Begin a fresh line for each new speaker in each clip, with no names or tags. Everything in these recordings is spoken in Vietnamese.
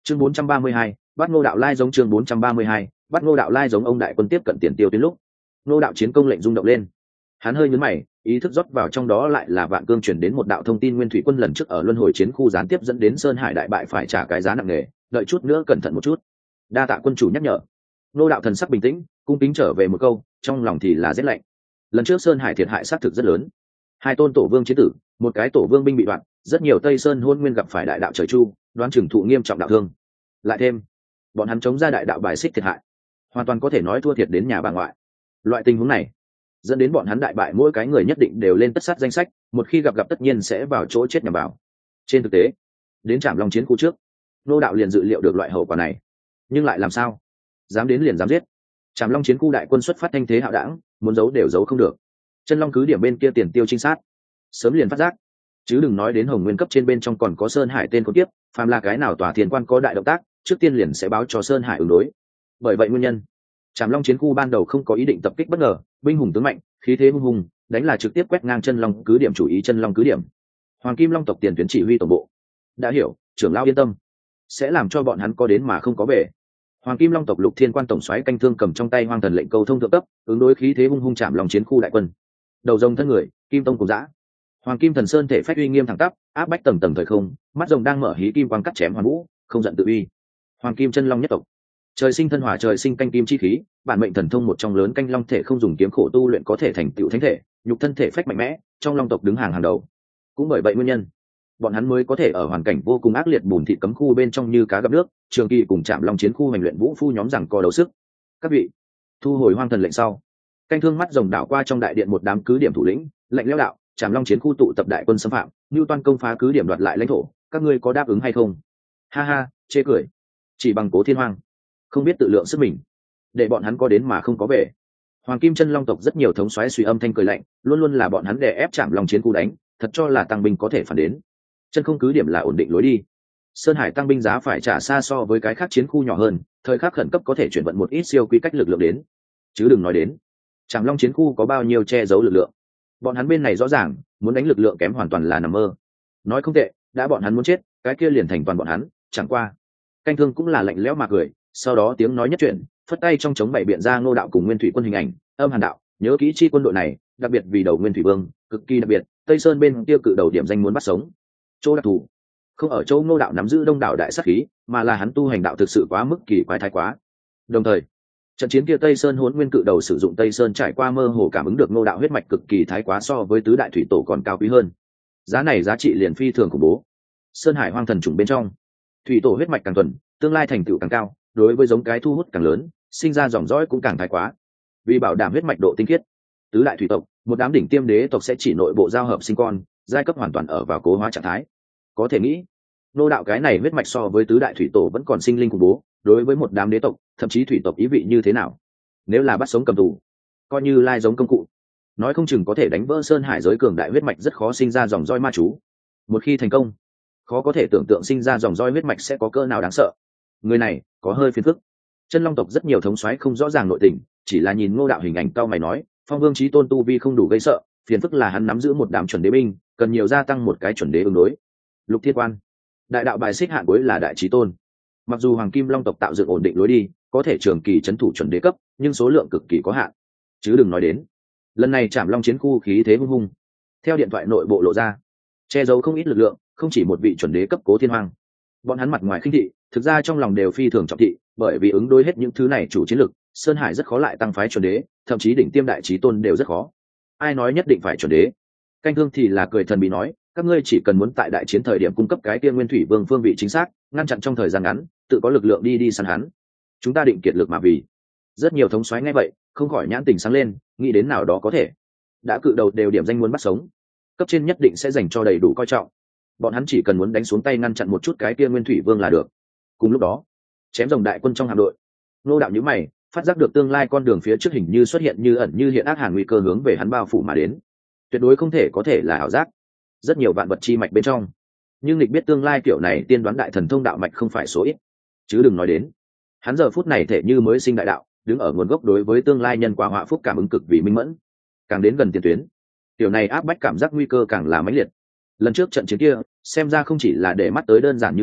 Chương 432, bắt Ngô Đạo Lai giống. Chương 432, bắt Ngô Đạo Lai giống. Ông đại quân tiếp cận tiền tiêu tuyến lúc, Ngô Đạo chiến công lệnh rung động lên. Hắn hơi nhướng mày, ý thức rót vào trong đó lại là Vạn Cương truyền đến một đạo thông tin Nguyên Thủy quân lần trước ở luân hồi chiến khu gián tiếp dẫn đến Sơn Hải đại bại phải trả cái giá nặng nề, đợi chút nữa cẩn thận một chút. Đa tạ quân chủ nhắc nhở. Ngô Đạo thần sắc bình tĩnh, cung kính trở về một câu, trong lòng thì là rét lạnh. Lần trước Sơn Hải thiệt hại xác thực rất lớn. Hai tôn tổ vương chiến tử, một cái tổ vương binh bị đoạn, rất nhiều Tây Sơn hôn nguyên gặp phải đại đạo trời chu, đoán chừng thụ nghiêm trọng đạo thương. Lại thêm, bọn hắn chống ra đại đạo bài xích thiệt hại, hoàn toàn có thể nói thua thiệt đến nhà bà ngoại. Loại tình huống này dẫn đến bọn hắn đại bại, mỗi cái người nhất định đều lên tất sát danh sách, một khi gặp tất nhiên sẽ vào chỗ chết nhằm vào. Trên thực tế, đến Trảm Long chiến khu trước, Ngô Đạo liền dự liệu được loại hậu quả này, nhưng lại làm sao? Dám đến liền dám giết. Trảm Long chiến khu đại quân xuất phát thanh thế hạo đảng, muốn giấu đều giấu không được. Chân Long cứ điểm bên kia tiền tiêu trinh sát, sớm liền phát giác, chứ đừng nói đến Hồng Nguyên cấp trên bên trong còn có Sơn Hải tên con tiếp, phàm là cái nào tòa thiên quan có đại động tác, trước tiên liền sẽ báo cho Sơn Hải ứng đối. Bởi vậy nguyên nhân, Trảm Long chiến khu ban đầu không có ý định tập kích bất ngờ, binh hùng tướng mạnh, khí thế hung hùng, đánh là trực tiếp quét ngang Chân Long cứ điểm, chủ ý Chân Long cứ điểm. Hoàng Kim Long tộc tiền tuyến chỉ huy tổng bộ. Đã hiểu, trưởng lão yên tâm, sẽ làm cho bọn hắn có đến mà không có về. Hoàng Kim Long tộc Lục Thiên Quan tổng soái Canh Thương cầm trong tay Hoang Thần lệnh câu thông thượng cấp, ứng đối khí thế hung hung Trảm Long chiến khu đại quân. Đầu rồng thân người, Kim Tông cùng dã. Hoàng Kim Thần Sơn thể phách uy nghiêm thẳng tắp, áp bách tầng tầng thời không, mắt rồng đang mở hí kim quang cắt chém hoàn vũ, không giận tự uy. Hoàng Kim Chân Long nhất tộc, trời sinh thân hỏa, trời sinh canh kim chi khí, bản mệnh thần thông một trong lớn canh long thể, không dùng kiếm khổ tu luyện có thể thành tựu thánh thể, nhục thân thể phách mạnh mẽ, trong long tộc đứng hàng đầu. Cũng bởi vậy nguyên nhân, bọn hắn mới có thể ở hoàn cảnh vô cùng ác liệt bùn thịt cấm khu bên trong như cá gặp nước, trường kỳ cùng Trảm Long chiến khu hành luyện vũ phu nhóm rằng co đấu sức. Các vị, thu hồi Hoang Thần lệnh sau, Canh Thương mắt rồng đảo qua trong đại điện một đám cứ điểm thủ lĩnh, lệnh lẽo đạo, Trảm Long chiến khu tụ tập đại quân xâm phạm, Nưu Toan công phá cứ điểm đoạt lại lãnh thổ, các ngươi có đáp ứng hay không? Ha ha, chê cười. Chỉ bằng Cố Thiên Hoang, không biết tự lượng sức mình, để bọn hắn có đến mà không có về. Hoàng Kim Chân Long tộc rất nhiều thống soái suy âm thanh cười lạnh, luôn luôn là bọn hắn đè ép Trảm Long chiến khu đánh, thật cho là tăng binh có thể phản đến. Chân không cứ điểm là ổn định lối đi. Sơn Hải tăng binh giá phải trả xa so với cái khác chiến khu nhỏ hơn, thời khắc khẩn cấp có thể chuyển vận một ít siêu quy cách lực lượng đến, chứ đừng nói đến Trảm Long chiến khu có bao nhiêu che giấu lực lượng. Bọn hắn bên này rõ ràng muốn đánh lực lượng kém hoàn toàn là nằm mơ. Nói không tệ, đã bọn hắn muốn chết, cái kia liền thành toàn bọn hắn. Chẳng qua, Canh Thương cũng là lạnh lẽo mà cười, sau đó tiếng nói nhất chuyện, phất tay trong chống bày biện ra Ngô Đạo cùng Nguyên Thủy quân hình ảnh, âm hàn đạo, nhớ kỹ chi quân đội này, đặc biệt vì đầu Nguyên Thủy Vương, cực kỳ đặc biệt, Tây Sơn bên kia cự đầu điểm danh muốn bắt sống. Chỗ đặc thù không ở chỗ Ngô Đạo nắm giữ đông đảo đại sát khí, mà là hắn tu hành đạo thực sự quá mức kỳ quái thái quá. Đồng thời, trận chiến kia Tây Sơn Hỗn Nguyên cự đầu sử dụng Tây Sơn trải qua mơ hồ cảm ứng được Ngô Đạo huyết mạch cực kỳ thái quá, so với tứ đại thủy tổ còn cao quý hơn. Giá này giá trị liền phi thường khủng bố. Sơn Hải hoang thần trùng bên trong, thủy tổ huyết mạch càng thuần, tương lai thành tựu càng cao, đối với giống cái thu hút càng lớn, sinh ra dòng dõi cũng càng thái quá. Vì bảo đảm huyết mạch độ tinh khiết, tứ đại thủy tộc, một đám đỉnh tiêm đế tộc sẽ chỉ nội bộ giao hợp sinh con, giai cấp hoàn toàn ở vào cố hóa trạng thái. Có thể nghĩ, Ngô Đạo cái này huyết mạch so với tứ đại thủy tổ vẫn còn sinh linh khủng bố, đối với một đám đế tộc, thậm chí thủy tộc ý vị như thế nào? Nếu là bắt sống cầm tù, coi như lai giống công cụ, nói không chừng có thể đánh vỡ Sơn Hải giới cường đại huyết mạch, rất khó sinh ra dòng roi ma chú. Một khi thành công, khó có thể tưởng tượng sinh ra dòng roi huyết mạch sẽ có cỡ nào đáng sợ. Người này có hơi phiền phức. Chân Long tộc rất nhiều thống soái không rõ ràng nội tình, chỉ là nhìn Ngô Đạo hình ảnh cao mày nói, Phong Vương chí tôn tu vi không đủ gây sợ, phiền phức là hắn nắm giữ một đám chuẩn đế binh, cần nhiều gia tăng một cái chuẩn đế ứng đối. Lục Thiên Quan, đại đạo bài xích hạn cuối là đại chí tôn. Mặc dù Hoàng Kim Long tộc tạo dựng ổn định lối đi, có thể trường kỳ trấn thủ chuẩn đế cấp, nhưng số lượng cực kỳ có hạn. Chứ đừng nói đến, lần này Trảm Long chiến khu khí thế hung hung. Theo điện thoại nội bộ lộ ra, che giấu không ít lực lượng, không chỉ một vị chuẩn đế cấp Cố Thiên Hoang. Bọn hắn mặt ngoài khinh thị, thực ra trong lòng đều phi thường trọng thị, bởi vì ứng đối hết những thứ này chủ chiến lực, Sơn Hải rất khó lại tăng phái chuẩn đế, thậm chí đỉnh tiêm đại chí tôn đều rất khó. Ai nói nhất định phải chuẩn đế? Canh Thương thì là cười thần bí nói, các ngươi chỉ cần muốn tại đại chiến thời điểm cung cấp cái kia Nguyên Thủy Vương phương vị chính xác, ngăn chặn trong thời gian ngắn, tự có lực lượng đi săn hắn. Chúng ta định kiệt lực mà vì. Rất nhiều thống soái nghe vậy, không khỏi nhãn tình sáng lên, nghĩ đến nào đó có thể. Đã cự đầu đều điểm danh muốn bắt sống, cấp trên nhất định sẽ dành cho đầy đủ coi trọng. Bọn hắn chỉ cần muốn đánh xuống tay ngăn chặn một chút cái kia Nguyên Thủy Vương là được. Cùng lúc đó, chém rồng đại quân trong hạm đội, Ngô Đạo nhíu mày, phát giác được tương lai con đường phía trước hình như xuất hiện như ẩn như hiện ác hàn nguy cơ hướng về hắn bao phủ mà đến. Tuyệt đối không thể có thể là ảo giác. Rất nhiều vạn vật chi mạch bên trong, nhưng lịch biết tương lai kiểu này tiên đoán đại thần thông đạo mạch không phải số ít, chứ đừng nói đến hắn giờ phút này thể như mới sinh đại đạo, đứng ở nguồn gốc đối với tương lai nhân quả họa phúc cảm ứng cực vì minh mẫn. Càng đến gần tiền tuyến, kiểu này áp bách cảm giác nguy cơ càng là mãnh liệt. Lần trước trận chiến kia xem ra không chỉ là để mắt tới đơn giản như vậy,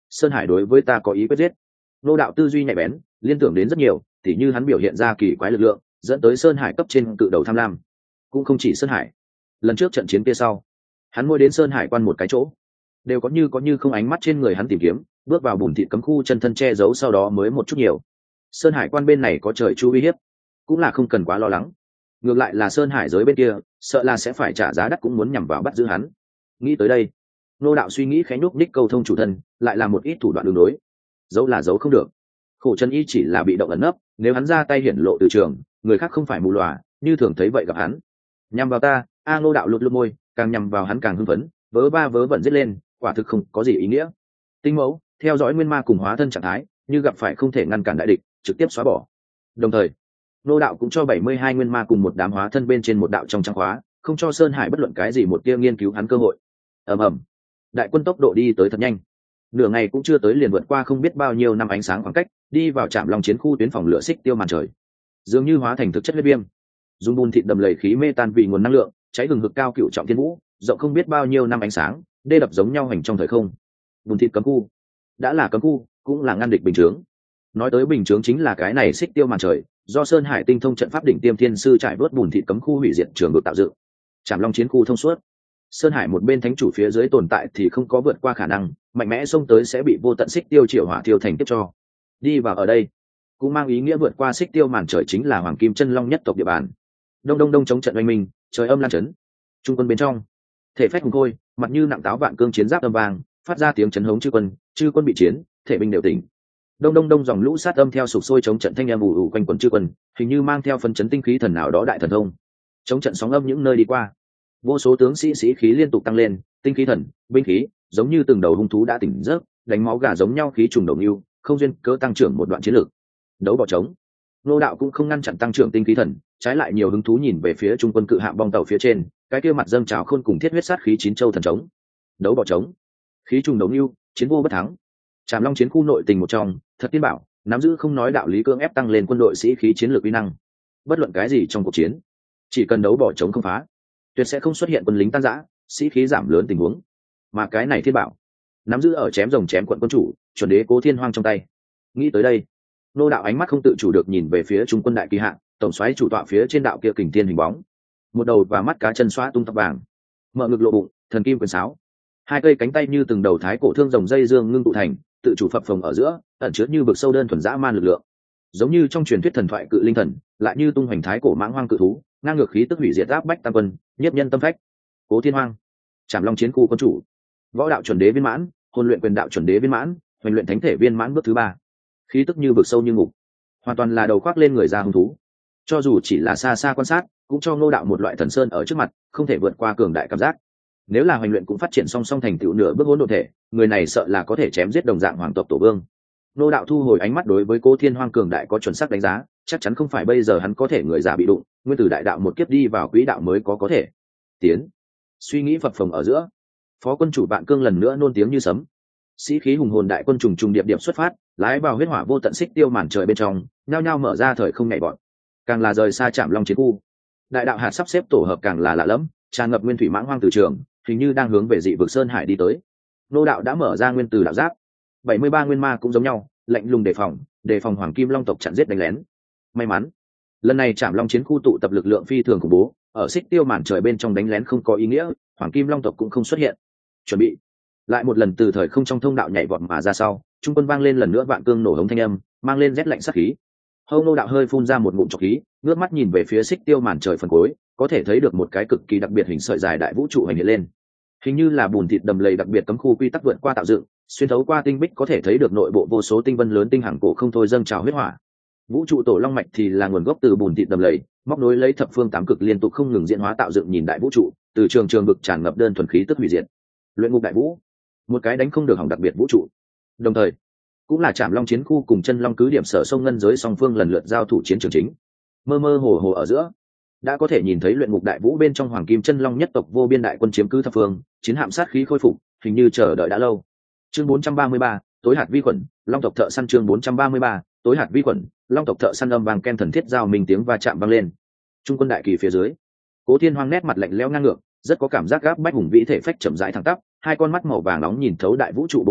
Sơn Hải đối với ta có ý quyết giết. Ngô đạo tư duy nhạy bén, liên tưởng đến rất nhiều, tỉ như hắn biểu hiện ra kỳ quái lực lượng, dẫn tới Sơn Hải cấp trên cự đầu tham lam. Cũng không chỉ Sơn Hải, lần trước trận chiến kia sau, hắn mỗi đến Sơn Hải quan một cái chỗ, đều có như không ánh mắt trên người hắn tìm kiếm, bước vào bùn thịt cấm khu chân thân che giấu sau đó mới một chút nhiều. Sơn Hải quan bên này có trời chu uy hiếp, cũng là không cần quá lo lắng. Ngược lại là Sơn Hải giới bên kia, sợ là sẽ phải trả giá đắt cũng muốn nhằm vào bắt giữ hắn. Nghĩ tới đây, Ngô đạo suy nghĩ khẽ nhúc ních câu thông chủ thân, lại là một ít thủ đoạn đường đối. Giấu là giấu không được. Khổ chân y chỉ là bị động ẩn nấp, nếu hắn ra tay hiển lộ từ trường, người khác không phải mù lòa, như thường thấy vậy gặp hắn. Nhằm vào ta, Ngô đạo lụt môi, càng nhằm vào hắn càng hưng phấn, vớ ba vớ vẩn giết lên, quả thực không có gì ý nghĩa. Tinh mẫu theo dõi nguyên ma cùng hóa thân trạng thái, như gặp phải không thể ngăn cản đại địch, trực tiếp xóa bỏ. Đồng thời, Ngô đạo cũng cho 72 nguyên ma cùng một đám hóa thân bên trên một đạo trong trang khóa, không cho Sơn Hải bất luận cái gì một tia nghiên cứu hắn cơ hội. Ầm ầm, đại quân tốc độ đi tới thật nhanh, nửa ngày cũng chưa tới liền vượt qua không biết bao nhiêu năm ánh sáng khoảng cách, đi vào trạm Long chiến khu tuyến phòng lửa xích tiêu màn trời, dường như hóa thành thực chất huyết viêm, dùng bùn thịt đầm lầy khí mê tan vì nguồn năng lượng, cháy hừng hực cao cựu trọng thiên vũ, rộng không biết bao nhiêu năm ánh sáng, đê đập giống nhau hành trong thời không. Bùn thịt cấm khu, đã là cấm khu, cũng là ngăn địch bình chướng. Nói tới bình chướng chính là cái này xích tiêu màn trời, do Sơn Hải tinh thông trận pháp đỉnh tiêm thiên sư trải vớt bùn thịt cấm khu hủy diệt trường được tạo dựng. Trạm Long chiến khu thông suốt, Sơn Hải một bên thánh chủ phía dưới tồn tại thì không có vượt qua khả năng, mạnh mẽ xông tới sẽ bị vô tận xích tiêu triệu hỏa thiêu thành tiếp cho. Đi vào ở đây, cũng mang ý nghĩa vượt qua xích tiêu màn trời chính là Hoàng Kim Chân Long nhất tộc địa bàn. Đông đông đông chống trận oanh minh, trời âm lan chấn. Trung quân bên trong, thể phách hùng khôi, mặt như nặng táo vạn cương chiến giáp âm vàng, phát ra tiếng chấn hống chư quân bị chiến, thể binh đều tỉnh. Đông đông đông dòng lũ sát âm theo sục sôi chống trận thanh em ù ù quanh quần chư quân, hình như mang theo phân chấn tinh khí thần nào đó đại thần thông. Chống trận sóng âm những nơi đi qua, vô số tướng sĩ khí liên tục tăng lên, tinh khí thần, binh khí, giống như từng đầu hung thú đã tỉnh giấc, đánh máu gà giống nhau khí trùng đồng yêu, không duyên cớ tăng trưởng một đoạn chiến lược. Đấu bỏ trống, Ngô đạo cũng không ngăn chặn tăng trưởng tinh khí thần, trái lại nhiều hứng thú nhìn về phía trung quân cự hạm bong tàu phía trên, cái kia mặt dâng trào khôn cùng thiết huyết sát khí chín châu thần trống. Đấu bỏ trống, khí trùng đồng yêu, chiến vô bất thắng. Trạm Long chiến khu nội tình một trong, thật tiên bảo, nắm giữ không nói đạo lý cưỡng ép tăng lên quân đội sĩ khí chiến lược uy năng. Bất luận cái gì trong cuộc chiến, chỉ cần đấu bỏ trống không phá, tuyệt sẽ không xuất hiện quân lính tan rã, sĩ khí giảm lớn tình huống. Mà cái này thiên bảo, nắm giữ ở chém rồng chém quận quân chủ, chuẩn đế Cố Thiên Hoang trong tay. Nghĩ tới đây, Ngô đạo ánh mắt không tự chủ được nhìn về phía trung quân đại kỳ hạng, tổng soái chủ tọa phía trên đạo kia kình thiên hình bóng, một đầu và mắt cá chân xóa tung tóc vàng, mở ngực lộ bụng, thần kim quyền sáo, hai cây cánh tay như từng đầu thái cổ thương rồng dây dương ngưng tụ thành, tự chủ phập phồng ở giữa, ẩn chứa như vực sâu đơn thuần dã man lực lượng, giống như trong truyền thuyết thần thoại cự linh thần, lại như tung hoành thái cổ mãng hoang cự thú, ngang ngược khí tức hủy diệt áp bách tam quân, nhiếp nhân tâm phách. Cố Thiên Hoang, Trảm Long chiến khu quân chủ, võ đạo chuẩn đế viên mãn, hồn luyện quyền đạo chuẩn đế viên mãn, hoành luyện thánh thể viên mãn bước thứ 3. Khí tức như vực sâu như ngục, hoàn toàn là đầu khoác lên người ra hung thú. Cho dù chỉ là xa xa quan sát, cũng cho Ngô đạo một loại thần sơn ở trước mặt, không thể vượt qua cường đại cảm giác. Nếu là hoành luyện cũng phát triển song song thành tựu nửa bước hỗn độn thể, người này sợ là có thể chém giết đồng dạng hoàng tộc tổ vương. Ngô đạo thu hồi ánh mắt đối với Cố Thiên Hoang cường đại có chuẩn xác đánh giá, chắc chắn không phải bây giờ hắn có thể người già bị đụng, nguyên tử đại đạo một kiếp đi vào quỹ đạo mới có thể tiến. Suy nghĩ phập phồng ở giữa, phó quân chủ Vạn Cương lần nữa nôn tiếng như sấm. Sĩ khí hùng hồn đại quân trùng trùng điệp điệp xuất phát, lái vào huyết hỏa vô tận xích tiêu màn trời bên trong, nhao nhao mở ra thời không nhảy bọn. Càng là rời xa Trạm Long chiến khu, đại đạo hạt sắp xếp tổ hợp càng là lạ lẫm, tràn ngập nguyên thủy mãng hoang từ trường, hình như đang hướng về dị vực sơn hải đi tới. Ngô đạo đã mở ra nguyên từ đạo giáp, 73 nguyên ma cũng giống nhau, lạnh lùng đề phòng hoàng kim long tộc chặn giết đánh lén. May mắn, lần này Trạm Long chiến khu tụ tập lực lượng phi thường khủng bố, ở xích tiêu màn trời bên trong đánh lén không có ý nghĩa, hoàng kim long tộc cũng không xuất hiện. Chuẩn bị lại một lần từ thời không trong thông đạo nhảy vọt mà ra sau, trung quân vang lên lần nữa Vạn Cương nổ hống thanh âm, mang lên rét lạnh sát khí. Hông Ngô đạo hơi phun ra một ngụm trọc khí, ngước mắt nhìn về phía xích tiêu màn trời phần cuối, có thể thấy được một cái cực kỳ đặc biệt hình sợi dài đại vũ trụ hành hiện lên, hình như là bùn thịt đầm lầy đặc biệt cấm khu quy tắc vượt qua tạo dựng, xuyên thấu qua tinh bích có thể thấy được nội bộ vô số tinh vân lớn tinh hằng cổ không thôi dâng trào huyết hỏa. Vũ trụ tổ long mạch thì là nguồn gốc từ bùn thịt đầm lầy, móc nối lấy thập phương tám cực liên tục không ngừng diễn hóa tạo dựng nhìn đại vũ trụ, từ trường trường vực tràn ngập đơn thuần khí tức hủy diệt. Luyện ngục đại vũ, một cái đánh không được hỏng đặc biệt vũ trụ. Đồng thời, cũng là Trạm Long chiến khu cùng Chân Long cứ điểm sở sông ngân giới song phương lần lượt giao thủ chiến trường chính. Mơ mơ hồ hồ ở giữa, đã có thể nhìn thấy luyện ngục đại vũ bên trong hoàng kim Chân Long nhất tộc vô biên đại quân chiếm cứ thập phương, chiến hạm sát khí khôi phục, hình như chờ đợi đã lâu. Chương 433, tối hạt vi khuẩn, Long tộc thợ săn. Chương 433, tối hạt vi khuẩn, Long tộc thợ săn âm vang ken thần thiết giao mình tiếng va chạm vang lên. Trung quân đại kỳ phía dưới, Cố Thiên Hoang nét mặt lạnh lẽo ngang ngược, rất có cảm giác gáp bách hùng vĩ thể phách chậm rãi thẳng tắp, hai con mắt màu vàng nóng nhìn thấu đại vũ trụ bố cục,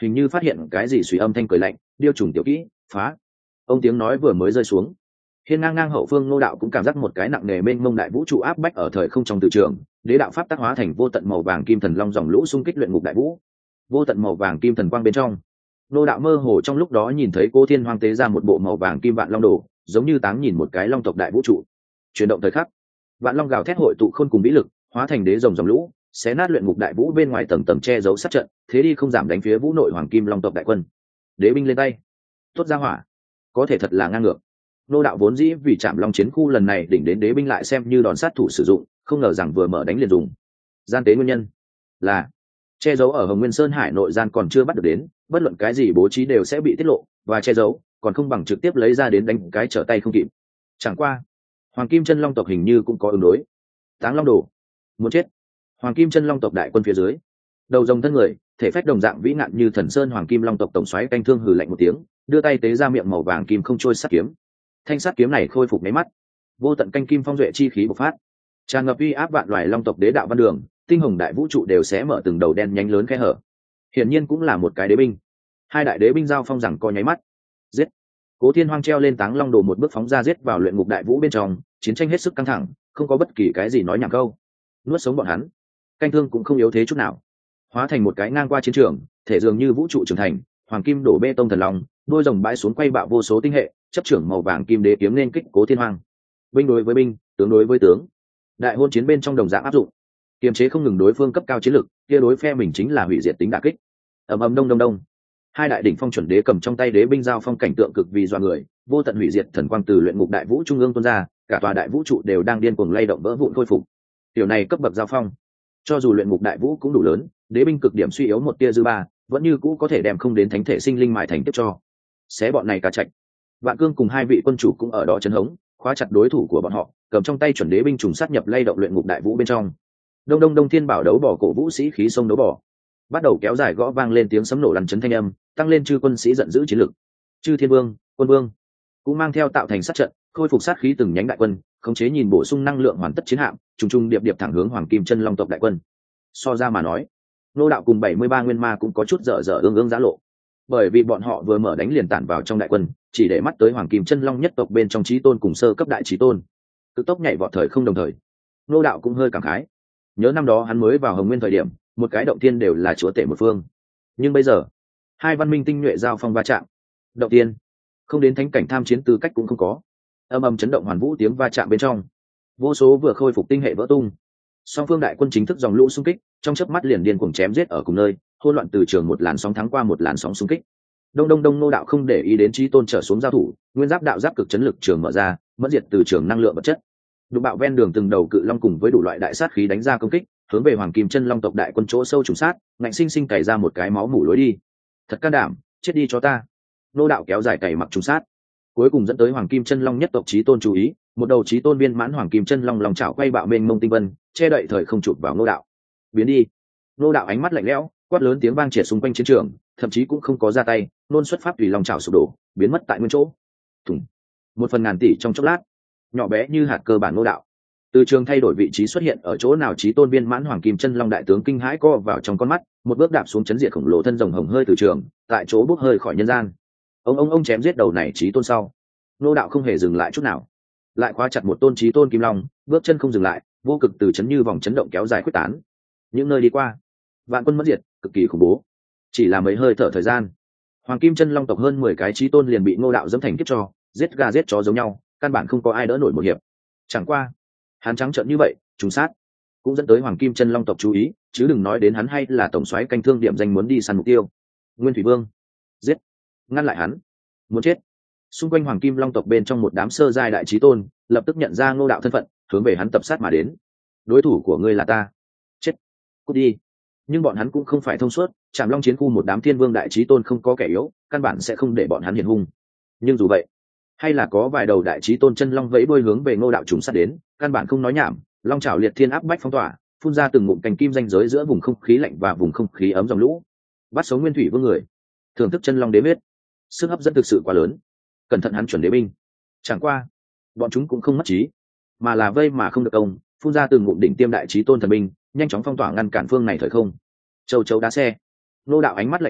hình như phát hiện cái gì suy âm thanh cười lạnh, điêu trùng tiểu kỹ, phá. Ông tiếng nói vừa mới rơi xuống, hiên ngang ngang hậu phương Ngô đạo cũng cảm giác một cái nặng nề mênh mông đại vũ trụ áp bách ở thời không trong từ trường, đế đạo pháp tác hóa thành vô tận màu vàng kim thần long dòng lũ xung kích luyện ngục đại vũ. Vô tận màu vàng kim thần quang bên trong, Ngô đạo mơ hồ trong lúc đó nhìn thấy Cô Thiên Hoang tế ra một bộ màu vàng kim vạn long đồ, giống như táng nhìn một cái long tộc đại vũ trụ. Chuyển động thời khắc, vạn long gào thét hội tụ khôn cùng vĩ lực, hóa thành đế rồng dòng lũ, xé nát luyện ngục đại vũ bên ngoài tầng tầng che giấu sát trận, thế đi không giảm đánh phía vũ nội hoàng kim long tộc đại quân. Đế binh lên tay, tốt ra hỏa, có thể thật là ngang ngược. Nô đạo vốn dĩ vì chạm long chiến khu lần này đỉnh đến đế binh lại xem như đòn sát thủ sử dụng, không ngờ rằng vừa mở đánh liền dùng. Gian tế nguyên nhân là che giấu ở Hồng Nguyên Sơn Hải nội gian còn chưa bắt được đến, bất luận cái gì bố trí đều sẽ bị tiết lộ, và che giấu còn không bằng trực tiếp lấy ra đến đánh cái trở tay không kịp. Chẳng qua Hoàng Kim Chân Long tộc hình như cũng có ứng đối. Táng Long Đồ, muốn chết. Hoàng Kim Chân Long tộc đại quân phía dưới, đầu rồng thân người, thể phách đồng dạng vĩ ngạn như Thần Sơn Hoàng Kim Long tộc tổng soái canh thương hừ lạnh một tiếng, đưa tay tế ra miệng màu vàng kim không trôi sắt kiếm. Thanh sắt kiếm này khôi phục mấy mắt, vô tận canh kim phong duệ chi khí bộc phát, tràn ngập uy áp vạn loài long tộc đế đạo văn đường, tinh hồng đại vũ trụ đều sẽ mở từng đầu đen nhánh lớn khe hở. Hiển nhiên cũng là một cái đế binh. Hai đại đế binh giao phong rằng co nháy mắt. Giết! Cố Thiên Hoang treo lên Táng Long Đồ một bước phóng ra giết vào luyện ngục đại vũ bên trong, chiến tranh hết sức căng thẳng, không có bất kỳ cái gì nói nhảm câu. Nuốt sống bọn hắn. Canh thương cũng không yếu thế chút nào, hóa thành một cái ngang qua chiến trường, thể dường như vũ trụ trưởng thành, hoàng kim đổ bê tông thần long, đôi rồng bãi xuống quay bạo vô số tinh hệ, chấp trưởng màu vàng kim đế kiếm nên kích Cố Thiên Hoang. Binh đối với binh, tướng đối với tướng, đại hôn chiến bên trong đồng dạng áp dụng, kiềm chế không ngừng đối phương cấp cao chiến lực, kia đối phe mình chính là hủy diệt tính đả kích. Ầm ầm đông đông đông, hai đại đỉnh phong chuẩn đế cầm trong tay đế binh giao phong cảnh tượng cực vì dọa người, vô tận hủy diệt thần quang từ luyện ngục đại vũ trung ương tuôn ra, cả tòa đại vũ trụ đều đang điên cuồng lay động vỡ vụn khôi phục. Điều này cấp bậc giao phong, cho dù luyện ngục đại vũ cũng đủ lớn, đế binh cực điểm suy yếu một tia dư ba, vẫn như cũ có thể đem không đến thánh thể sinh linh mại thành tiếp cho. Xé bọn này cá chạch. Vạn Cương cùng hai vị quân chủ cũng ở đó chấn hống, khóa chặt đối thủ của bọn họ, cầm trong tay chuẩn đế binh trùng sát nhập lay động luyện ngục đại vũ bên trong. Đông đông đông thiên bảo đấu bỏ cổ vũ sĩ khí sông đấu bỏ, bắt đầu kéo dài gõ vang lên tiếng sấm nổ lằn chấn thanh âm, tăng lên chư quân sĩ giận dữ chiến lực. Chư thiên vương, quân vương cũng mang theo tạo thành sát trận, khôi phục sát khí từng nhánh đại quân, khống chế nhìn bổ sung năng lượng hoàn tất chiến hạm, trùng trùng điệp điệp thẳng hướng Hoàng Kim Chân Long tộc đại quân. So ra mà nói, Nô đạo cùng 73 nguyên ma cũng có chút dở dở ương ương giá lộ, bởi vì bọn họ vừa mở đánh liền tản vào trong đại quân, chỉ để mắt tới Hoàng Kim Chân Long nhất tộc bên trong chí tôn cùng sơ cấp đại chí tôn, cực tốc nhảy vọt thời không đồng thời. Nô đạo cũng hơi cảm khái, nhớ năm đó hắn mới vào Hồng Nguyên thời điểm, một cái động tiên đều là chúa tể một phương, nhưng bây giờ hai văn minh tinh nhuệ giao phong va chạm, động tiên không đến thánh cảnh tham chiến tư cách cũng không có. Âm ầm chấn động hoàn vũ tiếng va chạm bên trong, vô số vừa khôi phục tinh hệ vỡ tung, song phương đại quân chính thức dòng lũ xung kích, trong chớp mắt liền điên cuồng chém giết ở cùng nơi, hỗn loạn từ trường một làn sóng thắng qua một làn sóng xung kích. Đông đông đông, Nô đạo không để ý đến chí tôn trở xuống giao thủ, nguyên giáp đạo giáp cực chấn lực trường mở ra, mất diệt từ trường năng lượng vật chất, đụng bạo ven đường từng đầu cự long cùng với đủ loại đại sát khí đánh ra công kích, hướng về Hoàng Kim Chân Long tộc đại quân chỗ sâu trùng sát, ngạnh sinh sinh cày ra một cái máu mủ lối đi. Thật can đảm, chết đi cho ta. Nô đạo kéo dài cày mặc trùng sát, cuối cùng dẫn tới Hoàng Kim Chân Long nhất tộc chí tôn chú ý, một đầu chí tôn viên mãn Hoàng Kim Chân Long lòng chảo quay bạo mênh mông tinh vân, che đậy thời không chụp vào Nô đạo. Biến đi. Nô đạo ánh mắt lạnh lẽo, quát lớn tiếng vang triệt xung quanh chiến trường, thậm chí cũng không có ra tay, nôn xuất pháp tùy lòng chảo sụp đổ, biến mất tại nguyên chỗ. Thùng. Một phần ngàn tỷ trong chốc lát, nhỏ bé như hạt cơ bản Nô đạo từ trường thay đổi vị trí xuất hiện ở chỗ nào, chí tôn viên mãn Hoàng Kim Chân Long đại tướng kinh hãi co vào trong con mắt, một bước đạp xuống chấn diệt khổng lồ thân rồng hồng hơi từ trường, tại chỗ bốc hơi khỏi nhân gian. Ông chém giết đầu này chí tôn sau, Nô đạo không hề dừng lại chút nào, lại khóa chặt một tôn chí tôn kim long, bước chân không dừng lại, vô cực từ chấn như vòng chấn động kéo dài quyết tán. Những nơi đi qua, vạn quân mất diệt, cực kỳ khủng bố. Chỉ là mấy hơi thở thời gian, Hoàng Kim Chân Long tộc hơn 10 cái chí tôn liền bị Nô đạo dẫm thành kiếp cho, giết gà giết chó giống nhau, căn bản không có ai đỡ nổi một hiệp. Chẳng qua hắn trắng trợn như vậy trùng sát cũng dẫn tới Hoàng Kim Chân Long tộc chú ý, chứ đừng nói đến hắn hay là tổng soái canh thương điểm danh muốn đi săn mục tiêu. Nguyên Thủy Vương, giết, ngăn lại hắn, muốn chết. Xung quanh Hoàng Kim Long tộc bên trong một đám sơ giai đại chí tôn lập tức nhận ra Ngô đạo thân phận, hướng về hắn tập sát mà đến. Đối thủ của ngươi là ta, chết, cút đi. Nhưng bọn hắn cũng không phải thông suốt, Trảm Long chiến khu một đám thiên vương đại chí tôn không có kẻ yếu, căn bản sẽ không để bọn hắn hiển hung. Nhưng dù vậy, hay là có vài đầu đại chí tôn chân long vẫy đuôi hướng về Ngô đạo trùng sát đến, căn bản không nói nhảm, long chảo liệt thiên áp bách phong tỏa, phun ra từng ngụm cành kim ranh giới giữa vùng không khí lạnh và vùng không khí ấm dòng lũ, bắt sống Nguyên Thủy Vương người, thưởng thức chân long đế huyết, sức hấp dẫn thực sự quá lớn. Cẩn thận hắn chuẩn đế binh. Chẳng qua bọn chúng cũng không mất trí, mà là vây mà không được công, phun ra từng ngụm đỉnh tiêm đại chí tôn thần binh, nhanh chóng phong tỏa ngăn cản phương này thời không. Châu chấu đá xe. Nô đạo ánh mắt lạnh lẽo,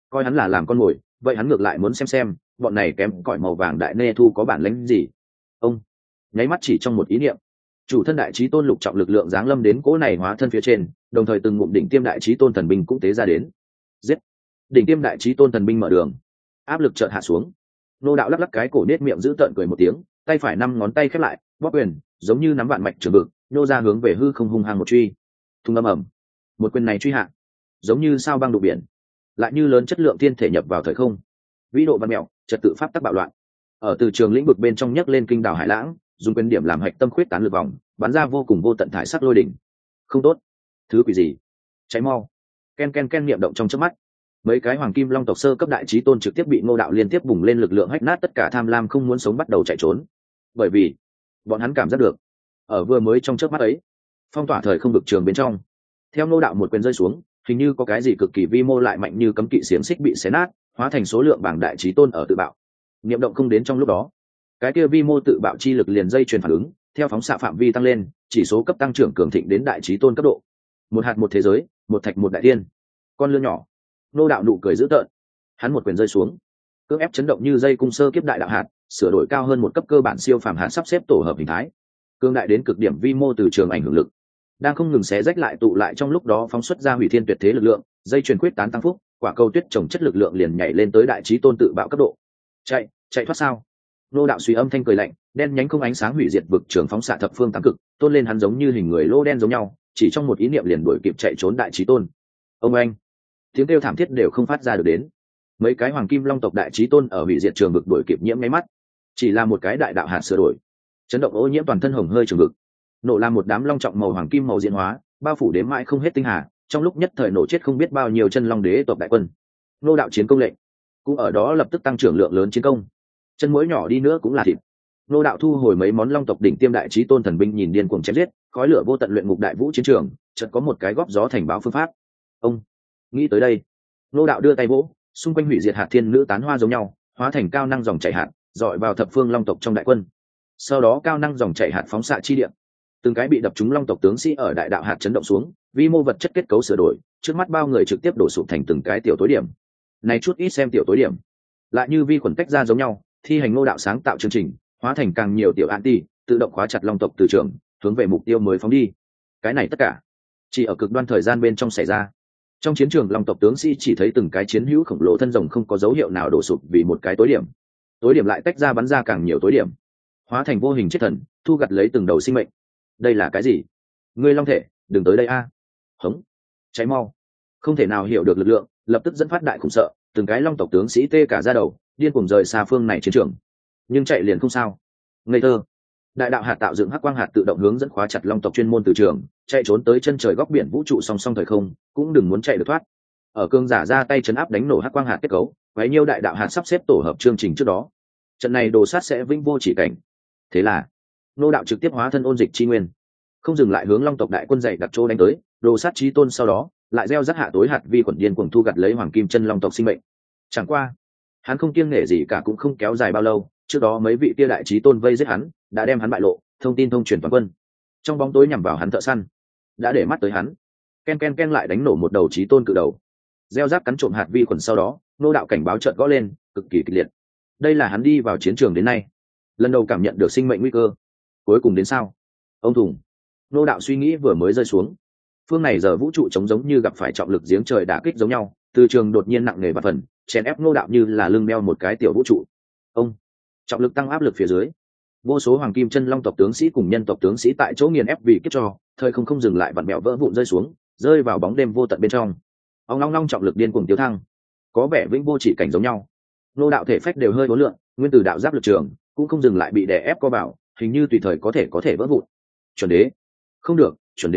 coi hắn là làm con mồi, vậy hắn ngược lại muốn xem bọn này kém cỏi màu vàng đại nê thu có bản lĩnh gì. Ông nháy mắt chỉ trong một ý niệm, chủ thân đại chí tôn lục trọng lực lượng giáng lâm đến cỗ này hóa thân phía trên, đồng thời từng ngụm đỉnh tiêm đại chí tôn thần binh cũng tế ra đến. Giết! Đỉnh tiêm đại chí tôn thần binh mở đường, áp lực chợt hạ xuống. Nô đạo lắc lắc cái cổ nết miệng giữ tợn cười một tiếng, tay phải 5 ngón tay khép lại, bóp quyền, giống như nắm vạn mạch trường vực, nô ra hướng về hư không hung hăng một truy. Thùng âm ầm, một quyền này truy hạ, giống như sao băng đục biển, lại như lớn chất lượng thiên thể nhập vào thời không. Vĩ độ văn mèo, trật tự pháp tắc bạo loạn. Ở từ trường lĩnh vực bên trong nhấc lên kinh đảo hải lãng, dùng quyền điểm làm hạch tâm khuyết tán lực vòng, bắn ra vô cùng vô tận thải sắc lôi đỉnh. Không tốt, thứ quỷ gì? Cháy mau! Ken ken ken niệm động trong chớp mắt. Mấy cái hoàng kim long tộc sơ cấp đại chí tôn trực tiếp bị Ngô đạo liên tiếp bùng lên lực lượng hách nát tất cả tham lam không muốn sống bắt đầu chạy trốn. Bởi vì bọn hắn cảm giác được, ở vừa mới trong chớp mắt ấy, phong tỏa thời không vực trường bên trong, theo Ngô đạo một quyền rơi xuống, hình như có cái gì cực kỳ vi mô lại mạnh như cấm kỵ xiềng xích bị xé nát, hóa thành số lượng bảng đại chí tôn ở tự bạo. Niệm động không đến trong lúc đó, cái kia vi mô tự bạo chi lực liền dây truyền phản ứng, theo phóng xạ phạm vi tăng lên, chỉ số cấp tăng trưởng cường thịnh đến đại chí tôn cấp độ. Một hạt một thế giới, một thạch một đại thiên. Con lươn nhỏ. Nô đạo nụ cười dữ tợn, hắn một quyền rơi xuống, cưỡng ép chấn động như dây cung sơ kiếp đại đạo hạt, sửa đổi cao hơn một cấp cơ bản siêu phàm hạt sắp xếp tổ hợp hình thái, cương đại đến cực điểm vi mô từ trường ảnh hưởng lực, đang không ngừng xé rách lại tụ lại trong lúc đó phóng xuất ra hủy thiên tuyệt thế lực lượng, dây truyền quyết tán tăng phúc, quả cầu tuyết trồng chất lực lượng liền nhảy lên tới đại chí tôn tự bạo cấp độ. Chạy thoát sao? Nô đạo suy âm thanh cười lạnh, đen nhánh không ánh sáng hủy diệt vực trường phóng xạ thập phương tám cực, tôn lên hắn giống như hình người lô đen giống nhau, chỉ trong một ý niệm liền đuổi kịp chạy trốn đại chí tôn. Ông anh, tiếng kêu thảm thiết đều không phát ra được đến. Mấy cái hoàng kim long tộc đại chí tôn ở hủy diệt trường vực đuổi kịp nhiễm nháy mắt, chỉ là một cái đại đạo hạt sửa đổi, chấn động ô nhiễm toàn thân hồng hơi trường vực, nổ làm một đám long trọng màu hoàng kim màu diễn hóa, bao phủ đến mãi không hết tinh hà, trong lúc nhất thời nổ chết không biết bao nhiêu chân long đế tộc đại quân. Nô đạo chiến công lệnh cũng ở đó lập tức tăng trưởng lượng lớn chiến công, chân mũi nhỏ đi nữa cũng là thịt. Nô đạo thu hồi mấy món long tộc đỉnh tiêm đại chí tôn thần binh nhìn điên cuồng chém giết, khói lửa vô tận luyện ngục đại vũ chiến trường, chợt có một cái góp gió thành báo phương pháp. Ông nghĩ tới đây, nô đạo đưa tay vỗ, xung quanh hủy diệt hạt thiên nữ tán hoa giống nhau, hóa thành cao năng dòng chảy hạt, dọi vào thập phương long tộc trong đại quân. Sau đó cao năng dòng chảy hạt phóng xạ chi điện, từng cái bị đập trúng long tộc tướng sĩ ở đại đạo hạt chấn động xuống, vi mô vật chất kết cấu sửa đổi, trước mắt bao người trực tiếp đổ sụp thành từng cái tiểu tối điểm. Này chút ít xem tiểu tối điểm, lại như vi khuẩn tách ra giống nhau, thi hành nô đạo sáng tạo chương trình, hóa thành càng nhiều tiểu anti, tự động khóa chặt long tộc từ trường, hướng về mục tiêu mới phóng đi. Cái này tất cả chỉ ở cực đoan thời gian bên trong xảy ra. Trong chiến trường long tộc tướng sĩ chỉ thấy từng cái chiến hữu khổng lồ thân rồng không có dấu hiệu nào đổ sụp vì một cái tối điểm lại tách ra bắn ra càng nhiều tối điểm, hóa thành vô hình chết thần, thu gặt lấy từng đầu sinh mệnh. Đây là cái gì? Ngươi long thể, đừng tới đây a! Hống! Cháy mau! Không thể nào hiểu được lực lượng, lập tức dẫn phát đại khủng sợ, từng cái long tộc tướng sĩ tê cả da đầu, điên cuồng rời xa phương này chiến trường. Nhưng chạy liền không sao. Ngây thơ! Đại đạo hạt tạo dựng hắc quang hạt tự động hướng dẫn khóa chặt long tộc chuyên môn từ trường, chạy trốn tới chân trời góc biển vũ trụ song song thời không, cũng đừng muốn chạy được thoát. Ở cương giả ra tay chấn áp đánh nổ hắc quang hạt kết cấu, bấy nhiêu đại đạo hạt sắp xếp tổ hợp chương trình trước đó. Trận này đồ sát sẽ vĩnh vô chỉ cảnh. Thế là, nô đạo trực tiếp hóa thân ôn dịch chi nguyên, không dừng lại hướng long tộc đại quân dày đặt chỗ đánh tới, đồ sát chí tôn sau đó lại gieo rắc hạ tối hạt vi khuẩn điên cuồng thu gặt lấy hoàng kim chân long tộc sinh mệnh. Chẳng qua, hắn không kiêng nể gì cả cũng không kéo dài bao lâu, trước đó mấy vị kia đại chí tôn vây giết hắn, đã đem hắn bại lộ, thông tin thông truyền toàn quân. Trong bóng tối nhằm vào hắn thợ săn, đã để mắt tới hắn. Ken ken ken lại đánh nổ một đầu chí tôn cự đầu. Gieo rắc cắn trộm hạt vi khuẩn sau đó, nô đạo cảnh báo chợt gõ lên, cực kỳ kịch liệt. Đây là hắn đi vào chiến trường đến nay lần đầu cảm nhận được sinh mệnh nguy cơ. Cuối cùng đến sao? Ông thùng. Nô đạo suy nghĩ vừa mới rơi xuống, phương này giờ vũ trụ trống giống như gặp phải trọng lực giếng trời đả kích giống nhau, từ trường đột nhiên nặng nề và phần chèn ép nô đạo như là lưng đeo một cái tiểu vũ trụ. Ông trọng lực tăng áp lực phía dưới, vô số hoàng kim chân long tộc tướng sĩ cùng nhân tộc tướng sĩ tại chỗ nghiền ép vì kiếp cho thời không dừng lại, vặn mẹo vỡ vụn rơi xuống, rơi vào bóng đêm vô tận bên trong. Ông long long trọng lực điên cuồng tiêu thăng, có vẻ vĩnh vô chỉ cảnh giống nhau. Nô đạo thể phách đều hơi uốn lượn, nguyên tử đạo giáp lực trường cũng không dừng lại bị đè ép co vào, hình như tùy thời có thể vỡ vụn. Chuẩn đế, không được, chuẩn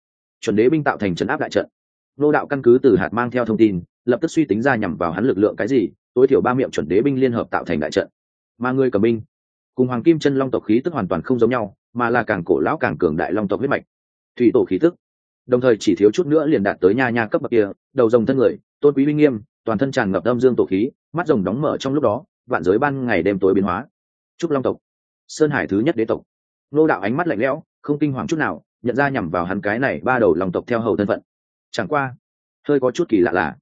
đế binh tạo thành trấn áp đại trận. Nô đạo căn cứ từ hạt mang theo thông tin, lập tức suy tính ra nhằm vào hắn lực lượng cái gì, tối thiểu 3 miệng chuẩn đế binh liên hợp tạo thành đại trận. Mà người cầm binh cùng hoàng kim chân long tộc khí tức hoàn toàn không giống nhau, mà là càng cổ lão càng cường đại long tộc huyết mạch, thủy tổ khí tức. Đồng thời chỉ thiếu chút nữa liền đạt tới nha nha cấp bậc kia, đầu rồng thân người, tôn quý uy nghiêm, toàn thân tràn ngập âm dương tổ khí, mắt rồng đóng mở trong lúc đó, vạn giới ban ngày đêm tối biến hóa. Trúc long tộc, sơn hải thứ nhất đế tộc. Nô đạo ánh mắt lạnh lẽo, không kinh hoàng chút nào, nhận ra nhằm vào hắn cái này 3 đầu long tộc theo hầu thân phận. Chẳng qua hơi có chút kỳ lạ là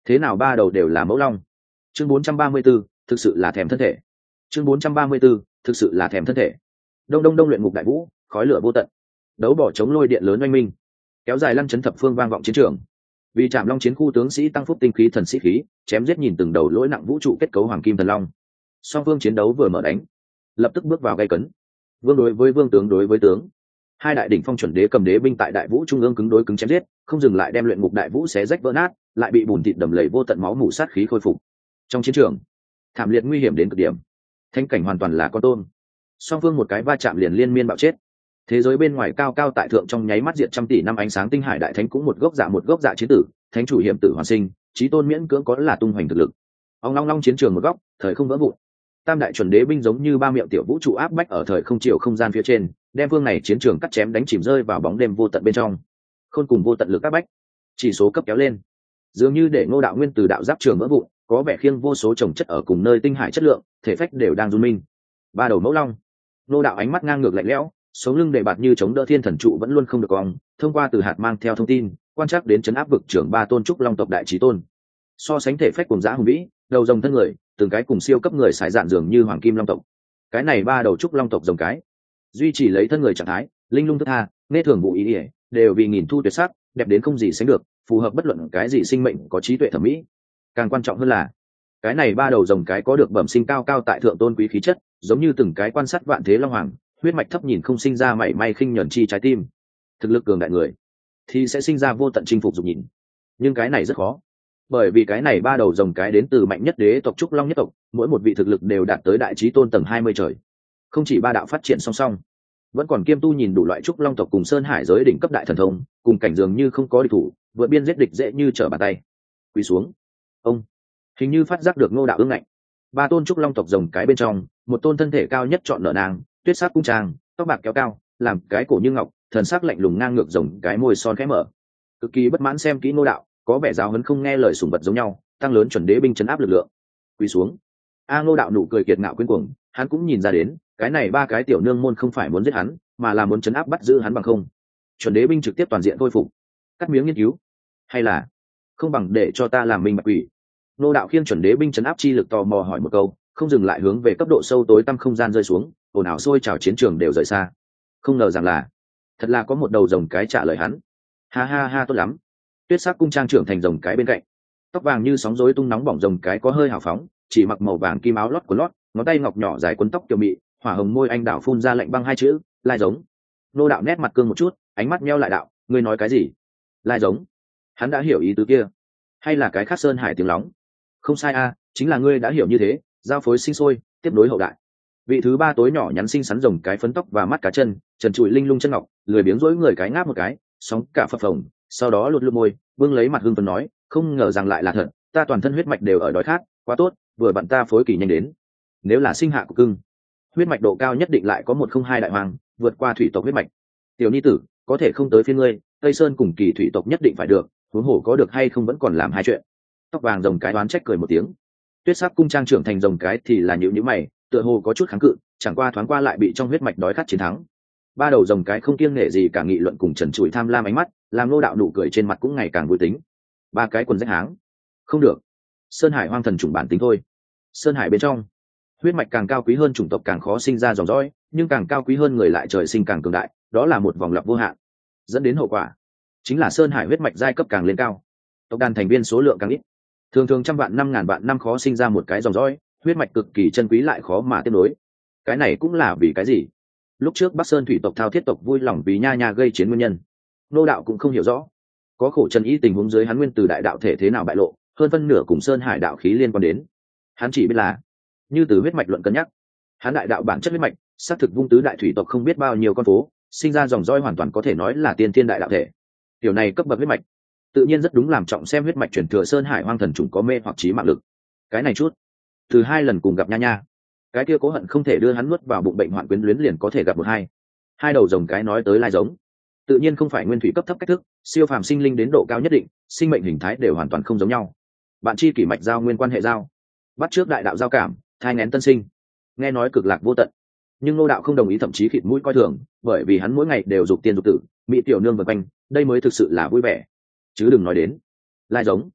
thế nào ba đầu đều là mẫu long. Chương 434, thực sự là thèm thân thể. Chương 434, thực sự là thèm thân thể. Đông đông đông luyện ngục đại vũ, khói lửa vô tận. Đấu bỏ chống lôi điện lớn oanh minh, kéo dài lăng chấn thập phương vang vọng chiến trường. Vì chạm long chiến khu tướng sĩ tăng phúc tinh khí thần sĩ khí, chém giết nhìn từng đầu lỗi nặng vũ trụ kết cấu hoàng kim thần long. Song phương chiến đấu vừa mở đánh, lập tức bước vào gay cấn. Vương đối với vương, tướng đối với tướng. Hai đại đỉnh phong chuẩn đế cầm đế binh tại đại vũ trung ương cứng đối cứng chém giết, không dừng lại đem luyện ngục đại vũ xé rách vỡ nát, lại bị bùn thịt đầm lầy vô tận máu mủ sát khí khôi phục. Trong chiến trường, thảm liệt nguy hiểm đến cực điểm, thanh cảnh hoàn toàn là con tôm. Song phương một cái va chạm liền liên miên bạo chết. Thế giới bên ngoài cao cao tại thượng trong nháy mắt diệt trăm tỷ năm ánh sáng tinh hải đại thánh cũng một gốc dạ chiến tử, thánh chủ hiểm tử hoàn sinh, chí tôn miễn cưỡng có là tung hoành thực lực. Ông long long chiến trường một góc, thời không vỡ vụn. Tam đại chuẩn đế binh giống như ba miệng tiểu vũ trụ áp bách ở thời không chiều không gian phía trên, đem phương này chiến trường cắt chém đánh chìm rơi vào bóng đêm vô tận bên trong. Khôn cùng vô tận lực áp bách, chỉ số cấp kéo lên, dường như để Ngô Đạo Nguyên từ đạo giáp trường vỡ vụn, có vẻ khiêng vô số chồng chất ở cùng nơi tinh hải chất lượng, thể phách đều đang run minh. Ba đầu mẫu long, Ngô Đạo ánh mắt ngang ngược lạnh lẽo, sống lưng đầy bạt như chống đỡ thiên thần trụ vẫn luôn không được cong, thông qua từ hạt mang theo thông tin, quan trắc đến chấn áp vực trưởng ba tôn trúc long tộc đại chí tôn. So sánh thể phách cùng dã hùng vĩ, đầu rồng thân người, từng cái cùng siêu cấp người xài dạn dường như hoàng kim long tộc. Cái này ba đầu trúc long tộc rồng cái, duy chỉ lấy thân người trạng thái, linh lung thức tha, nghe thường vụ ý ỉa, đều vì nghìn thu tuyệt sắc, đẹp đến không gì sánh được, phù hợp bất luận cái gì sinh mệnh có trí tuệ thẩm mỹ. Càng quan trọng hơn là, cái này ba đầu rồng cái có được bẩm sinh cao cao tại thượng tôn quý khí chất, giống như từng cái quan sát vạn thế long hoàng, huyết mạch thấp nhìn không sinh ra mảy may khinh nhẫn chi trái tim. Thực lực cường đại người thì sẽ sinh ra vô tận chinh phục dục nhìn, nhưng cái này rất khó, bởi vì cái này ba đầu rồng cái đến từ mạnh nhất đế tộc trúc long nhất tộc, mỗi một vị thực lực đều đạt tới đại chí tôn tầng 20 trời. Không chỉ ba đạo phát triển song song, vẫn còn kiêm tu nhìn đủ loại trúc long tộc cùng sơn hải giới đỉnh cấp đại thần thông, cùng cảnh dường như không có địch thủ, vượt biên giết địch dễ như trở bàn tay. Quỳ xuống. Ông hình như phát giác được Ngô Đạo ương ngạnh. Ba tôn trúc long tộc rồng cái bên trong, một tôn thân thể cao nhất chọn nở nàng, tuyết sắc cung trang, tóc bạc kéo cao, làm cái cổ như ngọc, thần sắc lạnh lùng ngang ngược rồng cái môi son khẽ mở, cực kỳ bất mãn xem kỹ Ngô Đạo, có vẻ giáo huấn không nghe lời sủng vật giống nhau, tăng lớn chuẩn đế binh chấn áp lực lượng. Quỳ xuống. Ngô Đạo nụ cười kiệt ngạo quyến cuồng, hắn cũng nhìn ra đến, cái này ba cái tiểu nương môn không phải muốn giết hắn, mà là muốn chấn áp bắt giữ hắn bằng không. Chuẩn đế binh trực tiếp toàn diện khôi phục. Cắt miếng nghiên cứu, hay là không bằng để cho ta làm minh bạch quỷ. Ngô Đạo khiêng chuẩn đế binh chấn áp chi lực tò mò hỏi một câu, không dừng lại hướng về cấp độ sâu tối tăm không gian rơi xuống, ồn ào sôi trào chiến trường đều rời xa. Không ngờ rằng là, thật là có một đầu rồng cái trả lời hắn. Ha ha ha, tốt lắm. Tuyết sắc cung trang trưởng thành rồng cái bên cạnh, tóc vàng như sóng rối tung nóng bỏng rồng cái có hơi hào phóng, chỉ mặc màu vàng kim áo lót của lót, ngón tay ngọc nhỏ dài quấn tóc kiều mị, hỏa hồng môi anh đảo phun ra lạnh băng hai chữ lai giống. Nô Đạo nét mặt cương một chút, ánh mắt meo lại. Đạo, ngươi nói cái gì? Lai giống? Hắn đã hiểu ý tứ kia, hay là cái khác sơn hải tiếng lóng? Không sai a, chính là ngươi đã hiểu như thế, giao phối sinh sôi, tiếp nối hậu đại. Vị thứ ba tối nhỏ nhắn xinh xắn rồng cái phấn tóc và mắt cá chân, trần trụi linh lung chân ngọc, lười biếng rỗi người cái ngáp một cái, sóng cả phập phồng, sau đó lột lột môi, vương lấy mặt hưng phấn nói, không ngờ rằng lại là thật, ta toàn thân huyết mạch đều ở đói khát, quá tốt, vừa bạn ta phối kỳ nhanh đến. Nếu là sinh hạ của cưng, huyết mạch độ cao nhất định lại có 102 đại hoàng, vượt qua thủy tộc huyết mạch. Tiểu nhi tử, có thể không tới phiên ngươi, Tây Sơn cùng kỳ thủy tộc nhất định phải được, huống hồ có được hay không vẫn còn làm hai chuyện. Tóc vàng rồng cái đoán trách cười một tiếng. Tuyết sắc cung trang trưởng thành rồng cái thì là nhíu mày, tựa hồ có chút kháng cự, chẳng qua thoáng qua lại bị trong huyết mạch đói khát chiến thắng. Ba đầu rồng cái không kiêng nể gì cả nghị luận cùng trần trụi tham lam ánh mắt, làm Ngô Đạo nụ cười trên mặt cũng ngày càng vui tính. Ba cái quần rách háng, không được. Sơn hải hoang thần chủng bản tính thôi. Sơn hải bên trong, huyết mạch càng cao quý hơn chủng tộc càng khó sinh ra dòng dõi, nhưng càng cao quý hơn người lại trời sinh càng cường đại, đó là một vòng lặp vô hạn, dẫn đến hậu quả chính là sơn hải huyết mạch giai cấp càng lên cao, tộc đàn thành viên số lượng càng ít, thường thường trăm vạn năm ngàn vạn năm khó sinh ra một cái dòng dõi, huyết mạch cực kỳ chân quý lại khó mà tiếp nối. Cái này cũng là vì cái gì lúc trước Bắc Sơn thủy tộc thao thiết tộc vui lòng vì nha nha gây chiến nguyên nhân. Nô Đạo cũng không hiểu rõ, có khổ trần ý tình huống dưới hắn nguyên từ đại đạo thể thế nào bại lộ, hơn phân nửa cùng sơn hải đạo khí liên quan đến. Hắn chỉ biết là như từ huyết mạch luận cân nhắc, hắn đại đạo bản chất huyết mạch xác thực vung tứ đại thủy tộc không biết bao nhiêu con phố, sinh ra dòng roi hoàn toàn có thể nói là tiên thiên đại đạo thể. Điều này cấp bậc huyết mạch tự nhiên rất đúng làm trọng xem huyết mạch truyền thừa sơn hải hoang thần trùng có mê hoặc trí mạng lực. Cái này chút từ 2 lần cùng gặp nha nha, cái kia cố hận không thể đưa hắn nuốt vào bụng bệnh hoạn quyến luyến liền có thể gặp một hai đầu rồng cái nói tới lai giống, tự nhiên không phải nguyên thủy cấp thấp cách thức, siêu phàm sinh linh đến độ cao nhất định, sinh mệnh hình thái đều hoàn toàn không giống nhau. Bạn chi kỷ mạch giao nguyên quan hệ giao, bắt trước đại đạo giao cảm, thai nghén tân sinh, nghe nói cực lạc vô tận. Nhưng Ngô Đạo không đồng ý, thậm chí khịt mũi coi thường, bởi vì hắn mỗi ngày đều dục tiên dục tử, mỹ tiểu nương vần quanh, đây mới thực sự là vui vẻ. Chứ đừng nói đến lai giống.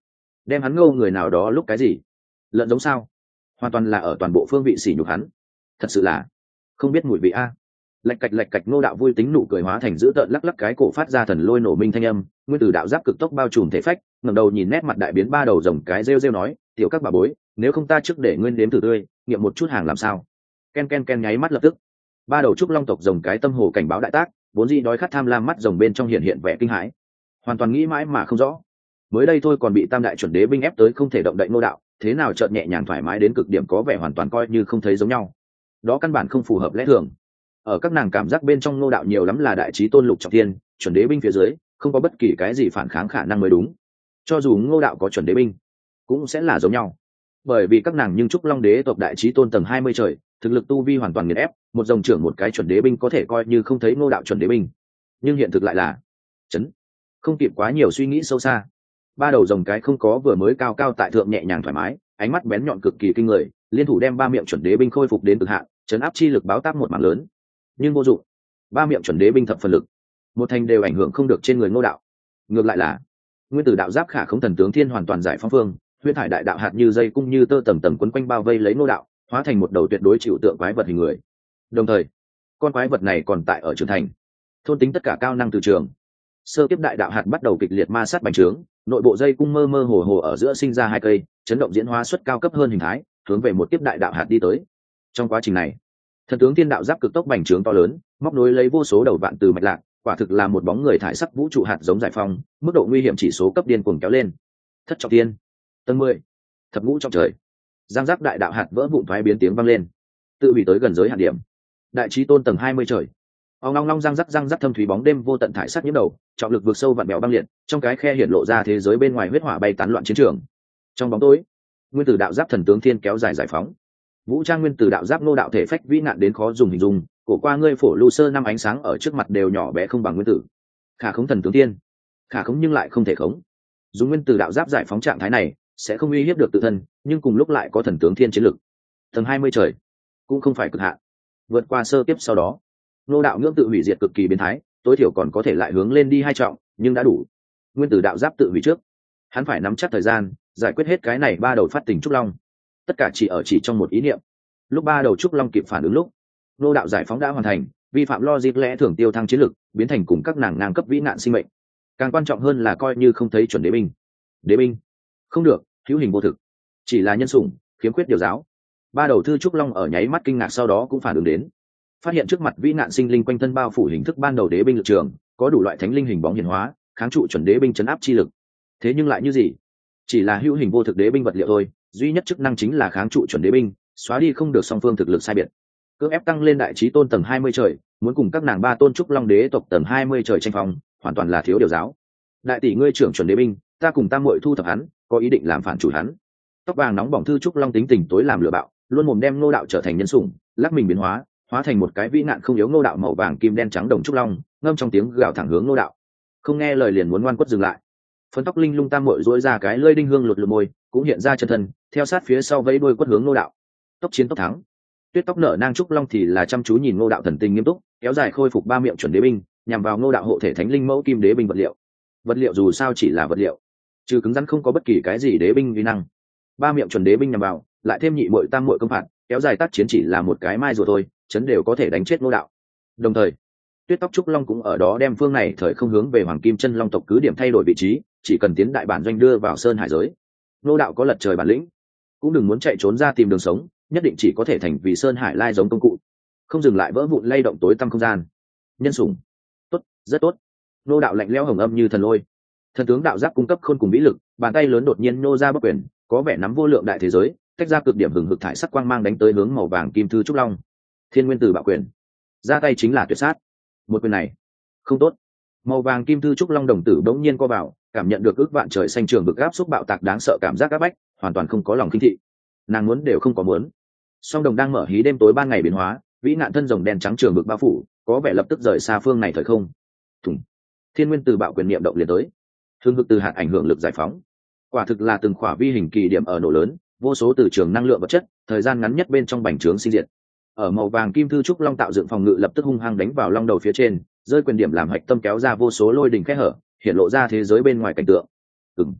đem hắn ngô người nào đó lúc cái gì lợn giống sao, hoàn toàn là ở toàn bộ phương vị sỉ nhục hắn, thật sự là không biết mùi vị a. Lạch cạch ngô đạo vui tính nụ cười hóa thành dữ tợn, lắc lắc cái cổ phát ra thần lôi nổ minh thanh âm, nguyên tử đạo giáp cực tốc bao trùm thể phách, ngẩng đầu nhìn nét mặt đại biến ba đầu rồng cái rêu rêu nói, tiểu các bà bối, nếu không ta trước để nguyên đếm thử tươi nghiệm một chút hàng làm sao. Ken ken ken nháy mắt lập tức ba đầu trúc long tộc rồng cái tâm hồ cảnh báo đại tác, vốn dĩ đói khát tham lam mắt rồng bên trong hiện vẻ kinh hãi, hoàn toàn nghĩ mãi mà không rõ. Mới đây thôi còn bị tam đại chuẩn đế binh ép tới không thể động đậy ngô đạo, thế nào chợt nhẹ nhàng thoải mái đến cực điểm, có vẻ hoàn toàn coi như không thấy giống nhau. Đó căn bản không phù hợp lẽ thường. Ở các nàng cảm giác bên trong ngô đạo nhiều lắm là đại trí tôn lục trọng thiên, chuẩn đế binh phía dưới không có bất kỳ cái gì phản kháng khả năng mới đúng. Cho dù ngô đạo có chuẩn đế binh cũng sẽ là giống nhau, bởi vì các nàng nhưng trúc long đế tộc đại trí tôn tầng 20 trời, thực lực tu vi hoàn toàn nghiền ép, một dòng trưởng một cái chuẩn đế binh có thể coi như không thấy ngô đạo chuẩn đế binh. Nhưng hiện thực lại là chấn, không kịp quá nhiều suy nghĩ sâu xa, ba đầu rồng cái không có vừa mới cao cao tại thượng nhẹ nhàng thoải mái, ánh mắt bén nhọn cực kỳ kinh người, liên thủ đem ba miệng chuẩn đế binh khôi phục đến cực hạn, chấn áp chi lực báo táp một mảng lớn. Nhưng vô dụng, ba miệng chuẩn đế binh thập phần lực một thành đều ảnh hưởng không được trên người ngô đạo. Ngược lại là nguyên tử đạo giáp khả không thần tướng thiên hoàn toàn giải phóng phương, huyễn thải đại đạo hạt như dây cung như tơ tầng tầng quấn quanh bao vây lấy ngô đạo, hóa thành một đầu tuyệt đối chịu tượng quái vật hình người. Đồng thời con quái vật này còn tại ở trưởng thành, thôn tính tất cả cao năng từ trường. Sơ kiếp đại đạo hạt bắt đầu kịch liệt ma sát bành trướng, nội bộ dây cung mơ mơ hồ hồ ở giữa sinh ra hai cây chấn động diễn hóa xuất cao cấp hơn hình thái, hướng về một kiếp đại đạo hạt đi tới. Trong quá trình này thần tướng thiên đạo giáp cực tốc bành trướng to lớn, móc nối lấy vô số đầu vạn từ mạch lạc, quả thực là một bóng người thải sắc vũ trụ hạt giống giải phong, mức độ nguy hiểm chỉ số cấp điên cuồng kéo lên. Thất trọng thiên tầng 10, thập ngũ trong trời, giang giáp đại đạo hạt vỡ vụn thoái biến tiếng vang lên, tự hủy tới gần giới hạn điểm. Đại trí tôn tầng 20 trời, ông long long răng rắc thâm thúy bóng đêm vô tận thải sắc nhiễm đầu, trọng lực vượt sâu vặn bèo băng liệt, trong cái khe hiện lộ ra thế giới bên ngoài huyết hỏa bay tán loạn chiến trường. Trong bóng tối nguyên tử đạo giáp thần tướng thiên kéo dài giải phóng, vũ trang nguyên tử đạo giáp nô đạo thể phách vĩ nạn đến khó dùng hình dung, cổ qua ngươi phổ lưu sơ năm ánh sáng ở trước mặt đều nhỏ bé không bằng nguyên tử. Khả khống thần tướng thiên, khả khống nhưng lại không thể khống. Dùng nguyên tử đạo giáp giải phóng trạng thái này sẽ không uy hiếp được tự thân, nhưng cùng lúc lại có thần tướng thiên chiến lực. Tầng 20 trời cũng không phải cực hạn, vượt qua sơ tiếp sau đó nô đạo ngưỡng tự hủy diệt cực kỳ biến thái, tối thiểu còn có thể lại hướng lên đi hai trọng, nhưng đã đủ. Nguyên tử đạo giáp tự hủy trước, hắn phải nắm chắc thời gian giải quyết hết cái này ba đầu phát tình trúc long, tất cả chỉ trong một ý niệm. Lúc ba đầu trúc long kịp phản ứng lúc nô đạo giải phóng đã hoàn thành, vi phạm logic lẽ thường tiêu thăng chiến lực, biến thành cùng các nàng ngang cấp vĩ nạn sinh mệnh. Càng quan trọng hơn là coi như không thấy chuẩn đế binh không được, hữu hình vô thực, chỉ là nhân sủng, khiếm khuyết điều giáo. Ba đầu thư trúc long ở nháy mắt kinh ngạc sau đó cũng phản ứng đến, phát hiện trước mặt vĩ nạn sinh linh quanh thân bao phủ hình thức ban đầu đế binh lực trường, có đủ loại thánh linh hình bóng hiển hóa, kháng trụ chuẩn đế binh chấn áp chi lực. Thế nhưng lại như gì, chỉ là hữu hình vô thực đế binh vật liệu thôi, duy nhất chức năng chính là kháng trụ chuẩn đế binh, xóa đi không được song phương thực lực sai biệt. Cưỡng ép tăng lên đại trí tôn tầng 20 trời, muốn cùng các nàng ba tôn trúc long đế tộc tầng 20 trời tranh phong, hoàn toàn là thiếu điều giáo. Đại tỷ ngươi trưởng chuẩn đế binh, ta cùng tam muội thu thập hắn, có ý định làm phản chủ hắn. Tóc vàng nóng bỏng thư trúc long tính tình tối làm lựa bạo, luôn mồm đem ngô đạo trở thành nhân sủng, lắc mình biến hóa thành một cái vĩ nạn không yếu ngô đạo màu vàng kim đen trắng đồng trúc long, ngâm trong tiếng gào thẳng hướng ngô đạo. Không nghe lời liền muốn ngoan quất dừng lại. Phấn tóc linh lung tam muội dỗi ra cái lưỡi đinh hương lụt lụt môi, cũng hiện ra chân thân, theo sát phía sau vẫy đuôi quất hướng ngô đạo. Tốc chiến tốc thắng. Tuyết tóc nở nang trúc long thì là chăm chú nhìn ngô đạo thần tình nghiêm túc, kéo dài khôi phục ba miệng chuẩn đế binh, nhằm vào ngô đạo hộ thể thánh linh mẫu kim đế binh vật liệu dù sao chỉ là vật liệu, trừ cứng rắn không có bất kỳ cái gì đế binh uy năng. Ba miệng chuẩn đế binh nhằm vào, lại thêm nhị muội tam muội công phạt, kéo dài tác chiến chỉ là một cái mai rùa thôi, chấn đều có thể đánh chết ngô đạo. Đồng thời tuyết tóc trúc long cũng ở đó đem phương này thời không hướng về hoàng kim chân long tộc cứ điểm thay đổi vị trí, chỉ cần tiến đại bản doanh đưa vào sơn hải giới, ngô đạo có lật trời bản lĩnh cũng đừng muốn chạy trốn ra tìm đường sống, nhất định chỉ có thể thành vì sơn hải lai giống công cụ, không dừng lại vỡ vụn lay động tối tăm không gian. Nhân sủng tốt, rất tốt. Ngô đạo lạnh lẽo hồng âm như thần lôi, thần tướng đạo giáp cung cấp khôn cùng vĩ lực, bàn tay lớn đột nhiên nô ra bắc quyền, có vẻ nắm vô lượng đại thế giới, tách ra cực điểm hừng hực thải sắc quang mang đánh tới hướng màu vàng kim thư trúc long. Thiên nguyên tử bạo quyền, ra tay chính là tuyệt sát. Một quyền này không tốt. Màu vàng kim thư trúc long đồng tử bỗng nhiên co vào, cảm nhận được ước vạn trời xanh trường vực áp xúc bạo tạc đáng sợ cảm giác áp bách, hoàn toàn không có lòng kinh thị. Nàng muốn đều không có muốn. Song đồng đang mở hí đêm tối ban ngày biến hóa, vĩ nạn thân rồng đen trắng trường vực bao phủ, có vẻ lập tức rời xa phương này thời không. Thùng. Thiên nguyên tử bạo quyền niệm động liền tới, hương hực từ hạt ảnh hưởng lực giải phóng, quả thực là từng khỏa vi hình kỳ điểm ở nổ lớn, vô số từ trường năng lượng vật chất thời gian ngắn nhất bên trong bành trướng sinh diệt. Ở màu vàng kim thư trúc long tạo dựng phòng ngự lập tức hung hăng đánh vào long đầu phía trên, rơi quyền điểm làm hạch tâm kéo ra vô số lôi đỉnh kẽ hở, hiện lộ ra thế giới bên ngoài cảnh tượng.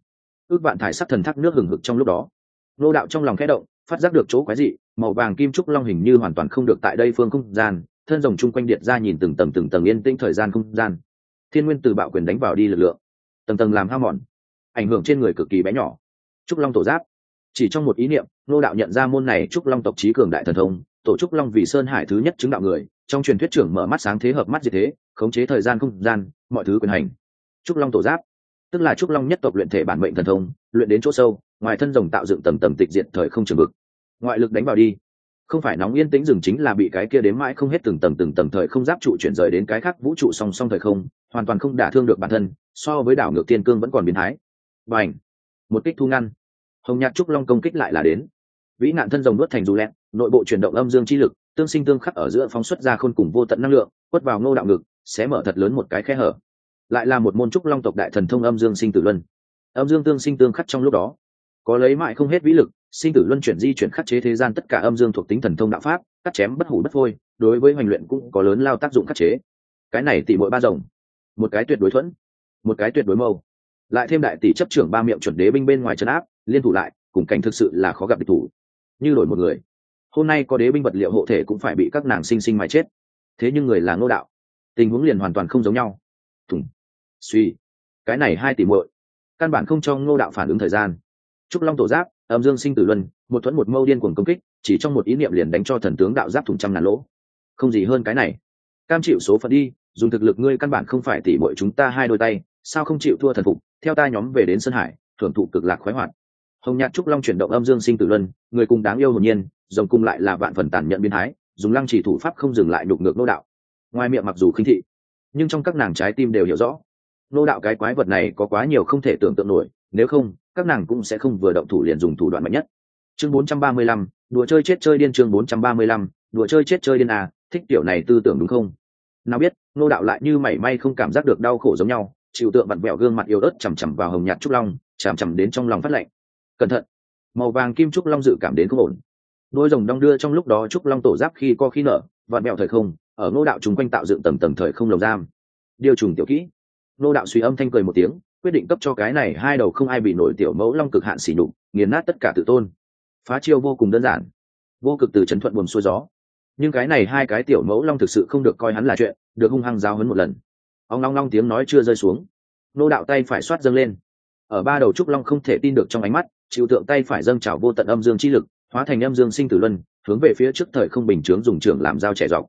ước vạn thải sắc thần thác nước hừng hực trong lúc đó. Nô đạo trong lòng khẽ động, phát giác được chỗ quái dị, màu vàng kim trúc long hình như hoàn toàn không được tại đây phương không gian, thân rồng chung quanh điện ra nhìn từng tầng yên tĩnh thời gian không gian. Thiên nguyên từ bạo quyền đánh vào đi lực lượng, tầng tầng làm hao mòn, ảnh hưởng trên người cực kỳ bé nhỏ. Trúc long tổ giáp, chỉ trong một ý niệm, nô đạo nhận ra môn này trúc long tộc chí cường đại thần thông, tổ trúc long vì sơn hải thứ nhất chứng đạo người, trong truyền thuyết trưởng mở mắt sáng thế hợp mắt diệt thế, khống chế thời gian không gian, mọi thứ quyền hành. Trúc long tổ giáp, tức là trúc long nhất tộc luyện thể bản mệnh thần thông, luyện đến chỗ sâu, ngoài thân rồng tạo dựng tầng tầng tịch diệt thời không trường vực. Ngoại lực đánh vào đi, không phải nóng yên tĩnh dừng, chính là bị cái kia đếm mãi không hết từng tầng thời không giáp trụ chuyển rời đến cái khác vũ trụ song song thời không, hoàn toàn không đả thương được bản thân, so với đảo ngược tiên cương vẫn còn biến thái. Bành, một kích thu ngăn, hồng nhạt trúc long công kích lại là đến. Vĩ nạn thân rồng nuốt thành dù lẹn, nội bộ chuyển động âm dương chi lực, tương sinh tương khắc ở giữa phóng xuất ra khôn cùng vô tận năng lượng, quất vào Ngô đạo ngực, xé mở thật lớn một cái khe hở. Lại là một môn trúc long tộc đại thần thông âm dương sinh tử luân. Âm dương tương sinh tương khắc trong lúc đó, có lấy mãi không hết vĩ lực, sinh tử luân chuyển di chuyển khắc chế thế gian tất cả âm dương thuộc tính thần thông đạo pháp, cắt chém bất hủ bất phôi, đối với hoành luyện cũng có lớn lao tác dụng khắc chế. Cái này tỷ muội ba rồng, một cái tuyệt đối thuẫn, một cái tuyệt đối mâu, lại thêm đại tỷ chấp trưởng ba miệng chuẩn đế binh bên ngoài trấn áp, liên thủ lại, cùng cảnh thực sự là khó gặp địch thủ. Như đổi một người, hôm nay có đế binh vật liệu hộ thể cũng phải bị các nàng sinh sinh mà chết. Thế nhưng người là Ngô đạo, tình huống liền hoàn toàn không giống nhau. Thùng, suy, cái này hai tỷ muội, căn bản không cho Ngô đạo phản ứng thời gian. Trúc long tổ giáp, âm dương sinh tử luân, một thuẫn một mâu điên cuồng công kích, chỉ trong một ý niệm liền đánh cho thần tướng đạo giáp thủng trăm ngàn lỗ. Không gì hơn cái này. Cam chịu số phận đi, dùng thực lực ngươi căn bản không phải tỷ muội chúng ta hai đôi tay, sao không chịu thua thần phục, theo ta nhóm về đến sơn hải, thưởng thụ cực lạc khoái hoạt. Hồng nhạt trúc long chuyển động âm dương sinh tử luân, người cùng đáng yêu hồn nhiên, rồng cung lại là vạn phần tàn nhẫn biến thái, dùng lăng chỉ thủ pháp không dừng lại nhục ngược Nô đạo. Ngoài miệng mặc dù khinh thị, nhưng trong các nàng trái tim đều hiểu rõ, Nô đạo cái quái vật này có quá nhiều không thể tưởng tượng nổi, nếu không các nàng cũng sẽ không vừa động thủ liền dùng thủ đoạn mạnh nhất. Chương 435, đùa chơi chết chơi điên. Chương 435, đùa chơi chết chơi điên à, thích tiểu này tư tưởng đúng không? Nào biết Nô đạo lại như mảy may không cảm giác được đau khổ giống nhau, chịu tượng vặn vẹo gương mặt yếu ớt chằm chằm vào hồng nhạt trúc long, chằm chằm đến trong lòng phát lạnh. Cẩn thận, màu vàng kim trúc long dự cảm đến không ổn. Đôi rồng đong đưa trong lúc đó trúc long tổ giáp khi co khi nở, vặn vẹo thời không, ở Nô đạo chúng quanh tạo dựng tầng thời không lồng giam. Điều trùng tiểu kỹ. Nô đạo suy âm thanh cười một tiếng, quyết định cấp cho cái này hai đầu không ai bị nổi tiểu mẫu long cực hạn xỉ nhục, nghiền nát tất cả tự tôn. Phá chiêu vô cùng đơn giản, vô cực từ trấn thuận buồm xuôi gió. Nhưng cái này hai cái tiểu mẫu long thực sự không được coi hắn là chuyện, được hung hăng giáo huấn một lần. Ông long long tiếng nói chưa rơi xuống, Nô đạo tay phải xoát dâng lên. Ở ba đầu trúc long không thể tin được trong ánh mắt, chịu tượng tay phải dâng trào vô tận âm dương chi lực, hóa thành âm dương sinh tử luân, hướng về phía trước thời không bình chướng dùng trường làm dao trẻ dọc.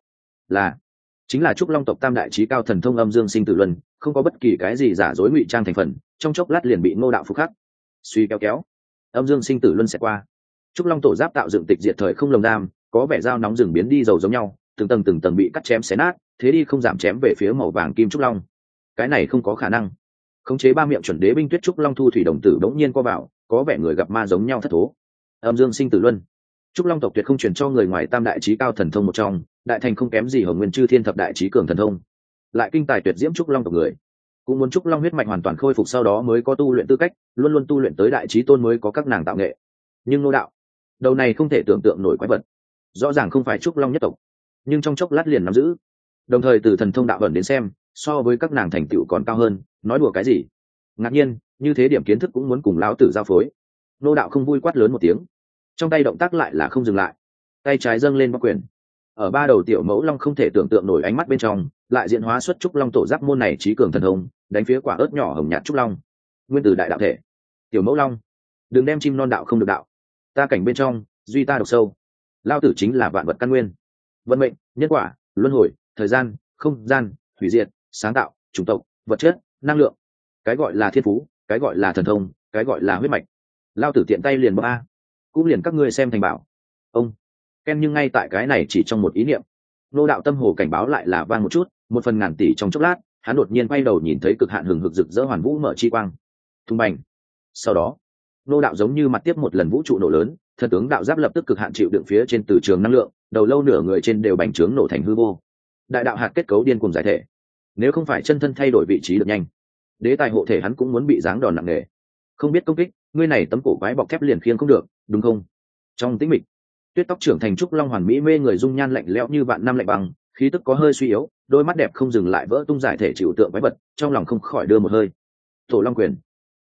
Chính là trúc long tộc tam đại trí cao thần thông âm dương sinh tử luân, không có bất kỳ cái gì giả dối ngụy trang thành phần, trong chốc lát liền bị Ngô đạo phục khắc. Suy kéo kéo, âm dương sinh tử luân sẽ qua. Trúc long tổ giáp tạo dựng tịch diệt thời không lồng giam, có vẻ dao nóng rừng biến đi dầu giống nhau, từng tầng bị cắt chém xé nát, thế đi không giảm chém về phía màu vàng kim trúc long. Cái này không có khả năng. Khống chế ba miệng chuẩn đế binh tuyết trúc long thu thủy đồng tử đống nhiên co vào, có vẻ người gặp ma giống nhau thất thố. Âm dương sinh tử luân, trúc long tộc tuyệt không truyền cho người ngoài tam đại trí cao thần thông một trong, đại thành không kém gì hồng nguyên chư thiên thập đại trí cường thần thông, lại kinh tài tuyệt diễm trúc long tộc người cũng muốn trúc long huyết mạch hoàn toàn khôi phục sau đó mới có tu luyện tư cách, luôn luôn tu luyện tới đại trí tôn mới có các nàng tạo nghệ. Nhưng Nô đạo, đầu này không thể tưởng tượng nổi quái vật, rõ ràng không phải trúc long nhất tộc, nhưng trong chốc lát liền nắm giữ, đồng thời từ thần thông đạo ẩn đến xem so với các nàng thành tựu còn cao hơn, nói đùa cái gì? Ngạc nhiên, như thế điểm kiến thức cũng muốn cùng lão tử giao phối. Nô đạo không vui quát lớn một tiếng, trong tay động tác lại là không dừng lại, tay trái dâng lên bóc quyền. Ở ba đầu tiểu mẫu long không thể tưởng tượng nổi ánh mắt bên trong, lại diễn hóa xuất trúc long tổ giáp môn này trí cường thần thông, đánh phía quả ớt nhỏ hồng nhạt trúc long. Nguyên tử đại đạo thể, tiểu mẫu long, đừng đem chim non đạo không được đạo, ta cảnh bên trong duy ta độc sâu. Lao tử chính là vạn vật căn nguyên, vận mệnh, nhân quả, luân hồi, thời gian, không gian, hủy diệt, sáng tạo, chủng tộc, vật chất, năng lượng. Cái gọi là thiên phú, cái gọi là thần thông, cái gọi là huyết mạch. Lao tử tiện tay liền bóp a, cũng liền các ngươi xem thành bảo. Ông ken, nhưng ngay tại cái này chỉ trong một ý niệm, Nô đạo tâm hồ cảnh báo lại là vang một chút, một phần ngàn tỷ trong chốc lát, hắn đột nhiên quay đầu nhìn thấy cực hạn hừng hực rực rỡ hoàn vũ mở chi quang. Thung bành. Sau đó, Nô đạo giống như mặt tiếp một lần vũ trụ nổ lớn, thần tướng đạo giáp lập tức cực hạn chịu đựng phía trên từ trường năng lượng, đầu lâu nửa người trên đều bành trướng nổ thành hư vô. Đại đạo hạt kết cấu điên cuồng giải thể. Nếu không phải chân thân thay đổi vị trí được nhanh, đế tài hộ thể hắn cũng muốn bị giáng đòn nặng nề. Không biết công kích, ngươi này tấm cổ quái bọc thép liền khiêng không được, đúng không? Trong tĩnh mịch, tuyết tóc trưởng thành trúc long hoàn mỹ mê người dung nhan lạnh lẽo như vạn năm lạnh băng, khí tức có hơi suy yếu, đôi mắt đẹp không dừng lại vỡ tung giải thể chịu tượng quái vật, trong lòng không khỏi đưa một hơi. Tổ long quyền,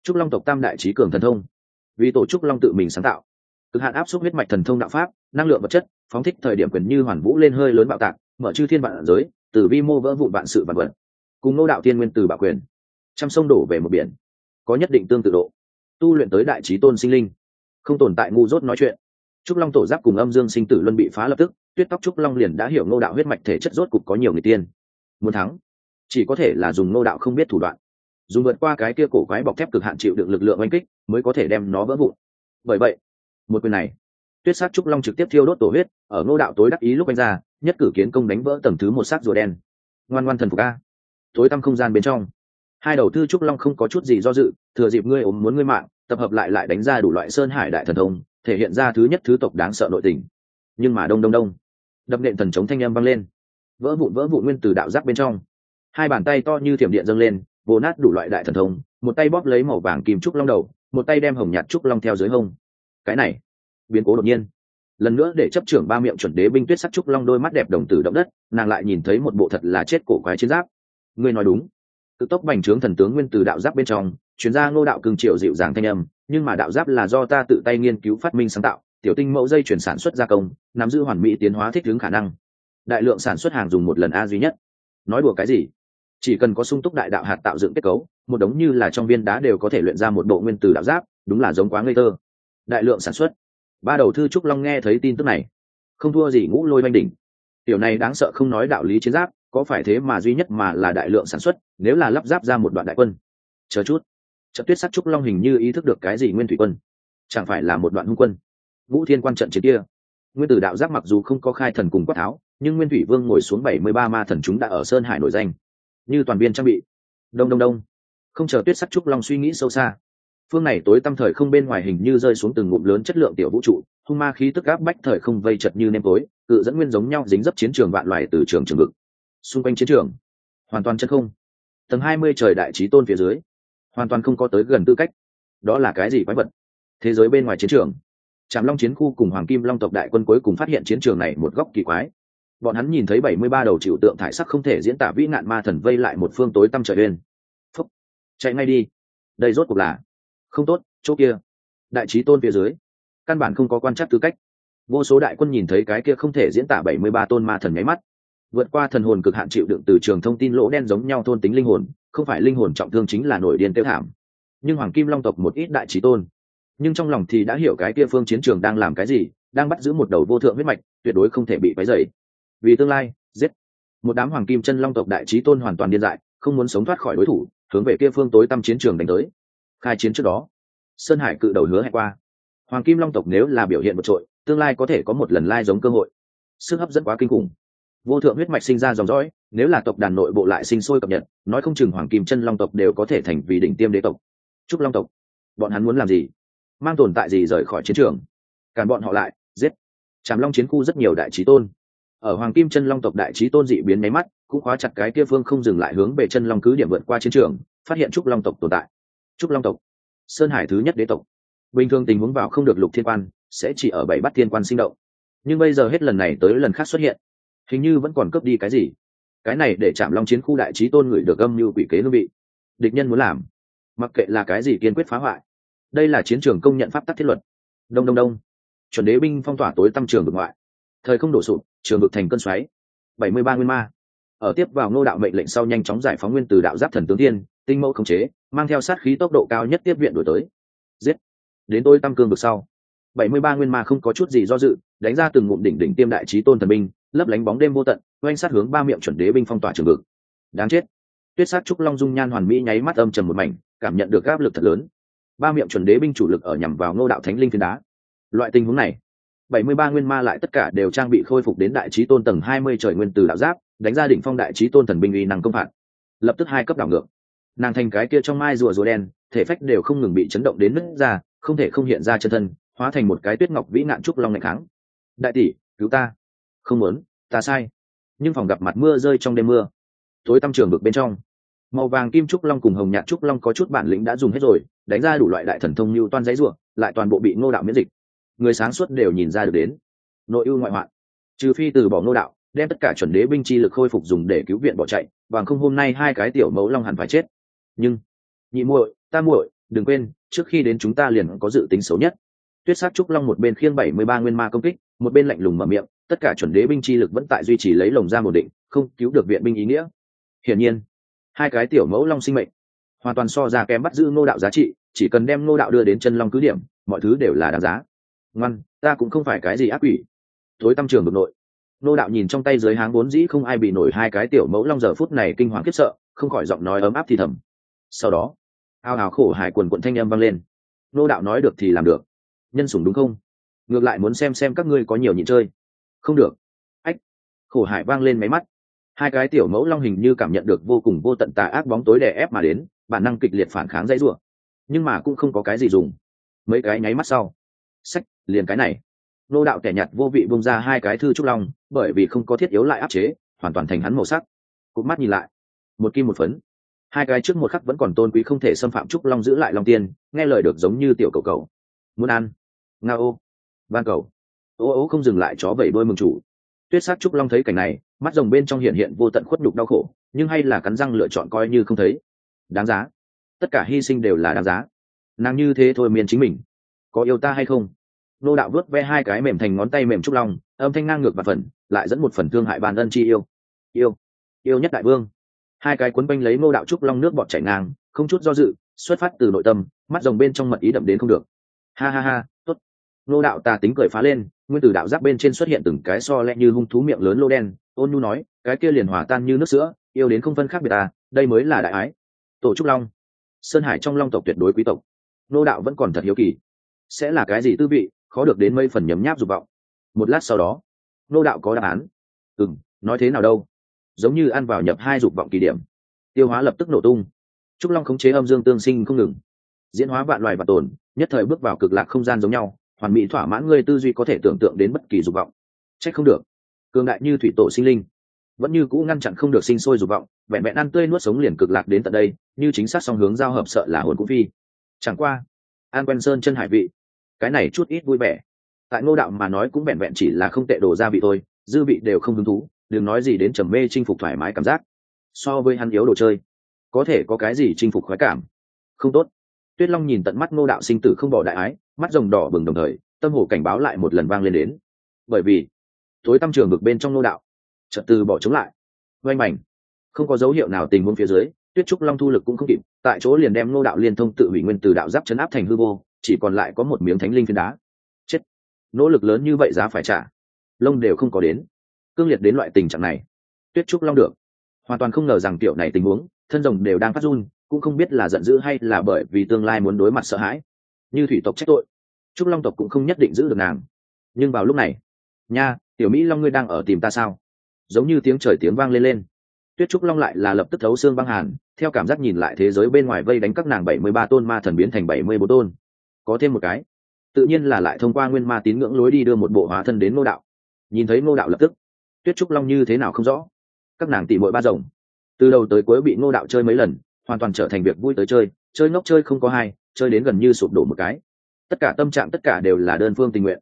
Trúc Long tộc tam đại trí cường thần thông, vì tổ Trúc Long tự mình sáng tạo, cực hạn áp suất huyết mạch thần thông đạo pháp, năng lượng vật chất, phóng thích thời điểm quyền như hoàn vũ lên hơi lớn bạo tạc, mở chư thiên vạn giới, từ vi mô vỡ vụn vạn sự vạn vật. Cùng Ngô đạo tiên nguyên từ bảo quyền, trăm sông đổ về một biển, có nhất định tương tự độ. Tu luyện tới đại trí tôn sinh linh, không tồn tại ngu dốt nói chuyện. Trúc Long tổ giáp cùng âm dương sinh tử luân bị phá lập tức, Tuyết Tóc Trúc Long liền đã hiểu Ngô đạo huyết mạch thể chất rốt cục có nhiều người tiên. Muốn thắng, chỉ có thể là dùng Ngô đạo không biết thủ đoạn, dùng vượt qua cái kia cổ quái bọc thép cực hạn chịu đựng lực lượng oanh kích, mới có thể đem nó vỡ vụn. Bởi vậy, một quyền này, Tuyết Sát Trúc Long trực tiếp thiêu đốt tổ huyết, ở Ngô đạo tối đắc ý lúc anh ra, nhất cử kiến công đánh vỡ tầng thứ một xác rùa đen. Ngoan ngoan thần phục a. Tối tăm không gian bên trong, hai đầu thư Trúc Long không có chút gì do dự, thừa dịp ngươi ốm muốn ngươi mạng, tập hợp lại đánh ra đủ loại sơn hải đại thần thông, thể hiện ra thứ nhất thứ tộc đáng sợ nội tình. Nhưng mà đông, đập nện thần chống thanh âm vang lên, vỡ vụn nguyên từ đạo giáp bên trong, hai bàn tay to như thiểm điện dâng lên, vồ nát đủ loại đại thần thông, một tay bóp lấy màu vàng kim Trúc Long đầu, một tay đem hồng nhạt Trúc Long theo dưới hông. Cái này, biến cố đột nhiên, lần nữa để chấp trưởng ba miệng chuẩn đế binh Tuyết Sắc Trúc Long đôi mắt đẹp đồng tử động đất, nàng lại nhìn thấy một bộ thật là chết cổ quái chiến giáp. Ngươi nói đúng. Tự tốc bành trướng thần tướng nguyên từ đạo giáp bên trong, chuyên gia Ngô đạo cường triệu dịu dàng thanh âm, nhưng mà đạo giáp là do ta tự tay nghiên cứu phát minh sáng tạo, tiểu tinh mẫu dây chuyển sản xuất gia công, nắm giữ hoàn mỹ tiến hóa thích ứng khả năng, đại lượng sản xuất hàng dùng một lần a duy nhất. Nói đùa cái gì? Chỉ cần có sung túc đại đạo hạt tạo dựng kết cấu, một đống như là trong viên đá đều có thể luyện ra một bộ nguyên từ đạo giáp, đúng là giống quá ngây thơ. Đại lượng sản xuất. Ba đầu thư Trúc Long nghe thấy tin tức này, không thua gì Ngũ Lôi Oanh đỉnh. Tiểu này đáng sợ không nói đạo lý chiến giáp, có phải thế mà duy nhất mà là đại lượng sản xuất, nếu là lắp ráp ra một đoạn đại quân. Chờ chút. Trận Tuyết Sắc Trúc Long hình như ý thức được cái gì, nguyên thủy quân, chẳng phải là một đoạn hung quân. Vũ Thiên Quan trận chiến kia, nguyên tử đạo giáp mặc dù không có khai thần cùng quát tháo, nhưng Nguyên Thủy Vương ngồi xuống 73 ma thần chúng đã ở Sơn Hải nổi danh, như toàn viên trang bị. Đông. Không chờ Tuyết Sắc Trúc Long suy nghĩ sâu xa, phương này tối tăm thời không bên ngoài hình như rơi xuống từng ngụm lớn chất lượng tiểu vũ trụ, hung ma khí tức áp bách thời không vây chật như nêm tối, cự dẫn nguyên giống nhau dính dấp chiến trường vạn loài từ trường vực. Xung quanh chiến trường, hoàn toàn chân không. Tầng 20 trời đại chí tôn phía dưới, hoàn toàn không có tới gần tư cách. Đó là cái gì quái vật? Thế giới bên ngoài chiến trường, Trảm Long chiến khu cùng Hoàng Kim Long tộc đại quân cuối cùng phát hiện chiến trường này một góc kỳ quái. Bọn hắn nhìn thấy 73 đầu chịu tượng thải sắc không thể diễn tả vĩ nạn ma thần vây lại một phương tối tăm trời bên. Phúc, chạy ngay đi. Đây rốt cuộc là không tốt, chỗ kia. Đại chí tôn phía dưới, căn bản không có quan trắc tư cách. Vô số đại quân nhìn thấy cái kia không thể diễn tả 73 tôn ma thần nháy mắt. Vượt qua thần hồn cực hạn chịu đựng từ trường thông tin lỗ đen giống nhau thôn tính linh hồn, không phải linh hồn trọng thương chính là nổi điên tiêu thảm. Nhưng Hoàng Kim Long tộc một ít đại chí tôn, nhưng trong lòng thì đã hiểu cái kia phương chiến trường đang làm cái gì, đang bắt giữ một đầu vô thượng huyết mạch, tuyệt đối không thể bị quấy rầy. Vì tương lai, giết. Một đám Hoàng Kim Chân Long tộc đại chí tôn hoàn toàn điên dại, không muốn sống thoát khỏi đối thủ, hướng về kia phương tối tăm chiến trường đánh tới. Khai chiến trước đó, Sơn Hải cự đầu hứa hẹn qua, Hoàng Kim Long tộc nếu là biểu hiện vượt trội, tương lai có thể có một lần lai giống cơ hội. Sức hấp dẫn quá kinh khủng. Vô thượng huyết mạch sinh ra dòng dõi, nếu là tộc đàn nội bộ lại sinh sôi cập nhật, nói không chừng Hoàng Kim Chân Long tộc đều có thể thành vì đỉnh tiêm đế tộc. Trúc Long tộc, bọn hắn muốn làm gì? Mang tồn tại gì rời khỏi chiến trường? Càn bọn họ lại, giết. Trảm Long chiến khu rất nhiều đại chí tôn, ở Hoàng Kim Chân Long tộc đại chí tôn dị biến mấy mắt, cũng khóa chặt cái kia phương không dừng lại hướng về Chân Long cứ điểm vượt qua chiến trường, phát hiện Trúc Long tộc tồn tại. Trúc Long tộc, Sơn Hải thứ nhất đế tộc. Bình thường tình huống vào không được Lục Thiên Quan, sẽ chỉ ở 7 Bát Thiên Quan sinh động. Nhưng bây giờ hết lần này tới lần khác xuất hiện, hình như vẫn còn cướp đi cái gì. Cái này để Trảm Long chiến khu đại chí tôn người được âm như quỷ kế hương vị. Địch nhân muốn làm, mặc kệ là cái gì kiên quyết phá hoại. Đây là chiến trường công nhận pháp tắc thiết luật. Đông. Chuẩn đế binh phong tỏa tối tăm trường vực ngoại. Thời không đổ sụp, trường vực thành cơn xoáy. 73 nguyên ma. Ở tiếp vào Ngô đạo mệnh lệnh sau nhanh chóng giải phóng nguyên từ đạo giáp thần tướng thiên, tinh mẫu khống chế, mang theo sát khí tốc độ cao nhất tiếp viện đuổi tới. Giết. Đến tối tăm cương vực sau, 73 nguyên ma không có chút gì do dự, đánh ra từng ngụm đỉnh tiêm đại chí tôn thần binh, lấp lánh bóng đêm vô tận, oanh sát hướng ba miệng chuẩn đế binh phong tỏa trường vực. Đáng chết. Tuyết Sát Trúc Long dung nhan hoàn mỹ nháy mắt âm trầm một mảnh, cảm nhận được áp lực thật lớn. Ba miệng chuẩn đế binh chủ lực ở nhằm vào Ngô đạo thánh linh phiến đá. Loại tình huống này, 73 nguyên ma lại tất cả đều trang bị khôi phục đến đại chí tôn tầng 20 trời nguyên từ đạo giáp, đánh ra đỉnh phong đại chí tôn thần binh uy năng công phạt. Lập tức 2 cấp đảo ngược. Nàng thành cái kia trong mai rùa đen, thể phách đều không ngừng bị chấn động đến nứt ra, không thể không hiện ra chân thân, hóa thành một cái tuyết ngọc vĩ ngạn trúc long lạnh kháng. Đại tỷ, cứu ta. Không muốn, ta sai. Nhưng phòng gặp mặt mưa rơi trong đêm mưa. Tối tăm trường vực bên trong, màu vàng kim trúc long cùng hồng nhạt trúc long có chút bản lĩnh đã dùng hết rồi, đánh ra đủ loại đại thần thông như toan giấy rùa, lại toàn bộ bị Ngô đạo miễn dịch. Người sáng suốt đều nhìn ra được đến nội ưu ngoại hoạn, trừ phi từ bỏ Ngô đạo, đem tất cả chuẩn đế binh chi lực khôi phục dùng để cứu viện bỏ chạy, bằng không hôm nay 2 cái tiểu mẫu long hẳn phải chết. Nhưng nhị muội, ta muội, đừng quên trước khi đến chúng ta liền có dự tính xấu nhất. Tuyết sát trúc long một bên khiêng 73 nguyên ma công kích, một bên lạnh lùng mở miệng, tất cả chuẩn đế binh chi lực vẫn tại duy trì lấy lồng ra một định, không cứu được viện binh ý nghĩa. Hiển nhiên, hai cái tiểu mẫu long sinh mệnh hoàn toàn so ra kém bắt giữ Ngô đạo giá trị, chỉ cần đem Ngô đạo đưa đến chân long cứ điểm, mọi thứ đều là đáng giá. Ngoan, ta cũng không phải cái gì ác quỷ. Tối tâm trường vực nội, Ngô đạo nhìn trong tay dưới háng vốn dĩ không ai bị nổi hai cái tiểu mẫu long giờ phút này kinh hoàng khiếp sợ, không khỏi giọng nói ấm áp thì thầm. Sau đó, ao ào khổ hải quần quận thanh âm vang lên. Ngô đạo nói được thì làm được, nhân sủng đúng không? Ngược lại muốn xem các ngươi có nhiều nhịn chơi. Không được. Ách. Khổ hải vang lên máy mắt. Hai cái tiểu mẫu long hình như cảm nhận được vô cùng vô tận tà ác bóng tối đè ép mà đến, bản năng kịch liệt phản kháng dãy rủa, nhưng mà cũng không có cái gì dùng. Mấy cái nháy mắt sau, sách liền cái này. Nô đạo kẻ nhặt vô vị bung ra hai cái thư trúc long, bởi vì không có thiết yếu lại áp chế, hoàn toàn thành hắn màu sắc. Cụp mắt nhìn lại, một kim một phấn, hai cái trước một khắc vẫn còn tôn quý không thể xâm phạm trúc long giữ lại long tiên, nghe lời được giống như tiểu cầu cầu. Muốn ăn, nga ô, van cầu, ô không dừng lại chó vẩy đuôi mừng chủ. Tuyết sát trúc long thấy cảnh này, mắt rồng bên trong hiện hiện vô tận khuất nhục đau khổ, nhưng hay là cắn răng lựa chọn coi như không thấy. Đáng giá, tất cả hy sinh đều là đáng giá. Nàng như thế thôi miên chính mình, có yêu ta hay không? Nô đạo vớt ve hai cái mềm thành ngón tay mềm trúc long, âm thanh ngang ngược và phần, lại dẫn một phần thương hại bàn ân chi yêu. Yêu nhất đại vương. Hai cái cuốn quanh lấy Nô đạo trúc long nước bọt chảy ngang, không chút do dự, xuất phát từ nội tâm, mắt rồng bên trong mật ý đậm đến không được. Ha ha ha, tốt. Nô đạo tà tính cười phá lên, nguyên tử đạo giáp bên trên xuất hiện từng cái so lẹ như hung thú miệng lớn lô đen, ôn nhu nói, cái kia liền hòa tan như nước sữa, yêu đến không phân khác biệt ta, đây mới là đại ái. Tổ trúc long, sơn hải trong long tộc tuyệt đối quý tộc. Nô đạo vẫn còn thật hiếu kỳ, sẽ là cái gì tư vị, khó được đến mấy phần nhấm nháp dục vọng. Một lát sau đó, nô đạo có đáp án. Nói thế nào đâu, giống như ăn vào nhập hai dục vọng kỳ điểm, tiêu hóa lập tức nổ tung. Trúc long khống chế âm dương tương sinh không ngừng, diễn hóa vạn loài và tồn, nhất thời bước vào cực lạc không gian giống nhau, hoàn mỹ thỏa mãn ngươi tư duy có thể tưởng tượng đến bất kỳ dục vọng. Trách không được, cường đại như thủy tổ sinh linh, vẫn như cũ ngăn chặn không được sinh sôi dục vọng, vẹn vẹn ăn tươi nuốt sống liền cực lạc đến tận đây, như chính xác song hướng giao hợp sợ là hồn cũng phi. Chẳng qua, an quen sơn chân hải vị, cái này chút ít vui vẻ. Tại Ngô đạo mà nói cũng vẹn vẹn chỉ là không tệ đồ gia vị thôi, dư vị đều không hứng thú, đừng nói gì đến trầm mê chinh phục thoải mái cảm giác. So với hắn yếu đồ chơi, có thể có cái gì chinh phục khoái cảm? Không tốt. Tuyết Long nhìn tận mắt Ngô đạo sinh tử không bỏ đại ái, mắt rồng đỏ bừng đồng thời, tâm hồ cảnh báo lại một lần vang lên đến. Bởi vì, tối tâm trường vực bên trong Ngô đạo, chợt từ bỏ chống lại. Oanh mảnh, không có dấu hiệu nào tình huống phía dưới, Tuyết Trúc Long thu lực cũng không kịp, tại chỗ liền đem Ngô đạo liên thông tự hủy nguyên từ đạo giáp chấn áp thành hư vô, chỉ còn lại có một miếng thánh linh phiến đá. Chết, nỗ lực lớn như vậy giá phải trả, lông đều không có đến, cương liệt đến loại tình trạng này. Tuyết Trúc Long được, hoàn toàn không ngờ rằng tiểu này tình huống, thân rồng đều đang phát run, cũng không biết là giận dữ hay là bởi vì tương lai muốn đối mặt sợ hãi. Như thủy tộc trách tội, Trúc Long tộc cũng không nhất định giữ được nàng. Nhưng vào lúc này, nha, tiểu Mỹ Long ngươi đang ở tìm ta sao? Giống như tiếng trời tiếng vang lên lên. Tuyết Trúc Long lại là lập tức thấu xương băng hàn, theo cảm giác nhìn lại thế giới bên ngoài vây đánh các nàng 73 tôn ma thần biến thành 74 tôn. Có thêm một cái, tự nhiên là lại thông qua nguyên ma tín ngưỡng lối đi đưa một bộ hóa thân đến Ngô đạo. Nhìn thấy Ngô đạo lập tức, Tuyết Trúc Long như thế nào không rõ. Các nàng tỉ muội ba rồng, từ đầu tới cuối bị Ngô đạo chơi mấy lần, hoàn toàn trở thành việc vui tới chơi, chơi ngốc chơi không có hai, chơi đến gần như sụp đổ một cái. Tất cả tâm trạng tất cả đều là đơn phương tình nguyện.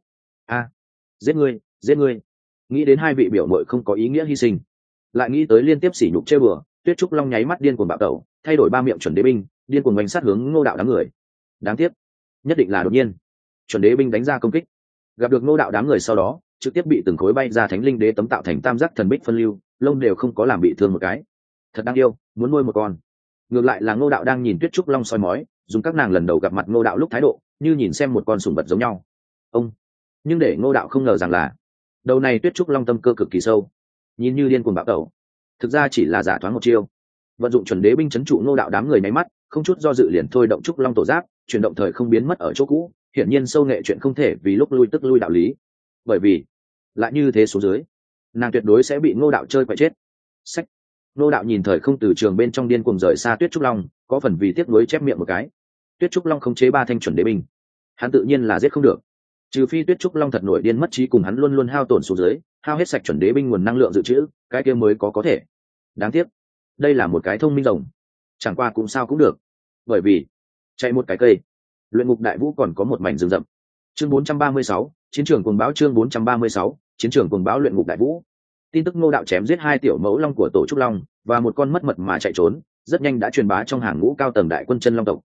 Giết ngươi, giết ngươi. Nghĩ đến hai vị biểu muội không có ý nghĩa hy sinh, lại nghĩ tới liên tiếp sỉ nhục chơi bừa, Tuyết Trúc Long nháy mắt điên cuồng bạo tẩu, thay đổi ba miệng chuẩn đế binh, điên cuồng đánh sát hướng Ngô đạo đám người. Đáng tiếc, nhất định là đột nhiên, chuẩn đế binh đánh ra công kích, gặp được Ngô đạo đám người sau đó, trực tiếp bị từng khối bay ra thánh linh đế tấm tạo thành tam giác thần bích phân lưu, lông đều không có làm bị thương một cái. Thật đáng yêu, muốn nuôi một con. Ngược lại là Ngô đạo đang nhìn Tuyết Trúc Long soi mói, dùng các nàng lần đầu gặp mặt Ngô đạo lúc thái độ, như nhìn xem một con sủng vật giống nhau. Nhưng để Ngô đạo không ngờ rằng là, đầu này Tuyết Trúc Long tâm cơ cực kỳ sâu, nhìn như điên cuồng bạo tẩu, thực ra chỉ là giả thoáng một chiêu. Vận dụng chuẩn đế binh trấn trụ Ngô đạo đám người nháy mắt, không chút do dự liền thôi động Trúc Long tổ giáp, chuyển động thời không biến mất ở chỗ cũ, hiển nhiên sâu nghệ chuyện không thể vì lúc lui tức lui đạo lý. Bởi vì, lại như thế số dưới, nàng tuyệt đối sẽ bị Ngô đạo chơi quậy chết. Sách. Ngô đạo nhìn thời không từ trường bên trong điên cuồng rời xa Tuyết Trúc Long, có phần vì tiếc nuối chép miệng một cái. Tuyết Trúc Long khống chế ba thanh chuẩn đế binh, hắn tự nhiên là giết không được. Trừ phi Tuyết Trúc Long thật nổi điên mất trí cùng hắn luôn luôn hao tổn xuống dưới, hao hết sạch chuẩn đế binh nguồn năng lượng dự trữ, cái kia mới có thể. Đáng tiếc, đây là một cái thông minh rồng, chẳng qua cũng sao cũng được. Bởi vì, chạy một cái cây, luyện ngục đại vũ còn có một mảnh rừng rậm. Chương 436, chiến trường cuồng bão. Chương 436, chiến trường cuồng bão luyện ngục đại vũ. Tin tức Ngô đạo chém giết hai tiểu mẫu long của tổ Trúc Long và một con mất mật mà chạy trốn, rất nhanh đã truyền bá trong hàng ngũ cao tầng đại quân chân long tộc.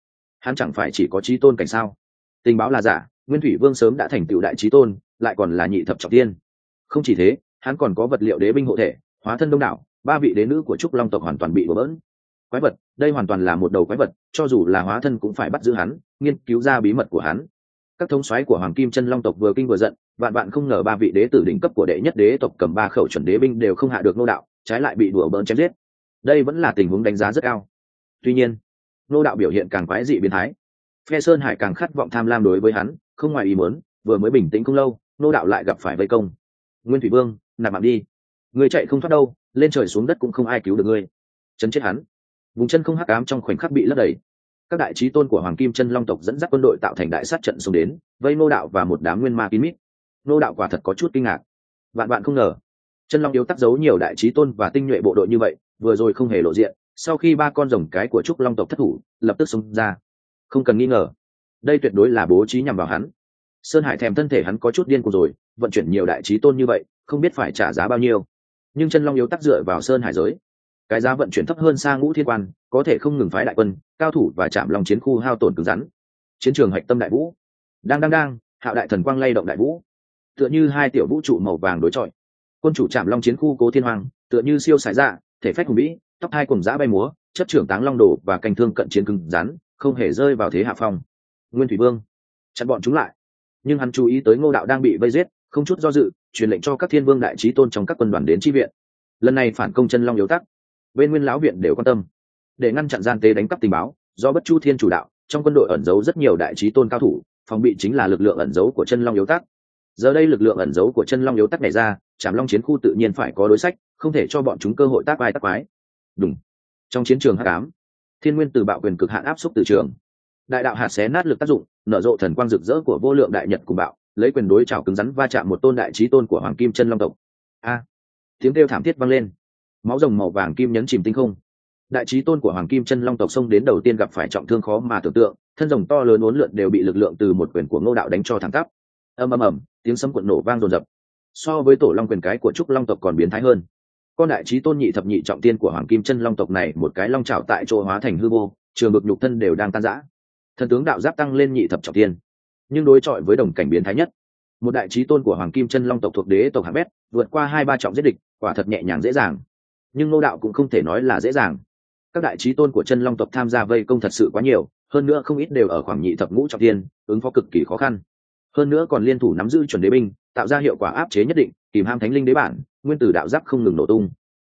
hắn chẳng phải chỉ có chí tôn cảnh sao? Tình báo là giả, Nguyên Thủy Vương sớm đã thành tựu đại chí tôn, lại còn là nhị thập trọng tiên. Không chỉ thế, hắn còn có vật liệu đế binh hộ thể, hóa thân đông đảo, 3 vị đế nữ của trúc long tộc hoàn toàn bị đổ bỡn. Quái vật, đây hoàn toàn là một đầu quái vật, cho dù là hóa thân cũng phải bắt giữ hắn, nghiên cứu ra bí mật của hắn. Các thống soái của Hoàng Kim Chân Long tộc vừa kinh vừa giận, vạn vạn không ngờ 3 vị đế tử đỉnh cấp của đệ nhất đế tộc cầm 3 khẩu chuẩn đế binh đều không hạ được Ngô đạo, trái lại bị đùa bỡn chém giết. Đây vẫn là tình huống đánh giá rất cao. Tuy nhiên, Ngô đạo biểu hiện càng quái dị biến thái. Phe Sơn Hải càng khát vọng tham lam đối với hắn, không ngoài ý muốn, vừa mới bình tĩnh không lâu, Ngô đạo lại gặp phải vây công. Nguyên Thủy Vương, nạp mạng đi, ngươi chạy không thoát đâu, lên trời xuống đất cũng không ai cứu được ngươi. Chấn chết hắn. Vùng chân không hắc ám trong khoảnh khắc bị lấp đầy. Các đại chí tôn của Hoàng Kim Chân Long tộc dẫn dắt quân đội tạo thành đại sát trận xông đến, vây Ngô đạo và một đám nguyên ma kín mít. Ngô đạo quả thật có chút kinh ngạc. Vạn vạn không ngờ, Chân Long yếu tác giấu nhiều đại chí tôn và tinh nhuệ bộ đội như vậy, vừa rồi không hề lộ diện, sau khi 3 con rồng cái của trúc long tộc thất thủ, lập tức xông ra. Không cần nghi ngờ, đây tuyệt đối là bố trí nhằm vào hắn. Sơn Hải thèm thân thể hắn có chút điên cuồng rồi, vận chuyển nhiều đại chí tôn như vậy, không biết phải trả giá bao nhiêu. Nhưng Chân Long yếu tác dựa vào Sơn Hải giới, cái giá vận chuyển thấp hơn xa Ngũ Thiên Quan, có thể không ngừng phái đại quân, cao thủ và chạm long chiến khu hao tổn cứng rắn. Chiến trường hạch tâm đại vũ, đang, Hạo đại thần quang lay động đại vũ, tựa như 2 tiểu vũ trụ màu vàng đối chọi. Quân chủ chạm long chiến khu Cố Thiên Hoàng, tựa như siêu sải dạ, thể phách hùng vĩ, tóc hai cùng dã bay múa, chấp trưởng táng long đồ và canh thương cận chiến cứng rắn, không hề rơi vào thế hạ phong. Nguyên Thủy Vương chặn bọn chúng lại, nhưng hắn chú ý tới Ngô đạo đang bị vây giết, không chút do dự, truyền lệnh cho các thiên vương đại chí tôn trong các quân đoàn đến chi viện. Lần này phản công Chân Long yếu tắc, bên Nguyên lão viện đều quan tâm, để ngăn chặn gian tế đánh cắp tình báo, do Bất Chu Thiên chủ đạo, trong quân đội ẩn giấu rất nhiều đại chí tôn cao thủ, phòng bị chính là lực lượng ẩn giấu của Chân Long yếu tắc. Giờ đây lực lượng ẩn giấu của Chân Long yếu tắc này ra, Trảm Long chiến khu tự nhiên phải có đối sách, không thể cho bọn chúng cơ hội tác vai tác quái. Đúng. Trong chiến trường hắc ám, Thiên Nguyên từ bạo quyền cực hạn áp xúc từ trường, đại đạo hạt xé nát lực tác dụng, nở rộ thần quang rực rỡ của vô lượng đại nhật cùng bạo, lấy quyền đối chảo cứng rắn va chạm một tôn đại chí tôn của Hoàng Kim Chân Long tộc. A! Tiếng kêu thảm thiết vang lên, máu rồng màu vàng kim nhấn chìm tinh không. Đại chí tôn của Hoàng Kim Chân Long tộc xông đến đầu tiên gặp phải trọng thương khó mà tưởng tượng, thân rồng to lớn uốn lượn đều bị lực lượng từ một quyền của Ngô đạo đánh cho thẳng tắp. Ầm, tiếng sấm cuộn nổ vang dồn dập. So với tổ long quyền cái của trúc long tộc còn biến thái hơn. Con đại chí tôn nhị thập nhị trọng tiên của Hoàng Kim Chân Long tộc này, một cái long chảo tại chỗ hóa thành hư vô, trường bực nhục thân đều đang tan rã. Thần tướng đạo giáp tăng lên nhị thập trọng tiên, nhưng đối chọi với đồng cảnh biến thái nhất, một đại chí tôn của Hoàng Kim Chân Long tộc thuộc đế tộc hạng bét, vượt qua 2-3 trọng giết địch, quả thật nhẹ nhàng dễ dàng. Nhưng Ngô đạo cũng không thể nói là dễ dàng. Các đại chí tôn của Chân Long tộc tham gia vây công thật sự quá nhiều, hơn nữa không ít đều ở khoảng nhị thập ngũ trọng tiên, ứng phó cực kỳ khó khăn. Hơn nữa còn liên thủ nắm giữ chuẩn đế binh, tạo ra hiệu quả áp chế nhất định, kìm ham thánh linh đế bản, nguyên tử đạo giáp không ngừng nổ tung.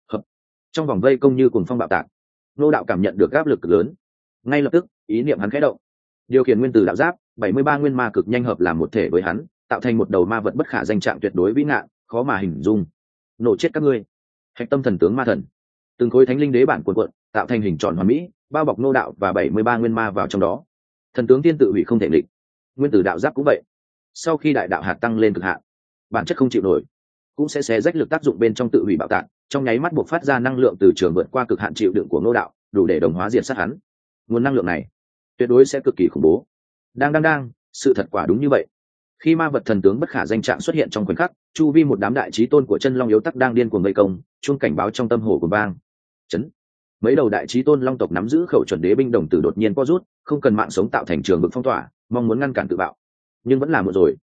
Trong vòng vây công như cuồng phong bạo tạc, Ngô đạo cảm nhận được áp lực cực lớn. Ngay lập tức, ý niệm hắn khẽ động, điều khiển nguyên tử đạo giáp 73 nguyên ma cực nhanh hợp làm một thể với hắn, tạo thành một đầu ma vật bất khả danh trạng tuyệt đối vĩ ngạn, khó mà hình dung. Nổ chết các ngươi! Hạch tâm thần tướng ma thần, từng khối thánh linh đế bản cuộn cuộn, tạo thành hình tròn hoàn mỹ, bao bọc Ngô đạo và 73 nguyên ma vào trong đó. Thần tướng tiên tự hủy không thể địch, nguyên tử đạo giáp cũng vậy. Sau khi đại đạo hạt tăng lên cực hạn, bản chất không chịu nổi, cũng sẽ xé rách lực tác dụng bên trong tự hủy bạo tạc, trong nháy mắt buộc phát ra năng lượng từ trường vượt qua cực hạn chịu đựng của Ngô đạo, đủ để đồng hóa diệt sát hắn. Nguồn năng lượng này tuyệt đối sẽ cực kỳ khủng bố. Đang, sự thật quả đúng như vậy. Khi ma vật thần tướng bất khả danh trạng xuất hiện trong khoảnh khắc, chu vi một đám đại chí tôn của Chân Long yếu tắc đang điên cuồng vây công, chuông cảnh báo trong tâm hồ của vang. Chấn. Mấy đầu đại chí tôn long tộc nắm giữ khẩu chuẩn đế binh đồng tử đột nhiên co rút, không cần mạng sống tạo thành trường vực phong tỏa, mong muốn ngăn cản tự bạo, nhưng vẫn là muộn rồi.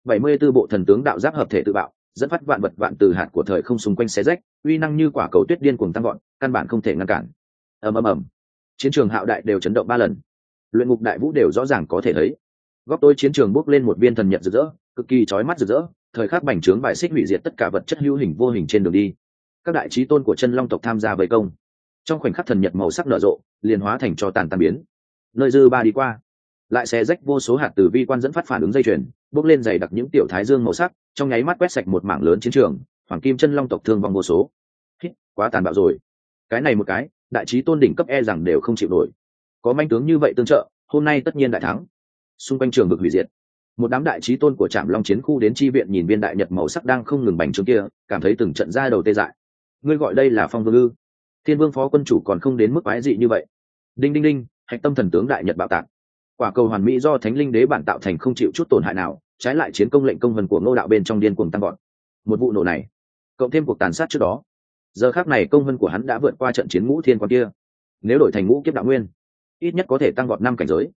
74 bộ thần tướng đạo giáp hợp thể tự bạo, dẫn phát vạn vật vạn từ hạt của thời không xung quanh xé rách, uy năng như quả cầu tuyết điên cuồng tăng gọn, căn bản không thể ngăn cản. Ầm. Chiến trường Hạo đại đều chấn động 3 lần. Luyện ngục đại vũ đều rõ ràng có thể thấy. Góc tối chiến trường bốc lên một viên thần nhật rực rỡ, cực kỳ chói mắt rực rỡ, thời khắc bành trướng bài xích hủy diệt tất cả vật chất hữu hình vô hình trên đường đi. Các đại chí tôn của Chân Long tộc tham gia vây công. Trong khoảnh khắc thần nhật màu sắc nở rộ, liền hóa thành tro tàn tan biến. Nơi dư ba đi qua, lại xé rách vô số hạt tử vi quan dẫn phát phản ứng dây chuyền, bốc lên dày đặc những tiểu thái dương màu sắc, trong nháy mắt quét sạch một mảng lớn chiến trường. Hoàng Kim Chân Long tộc thương vong vô số. Quá tàn bạo rồi. Cái này một cái, đại chí tôn đỉnh cấp e rằng đều không chịu nổi. Có manh tướng như vậy tương trợ, hôm nay tất nhiên đại thắng. Xung quanh trường vực hủy diệt, một đám đại chí tôn của Trảm Long chiến khu đến chi viện, nhìn viên đại nhật màu sắc đang không ngừng bành trướng kia, cảm thấy từng trận ra đầu tê dại. Ngươi gọi đây là phong vương ư? Thiên vương phó quân chủ còn không đến mức quái dị như vậy. Đinh, hạch tâm thần tướng đại nhật bạo tạc. Quả cầu hoàn mỹ do thánh linh đế bản tạo thành không chịu chút tổn hại nào, trái lại chiến công lệnh công vân của Ngô đạo bên trong điên cuồng tăng gọn. Một vụ nổ này, cộng thêm cuộc tàn sát trước đó, giờ khắc này công vân của hắn đã vượt qua trận chiến ngũ thiên quan kia. Nếu đổi thành ngũ kiếp đạo nguyên, ít nhất có thể tăng vọt 5 cảnh giới.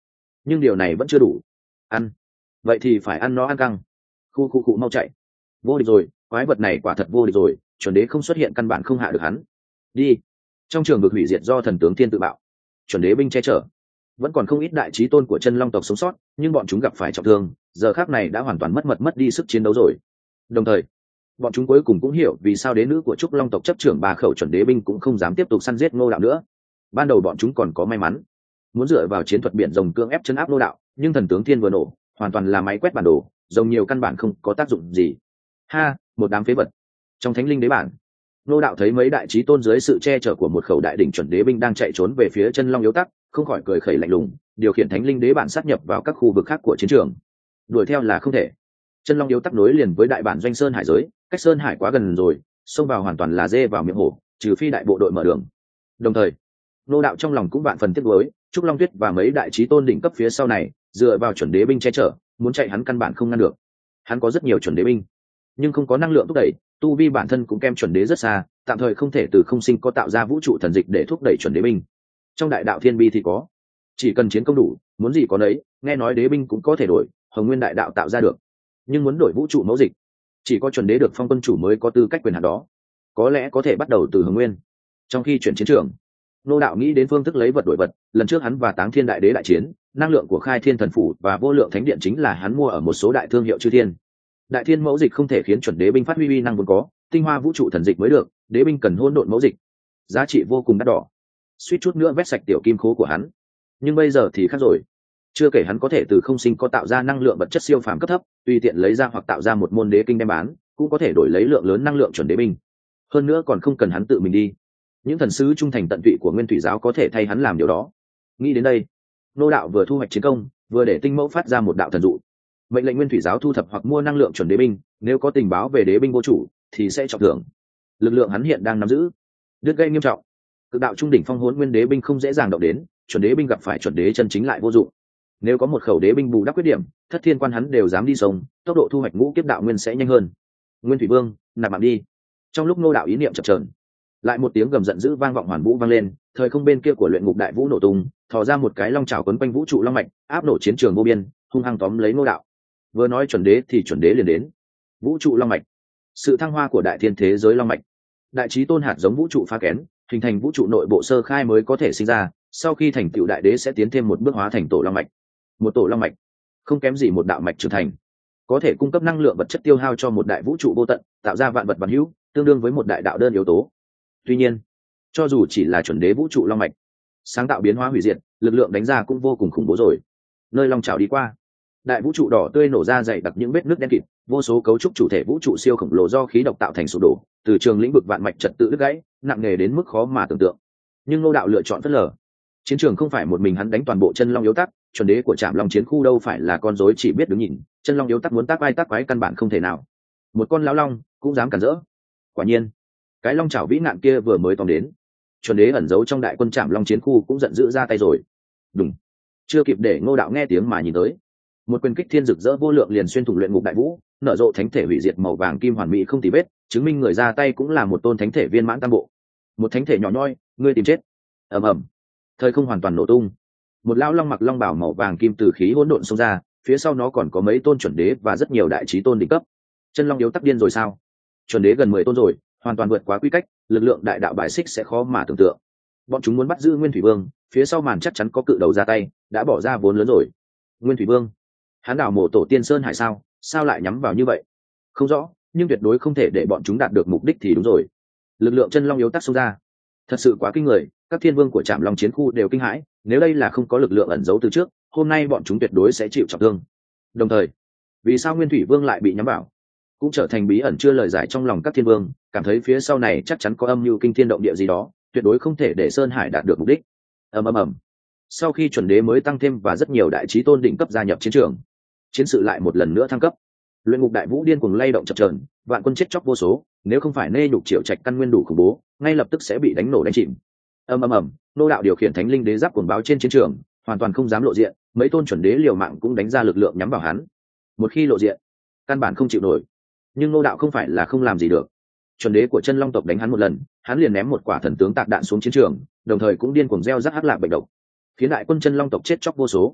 nhưng điều này vẫn chưa đủ. Ăn, vậy thì phải ăn nó ăn căng. Khu mau chạy, vô địch rồi, quái vật này quả thật vô địch rồi, chuẩn đế không xuất hiện căn bản không hạ được hắn. Đi. Trong trường vực hủy diệt do thần tướng thiên tự bạo, chuẩn đế binh che chở, vẫn còn không ít đại chí tôn của chân long tộc sống sót, nhưng bọn chúng gặp phải trọng thương, giờ khác này đã hoàn toàn mất đi sức chiến đấu rồi. Đồng thời bọn chúng cuối cùng cũng hiểu vì sao đế nữ của trúc long tộc chấp trưởng 3 khẩu chuẩn đế binh cũng không dám tiếp tục săn giết Ngô Đạo nữa. Ban đầu bọn chúng còn có may mắn, muốn dựa vào chiến thuật biển rồng cưỡng ép chấn áp Ngô Đạo, nhưng thần tướng thiên vừa nổ, hoàn toàn là máy quét bản đồ, rồng nhiều căn bản không có tác dụng gì. Ha, một đám phế vật. Trong thánh linh đế bản, Ngô Đạo thấy mấy đại chí tôn dưới sự che chở của một khẩu đại đỉnh chuẩn đế binh đang chạy trốn về phía chân long yếu tắc, không khỏi cười khẩy lạnh lùng, điều khiển thánh linh đế bản sát nhập vào các khu vực khác của chiến trường. Đuổi theo là không thể. Chân long yếu tắc nối liền với đại bản doanh sơn hải giới, cách sơn hải quá gần rồi, xông vào hoàn toàn là dê vào miệng hổ, trừ phi đại bộ đội mở đường. Đồng thời Ngô Đạo trong lòng cũng vạn phần tiếc nuối, trúc long tuyết và mấy đại chí tôn đỉnh cấp phía sau này dựa vào chuẩn đế binh che chở, muốn chạy hắn căn bản không ngăn được. Hắn có rất nhiều chuẩn đế binh, nhưng không có năng lượng thúc đẩy, tu vi bản thân cũng kém chuẩn đế rất xa, tạm thời không thể từ không sinh có tạo ra vũ trụ thần dịch để thúc đẩy chuẩn đế binh. Trong đại đạo thiên bi thì có, chỉ cần chiến công đủ, muốn gì có đấy, nghe nói đế binh cũng có thể đổi, hồng nguyên đại đạo tạo ra được, nhưng muốn đổi vũ trụ mẫu dịch, chỉ có chuẩn đế được phong quân chủ mới có tư cách quyền hạn đó. Có lẽ có thể bắt đầu từ hồng nguyên. Trong khi chuyển chiến trường, Ngô Đạo nghĩ đến phương thức lấy vật đổi vật. Lần trước hắn và Táng Thiên Đại Đế đại chiến, năng lượng của Khai Thiên Thần Phủ và Vô Lượng Thánh Điện chính là hắn mua ở một số đại thương hiệu chư thiên. Đại thiên mẫu dịch không thể khiến chuẩn đế binh phát huy uy năng vốn có, tinh hoa vũ trụ thần dịch mới được, đế binh cần hỗn độn mẫu dịch, giá trị vô cùng đắt đỏ, suýt chút nữa vét sạch tiểu kim khố của hắn. Nhưng bây giờ thì khác rồi, chưa kể hắn có thể từ không sinh có tạo ra năng lượng vật chất siêu phàm cấp thấp, tùy tiện lấy ra hoặc tạo ra một môn đế kinh đem bán, cũng có thể đổi lấy lượng lớn năng lượng chuẩn đế binh. Hơn nữa còn không cần hắn tự mình đi, những thần sứ trung thành tận tụy của Nguyên Thủy giáo có thể thay hắn làm điều đó. Nghĩ đến đây, Ngô Đạo vừa thu hoạch chiến công, vừa để tinh mẫu phát ra một đạo thần dụ, mệnh lệnh Nguyên Thủy giáo thu thập hoặc mua năng lượng chuẩn đế binh, nếu có tình báo về đế binh vô chủ thì sẽ trọng thưởng. Lực lượng hắn hiện đang nắm giữ đứt gây nghiêm trọng, cực đạo trung đỉnh phong hỗn nguyên đế binh không dễ dàng động đến, chuẩn đế binh gặp phải chuẩn đế chân chính lại vô dụng. Nếu có một khẩu đế binh bù đắp khuyết điểm, thất thiên quan hắn đều dám đi sông, tốc độ thu hoạch ngũ kiếp đạo nguyên sẽ nhanh hơn. Nguyên Thủy Vương, nạp mạng đi. Trong lúc Ngô Đạo ý niệm chập chờn, lại một tiếng gầm giận dữ vang vọng hoàn vũ vang lên, thời không bên kia của luyện ngục đại vũ nổ tung, thò ra một cái long chảo quấn quanh vũ trụ long mạch, áp nổ chiến trường vô biên, hung hăng tóm lấy Ngô Đạo. Vừa nói chuẩn đế thì chuẩn đế liền đến. Vũ trụ long mạch, sự thăng hoa của đại thiên thế giới long mạch, đại chí tôn hạt giống vũ trụ pha kén, hình thành vũ trụ nội bộ sơ khai mới có thể sinh ra, sau khi thành tựu đại đế sẽ tiến thêm một bước hóa thành tổ long mạch. Một tổ long mạch không kém gì một đạo mạch trưởng thành, có thể cung cấp năng lượng vật chất tiêu hao cho một đại vũ trụ vô tận, tạo ra vạn vật vạn hữu, tương đương với một đại đạo đơn yếu tố. Tuy nhiên, cho dù chỉ là chuẩn đế vũ trụ long mạch, sáng tạo biến hóa hủy diệt, lực lượng đánh ra cũng vô cùng khủng bố rồi. Nơi long trào đi qua, đại vũ trụ đỏ tươi nổ ra dày đặc những vết nước đen kịt, vô số cấu trúc chủ thể vũ trụ siêu khổng lồ do khí độc tạo thành sụp đổ, từ trường lĩnh vực vạn mạch trật tự đứt gãy, nặng nề đến mức khó mà tưởng tượng. Nhưng Ngô Đạo lựa chọn phớt lờ. Chiến trường không phải một mình hắn đánh toàn bộ chân long yếu tắc, chuẩn đế của Trảm Long chiến khu đâu phải là con rối chỉ biết đứng nhìn, chân long yếu tắc muốn tác ai tác quái căn bản không thể nào. Một con lão long cũng dám cản rỡ. Quả nhiên, cái long chảo vĩ nạn kia vừa mới tóm đến, chuẩn đế ẩn giấu trong đại quân Trảm Long chiến khu cũng giận dữ ra tay rồi. Đúng, chưa kịp để Ngô Đạo nghe tiếng mà nhìn tới, một quyền kích thiên rực rỡ vô lượng liền xuyên thủng luyện ngục đại vũ, nở rộ thánh thể hủy diệt màu vàng kim hoàn mỹ không tì vết, chứng minh người ra tay cũng là một tôn thánh thể viên mãn tam bộ. Một thánh thể nhỏ nhoi, ngươi tìm chết. Ầm ầm, thời không hoàn toàn nổ tung, một lão long mặc long bào màu vàng kim từ khí hỗn độn xông ra, phía sau nó còn có mấy tôn chuẩn đế và rất nhiều đại chí tôn đỉnh cấp. Chân long yếu tắc điên rồi sao? Chuẩn đế gần 10 tôn rồi, hoàn toàn vượt quá quy cách, lực lượng đại đạo bài xích sẽ khó mà tưởng tượng. Bọn chúng muốn bắt giữ Nguyên Thủy Vương, phía sau màn chắc chắn có cự đầu ra tay, đã bỏ ra vốn lớn rồi. Nguyên Thủy Vương, hắn đảo mộ tổ tiên sơn hải sao lại nhắm vào như vậy? Không rõ, nhưng tuyệt đối không thể để bọn chúng đạt được mục đích thì đúng rồi. Lực lượng chân long yếu tắc xông ra, thật sự quá kinh người, các thiên vương của Trảm Long chiến khu đều kinh hãi, nếu đây là không có lực lượng ẩn giấu từ trước, hôm nay bọn chúng tuyệt đối sẽ chịu trọng thương. Đồng thời, vì sao Nguyên Thủy Vương lại bị nhắm vào, cũng trở thành bí ẩn chưa lời giải trong lòng các thiên vương, cảm thấy phía sau này chắc chắn có âm mưu kinh thiên động địa gì đó, tuyệt đối không thể để sơn hải đạt được mục đích. Ầm. Sau khi chuẩn đế mới tăng thêm và rất nhiều đại chí tôn đỉnh cấp gia nhập chiến trường, chiến sự lại một lần nữa thăng cấp. Luyện ngục đại vũ điên cuồng lay động chập chờn, vạn quân chết chóc vô số, nếu không phải nê nhục triệu trạch căn nguyên đủ khủng bố, ngay lập tức sẽ bị đánh nổ đánh chìm. Ầm. Nô Đạo điều khiển thánh linh đế giáp cuồng báo trên chiến trường, hoàn toàn không dám lộ diện, mấy tôn chuẩn đế liều mạng cũng đánh ra lực lượng nhắm vào hắn. Một khi lộ diện, căn bản không chịu nổi. Nhưng Nô Đạo không phải là không làm gì được. Chuẩn đế của chân long tộc đánh hắn một lần, hắn liền ném một quả thần tướng tạc đạn xuống chiến trường, đồng thời cũng điên cuồng gieo rắc hắc lạc bệnh độc, khiến đại quân chân long tộc chết chóc vô số.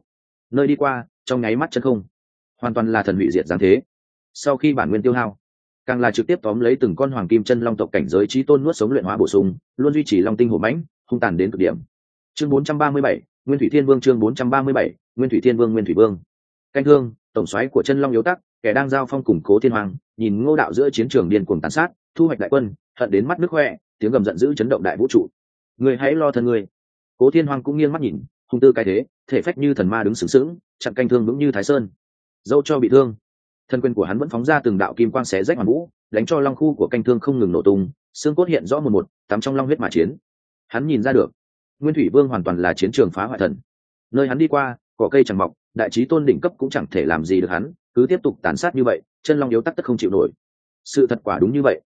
nơi đi qua trong nháy mắt chân không, hoàn toàn là thần hủy diệt giáng thế. Sau khi bản nguyên tiêu hao, càng là trực tiếp tóm lấy từng con hoàng kim chân long tộc cảnh giới chí tôn nuốt sống luyện hóa bổ sung, luôn duy trì long tinh hổ mãnh hung tàn đến cực điểm. Chương 437, Nguyên Thủy Thiên Vương. Chương 437, Nguyên Thủy Thiên Vương. Nguyên Thủy Vương canh thương tổng soái của chân long yếu tắc, kẻ đang giao phong củng Cố Thiên Hoàng, nhìn Ngô Đạo giữa chiến trường điên cuồng tàn sát, thu hoạch đại quân, hận đến mắt nước khoe, tiếng gầm giận dữ chấn động đại vũ trụ. Người hãy lo thân người. Cố Thiên Hoàng cũng nghiêng mắt nhìn, hung tư cái thế, thể phách như thần ma đứng sướng sướng, chặn canh thương vững như Thái Sơn. Dẫu cho bị thương, thân quyền của hắn vẫn phóng ra từng đạo kim quang xé rách hoàn vũ, đánh cho long khu của canh thương không ngừng nổ tung, xương cốt hiện rõ một một, tắm trong long huyết mà chiến. Hắn nhìn ra được, Nguyên Thủy Vương hoàn toàn là chiến trường phá hoại thần. Nơi hắn đi qua, cỏ cây chẳng mọc, đại chí tôn đỉnh cấp cũng chẳng thể làm gì được hắn, cứ tiếp tục tàn sát như vậy, chân long yếu tắc tất không chịu nổi. Sự thật quả đúng như vậy.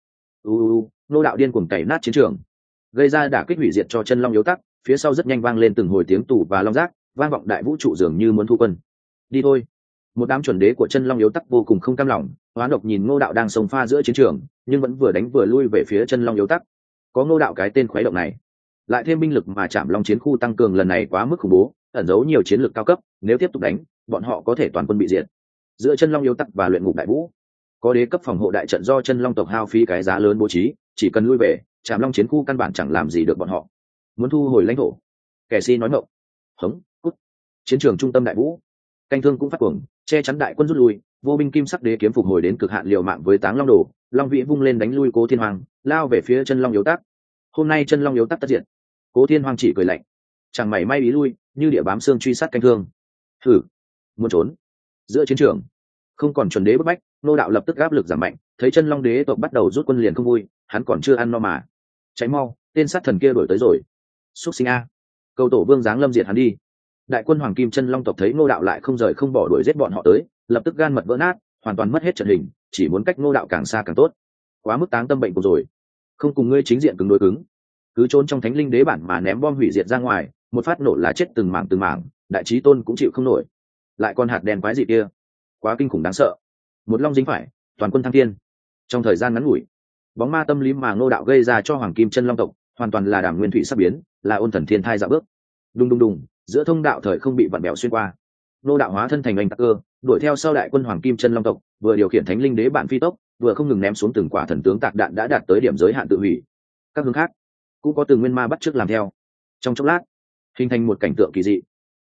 Nô Đạo điên cuồng cày nát chiến trường, gây ra đả kích hủy diệt cho chân long yếu tắc, phía sau rất nhanh vang lên từng hồi tiếng tù và long giác, vang vọng đại vũ trụ dường như muốn thu quân. Đi thôi. Một đám chuẩn đế của chân long yếu tắc vô cùng không cam lòng, hoán độc nhìn Ngô Đạo đang xông pha giữa chiến trường, nhưng vẫn vừa đánh vừa lui về phía chân long yếu tắc. Có Ngô Đạo cái tên khuấy động này, lại thêm binh lực mà Trảm Long chiến khu tăng cường lần này quá mức khủng bố, ẩn giấu nhiều chiến lược cao cấp, nếu tiếp tục đánh, bọn họ có thể toàn quân bị diệt. Giữa chân long yếu tắc và luyện ngục đại vũ, có đế cấp phòng hộ đại trận do chân long tộc hao phí cái giá lớn bố trí, chỉ cần lui về, Trảm Long chiến khu căn bản chẳng làm gì được bọn họ. Muốn thu hồi lãnh thổ, kẻ si nói ngọng. Hống, cút. Chiến trường trung tâm đại vũ, canh thương cũng phát cuồng, che chắn đại quân rút lui, vô binh kim sắc đế kiếm phục hồi đến cực hạn liều mạng với Táng Long Đồ, Long Vĩ vung lên đánh lui Cố Thiên Hoàng, lao về phía chân long yếu tắc. Hôm nay chân long yếu tắc tất diện. Cố Thiên Hoàng chỉ cười lạnh, chẳng mảy may ý lui, như địa bám xương truy sát canh thương. Thử, muốn trốn. Giữa chiến trường, không còn chuẩn đế bức bách, Nô Đạo lập tức áp lực giảm mạnh, thấy chân long đế tộc bắt đầu rút quân liền không vui, hắn còn chưa ăn no mà. Cháy mau, tên sát thần kia đuổi tới rồi. Xuất sinh a. Cầu tổ vương giáng lâm diệt hắn đi. Đại quân hoàng kim chân long tộc thấy Nô Đạo lại không rời không bỏ đuổi giết bọn họ tới, lập tức gan mật vỡ nát, hoàn toàn mất hết trận hình, chỉ muốn cách Nô Đạo càng xa càng tốt. Quá mức táng tâm bệnh của rồi, không cùng ngươi chính diện cứng đối cứng, cứ trốn trong thánh linh đế bản mà ném bom hủy diệt ra ngoài, một phát nổ là chết từng mảng, đại chí tôn cũng chịu không nổi. Lại con hạt đen quái gì kia, quá kinh khủng đáng sợ. Một long dính phải, toàn quân thăng thiên. Trong thời gian ngắn ngủi, bóng ma tâm lý mà Ngô Đạo gây ra cho hoàng kim chân long tộc hoàn toàn là Đàm Nguyên Thủy sắp biến, là ôn thần thiên thai dạo bước. Đùng, giữa thông đạo thời không bị vặn bèo xuyên qua, Ngô Đạo hóa thân thành anh tắc cơ, đuổi theo sau đại quân hoàng kim chân long tộc, vừa điều khiển thánh linh đế bản phi tốc, vừa không ngừng ném xuống từng quả thần tướng tạc đạn đã đạt tới điểm giới hạn tự hủy. Các hướng khác cũng có từng nguyên ma bắt chước làm theo. Trong chốc lát, hình thành một cảnh tượng kỳ dị.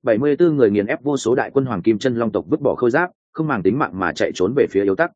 74 người nghiền ép vô số đại quân hoàng kim chân long tộc vứt bỏ khôi giáp, không màng tính mạng mà chạy trốn về phía yếu tắc.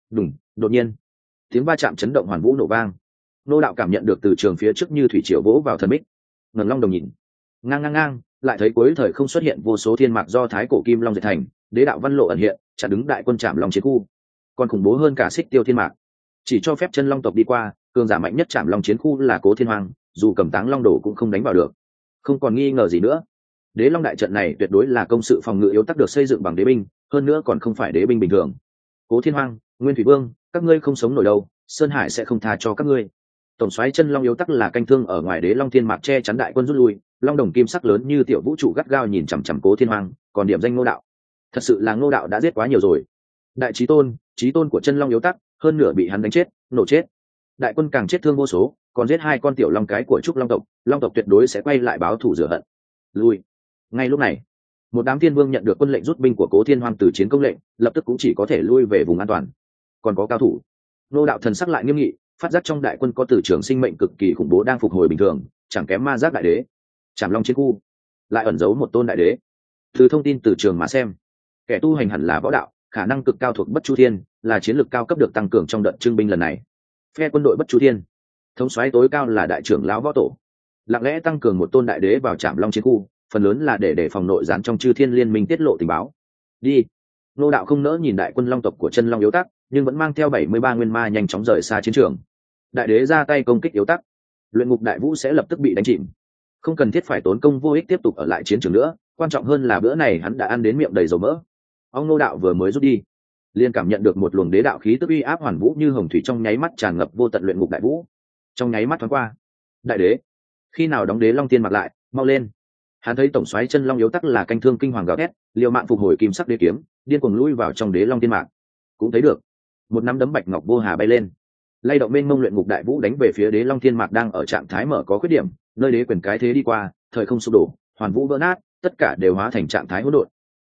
Đột nhiên, tiếng va chạm chấn động hoàn vũ nổ vang. Nô Đạo cảm nhận được từ trường phía trước như thủy triều vỗ vào thần bích. Ngẩng long đồng nhìn, ngang, lại thấy cuối thời không xuất hiện vô số thiên mạc do thái cổ kim long dệt thành, đế đạo văn lộ ẩn hiện, chặn đứng đại quân Trảm Long chiến khu. Còn khủng bố hơn cả xích tiêu thiên mạc, chỉ cho phép chân long tộc đi qua, cường giả mạnh nhất Trảm Long chiến khu là Cố Thiên Hoàng, dù cầm Táng Long Đồ cũng không đánh vào được. Không còn nghi ngờ gì nữa, đế long đại trận này tuyệt đối là công sự phòng ngự yếu tắc được xây dựng bằng đế binh, hơn nữa còn không phải đế binh bình thường. Cố Thiên Hoàng, Nguyên Thủy Vương, các ngươi không sống nổi đâu, Sơn Hải sẽ không tha cho các ngươi. Tổng soái chân long yếu tắc là canh thương ở ngoài đế long thiên mạc che chắn đại quân rút lui, long đồng kim sắc lớn như tiểu vũ trụ gắt gao nhìn chằm chằm Cố Thiên Hoàng, còn điểm danh Ngô Đạo. Thật sự là Ngô Đạo đã giết quá nhiều rồi. Đại chí tôn của chân long yếu tắc, hơn nửa bị hắn đánh chết, nổ chết. Đại quân càng chết thương vô số, còn giết 2 con tiểu long cái của trúc long tộc tuyệt đối sẽ quay lại báo thù rửa hận. Lui. Ngay lúc này, một đám thiên vương nhận được quân lệnh rút binh của Cố Thiên Hoàng từ chiến công lệnh, lập tức cũng chỉ có thể lui về vùng an toàn. Còn có cao thủ. Ngô Đạo thần sắc lại nghiêm nghị, phát giác trong đại quân có tử trưởng sinh mệnh cực kỳ khủng bố đang phục hồi bình thường, chẳng kém ma giác đại đế. Trảm Long chiến khu lại ẩn giấu một tôn đại đế. Từ thông tin từ trường mà xem, kẻ tu hành hẳn là võ đạo, khả năng cực cao thuộc Bất Chu Thiên, là chiến lược cao cấp được tăng cường trong đợt trưng binh lần này. Phe quân đội Bất Chu Thiên, thống soái tối cao là đại trưởng lão võ tổ, lặng lẽ tăng cường một tôn đại đế vào Trảm Long chiến khu, phần lớn là để đề phòng nội gián trong Chư Thiên liên minh tiết lộ tình báo. Đi. Ngô Đạo không nỡ nhìn đại quân long tộc của chân long yếu tắc, nhưng vẫn mang theo 73 nguyên ma nhanh chóng rời xa chiến trường. Đại đế ra tay công kích yếu tắc, luyện ngục đại vũ sẽ lập tức bị đánh chìm. Không cần thiết phải tốn công vô ích tiếp tục ở lại chiến trường nữa, quan trọng hơn là bữa này hắn đã ăn đến miệng đầy dầu mỡ. Ông Ngô Đạo vừa mới rút đi, liền cảm nhận được một luồng đế đạo khí tức uy áp hoàn vũ như hồng thủy trong nháy mắt tràn ngập vô tận luyện ngục đại vũ. Trong nháy mắt thoáng qua, đại đế, khi nào đóng đế long tiên mặt lại, mau lên. Hắn thấy tổng soái chân long yếu tắc là canh thương kinh hoàng gào thét, liều mạng phục hồi kim sắc đế kiếm, điên cuồng lui vào trong đế long tiên mạc. Cũng thấy được một nắm đấm bạch ngọc vô hà bay lên, lay động bên mông luyện ngục đại vũ đánh về phía đế long thiên mạc đang ở trạng thái mở có khuyết điểm, nơi đế quyền cái thế đi qua, thời không sụp đổ, hoàn vũ vỡ nát, tất cả đều hóa thành trạng thái hỗn độn.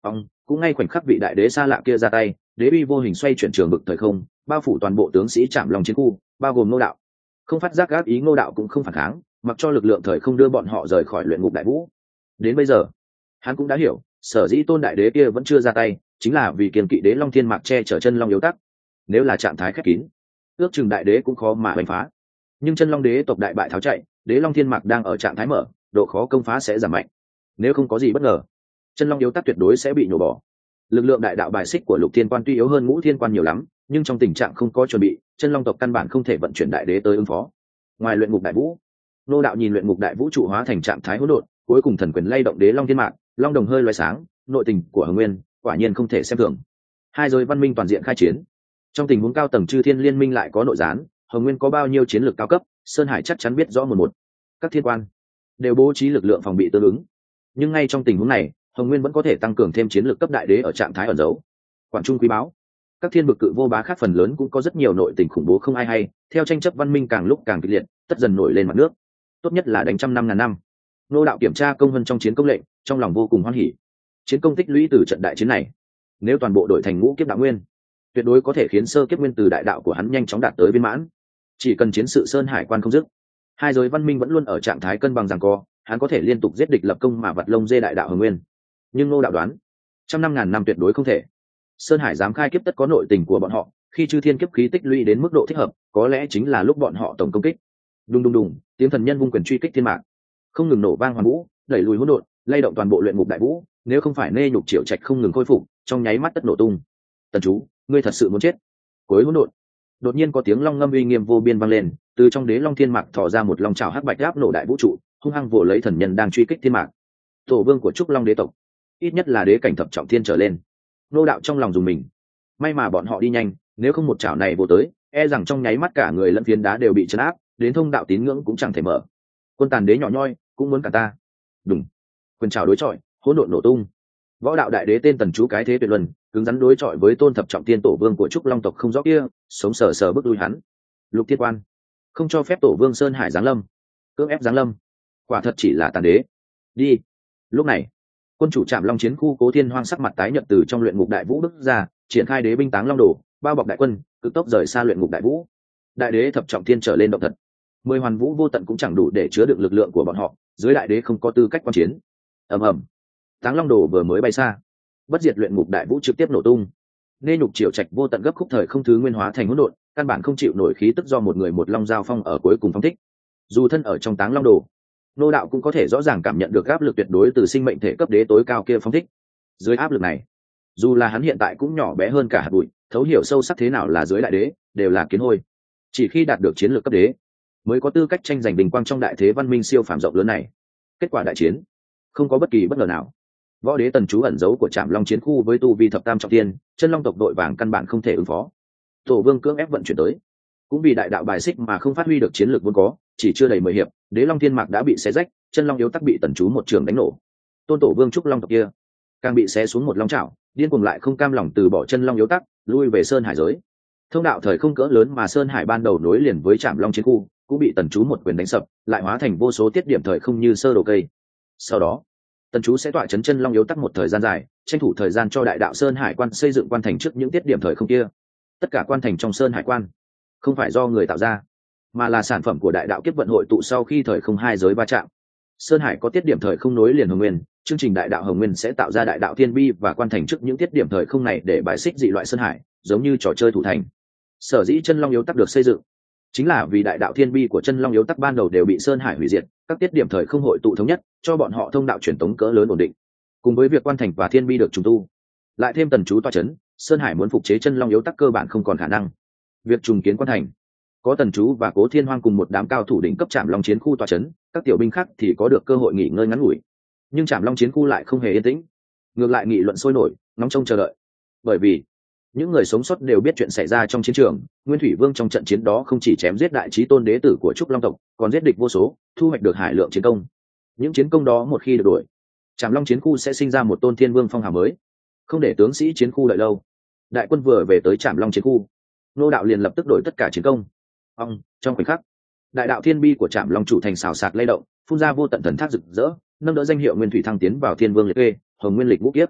Cũng ngay khoảnh khắc vị đại đế xa lạ kia ra tay, đế uy vô hình xoay chuyển trường vực thời không, bao phủ toàn bộ tướng sĩ Trảm Long chiến khu, bao gồm Ngô đạo. Không phát giác gác ý, Ngô đạo cũng không phản kháng, mặc cho lực lượng thời không đưa bọn họ rời khỏi luyện ngục đại vũ. Đến bây giờ hắn cũng đã hiểu, sở dĩ tôn đại đế kia vẫn chưa ra tay, chính là vì kiềm kỵ đế long thiên mạc che chở chân long yếu tắc. Nếu là trạng thái khép kín, ước chừng đại đế cũng khó mà đánh phá. Nhưng chân long đế tộc đại bại tháo chạy, đế long thiên mạc đang ở trạng thái mở, độ khó công phá sẽ giảm mạnh. Nếu không có gì bất ngờ, chân long yếu tắc tuyệt đối sẽ bị nhổ bỏ. Lực lượng đại đạo bài xích của lục thiên quan tuy yếu hơn ngũ thiên quan nhiều lắm, nhưng trong tình trạng không có chuẩn bị, chân long tộc căn bản không thể vận chuyển đại đế tới ứng phó. Ngoài luyện ngục đại vũ, Ngô đạo nhìn luyện ngục đại vũ trụ hóa thành trạng thái hỗn độn, cuối cùng thần quyền lay động đế long thiên mạc, long đồng hơi loé sáng, nội tình của Hồng Nguyên quả nhiên không thể xem thường. Hai giới văn minh toàn diện khai chiến. Trong tình huống cao tầng chư thiên liên minh lại có nội gián, Hồng Nguyên có bao nhiêu chiến lược cao cấp, Sơn Hải chắc chắn biết rõ một. Các thiên quan đều bố trí lực lượng phòng bị tương ứng. Nhưng ngay trong tình huống này, Hồng Nguyên vẫn có thể tăng cường thêm chiến lược cấp đại đế ở trạng thái ẩn giấu. Quản trung quý báo, các thiên bực cự vô bá khác phần lớn cũng có rất nhiều nội tình khủng bố không ai hay, theo tranh chấp văn minh càng lúc càng kịch liệt, tất dần nổi lên mặt nước. Tốt nhất là đánh trăm năm ngàn năm. Ngô đạo kiểm tra công vân trong chiến công lệnh, trong lòng vô cùng hoan hỉ. Chiến công tích lũy từ trận đại chiến này, nếu toàn bộ đội thành ngũ kiếp đạo nguyên, tuyệt đối có thể khiến sơ kiếp nguyên từ đại đạo của hắn nhanh chóng đạt tới viên mãn. Chỉ cần chiến sự Sơn Hải quan không dứt, hai giới văn minh vẫn luôn ở trạng thái cân bằng giằng co, hắn có thể liên tục giết địch lập công mà vặt lông dê đại đạo Hồng Nguyên. Nhưng Ngô đạo đoán, trăm năm ngàn năm tuyệt đối không thể. Sơn Hải dám khai kiếp tất có nội tình của bọn họ, khi chư thiên kiếp khí tích lũy đến mức độ thích hợp, có lẽ chính là lúc bọn họ tổng công kích. Đùng đùng đùng, tiếng thần nhân vung quyền truy kích thiên mạc, không ngừng nổ vang hoàn vũ, đẩy lùi hỗn độn, lay động toàn bộ luyện ngục đại vũ, nếu không phải nê nhục triệu trạch không ngừng khôi phục, trong nháy mắt tất nổ tung. Tần chú, ngươi thật sự muốn chết? Cuối hỗn độn, đột nhiên có tiếng long ngâm uy nghiêm vô biên vang lên, từ trong đế long thiên mạc thò ra một long trảo hắc bạch áp nổ đại vũ trụ, hung hăng vồ lấy thần nhân đang truy kích thiên mạc. Tổ vương của trúc long đế tộc, ít nhất là đế cảnh thập trọng thiên trở lên. Nô đạo trong lòng dùng mình, may mà bọn họ đi nhanh, nếu không một chảo này vô tới, e rằng trong nháy mắt cả người lẫn phiến đá đều bị chấn áp, đến thông đạo tín ngưỡng cũng chẳng thể mở. Quân tàn đế nhỏ nhoi cũng muốn cả ta. Đùng, quyền chảo đối chọi, hỗn độn nổ tung. Võ đạo đại đế tên Tần chú cái thế tuyệt luân, cứng rắn đối chọi với tôn thập trọng tiên tổ vương của trúc long tộc không rõ kia, sống sờ sờ bước lui hắn. Lục thiên quan không cho phép tổ vương Sơn Hải giáng lâm, cưỡng ép giáng lâm, quả thật chỉ là tàn đế. Đi. Lúc này, quân chủ Trảm Long chiến khu Cố Thiên Hoang sắc mặt tái nhợt từ trong luyện ngục đại vũ bước ra, triển khai đế binh táng long đồ, bao bọc đại quân, cực tốc rời xa luyện ngục đại vũ. Đại đế thập trọng thiên trở lên động thật, 10 hoàn vũ vô tận cũng chẳng đủ để chứa đựng lực lượng của bọn họ, dưới đại đế không có tư cách quan chiến. Ầm ầm, táng long đồ vừa mới bay xa, bất diệt luyện ngục đại vũ trực tiếp nổ tung. Nê nhục triệu trạch vô tận gấp khúc thời không thứ nguyên hóa thành hỗn độn, căn bản không chịu nổi khí tức do một người một long giao phong ở cuối cùng phong thích. Dù thân ở trong táng long đồ, Nô đạo cũng có thể rõ ràng cảm nhận được áp lực tuyệt đối từ sinh mệnh thể cấp đế tối cao kia phong thích. Dưới áp lực này, dù là hắn hiện tại cũng nhỏ bé hơn cả hạt bụi, thấu hiểu sâu sắc thế nào là dưới đại đế, đều là kiến hôi. Chỉ khi đạt được chiến lược cấp đế, mới có tư cách tranh giành bình quang trong đại thế văn minh siêu phàm rộng lớn này. Kết quả đại chiến, không có bất kỳ bất ngờ nào. Võ đế Tần chú ẩn giấu của Trảm Long chiến khu với tu vi thập tam trọng thiên, chân long tộc đội vàng căn bản không thể ứng phó. Tổ vương cưỡng ép vận chuyển tới, cũng vì đại đạo bài xích mà không phát huy được chiến lược vốn có, chỉ chưa đầy 10 hiệp, đế long thiên mạc đã bị xé rách, chân long yếu tắc bị Tần chú một trường đánh nổ. Tôn tổ vương trúc long tộc kia càng bị xé xuống một long chảo, điên cuồng lại không cam lòng từ bỏ chân long yếu tắc, lui về Sơn Hải giới. Thông đạo thời không cỡ lớn mà Sơn Hải ban đầu nối liền với Trảm Long chiến khu, cũng bị Tần chú một quyền đánh sập, lại hóa thành vô số tiết điểm thời không như sơ đồ cây. Sau đó, Tần chú sẽ tọa chấn chân long yếu tắc một thời gian dài, tranh thủ thời gian cho đại đạo Sơn Hải quan xây dựng quan thành trước những tiết điểm thời không kia. Tất cả quan thành trong Sơn Hải quan không phải do người tạo ra, mà là sản phẩm của đại đạo kiếp vận hội tụ sau khi thời không hai giới va chạm. Sơn Hải có tiết điểm thời không nối liền Hồng Nguyên, chương trình đại đạo Hồng Nguyên sẽ tạo ra đại đạo Thiên Bi và quan thành trước những tiết điểm thời không này để bài xích dị loại Sơn Hải, giống như trò chơi thủ thành. Sở dĩ chân long yếu tắc được xây dựng, chính là vì đại đạo Thiên Bi của chân long yếu tắc ban đầu đều bị Sơn Hải hủy diệt, các tiết điểm thời không hội tụ thống nhất, cho bọn họ thông đạo truyền tống cỡ lớn ổn định. Cùng với việc quan thành và Thiên Bi được trùng tu, lại thêm Tần chú tọa chấn, Sơn Hải muốn phục chế chân long yếu tắc cơ bản không còn khả năng. Việc trùng kiến quan thành, có Tần chú và Cố Thiên Hoang cùng một đám cao thủ đỉnh cấp Trảm Long chiến khu tọa chấn, các tiểu binh khác thì có được cơ hội nghỉ ngơi ngắn ngủi. Nhưng Trảm Long chiến khu lại không hề yên tĩnh, ngược lại nghị luận sôi nổi, nóng trông chờ đợi. Bởi vì những người sống sót đều biết chuyện xảy ra trong chiến trường, Nguyên Thủy Vương trong trận chiến đó không chỉ chém giết đại chí tôn đế tử của Trúc Long tộc, còn giết địch vô số, thu hoạch được hải lượng chiến công. Những chiến công đó một khi được đổi, Trảm Long chiến khu sẽ sinh ra một tôn thiên vương phong hào mới. Không để tướng sĩ chiến khu đợi lâu, đại quân vừa về tới Trảm Long chiến khu, Nô đạo liền lập tức đổi tất cả chiến công. Trong khoảnh khắc, đại đạo Thiên Bi của Trảm Long chủ thành xào xạc lay động, phun ra vô tận thần thác rực rỡ, nâng đỡ danh hiệu Nguyên Thủy thăng tiến vào thiên vương liệt kê, Hồng Nguyên lịch ngũ kiếp.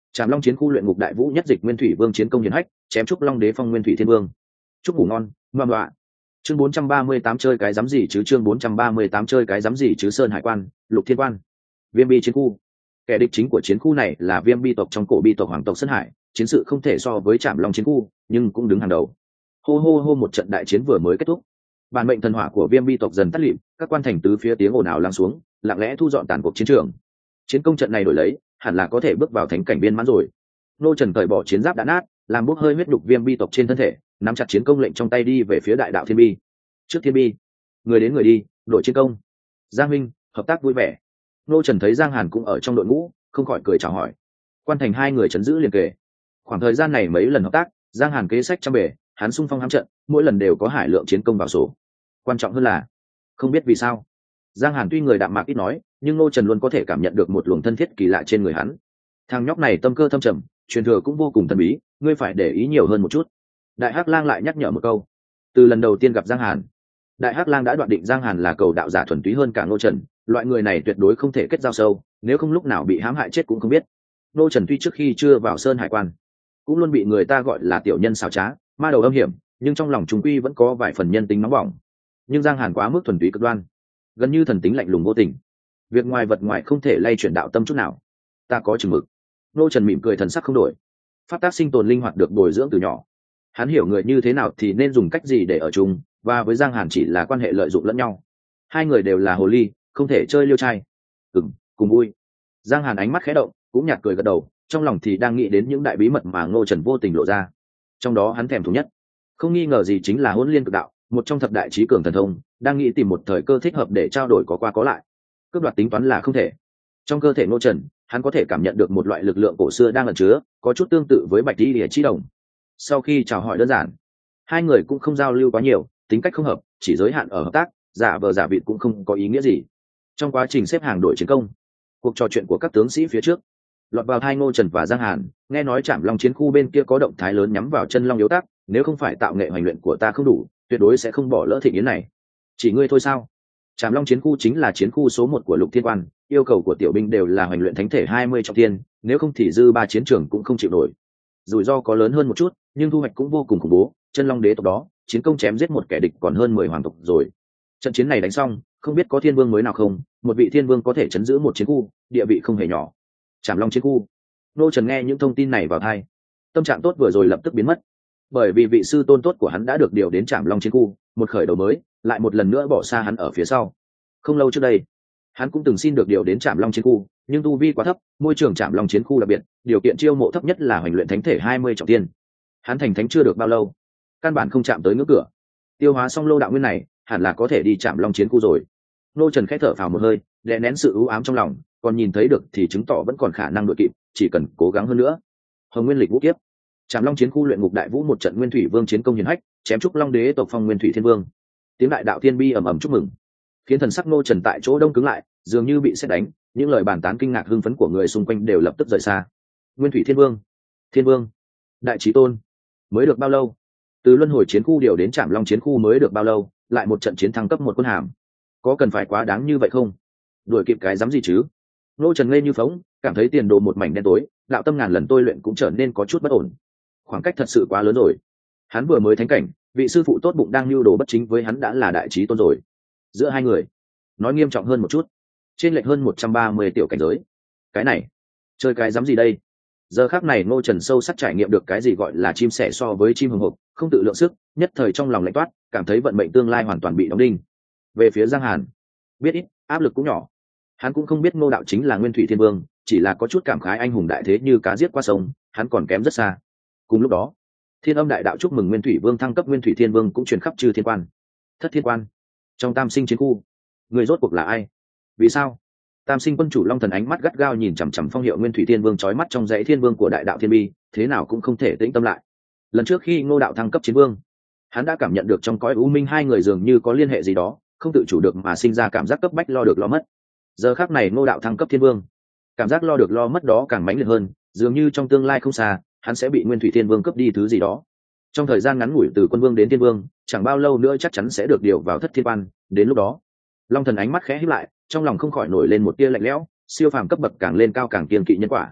Trảm Long chiến khu luyện ngục đại vũ nhất dịch nguyên thủy vương chiến công hiển hách, chém trúc long đế phong nguyên thủy thiên vương. Chúc ngủ ngon, ngoan ngoạ. Chương 438 chơi cái dám gì chứ, chương 438 chơi cái dám gì chứ. Sơn Hải quan, Lục Thiên quan, Viêm Bi chiến khu. Kẻ địch chính của chiến khu này là Viêm Bi tộc trong cổ Bi tộc hoàng tộc Sơn Hải, chiến sự không thể so với Trảm Long chiến khu, nhưng cũng đứng hàng đầu. Hô hô hô, một trận đại chiến vừa mới kết thúc. Bản mệnh thần hỏa của Viêm Bi tộc dần tắt lịm, các quan thành tứ phía tiếng ồn ào lắng xuống, lặng lẽ thu dọn tàn cuộc chiến trường. Chiến công trận này đổi lấy, hẳn là có thể bước vào thánh cảnh viên mãn rồi. Nô Trần cởi bỏ chiến giáp đã nát, làm bốc hơi huyết đục Viêm Bi tộc trên thân thể, nắm chặt chiến công lệnh trong tay đi về phía đại đạo Thiên Bi. Trước Thiên Bi, người đến người đi, đội chiến công. Giang Minh, hợp tác vui vẻ. Nô Trần thấy Giang Hàn cũng ở trong đội ngũ, không khỏi cười chào hỏi. Quan thành hai người chấn giữ liền kề. Khoảng thời gian này mấy lần hợp tác, Giang Hàn kế sách trăm bề, hắn xung phong hám trận, mỗi lần đều có hải lượng chiến công vào sổ. Quan trọng hơn là, không biết vì sao, Giang Hàn tuy người đạm mạc ít nói, nhưng Nô Trần luôn có thể cảm nhận được một luồng thân thiết kỳ lạ trên người hắn. Thằng nhóc này tâm cơ thâm trầm, truyền thừa cũng vô cùng thần bí, ngươi phải để ý nhiều hơn một chút. Đại Hắc Lang lại nhắc nhở một câu. Từ lần đầu tiên gặp Giang Hàn, Đại Hắc Lang đã đoạn định Giang Hàn là cầu đạo giả thuần túy hơn cả Nô Trần, loại người này tuyệt đối không thể kết giao sâu, nếu không lúc nào bị hãm hại chết cũng không biết. Nô Trần tuy trước khi chưa vào Sơn Hải quan, cũng luôn bị người ta gọi là tiểu nhân xảo trá, ma đầu âm hiểm, nhưng trong lòng chúng quy vẫn có vài phần nhân tính nóng bỏng. Nhưng Giang Hàn quá mức thuần túy cực đoan, gần như thần tính lạnh lùng vô tình, việc ngoài vật ngoài không thể lay chuyển đạo tâm chút nào. Ta có chừng mực. Nô Trần mỉm cười, thần sắc không đổi. Pháp tác sinh tồn linh hoạt được bồi dưỡng từ nhỏ, hắn hiểu người như thế nào thì nên dùng cách gì để ở chung, và với Giang Hàn chỉ là quan hệ lợi dụng lẫn nhau. Hai người đều là hồ ly, không thể chơi liêu trai. Cùng vui. Giang Hàn ánh mắt khẽ động, cũng nhạt cười gật đầu, trong lòng thì đang nghĩ đến những đại bí mật mà Ngô Trần vô tình lộ ra. Trong đó hắn thèm thùng nhất, không nghi ngờ gì chính là Hỗn Liên Cực Đạo, một trong thập đại trí cường thần thông, đang nghĩ tìm một thời cơ thích hợp để trao đổi có qua có lại. Cướp đoạt tính toán là không thể. Trong cơ thể Ngô Trần, hắn có thể cảm nhận được một loại lực lượng cổ xưa đang ẩn chứa, có chút tương tự với Bạch Tỷ Lìa Chi Đồng. Sau khi chào hỏi đơn giản, hai người cũng không giao lưu quá nhiều, tính cách không hợp, chỉ giới hạn ở hợp tác, giả vờ giả vịt cũng không có ý nghĩa gì. Trong quá trình xếp hàng đổi chiến công, cuộc trò chuyện của các tướng sĩ phía trước lọt vào tai Ngô Trần và Giang Hàn, nghe nói Trảm Long chiến khu bên kia có động thái lớn nhắm vào chân long yếu tác, nếu không phải tạo nghệ hoành luyện của ta không đủ, tuyệt đối sẽ không bỏ lỡ thịnh yến này. Chỉ ngươi thôi sao? Trảm Long chiến khu chính là chiến khu số 1 của Lục Thiên quan, yêu cầu của tiểu binh đều là hoành luyện thánh thể 20 trọng thiên, nếu không thì dư ba chiến trường cũng không chịu nổi. Rủi ro có lớn hơn một chút, nhưng thu hoạch cũng vô cùng khủng bố, chân long đế tộc đó, chiến công chém giết một kẻ địch còn hơn 10 hoàng tộc rồi. Trận chiến này đánh xong, không biết có thiên vương mới nào không, một vị thiên vương có thể chấn giữ một chiến khu, địa vị không hề nhỏ. Trảm Long chiến khu. Nô Trần nghe những thông tin này vào tai, tâm trạng tốt vừa rồi lập tức biến mất, bởi vì vị sư tôn tốt của hắn đã được điều đến Trảm Long chiến khu, một khởi đầu mới, lại một lần nữa bỏ xa hắn ở phía sau. Không lâu trước đây, hắn cũng từng xin được điều đến Trảm Long chiến khu, nhưng tu vi quá thấp, môi trường Trảm Long chiến khu đặc biệt, điều kiện chiêu mộ thấp nhất là hoành luyện thánh thể 20 trọng thiên. Hắn thành thánh chưa được bao lâu, căn bản không chạm tới ngưỡng cửa. Tiêu hóa xong lô đạo nguyên này, hẳn là có thể đi Trảm Long chiến khu rồi. Nô Trần khẽ thở phào một hơi, đè nén sự u ám trong lòng, còn nhìn thấy được thì chứng tỏ vẫn còn khả năng đuổi kịp, chỉ cần cố gắng hơn nữa. Hồng Nguyên Lịch Vũ Kiếp. Trảm Long chiến khu luyện ngục đại vũ một trận Nguyên Thủy Vương chiến công hiển hách, chém trúc long đế tộc phong Nguyên Thủy Thiên Vương. Tiếng đại đạo thiên bi ầm ầm chúc mừng, khiến thần sắc Nô Trần tại chỗ đông cứng lại, dường như bị sét đánh, những lời bàn tán kinh ngạc hưng phấn của người xung quanh đều lập tức rời xa. Nguyên Thủy Thiên Vương, Thiên Vương, Đại Chí Tôn, mới được bao lâu? Từ luân hồi chiến khu điều đến Trảm Long chiến khu mới được bao lâu, lại một trận chiến thăng cấp một quân hàm, có cần phải quá đáng như vậy không? Đuổi kịp cái dám gì chứ? Nô Trần ngây như phóng, cảm thấy tiền đồ một mảnh đen tối, đạo tâm ngàn lần tôi luyện cũng trở nên có chút bất ổn. Khoảng cách thật sự quá lớn rồi. Hắn vừa mới thánh cảnh, vị sư phụ tốt bụng đang lưu đồ bất chính với hắn đã là Đại Chí Tôn rồi. Giữa hai người, nói nghiêm trọng hơn một chút, trên lệch hơn 130 tiểu cảnh giới. Cái này, chơi cái dám gì đây? Giờ khắc này Ngô Trần sâu sắc trải nghiệm được cái gì gọi là chim sẻ so với chim hùng hục, không tự lượng sức, nhất thời trong lòng lạnh toát, cảm thấy vận mệnh tương lai hoàn toàn bị đóng đinh. Về phía Giang Hàn, biết ít, áp lực cũng nhỏ. Hắn cũng không biết Ngô đạo chính là Nguyên Thủy Thiên Vương, chỉ là có chút cảm khái anh hùng đại thế như cá giết qua sông, hắn còn kém rất xa. Cùng lúc đó, Thiên Âm đại đạo chúc mừng Nguyên Thủy Vương thăng cấp Nguyên Thủy Thiên Vương cũng truyền khắp Chư Thiên quan. Thất Thiên quan, trong Tam Sinh chiến khu, người rốt cuộc là ai? Vì sao? Tam Sinh quân chủ Long Thần ánh mắt gắt gao nhìn chằm chằm phong hiệu Nguyên Thủy Thiên Vương chói mắt trong dãy Thiên Vương của đại đạo Thiên Bi, thế nào cũng không thể tĩnh tâm lại. Lần trước khi Ngô đạo thăng cấp chiến vương, hắn đã cảm nhận được trong cõi u minh hai người dường như có liên hệ gì đó, không tự chủ được mà sinh ra cảm giác cấp bách lo được lo mất. Giờ khắc này Ngô đạo thăng cấp Thiên Vương, cảm giác lo được lo mất đó càng mãnh liệt hơn, dường như trong tương lai không xa, hắn sẽ bị Nguyên Thủy Thiên Vương cướp đi thứ gì đó. Trong thời gian ngắn ngủi từ quân vương đến Thiên Vương, chẳng bao lâu nữa chắc chắn sẽ được điều vào Thất Thiên quan, đến lúc đó, Long Thần ánh mắt khẽ híp lại, trong lòng không khỏi nổi lên một tia lạnh lẽo, siêu phàm cấp bậc càng lên cao càng kiêng kỵ nhân quả.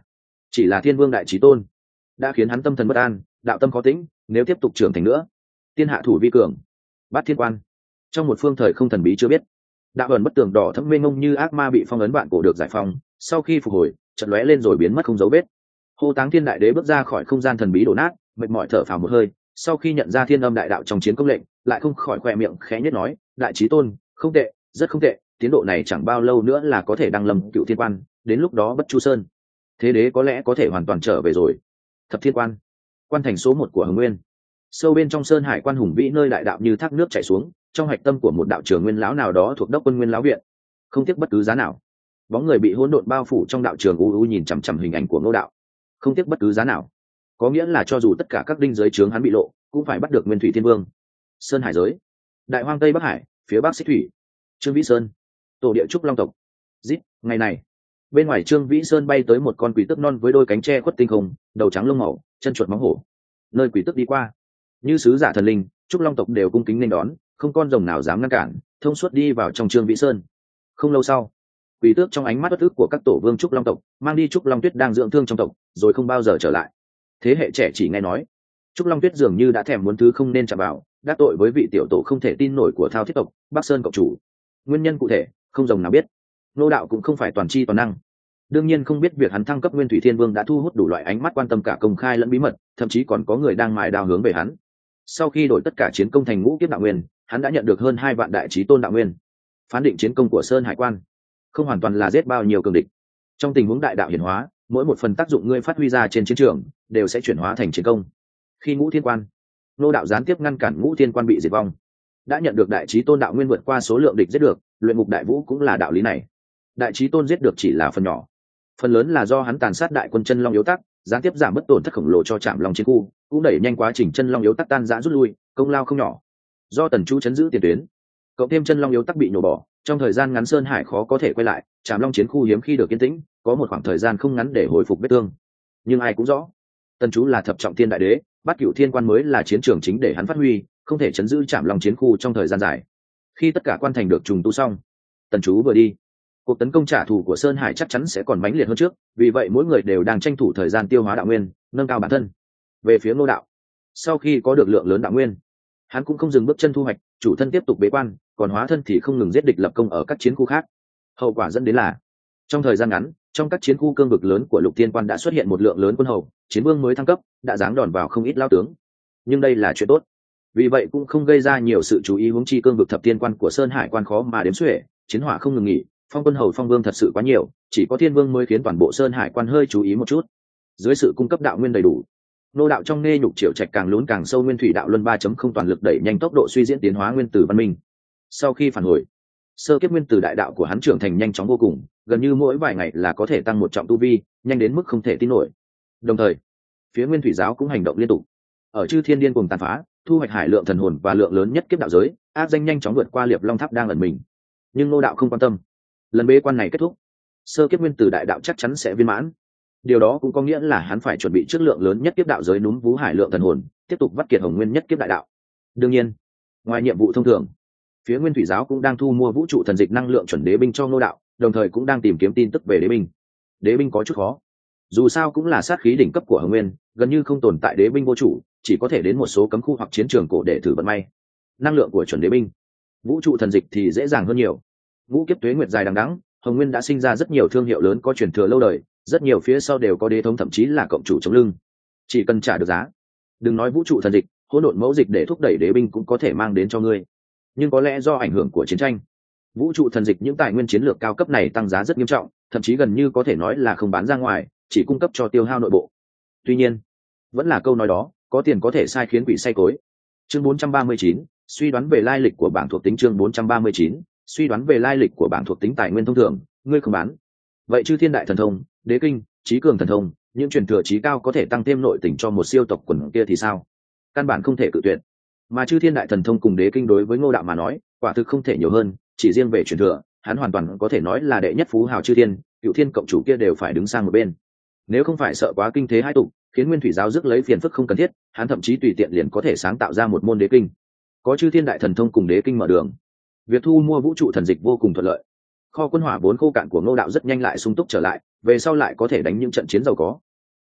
chỉ là thiên vương đại trí tôn đã khiến hắn tâm thần bất an, đạo tâm khó tĩnh, nếu tiếp tục trưởng thành nữa tiên hạ thủ vi cường. Bát thiên quan trong một phương thời không thần bí chưa biết, đạo ẩn bất tường đỏ thẫm mênh mông như ác ma bị phong ấn vạn cổ được giải phóng, sau khi phục hồi chợt lóe lên rồi biến mất không dấu vết. Hô Táng Thiên Đại Đế bước ra khỏi không gian thần bí đổ nát, mệt mỏi thở phào một hơi, sau khi nhận ra Thiên Âm Đại Đạo trong chiến công lệnh, lại không khỏi khoe miệng khẽ nhất nói, đại chí tôn, không tệ, rất không tệ, tiến độ này chẳng bao lâu nữa là có thể đăng lâm Cựu Thiên Quan, đến lúc đó Bất Chu Sơn, thế đế có lẽ có thể hoàn toàn trở về rồi. Thập Thiên Quan, quan thành số 1 của Hồng Nguyên. Sâu bên trong sơn hải quan hùng vĩ nơi đại đạo như thác nước chảy xuống, trong hạch tâm của một đạo trường nguyên lão nào đó thuộc Đốc Quân Nguyên lão viện. Không tiếc bất cứ giá nào, bóng người bị hỗn độn bao phủ trong đạo trường u u nhìn chằm chằm hình ảnh của Ngô Đạo. Không tiếc bất cứ giá nào, có nghĩa là cho dù tất cả các đinh giới trướng hắn bị lộ, cũng phải bắt được Nguyên Thủy Thiên Vương. Sơn hải giới, đại hoang tây bắc hải, phía bắc xích thủy, Trương Vĩ Sơn, tổ địa trúc long tộc. Rít, ngày này, bên ngoài Trương Vĩ Sơn bay tới một con quỷ tước non với đôi cánh tre khuất tinh không, đầu trắng lông màu, chân chuột móng hổ. Nơi quỷ tước đi qua, như sứ giả thần linh, trúc long tộc đều cung kính nên đón, không con rồng nào dám ngăn cản, thông suốt đi vào trong Trương Vĩ Sơn. Không lâu sau, quỷ tước trong ánh mắt bất ức của các tổ vương trúc long tộc mang đi trúc long tuyết đang dưỡng thương trong tộc, rồi không bao giờ trở lại. Thế hệ trẻ chỉ nghe nói trúc long tuyết dường như đã thèm muốn thứ không nên chạm vào, đắc tội với vị tiểu tổ không thể tin nổi của Thao Thiết tộc, Bắc Sơn cộng chủ. Nguyên nhân cụ thể không rồng nào biết. Ngô Đạo cũng không phải toàn tri toàn năng, đương nhiên không biết việc hắn thăng cấp Nguyên Thủy Thiên Vương đã thu hút đủ loại ánh mắt quan tâm cả công khai lẫn bí mật, thậm chí còn có người đang mài đao hướng về hắn. Sau khi đổi tất cả chiến công thành ngũ kiếp đạo nguyên, hắn đã nhận được hơn 2 vạn đại chí tôn đạo nguyên. Phán định chiến công của Sơn Hải Quan không hoàn toàn là giết bao nhiêu cường địch. Trong tình huống đại đạo hiển hóa, mỗi một phần tác dụng ngươi phát huy ra trên chiến trường đều sẽ chuyển hóa thành chiến công. Khi Ngũ Thiên Quan, Ngô Đạo gián tiếp ngăn cản Ngũ Thiên Quan bị diệt vong, đã nhận được đại chí tôn đạo nguyên vượt qua số lượng địch giết được. Luyện ngục đại vũ cũng là đạo lý này. Đại chí tôn giết được chỉ là phần nhỏ, phần lớn là do hắn tàn sát đại quân chân long yếu tắc, gián tiếp giảm bất tổn thất khổng lồ cho Trảm Long chiến khu, cũng đẩy nhanh quá trình chân long yếu tắc tan rã rút lui, công lao không nhỏ. Do Tần Chu chấn giữ tiền tuyến, cộng thêm chân long yếu tắc bị nhổ bỏ, trong thời gian ngắn Sơn Hải khó có thể quay lại, Trảm Long chiến khu hiếm khi được yên tĩnh, có một khoảng thời gian không ngắn để hồi phục vết thương. Nhưng ai cũng rõ, Tần Chu là thập trọng thiên đại đế, Bát Cửu Thiên Quan mới là chiến trường chính để hắn phát huy, không thể chấn giữ Trảm Long chiến khu trong thời gian dài. Khi tất cả quan thành được trùng tu xong, Tần Chu vừa đi, cuộc tấn công trả thù của Sơn Hải chắc chắn sẽ còn mãnh liệt hơn trước, vì vậy mỗi người đều đang tranh thủ thời gian tiêu hóa đạo nguyên, nâng cao bản thân. Về phía Ngô Đạo, sau khi có được lượng lớn đạo nguyên, hắn cũng không dừng bước chân thu hoạch, chủ thân tiếp tục bế quan, còn hóa thân thì không ngừng giết địch lập công ở các chiến khu khác. Hậu quả dẫn đến là trong thời gian ngắn, trong các chiến khu cương vực lớn của Lục Thiên Quan đã xuất hiện một lượng lớn quân hầu, chiến vương mới thăng cấp, đã giáng đòn vào không ít lao tướng. Nhưng đây là chuyện tốt, vì vậy cũng không gây ra nhiều sự chú ý, huống chi cương vực Thập Thiên Quan của Sơn Hải Quan khó mà đếm xuể, chiến hỏa không ngừng nghỉ, phong quân hầu phong vương thật sự quá nhiều, chỉ có Thiên Vương mới khiến toàn bộ Sơn Hải Quan hơi chú ý một chút. Dưới sự cung cấp đạo nguyên đầy đủ, Ngô Đạo trong nê nhục triệu trạch càng lún càng sâu, nguyên thủy đạo luân 3.0 toàn lực đẩy nhanh tốc độ suy diễn tiến hóa nguyên tử văn minh. Sau khi phản hồi, sơ kiếp nguyên tử đại đạo của hắn trưởng thành nhanh chóng vô cùng, gần như mỗi vài ngày là có thể tăng 1 trọng tu vi, nhanh đến mức không thể tin nổi. Đồng thời, phía Nguyên Thủy giáo cũng hành động liên tục, ở Chư Thiên điên cuồng tàn phá, thu hoạch hải lượng thần hồn và lượng lớn nhất kiếp đạo giới, áp danh nhanh chóng vượt qua Liệp Long Tháp đang ẩn mình. Nhưng Ngô Đạo không quan tâm. Lần bế quan này kết thúc, sơ kiếp nguyên tử đại đạo chắc chắn sẽ viên mãn. Điều đó cũng có nghĩa là hắn phải chuẩn bị trước lượng lớn nhất kiếp đạo giới núm vú hải lượng thần hồn, tiếp tục vắt kiệt hồng nguyên nhất kiếp đại đạo. Đương nhiên, ngoài nhiệm vụ thông thường, phía Nguyên Thủy giáo cũng đang thu mua vũ trụ thần dịch năng lượng chuẩn đế binh cho Ngô Đạo, đồng thời cũng đang tìm kiếm tin tức về đế binh. Đế binh có chút khó, dù sao cũng là sát khí đỉnh cấp của Hồng Nguyên, gần như không tồn tại đế binh vô chủ, chỉ có thể đến một số cấm khu hoặc chiến trường cổ để thử vận may. Năng lượng của chuẩn đế binh, vũ trụ thần dịch thì dễ dàng hơn nhiều. Ngũ kiếp tuế nguyệt dài đằng đẵng, Hồng Nguyên đã sinh ra rất nhiều thương hiệu lớn có truyền thừa lâu đời, rất nhiều phía sau đều có đế thống, thậm chí là cộng chủ chống lưng. Chỉ cần trả được giá, đừng nói vũ trụ thần dịch, hỗn độn mẫu dịch để thúc đẩy đế binh cũng có thể mang đến cho ngươi. Nhưng có lẽ do ảnh hưởng của chiến tranh, vũ trụ thần dịch những tài nguyên chiến lược cao cấp này tăng giá rất nghiêm trọng, thậm chí gần như có thể nói là không bán ra ngoài, chỉ cung cấp cho tiêu hao nội bộ. Tuy nhiên, vẫn là câu nói đó, có tiền có thể sai khiến quỷ say cối. Chương 439, suy đoán về lai lịch của bảng thuộc tính. Chương 439, suy đoán về lai lịch của bảng thuộc tính tài nguyên thông thường, ngươi không bán. Vậy Chư Thiên đại thần thông, đế kinh, trí cường thần thông, những truyền thừa trí cao có thể tăng thêm nội tình cho một siêu tộc quần kia thì sao? Căn bản không thể cự tuyệt. Mà Chư Thiên đại thần thông cùng đế kinh đối với Ngô Đạo mà nói, quả thực không thể nhiều hơn, chỉ riêng về truyền thừa, hắn hoàn toàn có thể nói là đệ nhất phú hào Chư Thiên, Cựu Thiên cộng chủ kia đều phải đứng sang một bên. Nếu không phải sợ quá kinh thế hai tục, khiến Nguyên Thủy giáo rước lấy phiền phức không cần thiết, hắn thậm chí tùy tiện liền có thể sáng tạo ra một môn đế kinh. Có Chư Thiên đại thần thông cùng đế kinh mở đường, việc thu mua vũ trụ thần dịch vô cùng thuận lợi. Kho quân hỏa vốn khô cạn của Ngô Đạo rất nhanh lại sung túc trở lại, về sau lại có thể đánh những trận chiến giàu có.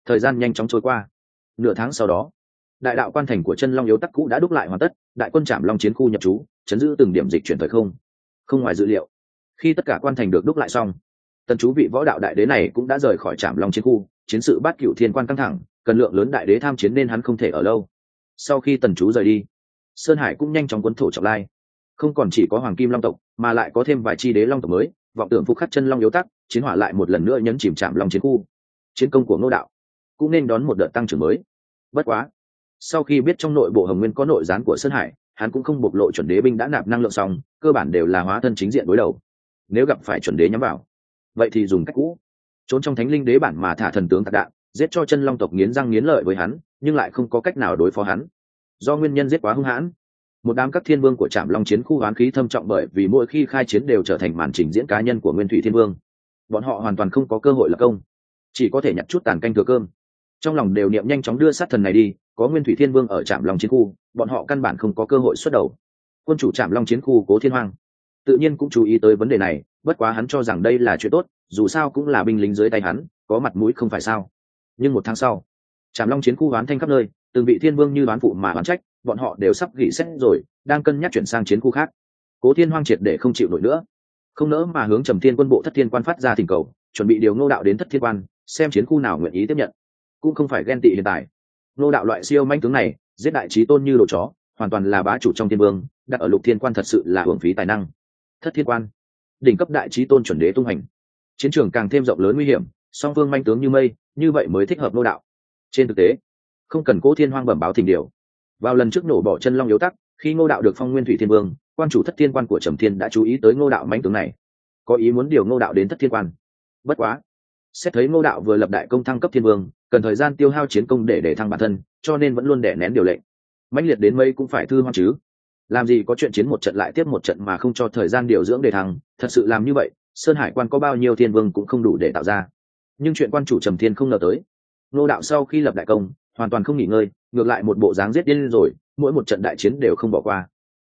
Thời gian nhanh chóng trôi qua. Nửa tháng sau đó, đại đạo quan thành của chân long yếu tắc cũ đã đúc lại hoàn tất, đại quân Trảm Long chiến khu nhập trú, chấn giữ từng điểm dịch chuyển thời không. Không ngoài dự liệu, khi tất cả quan thành được đúc lại xong, tần chú vị võ đạo đại đế này cũng đã rời khỏi Trảm Long chiến khu. Chiến sự bát cửu thiên quan căng thẳng, cần lượng lớn đại đế tham chiến nên hắn không thể ở lâu. Sau khi tần chú rời đi, Sơn Hải cũng nhanh chóng cuốn thổ trọng lai. Không còn chỉ có hoàng kim long tộc, mà lại có thêm vài chi đế long tộc mới, vọng tưởng phục khắc chân long yếu tắc, chiến hỏa lại một lần nữa nhấn chìm Trảm Long chiến khu. Chiến công của Ngô đạo cũng nên đón một đợt tăng trưởng mới. Bất quá, sau khi biết trong nội bộ Hồng Nguyên có nội gián của Sơn Hải, hắn cũng không bộc lộ chuẩn đế binh đã nạp năng lượng xong, cơ bản đều là hóa thân chính diện đối đầu. Nếu gặp phải chuẩn đế nhắm vào, vậy thì dùng cách cũ, trốn trong thánh linh đế bản mà thả thần tướng tạc đạn, giết cho chân long tộc nghiến răng nghiến lợi với hắn, nhưng lại không có cách nào đối phó hắn. Do nguyên nhân giết quá hung hãn, một đám các thiên vương của Trảm Long chiến khu oán khí thâm trọng, bởi vì mỗi khi khai chiến đều trở thành màn trình diễn cá nhân của Nguyên Thủy Thiên Vương. Bọn họ hoàn toàn không có cơ hội lập công, chỉ có thể nhặt chút tàn canh thừa cơm. Trong lòng đều niệm nhanh chóng đưa sát thần này đi, có Nguyên Thủy Thiên Vương ở Trảm Long chiến khu, bọn họ căn bản không có cơ hội xuất đầu. Quân chủ Trảm Long chiến khu Cố Thiên Hoang tự nhiên cũng chú ý tới vấn đề này, bất quá hắn cho rằng đây là chuyện tốt, dù sao cũng là binh lính dưới tay hắn, có mặt mũi không phải sao. Nhưng 1 tháng sau, Trảm Long chiến khu oán thanh khắp nơi, từng vị thiên vương như đoán phụ mà oán trách, bọn họ đều sắp gỉ xét rồi, đang cân nhắc chuyển sang chiến khu khác. Cố Thiên Hoang triệt để không chịu nổi nữa, không nỡ mà hướng Trầm Thiên quân bộ Thất Thiên quan phát ra thỉnh cầu, chuẩn bị điều Ngô đạo đến Thất Thiên quan, xem chiến khu nào nguyện ý tiếp nhận. Cũng không phải ghen tị hiện tại, Ngô đạo loại siêu manh tướng này, giết đại chí tôn như đồ chó, hoàn toàn là bá chủ trong thiên vương, đặt ở Lục Thiên quan thật sự là hưởng phí tài năng. Thất Thiên quan, đỉnh cấp đại chí tôn chuẩn đế tung hành, chiến trường càng thêm rộng lớn nguy hiểm, song phương manh tướng như mây, như vậy mới thích hợp Ngô đạo. Trên thực tế, không cần Cố Thiên Hoang bẩm báo thỉnh điều, vào lần trước nổ bỏ chân long yếu tắc, khi Ngô đạo được phong Nguyên Thủy Thiên Vương, quan chủ Thất Thiên quan của Trầm Thiên đã chú ý tới Ngô đạo manh tướng này, có ý muốn điều Ngô đạo đến Thất Thiên quan. Bất quá, xét thấy Ngô đạo vừa lập đại công thăng cấp thiên vương, cần thời gian tiêu hao chiến công để thăng bản thân, cho nên vẫn luôn đè nén điều lệnh. Mãnh liệt đến mấy cũng phải thư hoang chứ, làm gì có chuyện chiến một trận lại tiếp một trận mà không cho thời gian điều dưỡng để thăng, thật sự làm như vậy, Sơn Hải quan có bao nhiêu thiên vương cũng không đủ để tạo ra. Nhưng chuyện quan chủ Trầm Thiên không ngờ tới, Ngô đạo sau khi lập đại công, hoàn toàn không nghỉ ngơi, ngược lại một bộ dáng giết điên rồi, mỗi một trận đại chiến đều không bỏ qua,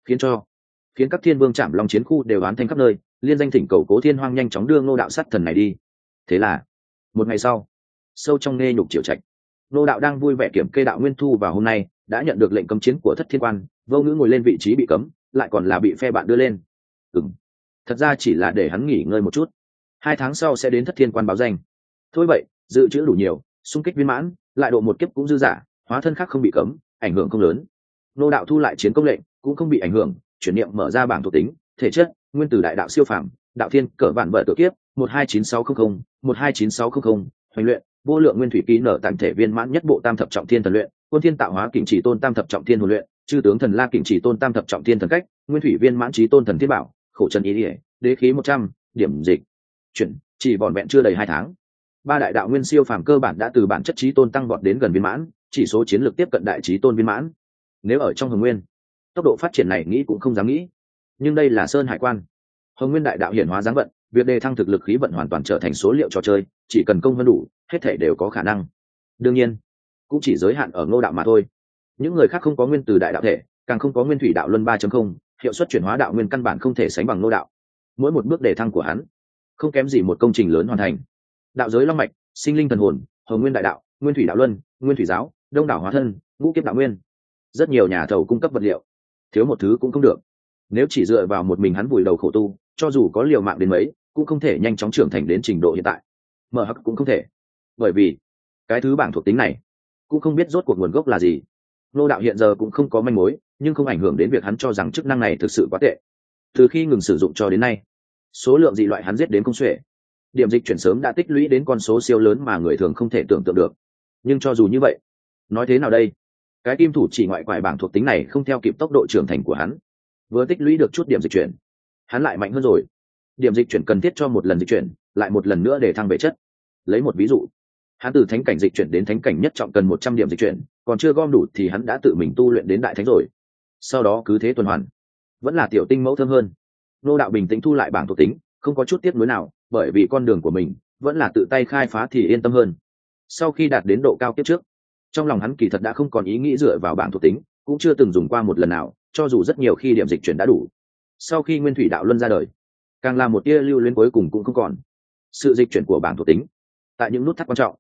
khiến các thiên vương Trảm Long chiến khu đều oán thanh khắp nơi, liên danh thỉnh cầu Cố Thiên Hoang nhanh chóng đưa Ngô đạo sát thần này đi. Thế là, một ngày sau, sâu trong nghe nhục triệu trạch, Ngô đạo đang vui vẻ kiểm kê đạo nguyên thu vào hôm nay, đã nhận được lệnh cấm chiến của Thất Thiên quan, vô ngữ ngồi lên vị trí bị cấm, lại còn là bị phe bạn đưa lên. Thật ra chỉ là để hắn nghỉ ngơi một chút, 2 tháng sau sẽ đến Thất Thiên quan báo danh. Thôi vậy, dự trữ đủ nhiều, xung kích viên mãn, lại độ một kiếp cũng dư giả, hóa thân khác không bị cấm, ảnh hưởng không lớn. Ngô đạo thu lại chiến công lệnh, cũng không bị ảnh hưởng, chuyển niệm mở ra bảng thuộc tính, thể chất, nguyên tử đại đạo siêu phàm, đạo thiên cỡ vạn vợ tự kiếp, 129600, 129600, hoành luyện, vô lượng nguyên thủy ký nở tạm thể viên mãn nhất bộ tam thập trọng thiên thần luyện, quân thiên tạo hóa kình chỉ tôn tam thập trọng thiên hồn luyện, chư tướng thần la kình chỉ tôn tam thập trọng thiên thần cách, nguyên thủy viên mãn chí tôn thần thiên bảo, khổ trần ý ỉa, đế khí 100, điểm dịch chuyển, chỉ vỏn vẹn chưa đầy 2 tháng. 3 đại đạo nguyên siêu phàm cơ bản đã từ bản chất chí tôn tăng vọt đến gần viên mãn, chỉ số chiến lược tiếp cận đại chí tôn viên mãn. Nếu ở trong Hồng Nguyên, tốc độ phát triển này nghĩ cũng không dám nghĩ. Nhưng đây là Sơn Hải quan, Hồng Nguyên đại đạo hiển hóa dáng vận, việc đề thăng thực lực khí vận hoàn toàn trở thành số liệu trò chơi, chỉ cần công hơn đủ, hết thể đều có khả năng. Đương nhiên, cũng chỉ giới hạn ở Ngô đạo mà thôi. Những người khác không có nguyên từ đại đạo thể, càng không có nguyên thủy đạo luân 3.0, hiệu suất chuyển hóa đạo nguyên căn bản không thể sánh bằng Ngô đạo. Mỗi một bước đề thăng của hắn, không kém gì một công trình lớn hoàn thành. Đạo giới long mạch, sinh linh thần hồn, Hồng Nguyên đại đạo, nguyên thủy đạo luân, nguyên thủy giáo, đông đảo hóa thân, ngũ kiếp đạo nguyên. Rất nhiều nhà thầu cung cấp vật liệu, thiếu một thứ cũng không được. Nếu chỉ dựa vào một mình hắn vùi đầu khổ tu, cho dù có liều mạng đến mấy, cũng không thể nhanh chóng trưởng thành đến trình độ hiện tại. Mở hắc cũng không thể, bởi vì cái thứ bảng thuộc tính này cũng không biết rốt cuộc nguồn gốc là gì. Ngô đạo hiện giờ cũng không có manh mối, nhưng không ảnh hưởng đến việc hắn cho rằng chức năng này thực sự quá tệ. Từ khi ngừng sử dụng cho đến nay, số lượng dị loại hắn giết đến không xuể, điểm dịch chuyển sớm đã tích lũy đến con số siêu lớn mà người thường không thể tưởng tượng được. Nhưng cho dù như vậy, nói thế nào đây, cái kim thủ chỉ ngoại quải bảng thuộc tính này không theo kịp tốc độ trưởng thành của hắn. Vừa tích lũy được chút điểm dịch chuyển, hắn lại mạnh hơn rồi. Điểm dịch chuyển cần thiết cho một lần dịch chuyển, lại một lần nữa để thăng về chất. Lấy một ví dụ, hắn từ thánh cảnh dịch chuyển đến thánh cảnh nhất trọng cần 100 điểm dịch chuyển, còn chưa gom đủ thì hắn đã tự mình tu luyện đến đại thánh rồi. Sau đó cứ thế tuần hoàn, vẫn là tiểu tinh mẫu thơm hơn. Ngô đạo bình tĩnh thu lại bảng thuộc tính, không có chút tiếc nuối nào, bởi vì con đường của mình vẫn là tự tay khai phá thì yên tâm hơn. Sau khi đạt đến độ cao kiếp trước, trong lòng hắn kỳ thật đã không còn ý nghĩ dựa vào bảng thuộc tính, cũng chưa từng dùng qua một lần nào, cho dù rất nhiều khi điểm dịch chuyển đã đủ. Sau khi nguyên thủy đạo luân ra đời, càng là một tia lưu luyến cuối cùng cũng không còn. Sự dịch chuyển của bảng thuộc tính tại những nút thắt quan trọng,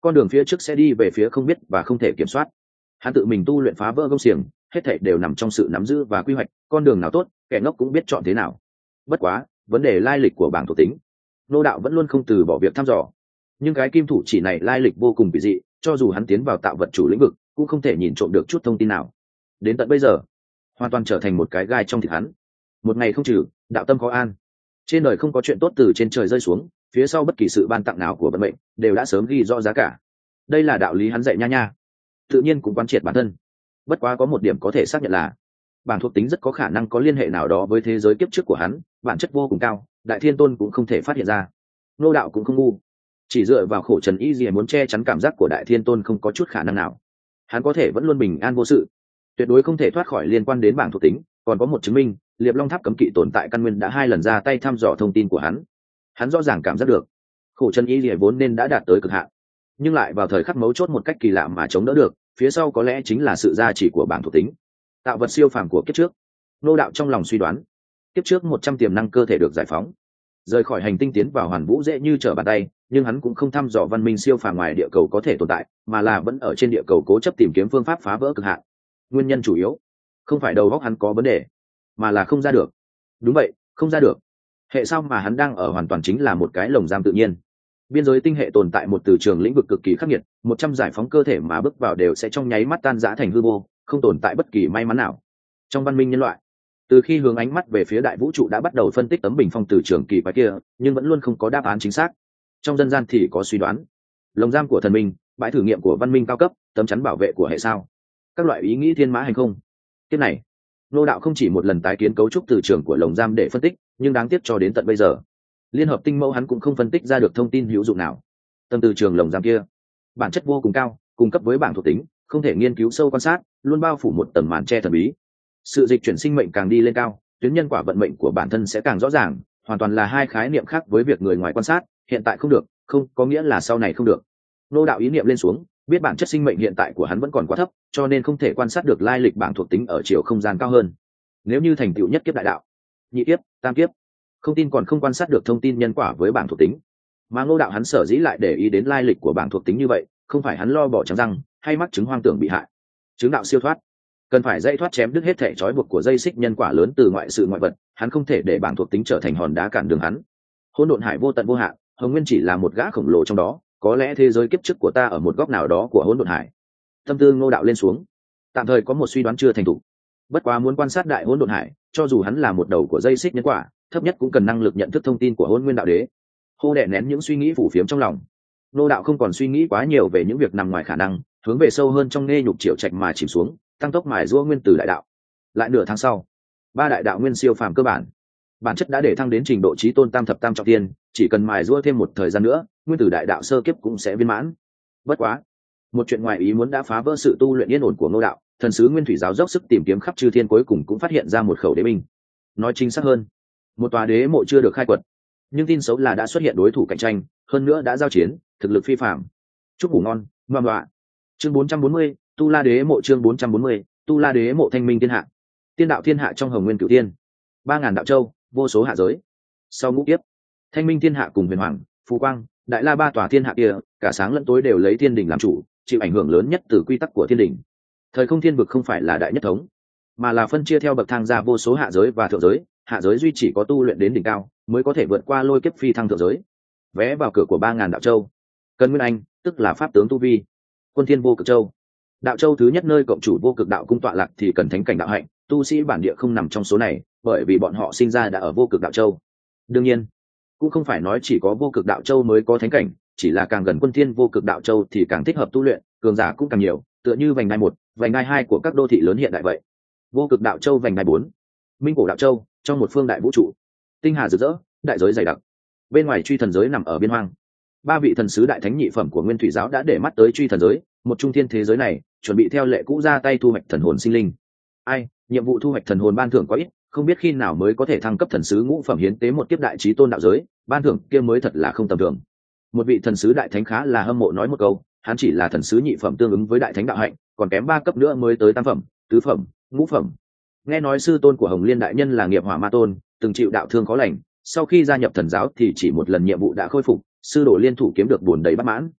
con đường phía trước sẽ đi về phía không biết và không thể kiểm soát. Hắn tự mình tu luyện phá vỡ gông xiềng, hết thảy đều nằm trong sự nắm giữ và quy hoạch, con đường nào tốt kẻ ngốc cũng biết chọn thế nào. Bất quá vấn đề lai lịch của bảng thuộc tính, Ngô Đạo vẫn luôn không từ bỏ việc thăm dò. Nhưng cái kim thủ chỉ này lai lịch vô cùng kỳ dị, cho dù hắn tiến vào tạo vật chủ lĩnh vực cũng không thể nhìn trộm được chút thông tin nào. Đến tận bây giờ hoàn toàn trở thành một cái gai trong thịt hắn. Một ngày không trừ, đạo tâm khó an. Trên đời không có chuyện tốt từ trên trời rơi xuống, phía sau bất kỳ sự ban tặng nào của vận mệnh đều đã sớm ghi rõ giá cả. Đây là đạo lý hắn dạy nha nha, tự nhiên cũng quán triệt bản thân. Bất quá có một điểm có thể xác nhận là bảng thuộc tính rất có khả năng có liên hệ nào đó với thế giới kiếp trước của hắn, bản chất vô cùng cao, Đại Thiên Tôn cũng không thể phát hiện ra. Ngô Đạo cũng không ngu, chỉ dựa vào khổ trần y gì muốn che chắn cảm giác của Đại Thiên Tôn không có chút khả năng nào. Hắn có thể vẫn luôn bình an vô sự, tuyệt đối không thể thoát khỏi liên quan đến bảng thuộc tính. Còn có một chứng minh, Liệp Long Tháp cấm kỵ tồn tại căn nguyên đã 2 lần ra tay thăm dò thông tin của hắn. Hắn rõ ràng cảm giác được khổ trần y gì vốn nên đã đạt tới cực hạn, nhưng lại vào thời khắc mấu chốt một cách kỳ lạ mà chống đỡ được. Phía sau có lẽ chính là sự gia trì của bảng thuộc tính, tạo vật siêu phàm của kiếp trước. Ngô Đạo trong lòng suy đoán, kiếp trước 100 tiềm năng cơ thể được giải phóng, rời khỏi hành tinh tiến vào hoàn vũ dễ như trở bàn tay, nhưng hắn cũng không thăm dò văn minh siêu phàm ngoài địa cầu có thể tồn tại, mà là vẫn ở trên địa cầu cố chấp tìm kiếm phương pháp phá vỡ cực hạn. Nguyên nhân chủ yếu không phải đầu óc hắn có vấn đề, mà là không ra được. Đúng vậy, không ra được. Hệ sao mà hắn đang ở hoàn toàn chính là một cái lồng giam tự nhiên. Biên giới tinh hệ tồn tại một từ trường lĩnh vực cực kỳ khắc nghiệt, 100 giải phóng cơ thể mà bước vào đều sẽ trong nháy mắt tan rã thành hư vô, không tồn tại bất kỳ may mắn nào. Trong văn minh nhân loại, từ khi hướng ánh mắt về phía đại vũ trụ đã bắt đầu phân tích tấm bình phong từ trường kỳ quái kia, nhưng vẫn luôn không có đáp án chính xác. Trong dân gian thì có suy đoán, lồng giam của thần minh, bãi thử nghiệm của văn minh cao cấp, tấm chắn bảo vệ của hệ sao, các loại ý nghĩ thiên mã hành không. Tiếp này, Ngô Đạo không chỉ một lần tái kiến cấu trúc từ trường của lồng giam để phân tích, nhưng đáng tiếc cho đến tận bây giờ, liên hợp tinh mẫu hắn cũng không phân tích ra được thông tin hữu dụng nào. Tâm từ trường lồng giam kia bản chất vô cùng cao, cung cấp với bảng thuộc tính, không thể nghiên cứu sâu quan sát, luôn bao phủ một tầng màn che thần bí. Sự dịch chuyển sinh mệnh càng đi lên cao, tuyến nhân quả vận mệnh của bản thân sẽ càng rõ ràng, hoàn toàn là hai khái niệm khác với việc người ngoài quan sát. Hiện tại không được, không có nghĩa là sau này không được. Ngô Đạo ý niệm lên xuống, biết bản chất sinh mệnh hiện tại của hắn vẫn còn quá thấp, cho nên không thể quan sát được lai lịch bảng thuộc tính ở chiều không gian cao hơn. Nếu như thành tựu nhất kiếp đại đạo, nhị kiếp, tam kiếp, không tin còn không quan sát được thông tin nhân quả với bảng thuộc tính. Mà Ngô Đạo hắn sở dĩ lại để ý đến lai lịch của bảng thuộc tính như vậy, không phải hắn lo bỏ trắng răng hay mắc chứng hoang tưởng bị hại. Chứng đạo siêu thoát, cần phải dây thoát chém đứt hết thể trói buộc của dây xích nhân quả lớn từ ngoại sự ngoại vật. Hắn không thể để bảng thuộc tính trở thành hòn đá cản đường hắn. Hỗn độn hải vô tận vô hạn, Hồng Nguyên chỉ là một gã khổng lồ trong đó, có lẽ thế giới kiếp trước của ta ở một góc nào đó của hỗn độn hải. Tâm tư Ngô Đạo lên xuống, tạm thời có một suy đoán chưa thành thục. Bất quá muốn quan sát đại hỗn độn hải, cho dù hắn là một đầu của dây xích nhân quả, thấp nhất cũng cần năng lực nhận thức thông tin của Hỗn Nguyên Đạo Đế. Hô đè nén những suy nghĩ phủ phiếm trong lòng, Ngô Đạo không còn suy nghĩ quá nhiều về những việc nằm ngoài khả năng, hướng về sâu hơn trong nghe nhục triệu trạch mà chìm xuống, tăng tốc mài giũa nguyên tử đại đạo. Lại nửa tháng sau, 3 đại đạo nguyên siêu phàm cơ bản chất đã để thăng đến trình độ chí tôn tam thập tam trọng thiên, chỉ cần mài giũa thêm một thời gian nữa, nguyên tử đại đạo sơ kiếp cũng sẽ viên mãn. Bất quá, một chuyện ngoài ý muốn đã phá vỡ sự tu luyện yên ổn của Ngô Đạo. Thần sứ Nguyên Thủy giáo dốc sức tìm kiếm khắp chư thiên, cuối cùng cũng phát hiện ra một khẩu đế binh. Nói chính xác hơn, một tòa đế mộ chưa được khai quật, nhưng tin xấu là đã xuất hiện đối thủ cạnh tranh, hơn nữa đã giao chiến, thực lực phi phàm. Chúc ngủ ngon, ngoan ngoạ. Chương 440, Tu La Đế mộ. Chương 440, Tu La Đế mộ. Thanh minh thiên hạ, tiên đạo thiên hạ trong Hồng Nguyên Cửu Thiên, 3000 đạo châu, vô số hạ giới. Sau ngũ kiếp, Thanh minh thiên hạ cùng Huyền Hoàng, Phù Quang, Đại La ba tòa thiên hạ kia, cả sáng lẫn tối đều lấy thiên đình làm chủ, chịu ảnh hưởng lớn nhất từ quy tắc của thiên đình. Thời không thiên vực không phải là đại nhất thống, mà là phân chia theo bậc thang ra vô số hạ giới và thượng giới. Hạ giới duy chỉ có tu luyện đến đỉnh cao mới có thể vượt qua lôi kiếp phi thăng thượng giới. Vé vào cửa của 3000 đạo châu cần nguyên anh, tức là pháp tướng tu vi. Quân thiên vô cực châu, đạo châu thứ nhất nơi cộng chủ vô cực đạo cung tọa lạc thì cần thánh cảnh đạo hạnh, tu sĩ bản địa không nằm trong số này, bởi vì bọn họ sinh ra đã ở vô cực đạo châu. Đương nhiên, cũng không phải nói chỉ có vô cực đạo châu mới có thánh cảnh, chỉ là càng gần quân thiên vô cực đạo châu thì càng thích hợp tu luyện, cường giả cũng càng nhiều, tựa như vành đai 1, vành đai 2 của các đô thị lớn hiện đại vậy. Vô cực đạo châu vành đai 4, minh cổ đạo châu, trong một phương đại vũ trụ, tinh hà rực rỡ, đại giới dày đặc. Bên ngoài truy thần giới nằm ở biên hoang. 3 vị thần sứ đại thánh nhị phẩm của Nguyên Thủy giáo đã để mắt tới truy thần giới, một trung thiên thế giới này, chuẩn bị theo lệ cũ ra tay thu hoạch thần hồn sinh linh. Ai, nhiệm vụ thu hoạch thần hồn ban thưởng quá ít, không biết khi nào mới có thể thăng cấp thần sứ ngũ phẩm hiến tế một kiếp đại chí tôn đạo giới, ban thưởng kia mới thật là không tầm thường. Một vị thần sứ đại thánh khá là hâm mộ nói một câu, hắn chỉ là thần sứ nhị phẩm tương ứng với đại thánh đạo hạnh, còn kém 3 cấp nữa mới tới tam phẩm, tứ phẩm, ngũ phẩm. Nghe nói sư tôn của Hồng Liên đại nhân là Nghiệp Hỏa Ma tôn, từng chịu đạo thương khó lành, sau khi gia nhập thần giáo thì chỉ một lần nhiệm vụ đã khôi phục, sư đồ liên thủ kiếm được buồn đầy bất mãn.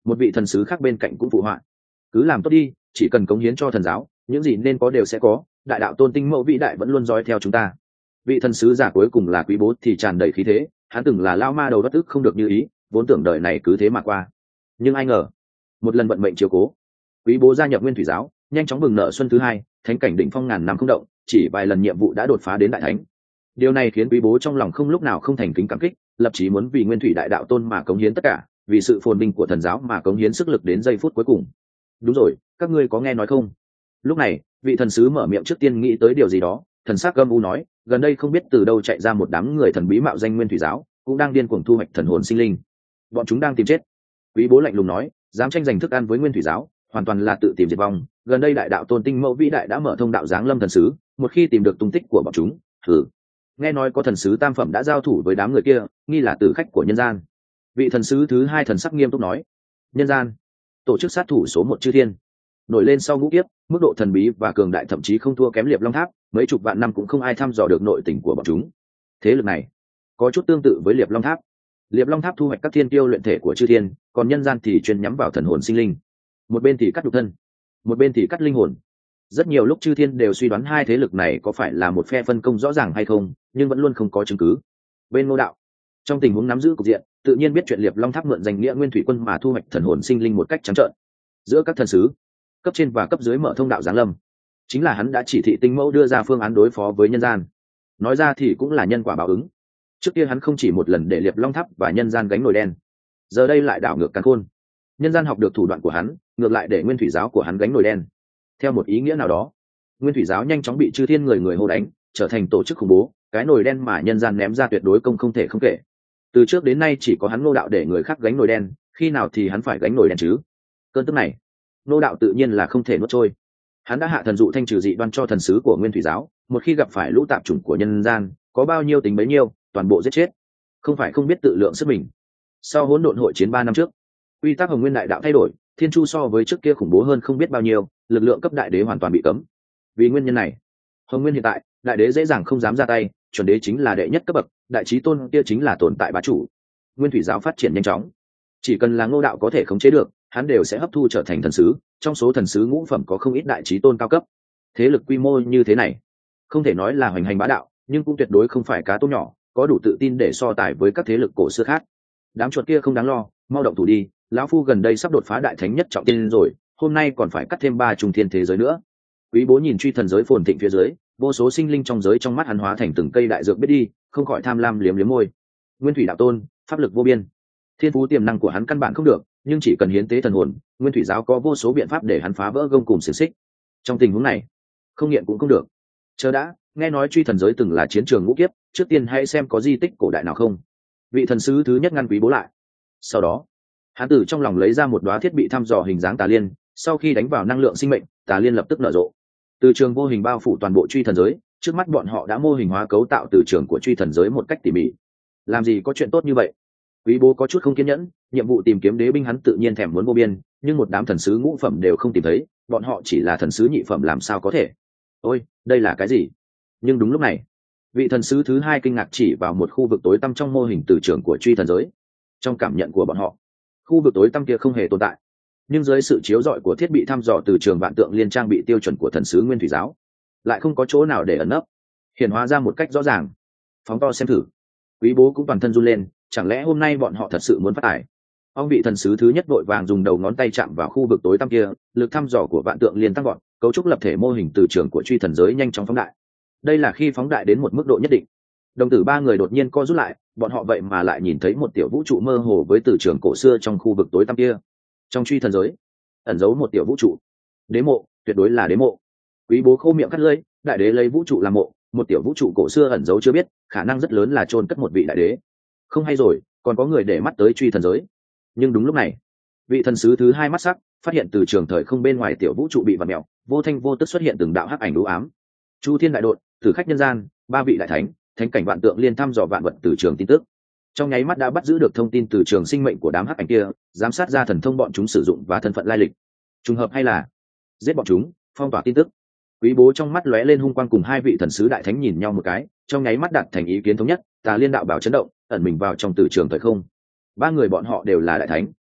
Một vị thần sứ khác bên cạnh cũng phụ họa: cứ làm tốt đi, chỉ cần cống hiến cho thần giáo, những gì nên có đều sẽ có, đại đạo tôn tinh mẫu vĩ đại vẫn luôn dõi theo chúng ta. Vị thần sứ giả cuối cùng là Quý Bố thì tràn đầy khí thế, hắn từng là lao ma đầu bất ức không được như ý, vốn tưởng đời này cứ thế mà qua. Nhưng ai ngờ, một lần vận mệnh chiếu cố, Quý Bố gia nhập Nguyên Thủy giáo, nhanh chóng bừng nở xuân thứ hai, thánh cảnh đỉnh phong ngàn năm không động, chỉ vài lần nhiệm vụ đã đột phá đến đại thánh. Điều này khiến Quý Bố trong lòng không lúc nào không thành kính cảm kích, lập chí muốn vì Nguyên Thủy đại đạo tôn mà cống hiến tất cả, vì sự phồn vinh của thần giáo mà cống hiến sức lực đến giây phút cuối cùng. Đúng rồi, các ngươi có nghe nói không? Lúc này, vị thần sứ mở miệng trước tiên nghĩ tới điều gì đó, thần sắc gâm u nói, gần đây không biết từ đâu chạy ra một đám người thần bí mạo danh Nguyên Thủy giáo, cũng đang điên cuồng thu hoạch thần hồn sinh linh. Bọn chúng đang tìm chết. Quý Bố lạnh lùng nói, dám tranh giành thức ăn với Nguyên Thủy giáo, hoàn toàn là tự tìm diệt vong. Gần đây đại đạo tôn tinh mẫu vĩ đại đã mở thông đạo giáng lâm thần sứ, một khi tìm được tung tích của bọn chúng, thử. Nghe nói có thần sứ tam phẩm đã giao thủ với đám người kia, nghi là tử khách của nhân gian. Vị thần sứ thứ hai thần sắc nghiêm túc nói, nhân gian, tổ chức sát thủ số 1 chư thiên, nổi lên sau ngũ kiếp, mức độ thần bí và cường đại thậm chí không thua kém Liệp Long Tháp, mấy chục vạn năm cũng không ai thăm dò được nội tình của bọn chúng. Thế lực này có chút tương tự với Liệp Long Tháp. Liệp Long Tháp thu hoạch các thiên tiêu luyện thể của chư thiên, còn nhân gian thì chuyên nhắm vào thần hồn sinh linh. Một bên thì cắt nhục thân, một bên thì cắt linh hồn. Rất nhiều lúc chư thiên đều suy đoán hai thế lực này có phải là một phe phân công rõ ràng hay không, nhưng vẫn luôn không có chứng cứ. Bên Ngô đạo, trong tình huống nắm giữ cục diện, tự nhiên biết chuyện Liệp Long Tháp mượn danh nghĩa Nguyên Thủy quân mà thu hoạch thần hồn sinh linh một cách trắng trợn. Giữa các thần sứ, cấp trên và cấp dưới mở thông đạo giáng lâm, chính là hắn đã chỉ thị tinh mẫu đưa ra phương án đối phó với nhân gian. Nói ra thì cũng là nhân quả báo ứng. Trước kia hắn không chỉ một lần để Liệp Long Tháp và nhân gian gánh nồi đen, giờ đây lại đảo ngược càn khôn. Nhân gian học được thủ đoạn của hắn, ngược lại để Nguyên Thủy giáo của hắn gánh nồi đen. Theo một ý nghĩa nào đó, Nguyên Thủy giáo nhanh chóng bị chư thiên người hô đánh, trở thành tổ chức khủng bố, cái nồi đen mà nhân gian ném ra tuyệt đối công không thể không kể. Từ trước đến nay chỉ có hắn Ngô đạo để người khác gánh nồi đen, khi nào thì hắn phải gánh nồi đen chứ? Cơn tức này, Ngô đạo tự nhiên là không thể nuốt trôi. Hắn đã hạ thần dụ thanh trừ dị đoan cho thần sứ của Nguyên Thủy giáo, một khi gặp phải lũ tạp chủng của nhân gian, có bao nhiêu tính bấy nhiêu, toàn bộ giết chết. Không phải không biết tự lượng sức mình. Sau hỗn độn hội chiến 3 năm trước, quy tắc Hồng Nguyên đại đạo thay đổi, Thiên Chu so với trước kia khủng bố hơn không biết bao nhiêu, lực lượng cấp đại đế hoàn toàn bị cấm. Vì nguyên nhân này, Hồng Nguyên hiện tại, đại đế dễ dàng không dám ra tay, chuẩn đế chính là đệ nhất cấp bậc, đại chí tôn kia chính là tồn tại bá chủ. Nguyên Thủy giáo phát triển nhanh chóng, chỉ cần là Ngô đạo có thể khống chế được, hắn đều sẽ hấp thu trở thành thần sứ. Trong số thần sứ ngũ phẩm có không ít đại chí tôn cao cấp. Thế lực quy mô như thế này, không thể nói là hoành hành bá đạo, nhưng cũng tuyệt đối không phải cá tôm nhỏ, có đủ tự tin để so tài với các thế lực cổ xưa khác. Đám chuột kia không đáng lo, mau động thủ đi, lão phu gần đây sắp đột phá đại thánh nhất trọng tiên rồi, hôm nay còn phải cắt thêm 3 trung thiên thế giới nữa. Quý Bố nhìn truy thần giới phồn thịnh phía dưới, vô số sinh linh trong giới trong mắt hắn hóa thành từng cây đại dược biết đi, không khỏi tham lam liếm liếm môi. Nguyên Thủy đạo tôn, pháp lực vô biên, thiên phú tiềm năng của hắn căn bản không được, nhưng chỉ cần hiến tế thần hồn, Nguyên Thủy giáo có vô số biện pháp để hắn phá vỡ gông cùm xiềng xích. Trong tình huống này, không nghiện cũng không được. Chờ đã, nghe nói truy thần giới từng là chiến trường ngũ kiếp, trước tiên hãy xem có di tích cổ đại nào không. Vị thần sứ thứ nhất ngăn Quý Bố lại. Sau đó, hắn từ trong lòng lấy ra một đóa thiết bị thăm dò hình dáng tà liên, sau khi đánh vào năng lượng sinh mệnh, tà liên lập tức nở rộ. Từ trường vô hình bao phủ toàn bộ truy thần giới, trước mắt bọn họ đã mô hình hóa cấu tạo từ trường của truy thần giới một cách tỉ mỉ. Làm gì có chuyện tốt như vậy? Quý Bố có chút không kiên nhẫn, nhiệm vụ tìm kiếm đế binh hắn tự nhiên thèm muốn vô biên, nhưng một đám thần sứ ngũ phẩm đều không tìm thấy, bọn họ chỉ là thần sứ nhị phẩm làm sao có thể? Ôi, đây là cái gì? Nhưng đúng lúc này, vị thần sứ thứ hai kinh ngạc chỉ vào một khu vực tối tăm trong mô hình từ trường của truy thần giới. Trong cảm nhận của bọn họ, khu vực tối tăm kia không hề tồn tại, nhưng dưới sự chiếu rọi của thiết bị thăm dò từ trường vạn tượng liên trang bị tiêu chuẩn của thần sứ Nguyên Thủy giáo, lại không có chỗ nào để ẩn nấp, hiện hóa ra một cách rõ ràng. Phóng to xem thử. Quý Bố cũng toàn thân run lên, chẳng lẽ hôm nay bọn họ thật sự muốn phát tài? Ông vị thần sứ thứ nhất vội vàng dùng đầu ngón tay chạm vào khu vực tối tăm kia, lực thăm dò của vạn tượng liên tăng vọt, cấu trúc lập thể mô hình từ trường của truy thần giới nhanh chóng phóng đại. Đây là khi phóng đại đến một mức độ nhất định, đồng tử ba người đột nhiên co rút lại, bọn họ vậy mà lại nhìn thấy một tiểu vũ trụ mơ hồ với từ trường cổ xưa trong khu vực tối tăm kia. Trong truy thần giới ẩn giấu một tiểu vũ trụ, đế mộ, tuyệt đối là đế mộ. Quý Bố khô miệng cắt lưỡi, đại đế lấy vũ trụ làm mộ, một tiểu vũ trụ cổ xưa ẩn giấu chưa biết, khả năng rất lớn là chôn cất một vị đại đế. Không hay rồi, còn có người để mắt tới truy thần giới. Nhưng đúng lúc này, vị thần sứ thứ hai mắt sắc, phát hiện từ trường thời không bên ngoài tiểu vũ trụ bị vặn mèo, vô thanh vô tức xuất hiện từng đạo hắc ảnh u ám. Chu Thiên đại đột, thử khách nhân gian, 3 vị đại thánh, thánh cảnh vạn tượng liên thăm dò vạn vật từ trường tin tức. Trong nháy mắt đã bắt giữ được thông tin từ trường sinh mệnh của đám hắc ảnh kia, giám sát ra thần thông bọn chúng sử dụng và thân phận lai lịch. Trùng hợp hay là giết bọn chúng, phong tỏa tin tức. Quý Bố trong mắt lóe lên hung quang, cùng hai vị thần sứ đại thánh nhìn nhau một cái, trong nháy mắt đạt thành ý kiến thống nhất. Tà Liên đạo bảo chấn động, ẩn mình vào trong từ trường thời không. 3 người bọn họ đều là đại thánh.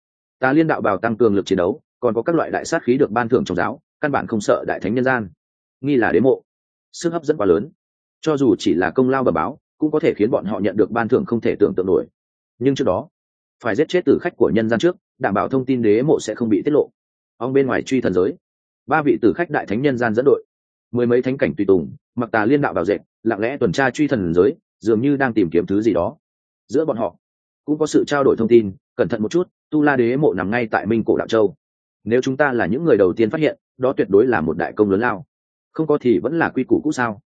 Tà Liên đạo bào tăng cường lực chiến đấu, còn có các loại đại sát khí được ban thưởng trong giáo, căn bản không sợ đại thánh nhân gian. Nghi là đế mộ, sức hấp dẫn quá lớn, cho dù chỉ là công lao bẩm báo cũng có thể khiến bọn họ nhận được ban thưởng không thể tưởng tượng nổi. Nhưng trước đó phải giết chết tử khách của nhân gian trước, đảm bảo thông tin đế mộ sẽ không bị tiết lộ. Ông bên ngoài truy thần giới, 3 vị tử khách đại thánh nhân gian dẫn đội, 10 mấy thánh cảnh tùy tùng, mặc Tà Liên đạo bào dệt, lặng lẽ tuần tra truy thần giới, dường như đang tìm kiếm thứ gì đó. Giữa bọn họ cũng có sự trao đổi thông tin. Cẩn thận một chút, Tu La đế mộ nằm ngay tại Minh Cổ Đạo Châu. Nếu chúng ta là những người đầu tiên phát hiện, đó tuyệt đối là một đại công lớn lao. Không có thì vẫn là quy củ cũ sao?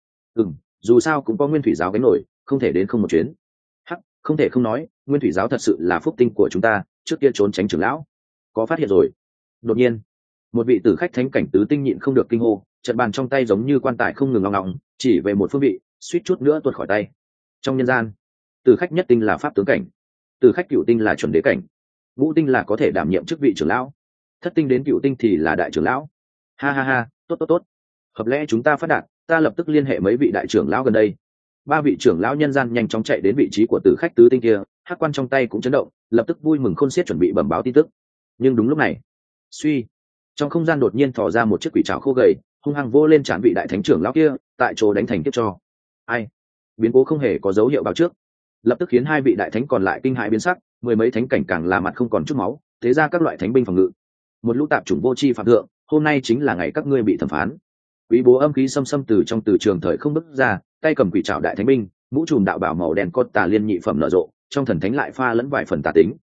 Dù sao cũng có Nguyên Thủy giáo gánh nổi, không thể đến không một chuyến. Hắc, không thể không nói, Nguyên Thủy giáo thật sự là phúc tinh của chúng ta. Trước kia trốn tránh trưởng lão, có phát hiện rồi. Đột nhiên, một vị tử khách thánh cảnh tứ tinh nhịn không được kinh hô, trận bàn trong tay giống như quan tài không ngừng ngọng ngọng, chỉ về một phương vị, suýt chút nữa tuột khỏi tay. Trong nhân gian, tử khách nhất tinh là pháp tướng cảnh, tử khách cửu tinh là chuẩn đế cảnh, ngũ tinh là có thể đảm nhiệm chức vị trưởng lão, thất tinh đến cửu tinh thì là đại trưởng lão. Ha ha ha, tốt, hợp lẽ chúng ta phát đạt, ta lập tức liên hệ mấy vị đại trưởng lão gần đây. 3 vị trưởng lão nhân gian nhanh chóng chạy đến vị trí của tử khách tứ tinh kia, hắc quan trong tay cũng chấn động, lập tức vui mừng khôn xiết chuẩn bị bẩm báo tin tức. Nhưng đúng lúc này, suy, trong không gian đột nhiên thò ra một chiếc quỷ trảo khô gầy, hung hăng vô lên trán vị đại thánh trưởng lão kia, tại chỗ đánh thành kiếp cho. Ai? Biến cố không hề có dấu hiệu báo trước, lập tức khiến 2 vị đại thánh còn lại kinh hãi biến sắc, 10 mấy thánh cảnh càng là mặt không còn chút máu, thế ra các loại thánh binh phòng ngự. Một lũ tạp chủng vô tri phạm thượng, hôm nay chính là ngày các ngươi bị thẩm phán. Quý bố âm khí xâm xâm từ trong từ trường thời không bước ra, tay cầm quỷ trảo đại thánh binh, mũ trùm đạo bảo màu đen cốt Tà Liên nhị phẩm nở rộ, trong thần thánh lại pha lẫn vài phần tà tính.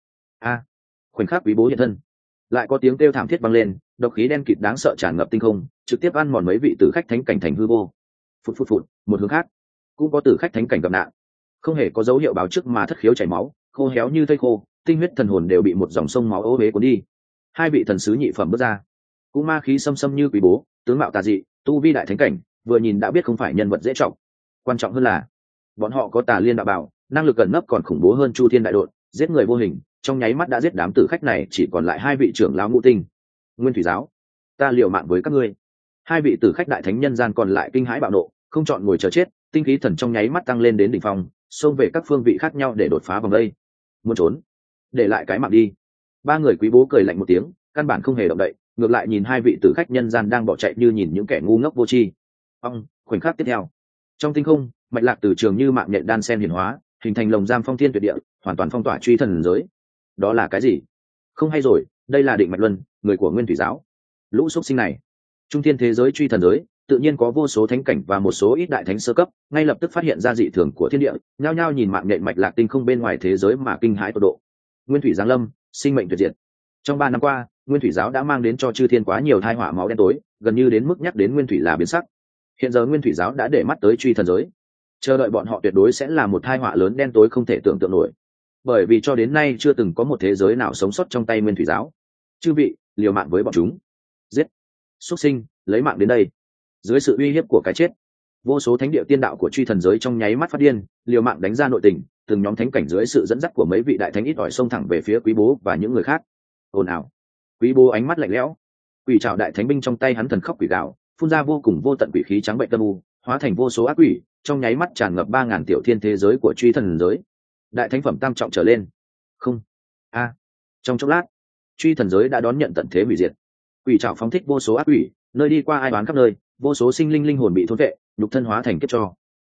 Khoảnh khắc quý bố hiện thân, lại có tiếng kêu thảm thiết vang lên, độc khí đen kịt đáng sợ tràn ngập tinh không, trực tiếp ăn mòn mấy vị tử khách thánh cảnh thành hư vô. Phụt, một hướng khác cũng có tử khách thánh cảnh gặp nạn, không hề có dấu hiệu báo trước mà thất khiếu chảy máu, khô héo như thây khô, tinh huyết thần hồn đều bị một dòng sông máu ô uế cuốn đi. 2 vị thần sứ nhị phẩm bước ra, cũng ma khí xâm xâm như quý bố, tướng mạo tà dị, tu vi đại thánh cảnh, vừa nhìn đã biết không phải nhân vật dễ trọng. Quan trọng hơn là bọn họ có Tà Liên đạo bảo, năng lực gần nấp còn khủng bố hơn Chu Thiên đại đột, giết người vô hình, trong nháy mắt đã giết đám tử khách này chỉ còn lại 2 vị trưởng lão ngũ tinh. Nguyên Thủy giáo, ta liều mạng với các ngươi. 2 vị tử khách đại thánh nhân gian còn lại kinh hãi bạo nộ, không chọn ngồi chờ chết, tinh khí thần trong nháy mắt tăng lên đến đỉnh phong, xông về các phương vị khác nhau để đột phá vòng đây. Muốn trốn, để lại cái mạng đi. 3 người quý bố cười lạnh một tiếng, căn bản không hề động đậy, ngược lại nhìn 2 vị tử khách nhân gian đang bỏ chạy như nhìn những kẻ ngu ngốc vô tri. Khoảnh khắc tiếp theo, trong tinh không, mạch lạc từ trường như mạng nhện đan sen hiển hóa, hình thành lồng giam phong thiên tuyệt địa, hoàn toàn phong tỏa truy thần giới. Đó là cái gì? Không hay rồi, đây là Định Mạch Luân, người của Nguyên Thủy giáo. Lũ xuất sinh này, trung thiên thế giới truy thần giới, tự nhiên có vô số thánh cảnh và một số ít đại thánh sơ cấp, ngay lập tức phát hiện ra dị thường của thiên địa, nhao nhao nhìn mạng nhện mạch lạc tinh không bên ngoài thế giới mà kinh hãi tột độ. Nguyên Thủy giáng lâm, sinh mệnh tuyệt diệt. Trong 3 năm qua, Nguyên Thủy giáo đã mang đến cho chư thiên quá nhiều tai họa máu đen tối, gần như đến mức nhắc đến Nguyên Thủy là biến sắc. Hiện giờ Nguyên Thủy giáo đã để mắt tới truy thần giới, chờ đợi bọn họ tuyệt đối sẽ là một tai họa lớn đen tối không thể tưởng tượng nổi. Bởi vì cho đến nay chưa từng có một thế giới nào sống sót trong tay Nguyên Thủy giáo. Chư vị, liều mạng với bọn chúng. Giết, xuất sinh, lấy mạng đến đây. Dưới sự uy hiếp của cái chết, vô số thánh địa tiên đạo của truy thần giới trong nháy mắt phát điên, liều mạng đánh ra nội tình, từng nhóm thánh cảnh dưới sự dẫn dắt của mấy vị đại thánh ít ỏi xông thẳng về phía quý bố và những người khác. Ồn ào. Quý bố ánh mắt lạnh lẽo, quỷ trảo đại thánh binh trong tay hắn thần khóc quỷ gạo, phun ra vô cùng vô tận quỷ khí trắng bệnh âm u, hóa thành vô số ác quỷ, trong nháy mắt tràn ngập 3000 tiểu thiên thế giới của truy thần giới. Đại thánh phẩm tam trọng trở lên. Không. Trong chốc lát, truy thần giới đã đón nhận tận thế hủy diệt. Quỷ trảo phóng thích vô số ác quỷ, nơi đi qua ai đoán khắp nơi, vô số sinh linh linh hồn bị thôn vệ, nhục thân hóa thành kiếp cho.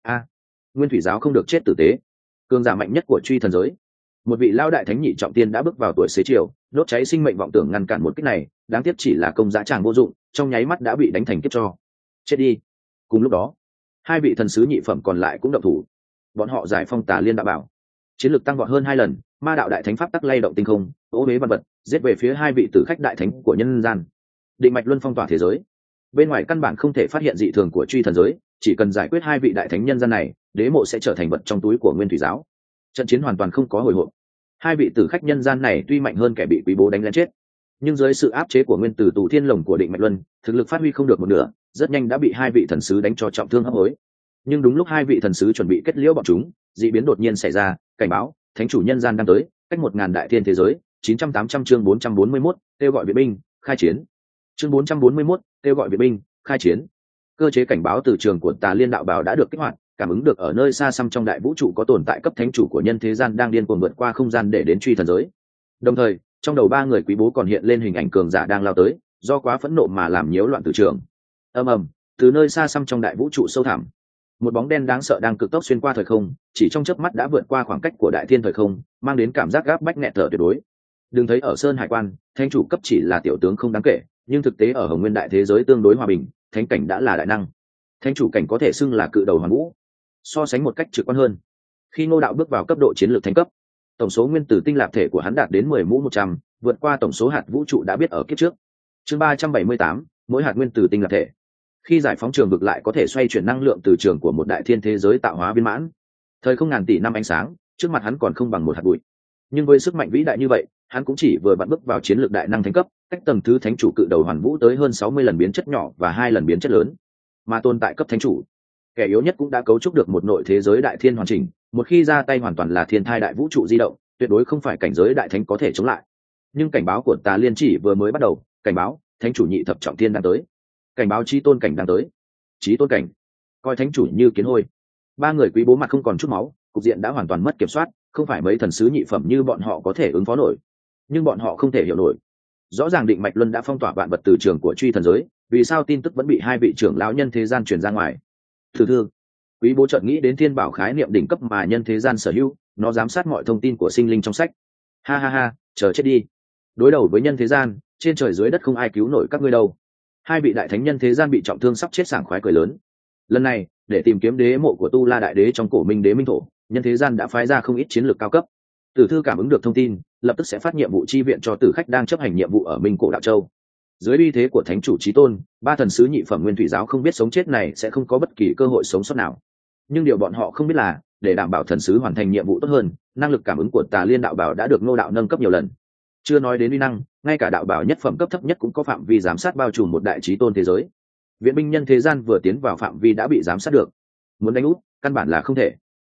Nguyên Thủy giáo không được chết tử tế. Cường giả mạnh nhất của truy thần giới, một vị lao đại thánh nhị trọng tiên đã bước vào tuổi xế chiều, đốt cháy sinh mệnh vọng tưởng ngăn cản một kích này, đáng tiếc chỉ là công giá tràng vô dụng, trong nháy mắt đã bị đánh thành kiếp cho. Chết đi. Cùng lúc đó, 2 vị thần sứ nhị phẩm còn lại cũng động thủ. Bọn họ giải phong Tà Liên đạo bảo, chiến lực tăng vọt hơn 2 lần, ma đạo đại thánh pháp tắc lay động tinh không, ô huế vật vật, giết về phía 2 vị tử khách đại thánh của nhân gian. Định Mạch Luân phong tỏa thế giới, bên ngoài căn bản không thể phát hiện dị thường của truy thần giới, chỉ cần giải quyết 2 vị đại thánh nhân gian này, đế mộ sẽ trở thành vật trong túi của Nguyên Thủy giáo. Trận chiến hoàn toàn không có hồi hộp. 2 vị tử khách nhân gian này tuy mạnh hơn kẻ bị quý bố đánh lén chết, nhưng dưới sự áp chế của nguyên tử tù thiên lồng của Định Mạch Luân, thực lực phát huy không được một nửa, rất nhanh đã bị 2 vị thần sứ đánh cho trọng thương hấp hối. Nhưng đúng lúc 2 vị thần sứ chuẩn bị kết liễu bọn chúng, dị biến đột nhiên xảy ra, cảnh báo, thánh chủ nhân gian đang tới, cách 1000 đại thiên thế giới. 900-800 chương 441, kêu gọi viện binh, khai chiến. Chương 441, kêu gọi viện binh, khai chiến. Cơ chế cảnh báo từ trường của Tà Liên đạo bảo đã được kích hoạt, cảm ứng được ở nơi xa xăm trong đại vũ trụ có tồn tại cấp thánh chủ của nhân thế gian đang điên cuồng vượt qua không gian để đến truy thần giới. Đồng thời, Trong đầu ba người quý bố còn hiện lên hình ảnh cường giả đang lao tới, do quá phẫn nộ mà làm nhiễu loạn từ trường. Ầm ầm, từ nơi xa xăm trong đại vũ trụ sâu thẳm, một bóng đen đáng sợ đang cực tốc xuyên qua thời không, chỉ trong chớp mắt đã vượt qua khoảng cách của đại thiên thời không, mang đến cảm giác gáp bách nghẹt thở tuyệt đối. Đừng thấy ở Sơn Hải Quan, thánh chủ cấp chỉ là tiểu tướng không đáng kể, nhưng thực tế ở Hồng Nguyên đại thế giới tương đối hòa bình, thánh cảnh đã là đại năng. Thánh chủ cảnh có thể xưng là cự đầu hoàn vũ. So sánh một cách trực quan hơn, khi Ngô Đạo bước vào cấp độ chiến lược thánh cấp, tổng số nguyên tử tinh lạp thể của hắn đạt đến 10 mũ 100, vượt qua tổng số hạt vũ trụ đã biết ở kiếp trước. Chương 378, mỗi hạt nguyên tử tinh lạp thể. Khi giải phóng trường vực lại có thể xoay chuyển năng lượng từ trường của một đại thiên thế giới tạo hóa viên mãn. Thời không ngàn tỷ năm ánh sáng, trước mặt hắn còn không bằng một hạt bụi. Nhưng với sức mạnh vĩ đại như vậy, hắn cũng chỉ vừa vặn bước vào chiến lược đại năng thánh cấp, cách tầng thứ thánh chủ cự đầu hoàn vũ tới hơn 60 lần biến chất nhỏ và 2 lần biến chất lớn. Mà tồn tại cấp thánh chủ, kẻ yếu nhất cũng đã cấu trúc được một nội thế giới đại thiên hoàn chỉnh, một khi ra tay hoàn toàn là thiên thai đại vũ trụ di động, tuyệt đối không phải cảnh giới đại thánh có thể chống lại. Nhưng cảnh báo của Tà Liên chỉ vừa mới bắt đầu, cảnh báo, thánh chủ nhị thập trọng thiên đang tới. Cảnh báo chí tôn cảnh đang tới. Chí tôn cảnh, coi thánh chủ như kiến hôi. Ba người quý bố mặt không còn chút máu, cục diện đã hoàn toàn mất kiểm soát, không phải mấy thần sứ nhị phẩm như bọn họ có thể ứng phó nổi. Nhưng bọn họ không thể hiểu nổi. Rõ ràng Định Mạch Luân đã phong tỏa vạn vật từ trường của truy thần giới, vì sao tin tức vẫn bị hai vị trưởng lão nhân thế gian truyền ra ngoài? Thử thương, quý bố chợt nghĩ đến thiên bảo khái niệm đỉnh cấp mà nhân thế gian sở hữu, nó giám sát mọi thông tin của sinh linh trong sách. Ha ha ha, chờ chết đi. Đối đầu với nhân thế gian, trên trời dưới đất không ai cứu nổi các ngươi đâu. Hai vị đại thánh nhân thế gian bị trọng thương sắp chết sảng khoái cười lớn. Lần này, để tìm kiếm đế mộ của Tu La đại đế trong cổ Minh đế minh thổ, nhân thế gian đã phái ra không ít chiến lược cao cấp. Tử Thư cảm ứng được thông tin, lập tức sẽ phát nhiệm vụ chi viện cho tử khách đang chấp hành nhiệm vụ ở Minh cổ đạo châu. Dưới uy thế của thánh chủ chí tôn, ba thần sứ nhị phẩm nguyên thủy giáo không biết sống chết này sẽ không có bất kỳ cơ hội sống sót nào. Nhưng điều bọn họ không biết là, để đảm bảo thần sứ hoàn thành nhiệm vụ tốt hơn, năng lực cảm ứng của Tà Liên đạo bảo đã được Ngô đạo nâng cấp nhiều lần. Chưa nói đến uy năng, ngay cả đạo bảo nhất phẩm cấp thấp nhất cũng có phạm vi giám sát bao trùm một đại chí tôn thế giới. Viện binh nhân thế gian vừa tiến vào phạm vi đã bị giám sát được, muốn đánh úp căn bản là không thể.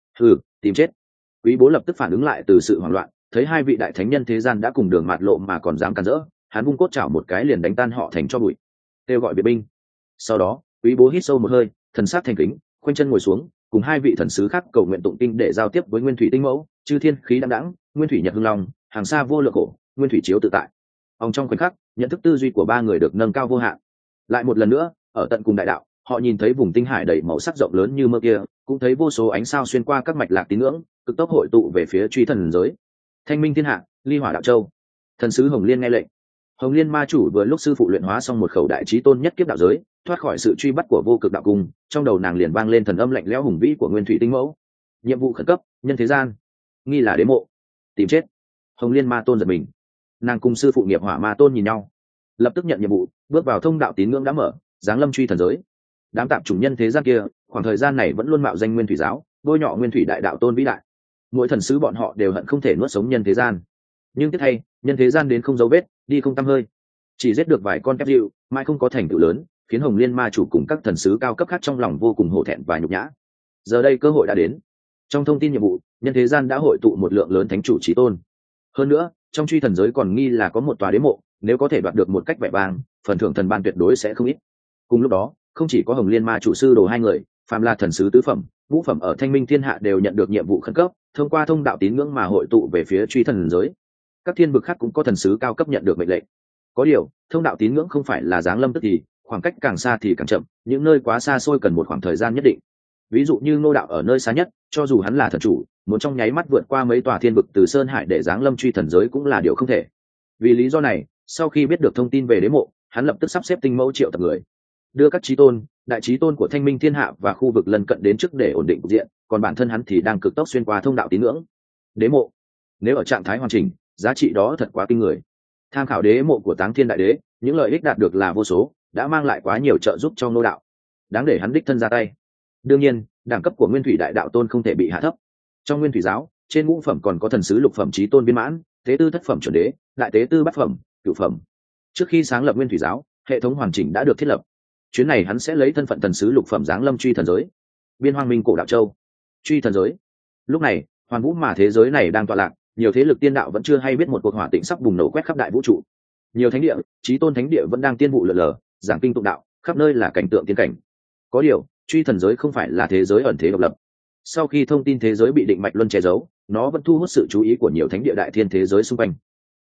Tìm chết. Quý bố lập tức phản ứng lại từ sự hoảng loạn, thấy hai vị đại thánh nhân thế gian đã cùng đường mạt lộ mà còn dám cản rỡ, hắn vung cốt chảo một cái liền đánh tan họ thành cho bụi, kêu gọi viện binh. Sau đó quý bố hít sâu một hơi, thần sắc thành kính, khoanh chân ngồi xuống, cùng hai vị thần sứ khác cầu nguyện tụng kinh để giao tiếp với nguyên thủy tinh mẫu, chư thiên khí đăng đẳng, nguyên thủy nhật hưng long, hàng xa vô lượng cổ, nguyên thủy chiếu tự tại. Ông trong khoảnh khắc, nhận thức tư duy của ba người được nâng cao vô hạn. Lại một lần nữa, ở tận cùng đại đạo, họ nhìn thấy vùng tinh hải đầy màu sắc rộng lớn như mơ kia, cũng thấy vô số ánh sao xuyên qua các mạch lạc tín ngưỡng, cực tốc hội tụ về phía truy thần giới. Thanh minh thiên hạ, ly hỏa đạo châu. Thần sứ Hồng Liên nghe lệnh. Hồng Liên ma chủ vừa lúc sư phụ luyện hóa xong một khẩu đại chí tôn nhất kiếp đạo giới, thoát khỏi sự truy bắt của vô cực đạo cung, trong đầu nàng liền vang lên thần âm lạnh lẽo hùng vĩ của nguyên thủy tinh mẫu. Nhiệm vụ khẩn cấp, nhân thế gian, nghi là đế mộ, tìm chết. Hồng Liên ma tôn giật mình, nàng cùng sư phụ nghiệp hỏa ma tôn nhìn nhau, lập tức nhận nhiệm vụ, bước vào thông đạo tín ngưỡng đã mở, giáng lâm truy thần giới. Đám tạp chủng nhân thế gian kia, khoảng thời gian này vẫn luôn mạo danh nguyên thủy giáo, bôi nhọ nguyên thủy đại đạo tôn vĩ đại. Mỗi thần sứ bọn họ đều hận không thể nuốt sống nhân thế gian. Nhưng tiếc thay, nhân thế gian đến không dấu vết, đi không tăm hơi, chỉ giết được vài con kép dịu, mãi không có thành tựu lớn, khiến Hồng Liên ma chủ cùng các thần sứ cao cấp khác trong lòng vô cùng hổ thẹn và nhục nhã. Giờ đây cơ hội đã đến. Trong thông tin nhiệm vụ, nhân thế gian đã hội tụ một lượng lớn thánh chủ chí tôn. Hơn nữa, trong truy thần giới còn nghi là có một tòa đế mộ, nếu có thể đoạt được một cách vẻ vang, phần thưởng thần ban tuyệt đối sẽ không ít. Cùng lúc đó, không chỉ có Hồng Liên ma chủ sư đồ hai người, phàm là thần sứ tứ phẩm, ngũ phẩm ở Thanh Minh thiên hạ đều nhận được nhiệm vụ khẩn cấp, thông qua thông đạo tín ngưỡng mà hội tụ về phía truy thần giới. Các thiên vực khác cũng có thần sứ cao cấp nhận được mệnh lệnh. Có điều, thông đạo tín ngưỡng không phải là giáng lâm tức thì, khoảng cách càng xa thì càng chậm, những nơi quá xa xôi cần một khoảng thời gian nhất định. Ví dụ như Ngô đạo ở nơi xa nhất, cho dù hắn là thần chủ, muốn trong nháy mắt vượt qua mấy tòa thiên vực từ sơn hải để giáng lâm truy thần giới cũng là điều không thể. Vì lý do này, sau khi biết được thông tin về đế mộ, hắn lập tức sắp xếp tinh mẫu triệu tập người, đưa các chí tôn, đại chí tôn của Thanh Minh thiên hạ và khu vực lân cận đến trước để ổn định cục diện, còn bản thân hắn thì đang cực tốc xuyên qua thông đạo tín ngưỡng. Đế mộ, nếu ở trạng thái hoàn chỉnh, giá trị đó thật quá kinh người. Tham khảo đế mộ của Táng Thiên đại đế, những lợi ích đạt được là vô số, đã mang lại quá nhiều trợ giúp cho Ngô đạo, đáng để hắn đích thân ra tay. Đương nhiên, đẳng cấp của nguyên thủy đại đạo tôn không thể bị hạ thấp. Trong nguyên thủy giáo, trên ngũ phẩm còn có thần sứ lục phẩm chí tôn viên mãn, tế tư thất phẩm chuẩn đế, đại tế tư bát phẩm, cửu phẩm. Trước khi sáng lập nguyên thủy giáo, hệ thống hoàn chỉnh đã được thiết lập. Chuyến này hắn sẽ lấy thân phận thần sứ lục phẩm giáng lâm truy thần giới, biên hoang minh cổ đạo châu. Truy thần giới, lúc này hoàn vũ mà thế giới này đang tọa lạc, nhiều thế lực tiên đạo vẫn chưa hay biết một cuộc hỏa tĩnh sắp bùng nổ quét khắp đại vũ trụ. Nhiều thánh địa, chí tôn thánh địa vẫn đang tiên vụ lượn lờ, giảng kinh tụng đạo, khắp nơi là cảnh tượng tiên cảnh. Có điều, truy thần giới không phải là thế giới ẩn thế độc lập. Sau khi thông tin thế giới bị định mạch luân che giấu, nó vẫn thu hút sự chú ý của nhiều thánh địa đại thiên thế giới xung quanh.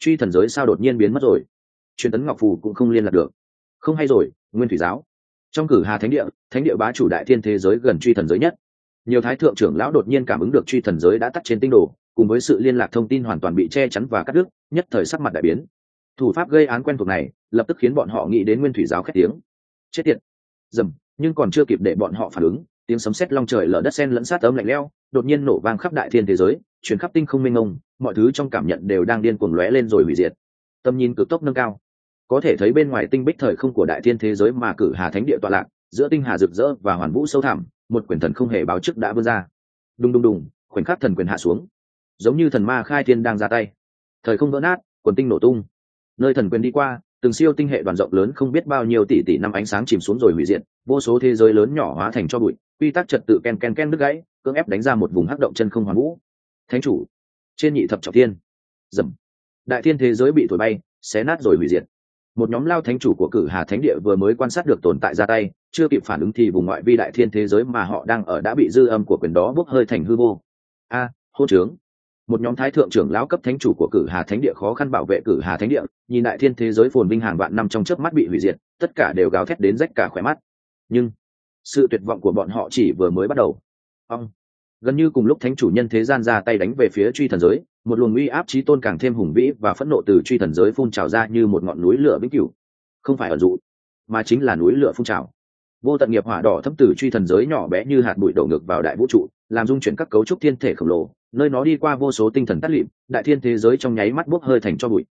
truy thần giới sao đột nhiên biến mất rồi? Truyền tấn ngọc phù cũng không liên lạc được. Không hay rồi, nguyên thủy giáo trong cử hà thánh địa bá chủ đại thiên thế giới gần truy thần giới nhất, nhiều thái thượng trưởng lão đột nhiên cảm ứng được truy thần giới đã tắt trên tinh đồ, cùng với sự liên lạc thông tin hoàn toàn bị che chắn và cắt đứt, nhất thời sắc mặt đại biến. Thủ pháp gây án quen thuộc này lập tức khiến bọn họ nghĩ đến nguyên thủy giáo khét tiếng. Chết tiệt! Dầm, nhưng còn chưa kịp để bọn họ phản ứng, tiếng sấm sét long trời lở đất xen lẫn sát âm lạnh lẽo đột nhiên nổ vang khắp đại thiên thế giới, chuyển khắp tinh không mênh mông, mọi thứ trong cảm nhận đều đang điên cuồng lóe lên rồi hủy diệt. Tầm nhìn cực tốc nâng cao, có thể thấy bên ngoài tinh bích thời không của đại thiên thế giới mà cử hà thánh địa tọa lạc, giữa tinh hà rực rỡ và hoàn vũ sâu thẳm, một quyền thần không hề báo trước đã vươn ra. Đùng đùng đùng, khoảnh khắc thần quyền hạ xuống, giống như thần ma khai thiên đang ra tay. Thời không vỡ nát, quần tinh nổ tung. Nơi thần quyền đi qua, từng siêu tinh hệ đoàn rộng lớn không biết bao nhiêu tỷ tỷ năm ánh sáng chìm xuống rồi hủy diệt, vô số thế giới lớn nhỏ hóa thành tro bụi, quy tắc trật tự ken ken ken đứt gãy, cưỡng ép đánh ra một vùng hắc động chân không hoàn vũ. Thánh chủ, trên nhị thập trọng thiên, dầm, đại thiên thế giới bị thổi bay, xé nát rồi hủy diệt. Một nhóm lao thánh chủ của cử hà thánh địa vừa mới quan sát được tồn tại ra tay, chưa kịp phản ứng thì vùng ngoại vi đại thiên thế giới mà họ đang ở đã bị dư âm của quyền đó bốc hơi thành hư vô. Hôn trướng! Một nhóm thái thượng trưởng lão cấp thánh chủ của cử hà thánh địa khó khăn bảo vệ cử hà thánh địa, nhìn đại thiên thế giới phồn vinh hàng vạn năm trong chớp mắt bị hủy diệt, tất cả đều gào thét đến rách cả khóe mắt. Nhưng sự tuyệt vọng của bọn họ chỉ vừa mới bắt đầu. Gần như cùng lúc thánh chủ nhân thế gian ra tay đánh về phía truy thần giới, một luồng uy áp chí tôn càng thêm hùng vĩ và phẫn nộ từ truy thần giới phun trào ra như một ngọn núi lửa vĩnh cửu. Không phải ẩn dụ, mà chính là núi lửa phun trào. Vô tận nghiệp hỏa đỏ thấm từ truy thần giới nhỏ bé như hạt bụi đổ ngược vào đại vũ trụ, làm dung chuyển các cấu trúc thiên thể khổng lồ, nơi nó đi qua vô số tinh thần tắt lịm, đại thiên thế giới trong nháy mắt bốc hơi thành tro bụi.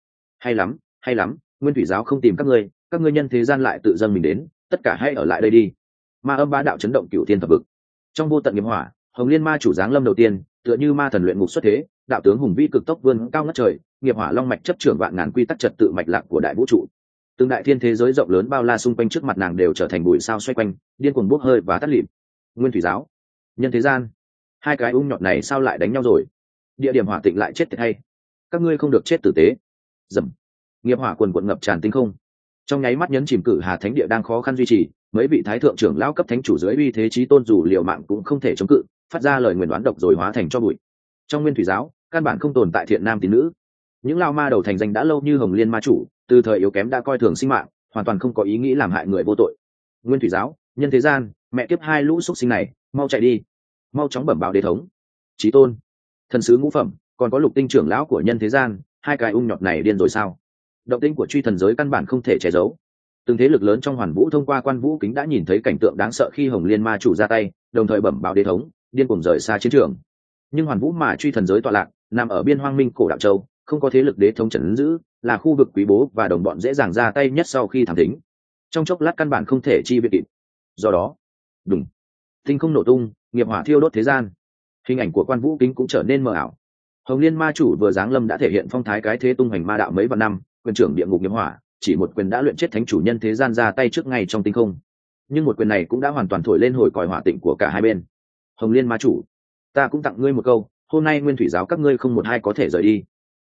Hay lắm, nguyên thủy giáo không tìm các ngươi nhân thế gian lại tự dâng mình đến, tất cả hãy ở lại đây đi. Ma âm bá đạo chấn động cửu thiên thập vực. Trong vô tận nghiệp hỏa, Hồng Liên ma chủ giáng lâm đầu tiên, tựa như ma thần luyện ngục xuất thế, đạo tướng hùng vĩ cực tốc vươn cao ngất trời, nghiệp hỏa long mạch chấp trưởng vạn ngàn quy tắc trật tự mạch lạc của đại vũ trụ. Từng đại thiên thế giới rộng lớn bao la xung quanh trước mặt nàng đều trở thành bụi sao xoay quanh, điên cuồng bốc hơi và tắt lịm. Nguyên thủy giáo, nhân thế gian, hai cái ung nhọt này sao lại đánh nhau rồi? Địa điểm hỏa tịnh lại chết tiệt hay? Các ngươi không được chết tử tế. Dầm, nghiệp hỏa quần quận ngập tràn tinh không. Trong nháy mắt nhấn chìm cử hà thánh địa đang khó khăn duy trì, mấy vị thái thượng trưởng lão cấp thánh chủ dưới uy thế chí tôn dù liều mạng cũng không thể chống cự, phát ra lời nguyền đoán độc rồi hóa thành cho bụi. Trong nguyên thủy giáo, căn bản không tồn tại thiện nam tín nữ. Những lao ma đầu thành danh đã lâu như Hồng Liên ma chủ, từ thời yếu kém đã coi thường sinh mạng, hoàn toàn không có ý nghĩ làm hại người vô tội. Nguyên thủy giáo, nhân thế gian, mẹ kiếp hai lũ xúc sinh này, mau chạy đi, mau chóng bẩm báo đế thống. Chí tôn, thần sứ ngũ phẩm, còn có lục tinh trưởng lão của nhân thế gian, hai cái ung nhọt này điên rồi sao? Động tĩnh của truy thần giới căn bản không thể che giấu. Từng thế lực lớn trong hoàn vũ thông qua quan vũ kính đã nhìn thấy cảnh tượng đáng sợ khi Hồng Liên ma chủ ra tay, đồng thời bẩm báo đế thống, điên cuồng rời xa chiến trường. Nhưng hoàn vũ mà truy thần giới tọa lạc, nằm ở biên hoang minh cổ đạo châu, không có thế lực đế thống trấn giữ, là khu vực quý báu và đồng bọn dễ dàng ra tay nhất sau khi thám thính. Trong chốc lát căn bản không thể chi viện kịp. Do đó, đùng, tinh không nổ tung, nghiệp hỏa thiêu đốt thế gian. Hình ảnh của quan vũ kính cũng trở nên mờ ảo. Hồng Liên ma chủ vừa giáng lâm đã thể hiện phong thái cái thế tung hoành ma đạo mấy vạn năm, quyền trưởng địa ngục nghiệp hỏa, chỉ một quyền đã luyện chết thánh chủ nhân thế gian ra tay trước ngay trong tinh không. Nhưng một quyền này cũng đã hoàn toàn thổi lên hồi còi hỏa tịnh của cả hai bên. Hồng Liên ma chủ, ta cũng tặng ngươi một câu, hôm nay nguyên thủy giáo các ngươi không một hai có thể rời đi.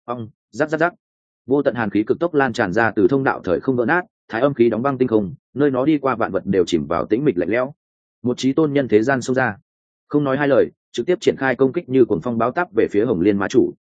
Rắc rắc rắc, vô tận hàn khí cực tốc lan tràn ra từ thông đạo thời không vỡ nát, thái âm khí đóng băng tinh không, nơi nó đi qua vạn vật đều chìm vào tĩnh mịch lạnh lẽo. Một chí tôn nhân thế gian xông ra, không nói hai lời, trực tiếp triển khai công kích như cuồng phong báo táp về phía Hồng Liên ma chủ.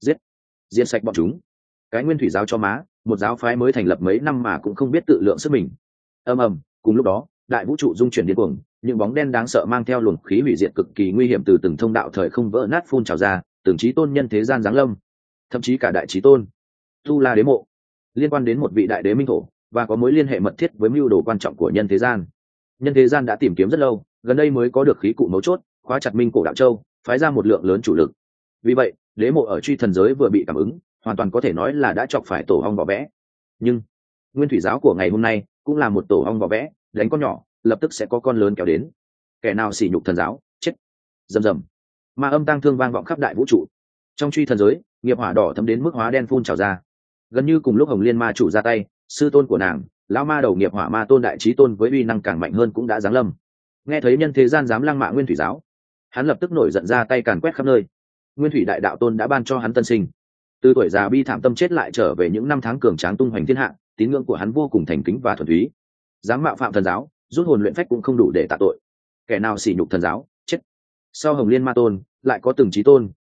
Diệt sạch bọn chúng. Cái nguyên thủy giáo cho má, một giáo phái mới thành lập mấy năm mà cũng không biết tự lượng sức mình. Ầm, cùng lúc đó, đại vũ trụ dung chuyển điên cuồng, những bóng đen đáng sợ mang theo luồng khí hủy diệt cực kỳ nguy hiểm từ từng thông đạo thời không vỡ nát phun trào ra, từng chí tôn nhân thế gian giáng lâm, thậm chí cả đại chí tôn Tu La đế mộ, liên quan đến một vị đại đế minh thổ và có mối liên hệ mật thiết với mưu đồ quan trọng của nhân thế gian. Nhân thế gian đã tìm kiếm rất lâu, gần đây mới có được khí cụ mấu chốt, khóa chặt minh cổ đạo châu, phái ra một lượng lớn chủ lực. Vì vậy, đế mộ ở truy thần giới vừa bị cảm ứng, hoàn toàn có thể nói là đã chọc phải tổ ong vỏ vẽ. Nhưng nguyên thủy giáo của ngày hôm nay cũng là một tổ ong vỏ vẽ, đánh con nhỏ lập tức sẽ có con lớn kéo đến. Kẻ nào sỉ nhục thần giáo, chết. Rầm rầm, ma âm tang thương vang vọng khắp đại vũ trụ. Trong truy thần giới, nghiệp hỏa đỏ thấm đến mức hóa đen phun trào ra. Gần như cùng lúc Hồng Liên ma chủ ra tay, sư tôn của nàng, lão ma đầu nghiệp hỏa ma tôn đại chí tôn với uy năng càng mạnh hơn cũng đã giáng lâm. Nghe thấy nhân thế gian dám lăng mạ nguyên thủy giáo, hắn lập tức nổi giận ra tay càn quét khắp nơi. Nguyên thủy đại đạo tôn đã ban cho hắn tân sinh, từ tuổi già bi thảm tâm chết lại trở về những năm tháng cường tráng tung hoành thiên hạ, tín ngưỡng của hắn vô cùng thành kính và thuần túy. Dám mạo phạm thần giáo, rút hồn luyện phách cũng không đủ để tạ tội. Kẻ nào sỉ nhục thần giáo, chết. Sau Hồng Liên ma tôn, lại có từng chí tôn,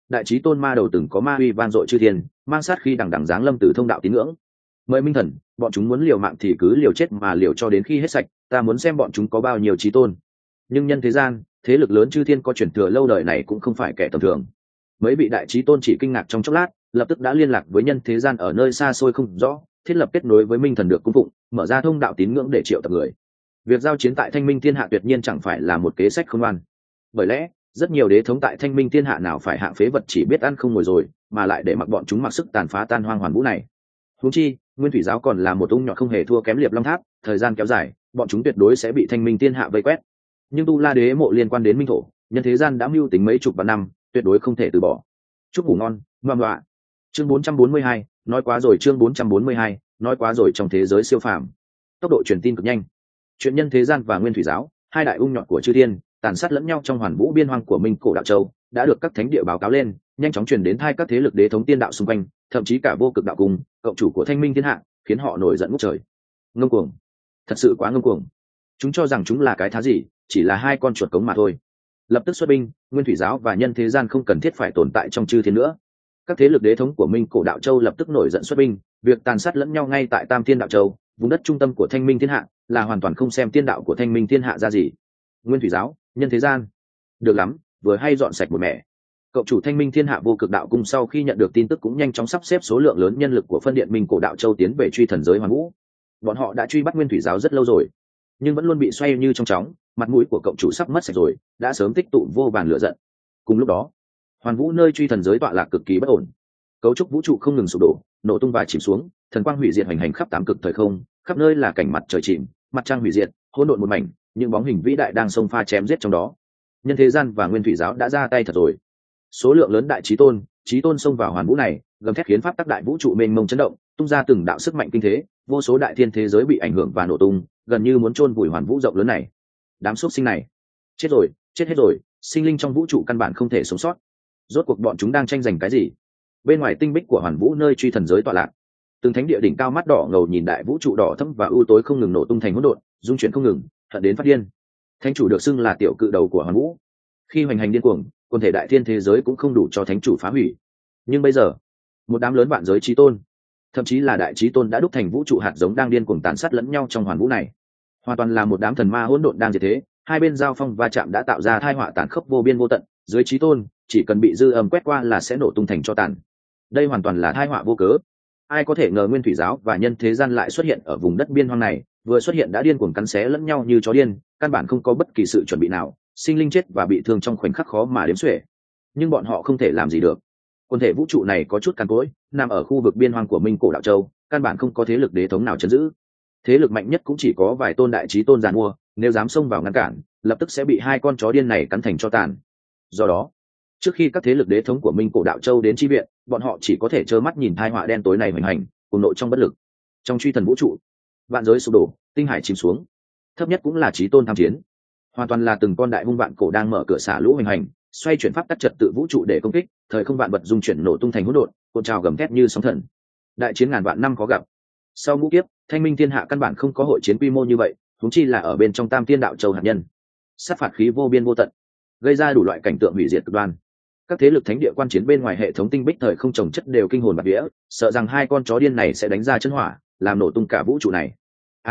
đại trí tôn ma đầu từng có ma uy van dội chư thiên, mang sát khi đằng đằng giáng lâm từ thông đạo tín ngưỡng. Mời minh thần, bọn chúng muốn liều mạng thì cứ liều chết mà liều cho đến khi hết sạch, ta muốn xem bọn chúng có bao nhiêu trí tôn. Nhưng nhân thế gian, thế lực lớn chư thiên có truyền thừa lâu đời này cũng không phải kẻ tầm thường. Mấy vị đại trí tôn chỉ kinh ngạc trong chốc lát, lập tức đã liên lạc với nhân thế gian ở nơi xa xôi không rõ, thiết lập kết nối với minh thần được cung phụng, mở ra thông đạo tín ngưỡng để triệu tập người. Việc giao chiến tại Thanh Minh Thiên Hạ tuyệt nhiên chẳng phải là một kế sách khôn ngoan. Bởi lẽ, rất nhiều đế thống tại Thanh Minh Thiên Hạ nào phải hạng phế vật chỉ biết ăn không ngồi rồi, mà lại để mặc bọn chúng mặc sức tàn phá tan hoang hoàn vũ này. Huống chi, Nguyên Thủy giáo còn là một ung nhọt không hề thua kém Liệp Long Tháp, thời gian kéo dài, bọn chúng tuyệt đối sẽ bị Thanh Minh Thiên Hạ vây quét. Nhưng Tu La Đế mộ liên quan đến minh thổ, nhân thế gian đã mưu tính mấy chục vạn năm, tuyệt đối không thể từ bỏ. Chúc ngủ ngon, ngoan ngoạ. Chương 442, nói quá rồi. Chương 442, nói quá rồi. Trong thế giới siêu phàm, tốc độ truyền tin cực nhanh. Chuyện nhân thế gian và Nguyên Thủy giáo, hai đại ung nhọt của chư thiên, tàn sát lẫn nhau trong hoàn vũ biên hoang của Minh Cổ Đạo Châu, đã được các thánh địa báo cáo lên, nhanh chóng truyền đến tai các thế lực đế thống tiên đạo xung quanh, thậm chí cả Vô Cực đạo cung, cộng chủ của Thanh Minh Thiên Hạ, khiến họ nổi giận ngút trời. Ngông cuồng, thật sự quá ngông cuồng. Chúng cho rằng chúng là cái thá gì, chỉ là hai con chuột cống mà thôi. Lập tức xuất binh, Nguyên Thủy giáo và nhân thế gian không cần thiết phải tồn tại trong chư thiên nữa. Các thế lực đế thống của Minh Cổ Đạo Châu lập tức nổi giận xuất binh, việc tàn sát lẫn nhau ngay tại Tam Thiên Đạo Châu, vùng đất trung tâm của Thanh Minh Thiên Hạ, là hoàn toàn không xem tiên đạo của Thanh Minh Thiên Hạ ra gì. Nguyên Thủy giáo, nhân thế gian, được lắm, vừa hay dọn sạch một mẻ. Cộng chủ Thanh Minh Thiên Hạ Vô Cực đạo cung sau khi nhận được tin tức cũng nhanh chóng sắp xếp số lượng lớn nhân lực của phân điện Minh Cổ Đạo Châu tiến về truy thần giới hoàn vũ. Bọn họ đã truy bắt Nguyên Thủy giáo rất lâu rồi, nhưng vẫn luôn bị xoay như trong chóng, mặt mũi của cộng chủ sắp mất sạch rồi, đã sớm tích tụ vô vàn lửa giận. Cùng lúc đó, hoàn vũ nơi truy thần giới tọa lạc cực kỳ bất ổn, cấu trúc vũ trụ không ngừng sụp đổ, nổ tung và chìm xuống, thần quang hủy diệt hoành hành khắp tám cực thời không, khắp nơi là cảnh mặt trời chìm, mặt trăng hủy diệt, hỗn độn một mảnh, những bóng hình vĩ đại đang xông pha chém giết trong đó. Nhân thế gian và Nguyên Thủy giáo đã ra tay thật rồi. Số lượng lớn đại chí tôn xông vào hoàn vũ này, gầm thét khiến pháp tắc đại vũ trụ mênh mông chấn động, tung ra từng đạo sức mạnh kinh thế, vô số đại thiên thế giới bị ảnh hưởng và nổ tung, gần như muốn chôn vùi hoàn vũ rộng lớn này. Đám xuất sinh này, chết rồi, chết hết rồi, sinh linh trong vũ trụ căn bản không thể sống sót. Rốt cuộc bọn chúng đang tranh giành cái gì? Bên ngoài tinh bích của hoàn vũ nơi truy thần giới tọa lạc, từng thánh địa đỉnh cao mắt đỏ ngầu nhìn đại vũ trụ đỏ thẫm và u tối không ngừng nổ tung thành hỗn độn, dung chuyển không ngừng, hận đến phát điên. Thánh chủ được xưng là tiểu cự đầu của hoàn vũ, khi hoành hành điên cuồng, quần thể đại thiên thế giới cũng không đủ cho thánh chủ phá hủy. Nhưng bây giờ, một đám lớn vạn giới chí tôn, thậm chí là đại chí tôn đã đúc thành vũ trụ hạt giống đang điên cuồng tàn sát lẫn nhau trong hoàn vũ này, hoàn toàn là một đám thần ma hỗn độn đang diệt thế. Hai bên giao phong va chạm đã tạo ra tai họa tàn khốc vô biên vô tận, dưới chí tôn chỉ cần bị dư âm quét qua là sẽ nổ tung thành tro tàn. Đây hoàn toàn là tai họa vô cớ. Ai có thể ngờ Nguyên Thủy giáo và nhân thế gian lại xuất hiện ở vùng đất biên hoang này, vừa xuất hiện đã điên cuồng cắn xé lẫn nhau như chó điên, căn bản không có bất kỳ sự chuẩn bị nào, sinh linh chết và bị thương trong khoảnh khắc khó mà đếm xuể. Nhưng bọn họ không thể làm gì được. Quân thể vũ trụ này có chút cằn cỗi, nằm ở khu vực biên hoang của Minh Cổ Đạo Châu, căn bản không có thế lực đế thống nào trấn giữ. Thế lực mạnh nhất cũng chỉ có vài tôn đại chí tôn giàn mua, nếu dám xông vào ngăn cản, lập tức sẽ bị hai con chó điên này cắn thành tro tàn. Do đó, trước khi các thế lực đế thống của Minh Cổ Đạo Châu đến chi viện, bọn họ chỉ có thể trơ mắt nhìn tai họa đen tối này hoành hành, cùng nội trong bất lực. Trong truy thần vũ trụ, vạn giới sụp đổ, tinh hải chìm xuống, thấp nhất cũng là chí tôn tham chiến, hoàn toàn là từng con đại hung vạn cổ đang mở cửa xả lũ hoành hành, xoay chuyển pháp tắc trật tự vũ trụ để công kích, thời không vạn vật dung chuyển nổ tung thành hỗn độn, cuộn trào gầm thét như sóng thần. Đại chiến ngàn vạn năm khó gặp. Sau ngũ kiếp, Thanh Minh Thiên Hạ căn bản không có hội chiến quy mô như vậy, huống chi là ở bên trong Tam Thiên Đạo Châu hạt nhân, sát phạt khí vô biên vô tận, gây ra đủ loại cảnh tượng hủy diệt cực đoan. Các thế lực thánh địa quan chiến bên ngoài hệ thống tinh bích thời không trồng chất đều kinh hồn bạt vía, sợ rằng hai con chó điên này sẽ đánh ra chân hỏa, làm nổ tung cả vũ trụ này.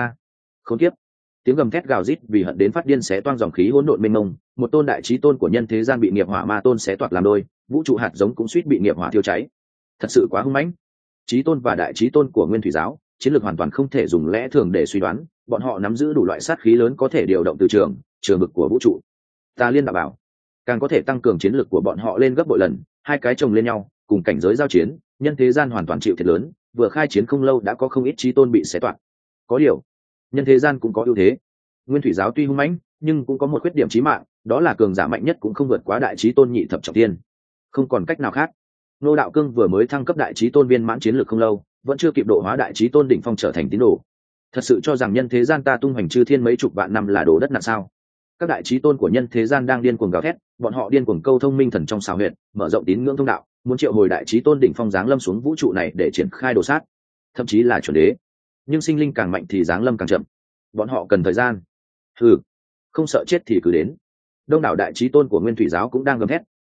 Khốn kiếp! Tiếng gầm thét gào rít vì hận đến phát điên xé toang dòng khí hỗn độn mênh mông, một tôn đại chí tôn của nhân thế gian bị nghiệp hỏa ma tôn xé toạc làm đôi, vũ trụ hạt giống cũng suýt bị nghiệp hỏa thiêu cháy. Thật sự quá hung mãnh. Chí tôn và đại chí tôn của Nguyên Thủy giáo, chiến lược hoàn toàn không thể dùng lẽ thường để suy đoán, bọn họ nắm giữ đủ loại sát khí lớn có thể điều động từ trường vực của vũ trụ. Ta liên đạo bảo, càng có thể tăng cường chiến lược của bọn họ lên gấp bội lần, hai cái chồng lên nhau, cùng cảnh giới giao chiến, nhân thế gian hoàn toàn chịu thiệt lớn, vừa khai chiến không lâu đã có không ít chí tôn bị xé toạc. Có điều, nhân thế gian cũng có ưu thế. Nguyên Thủy giáo tuy hung mãnh, nhưng cũng có một khuyết điểm chí mạng, đó là cường giả mạnh nhất cũng không vượt quá đại chí tôn nhị thập trọng thiên. Không còn cách nào khác. Ngô Đạo Cương vừa mới thăng cấp đại chí tôn viên mãn chiến lược không lâu, vẫn chưa kịp độ hóa đại chí tôn đỉnh phong trở thành tín đồ. Thật sự cho rằng nhân thế gian ta tung hoành chư thiên mấy chục vạn năm là đồ đất nặng sao? Các đại chí tôn của nhân thế gian đang điên cuồng gào thét, bọn họ điên cuồng câu thông minh thần trong xào huyệt, mở rộng tín ngưỡng thông đạo, muốn triệu hồi đại chí tôn đỉnh phong giáng lâm xuống vũ trụ này để triển khai đồ sát, thậm chí là chuẩn đế. Nhưng sinh linh càng mạnh thì giáng lâm càng chậm, bọn họ cần thời gian. Không sợ chết thì cứ đến. Đông đảo đại chí tôn của Nguyên Thủy giáo cũng đang gầm thét,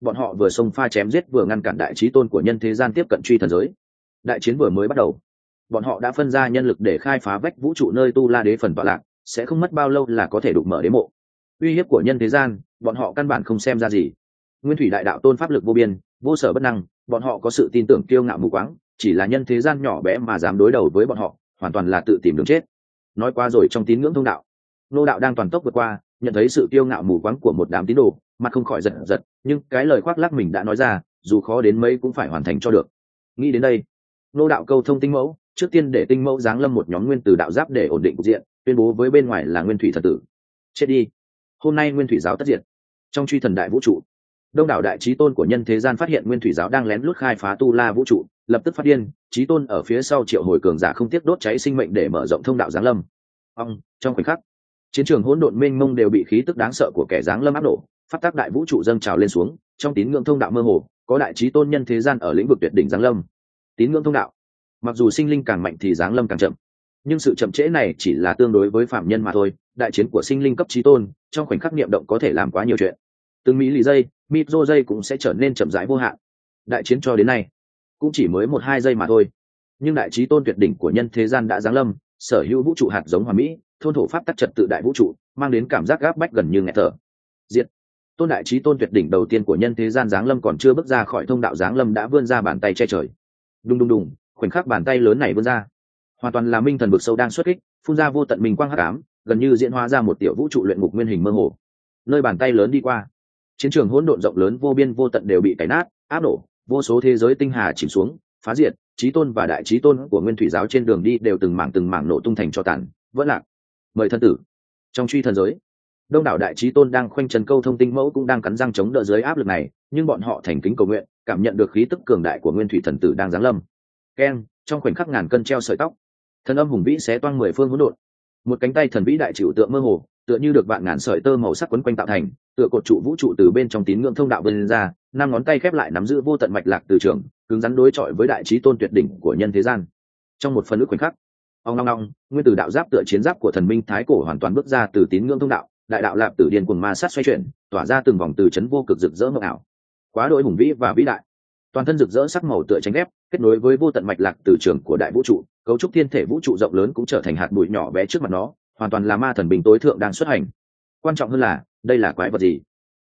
bọn họ vừa xông pha chém giết vừa ngăn cản đại chí tôn của nhân thế gian tiếp cận truy thần giới. Đại chiến vừa mới bắt đầu, bọn họ đã phân ra nhân lực để khai phá vách vũ trụ nơi tu la đế phần tọa lạc, sẽ không mất bao lâu là có thể đục mở đế mộ. Uy hiếp của nhân thế gian, bọn họ căn bản không xem ra gì. Nguyên thủy đại đạo tôn pháp lực vô biên, vô sở bất năng, bọn họ có sự tin tưởng kiêu ngạo mù quáng, chỉ là nhân thế gian nhỏ bé mà dám đối đầu với bọn họ, hoàn toàn là tự tìm đường chết. Nói qua rồi, trong tín ngưỡng thông đạo, Ngô đạo đang toàn tốc vượt qua, nhận thấy sự kiêu ngạo mù quáng của một đám tín đồ, mặt không khỏi giật giật, nhưng cái lời khoác lác mình đã nói ra, dù khó đến mấy cũng phải hoàn thành cho được. Nghĩ đến đây, Ngô đạo câu thông tinh mẫu, trước tiên để tinh mẫu giáng lâm một nhóm nguyên tử đạo giáp để ổn định cục diện, tuyên bố với bên ngoài là nguyên thủy thần tử chết đi, hôm nay nguyên thủy giáo tất diệt. Trong truy thần đại vũ trụ, đông đảo đại chí tôn của nhân thế gian phát hiện nguyên thủy giáo đang lén lút khai phá tu la vũ trụ, lập tức phát điên, chí tôn ở phía sau triệu hồi cường giả không tiếc đốt cháy sinh mệnh để mở rộng thông đạo giáng lâm. Trong khoảnh khắc, chiến trường hỗn độn mênh mông đều bị khí tức đáng sợ của kẻ giáng lâm áp đổ, phát tác đại vũ trụ dâng trào lên xuống. Trong tín ngưỡng thông đạo mơ hồ, có đại chí tôn nhân thế gian ở lĩnh vực tuyệt đỉnh giáng lâm. Tín ngưỡng thông đạo, mặc dù sinh linh càng mạnh thì giáng lâm càng chậm, nhưng sự chậm trễ này chỉ là tương đối với phạm nhân mà thôi. Đại chiến của sinh linh cấp chí tôn, trong khoảnh khắc niệm động có thể làm quá nhiều chuyện, từng mỹ lì giây, micro giây cũng sẽ trở nên chậm rãi vô hạn. Đại chiến cho đến nay cũng chỉ mới 1-2 giây mà thôi, nhưng đại chí tôn tuyệt đỉnh của nhân thế gian đã giáng lâm, sở hữu vũ trụ hạt giống hoàn mỹ, thôn thổ pháp tắc trật tự đại vũ trụ, mang đến cảm giác gáp bách gần như nghẹt thở. Diệt. Tôn đại chí tôn tuyệt đỉnh đầu tiên của nhân thế gian giáng lâm còn chưa bước ra khỏi thông đạo giáng lâm đã vươn ra bàn tay che trời. Đùng đùng đùng, khoảnh khắc bàn tay lớn này vươn ra, hoàn toàn là minh thần vực sâu đang xuất kích, phun ra vô tận minh quang hắc ám, gần như diễn hóa ra một tiểu vũ trụ luyện ngục nguyên hình mơ hồ. Nơi bàn tay lớn đi qua, chiến trường hỗn độn rộng lớn vô biên vô tận đều bị cày nát, áp nổ, vô số thế giới tinh hà chìm xuống, phá diệt, chí tôn và đại chí tôn của nguyên thủy giáo trên đường đi đều từng mảng nổ tung thành tro tàn, vỡ lạc. Mời thân tử. Trong truy thần giới, đông đảo đại chí tôn đang khoanh chân câu thông tinh mẫu cũng đang cắn răng chống đỡ dưới áp lực này, nhưng bọn họ thành kính cầu nguyện, cảm nhận được khí tức cường đại của nguyên thủy thần tử đang giáng lâm. Keng, trong khoảnh khắc ngàn cân treo sợi tóc, thần âm hùng vĩ xé toang 10 phương hỗn độn. Một cánh tay thần vĩ đại chịu tượng mơ hồ, tựa như được vạn ngàn sợi tơ màu sắc quấn quanh tạo thành, tựa cột trụ vũ trụ từ bên trong tín ngưỡng thông đạo vươn ra, 5 ngón tay khép lại nắm giữ vô tận mạch lạc từ trường, cứng rắn đối chọi với đại chí tôn tuyệt đỉnh của nhân thế gian. Trong một phần ức khoảnh khắc, ong, nguyên tử đạo giáp tựa chiến giáp của thần minh thái cổ hoàn toàn bước ra từ tín ngưỡng thông đạo, đại đạo lạp tử điên cuồng ma sát xoay chuyển, tỏa ra từng vòng từ chấn vô cực rực rỡ mộng ảo. Quá đỗi hùng vĩ và vĩ đại, toàn thân rực rỡ sắc màu tựa tránh ghép, kết nối với vô tận mạch lạc từ trường của đại vũ trụ, cấu trúc thiên thể vũ trụ rộng lớn cũng trở thành hạt bụi nhỏ bé trước mặt nó, hoàn toàn là ma thần bình tối thượng đang xuất hành. Quan trọng hơn là, đây là quái vật gì?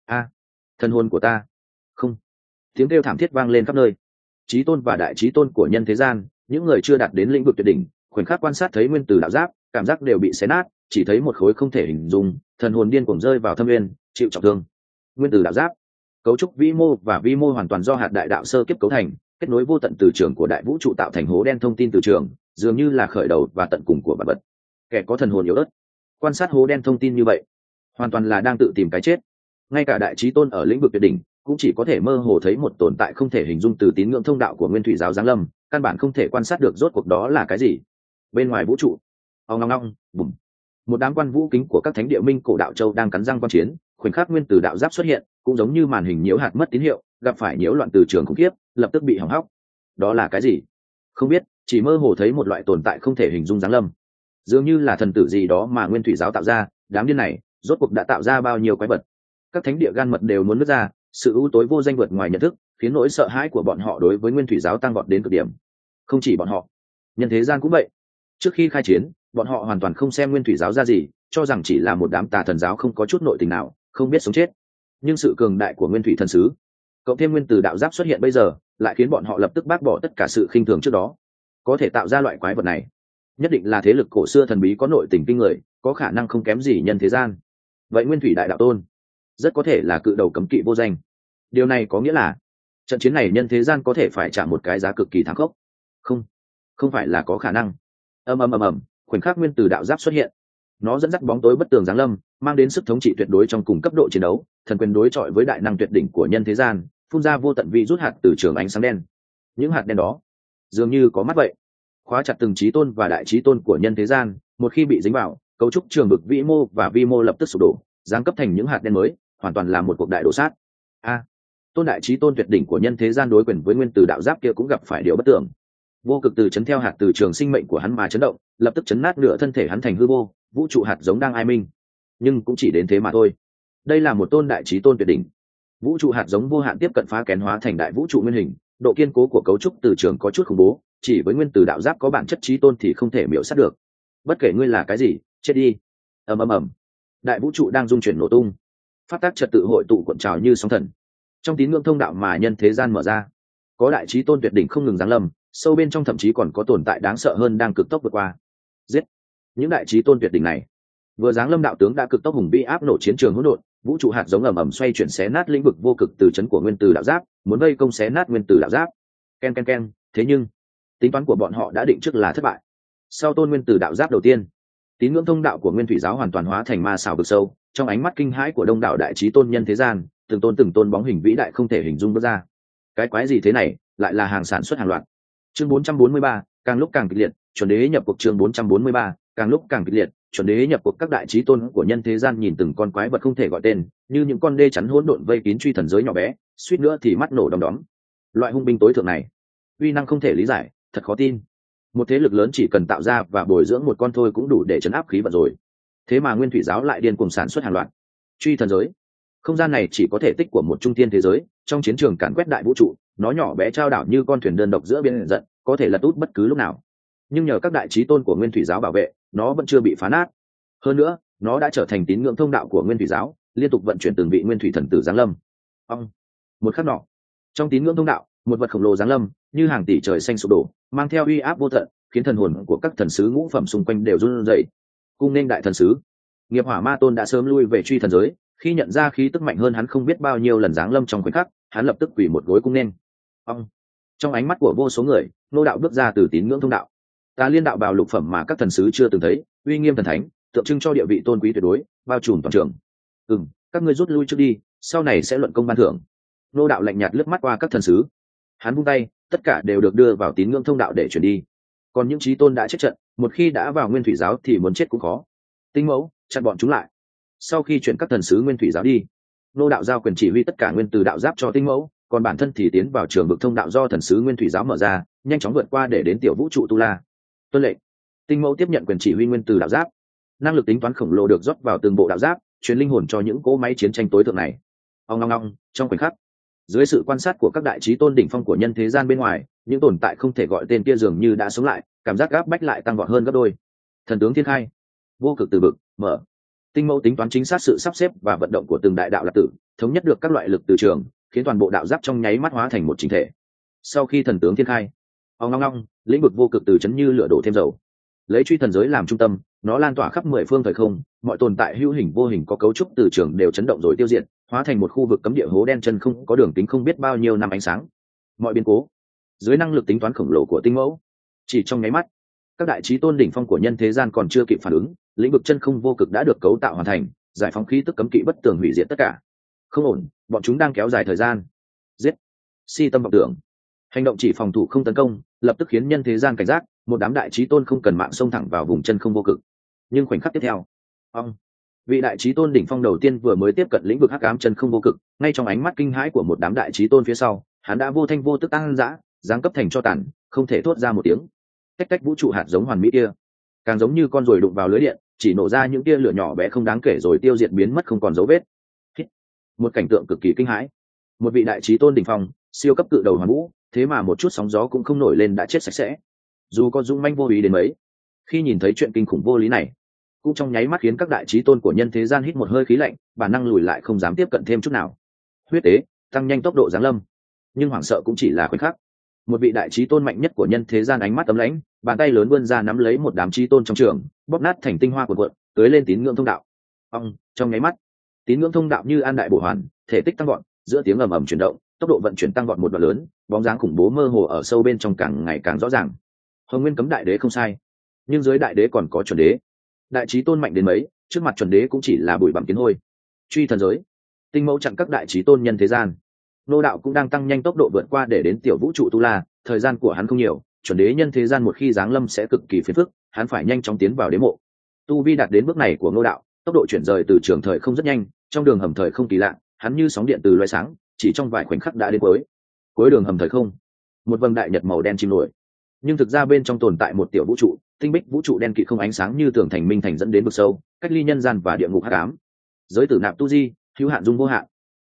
Thần hồn của ta! Không! Tiếng kêu thảm thiết vang lên khắp nơi. Chí tôn và đại chí tôn của nhân thế gian, những người chưa đạt đến lĩnh vực tuyệt đỉnh, khoảnh khắc quan sát thấy nguyên tử đạo giáp, cảm giác đều bị xé nát, chỉ thấy một khối không thể hình dung, thần hồn điên cuồng rơi vào thâm nguyên, chịu trọng thương. Nguyên tử đạo giáp, cấu trúc vĩ mô và vi mô hoàn toàn do hạt đại đạo sơ kiếp cấu thành, kết nối vô tận từ trường của đại vũ trụ tạo thành hố đen thông tin từ trường, dường như là khởi đầu và tận cùng của vạn vật. Kẻ có thần hồn yếu ớt, quan sát hố đen thông tin như vậy, hoàn toàn là đang tự tìm cái chết. Ngay cả đại chí tôn ở lĩnh vực tuyệt đỉnh cũng chỉ có thể mơ hồ thấy một tồn tại không thể hình dung từ tín ngưỡng thông đạo của nguyên thủy giáo giáng lâm, căn bản không thể quan sát được rốt cuộc đó là cái gì. Bên ngoài vũ trụ, ong, bùm, một đám quan vũ kính của các thánh địa minh cổ đạo châu đang cắn răng quan chiến. Khoảnh khắc nguyên tử đạo giáp xuất hiện, cũng giống như màn hình nhiễu hạt mất tín hiệu, gặp phải nhiễu loạn từ trường khủng khiếp, lập tức bị hỏng hóc. Đó là cái gì? Không biết, chỉ mơ hồ thấy một loại tồn tại không thể hình dung giáng lâm, dường như là thần tử gì đó mà nguyên thủy giáo tạo ra. Đám điên này rốt cuộc đã tạo ra bao nhiêu quái vật? Các thánh địa gan mật đều muốn nứt ra, sự ưu tối vô danh vượt ngoài nhận thức, khiến nỗi sợ hãi của bọn họ đối với nguyên thủy giáo tăng vọt đến cực điểm. Không chỉ bọn họ, nhân thế gian cũng vậy. Trước khi khai chiến, bọn họ hoàn toàn không xem nguyên thủy giáo ra gì, cho rằng chỉ là một đám tà thần giáo không có chút nội tình nào, không biết sống chết. Nhưng sự cường đại của nguyên thủy thần sứ, cộng thêm nguyên tử đạo giáp xuất hiện bây giờ, lại khiến bọn họ lập tức bác bỏ tất cả sự khinh thường trước đó. Có thể tạo ra loại quái vật này, nhất định là thế lực cổ xưa thần bí có nội tình kinh người, có khả năng không kém gì nhân thế gian. Vậy nguyên thủy đại đạo tôn rất có thể là cự đầu cấm kỵ vô danh. Điều này có nghĩa là trận chiến này nhân thế gian có thể phải trả một cái giá cực kỳ thảm khốc. Không phải là có khả năng. Ầm, khoảnh khắc nguyên tử đạo giáp xuất hiện, nó dẫn dắt bóng tối bất tường giáng lâm, mang đến sức thống trị tuyệt đối trong cùng cấp độ chiến đấu, thần quyền đối chọi với đại năng tuyệt đỉnh của nhân thế gian, phun ra vô tận vi rút hạt từ trường ánh sáng đen. Những hạt đen đó dường như có mắt vậy, khóa chặt từng chí tôn và đại chí tôn của nhân thế gian. Một khi bị dính vào, cấu trúc trường vực vĩ mô và vi mô lập tức sụp đổ, giáng cấp thành những hạt đen mới, hoàn toàn là một cuộc đại đổ sát. Tôn đại chí tôn tuyệt đỉnh của nhân thế gian đối quyền với nguyên tử đạo giáp kia cũng gặp phải điều bất tưởng. Vô cực từ chấn theo hạt từ trường sinh mệnh của hắn mà chấn động, lập tức chấn nát nửa thân thể hắn thành hư vô, vũ trụ hạt giống đang ai minh. Nhưng cũng chỉ đến thế mà thôi. Đây là một tôn đại chí tôn tuyệt đỉnh, vũ trụ hạt giống vô hạn tiếp cận phá kén hóa thành đại vũ trụ nguyên hình, độ kiên cố của cấu trúc từ trường có chút khủng bố, chỉ với nguyên tử đạo giáp có bản chất chí tôn thì không thể miểu sát được. Bất kể ngươi là cái gì, chết đi. Ầm ầm ầm. Đại vũ trụ đang dung chuyển nổ tung, phát tác trật tự hội tụ cuộn trào như sóng thần. Trong tín ngưỡng thông đạo mà nhân thế gian mở ra, có đại chí tôn tuyệt đỉnh không ngừng giáng lâm, sâu bên trong thậm chí còn có tồn tại đáng sợ hơn đang cực tốc vượt qua. Giết những đại chí tôn tuyệt đỉnh này. Vừa giáng lâm đạo tướng đã cực tốc hùng vĩ áp nổ chiến trường hỗn độn, vũ trụ hạt giống ầm ầm xoay chuyển xé nát lĩnh vực vô cực từ chấn của nguyên tử đạo giáp, muốn vây công xé nát nguyên tử đạo giáp. Ken ken ken, thế nhưng tính toán của bọn họ đã định trước là thất bại. Sau tôn nguyên tử đạo giáp đầu tiên, tín ngưỡng thông đạo của nguyên thủy giáo hoàn toàn hóa thành ma xảo vực sâu, trong ánh mắt kinh hãi của đông đảo đại chí tôn nhân thế gian, từng tôn bóng hình vĩ đại không thể hình dung bước ra. Cái quái gì thế này, lại là hàng sản xuất hàng loạt. Chương 443, càng lúc càng kịch liệt, chuẩn đế nhập cuộc. Chương 443, càng lúc càng kịch liệt, chuẩn đế nhập cuộc. Các đại chí tôn của nhân thế gian nhìn từng con quái vật không thể gọi tên, như những con đê chắn hỗn độn vây kín truy thần giới nhỏ bé, suýt nữa thì mắt nổ đom đóm. Loại hung binh tối thượng này, uy năng không thể lý giải, thật khó tin. Một thế lực lớn chỉ cần tạo ra và bồi dưỡng một con thôi cũng đủ để chấn áp khí vận rồi, thế mà nguyên thủy giáo lại điên cuồng sản xuất hàng loạt. Truy thần giới, không gian này chỉ có thể tích của một trung tiên thế giới, trong chiến trường càn quét đại vũ trụ, nó nhỏ bé trao đảo như con thuyền đơn độc giữa biển rộng, có thể lật úp bất cứ lúc nào. Nhưng nhờ các đại chí tôn của nguyên thủy giáo bảo vệ, nó vẫn chưa bị phá nát. Hơn nữa, nó đã trở thành tín ngưỡng thông đạo của nguyên thủy giáo, liên tục vận chuyển từng vị nguyên thủy thần tử giáng lâm. Một khắc nọ, trong tín ngưỡng thông đạo, một vật khổng lồ giáng lâm, như hàng tỷ trời xanh sụp đổ, mang theo uy áp vô tận, khiến thần hồn của các thần sứ ngũ phẩm xung quanh đều run rẩy. Cung nên đại thần sứ. Nghiệp Hỏa Ma Tôn đã sớm lui về truy thần giới, khi nhận ra khí tức mạnh hơn hắn không biết bao nhiêu lần giáng lâm trong khoảnh khắc, hắn lập tức quỳ một gối cung nên. Trong ánh mắt của vô số người, Ngô đạo bước ra từ tín ngưỡng thông đạo. Tà Liên đạo bào lục phẩm mà các thần sứ chưa từng thấy, uy nghiêm thần thánh, tượng trưng cho địa vị tôn quý tuyệt đối, bao trùm toàn trường. Các ngươi rút lui trước đi, sau này sẽ luận công ban thưởng. Ngô đạo lạnh nhạt liếc mắt qua các thần sứ, hắn vung tay, tất cả đều được đưa vào tín ngưỡng thông đạo để chuyển đi. Còn những chí tôn đã chết trận, một khi đã vào nguyên thủy giáo thì muốn chết cũng khó. Tinh Mẫu, chặn bọn chúng lại. Sau khi chuyển các thần sứ nguyên thủy giáo đi, Ngô đạo giao quyền chỉ huy tất cả nguyên từ đạo giáp cho Tinh Mẫu, còn bản thân thì tiến vào trường vực thông đạo do thần sứ nguyên thủy giáo mở ra, nhanh chóng vượt qua để đến tiểu vũ trụ tu la. Tuân lệnh. Tinh Mẫu tiếp nhận quyền chỉ huy nguyên từ đạo giáp, năng lực tính toán khổng lồ được rót vào từng bộ đạo giáp, truyền linh hồn cho những cỗ máy chiến tranh tối thượng này. Trong khoảnh khắc, dưới sự quan sát của các đại chí tôn đỉnh phong của nhân thế gian bên ngoài, những tồn tại không thể gọi tên kia dường như đã sống lại, cảm giác gáp bách lại tăng vọt hơn gấp đôi. Thần tướng thiên khai, vô cực từ vực mở. Tinh Mẫu tính toán chính xác sự sắp xếp và vận động của từng đại đạo lạc tử, thống nhất được các loại lực từ trường, khiến toàn bộ đạo giáp trong nháy mắt hóa thành một chỉnh thể. Sau khi thần tướng thiên khai, lĩnh vực vô cực từ chấn như lửa đổ thêm dầu. Lấy truy thần giới làm trung tâm, nó lan tỏa khắp 10 phương thời không, mọi tồn tại hữu hình vô hình có cấu trúc từ trường đều chấn động rồi tiêu diệt, hóa thành một khu vực cấm địa hố đen chân không có đường kính không biết bao nhiêu năm ánh sáng. Mọi biến cố, dưới năng lực tính toán khổng lồ của Tinh Mẫu, chỉ trong nháy mắt, các đại chí tôn đỉnh phong của nhân thế gian còn chưa kịp phản ứng, lĩnh vực chân không vô cực đã được cấu tạo hoàn thành, giải phóng khí tức cấm kỵ bất tường hủy diệt tất cả. Không ổn, bọn chúng đang kéo dài thời gian. Giết. Si tâm vọng tưởng. Hành động chỉ phòng thủ không tấn công, lập tức khiến nhân thế gian cảnh giác, một đám đại chí tôn không cần mạng xông thẳng vào vùng chân không vô cực. Nhưng khoảnh khắc tiếp theo, vị đại chí tôn đỉnh phong đầu tiên vừa mới tiếp cận lĩnh vực hắc ám chân không vô cực, ngay trong ánh mắt kinh hãi của một đám đại chí tôn phía sau, hắn đã vô thanh vô tức tăng dã, giáng cấp thành cho tàn, không thể thốt ra một tiếng. Cách vũ trụ hạt giống hoàn mỹ kia, càng giống như con ruồi đụng vào lưới điện, chỉ nổ ra những tia lửa nhỏ bé không đáng kể rồi tiêu diệt biến mất không còn dấu vết. Một cảnh tượng cực kỳ kinh hãi. Một vị đại chí tôn đỉnh phong, siêu cấp cự đầu hoàn vũ, thế mà một chút sóng gió cũng không nổi lên đã chết sạch sẽ. Dù có dũng manh vô ý đến mấy, khi nhìn thấy chuyện kinh khủng vô lý này, cũng trong nháy mắt khiến các đại chí tôn của nhân thế gian hít một hơi khí lạnh, bản năng lùi lại không dám tiếp cận thêm chút nào. Huyết tế tăng nhanh tốc độ giáng lâm, nhưng hoảng sợ cũng chỉ là khoảnh khắc. Một vị đại chí tôn mạnh nhất của nhân thế gian ánh mắt ấm lãnh, bàn tay lớn vươn ra nắm lấy một đám chí tôn trong trường, bóp nát thành tinh hoa cuộn cuộn, tưới lên tín ngưỡng thông đạo. Trong nháy mắt, tín ngưỡng thông đạo như an đại bổ hoàn, thể tích tăng vọt, giữa tiếng ầm ầm chuyển động, tốc độ vận chuyển tăng vọt một đoạn lớn, bóng dáng khủng bố mơ hồ ở sâu bên trong càng ngày càng rõ ràng. Hồng Nguyên cấm đại đế không sai, nhưng dưới đại đế còn có chuẩn đế. Đại chí tôn mạnh đến mấy, trước mặt chuẩn đế cũng chỉ là bụi bặm kiến hôi. Truy thần giới, Tinh Mẫu chặn các đại chí tôn nhân thế gian. Nô đạo cũng đang tăng nhanh tốc độ vượt qua để đến tiểu vũ trụ tu la, thời gian của hắn không nhiều, chuẩn đế nhân thế gian một khi giáng lâm sẽ cực kỳ phiền phức, hắn phải nhanh chóng tiến vào đế mộ. Tu vi đạt đến bước này của Nô đạo, tốc độ chuyển rời từ trường thời không rất nhanh, trong đường hầm thời không kỳ lạ, hắn như sóng điện từ loé sáng, chỉ trong vài khoảnh khắc đã đến cuối đường hầm thời không. Một vầng đại nhật màu đen chìm nổi, nhưng thực ra bên trong tồn tại một tiểu vũ trụ, tinh bích vũ trụ đen kịt không ánh sáng như tường thành minh thành dẫn đến vực sâu, cách ly nhân gian và địa ngục hắc ám. Giới tử nạp tu di, hữu hạn dung vô hạn.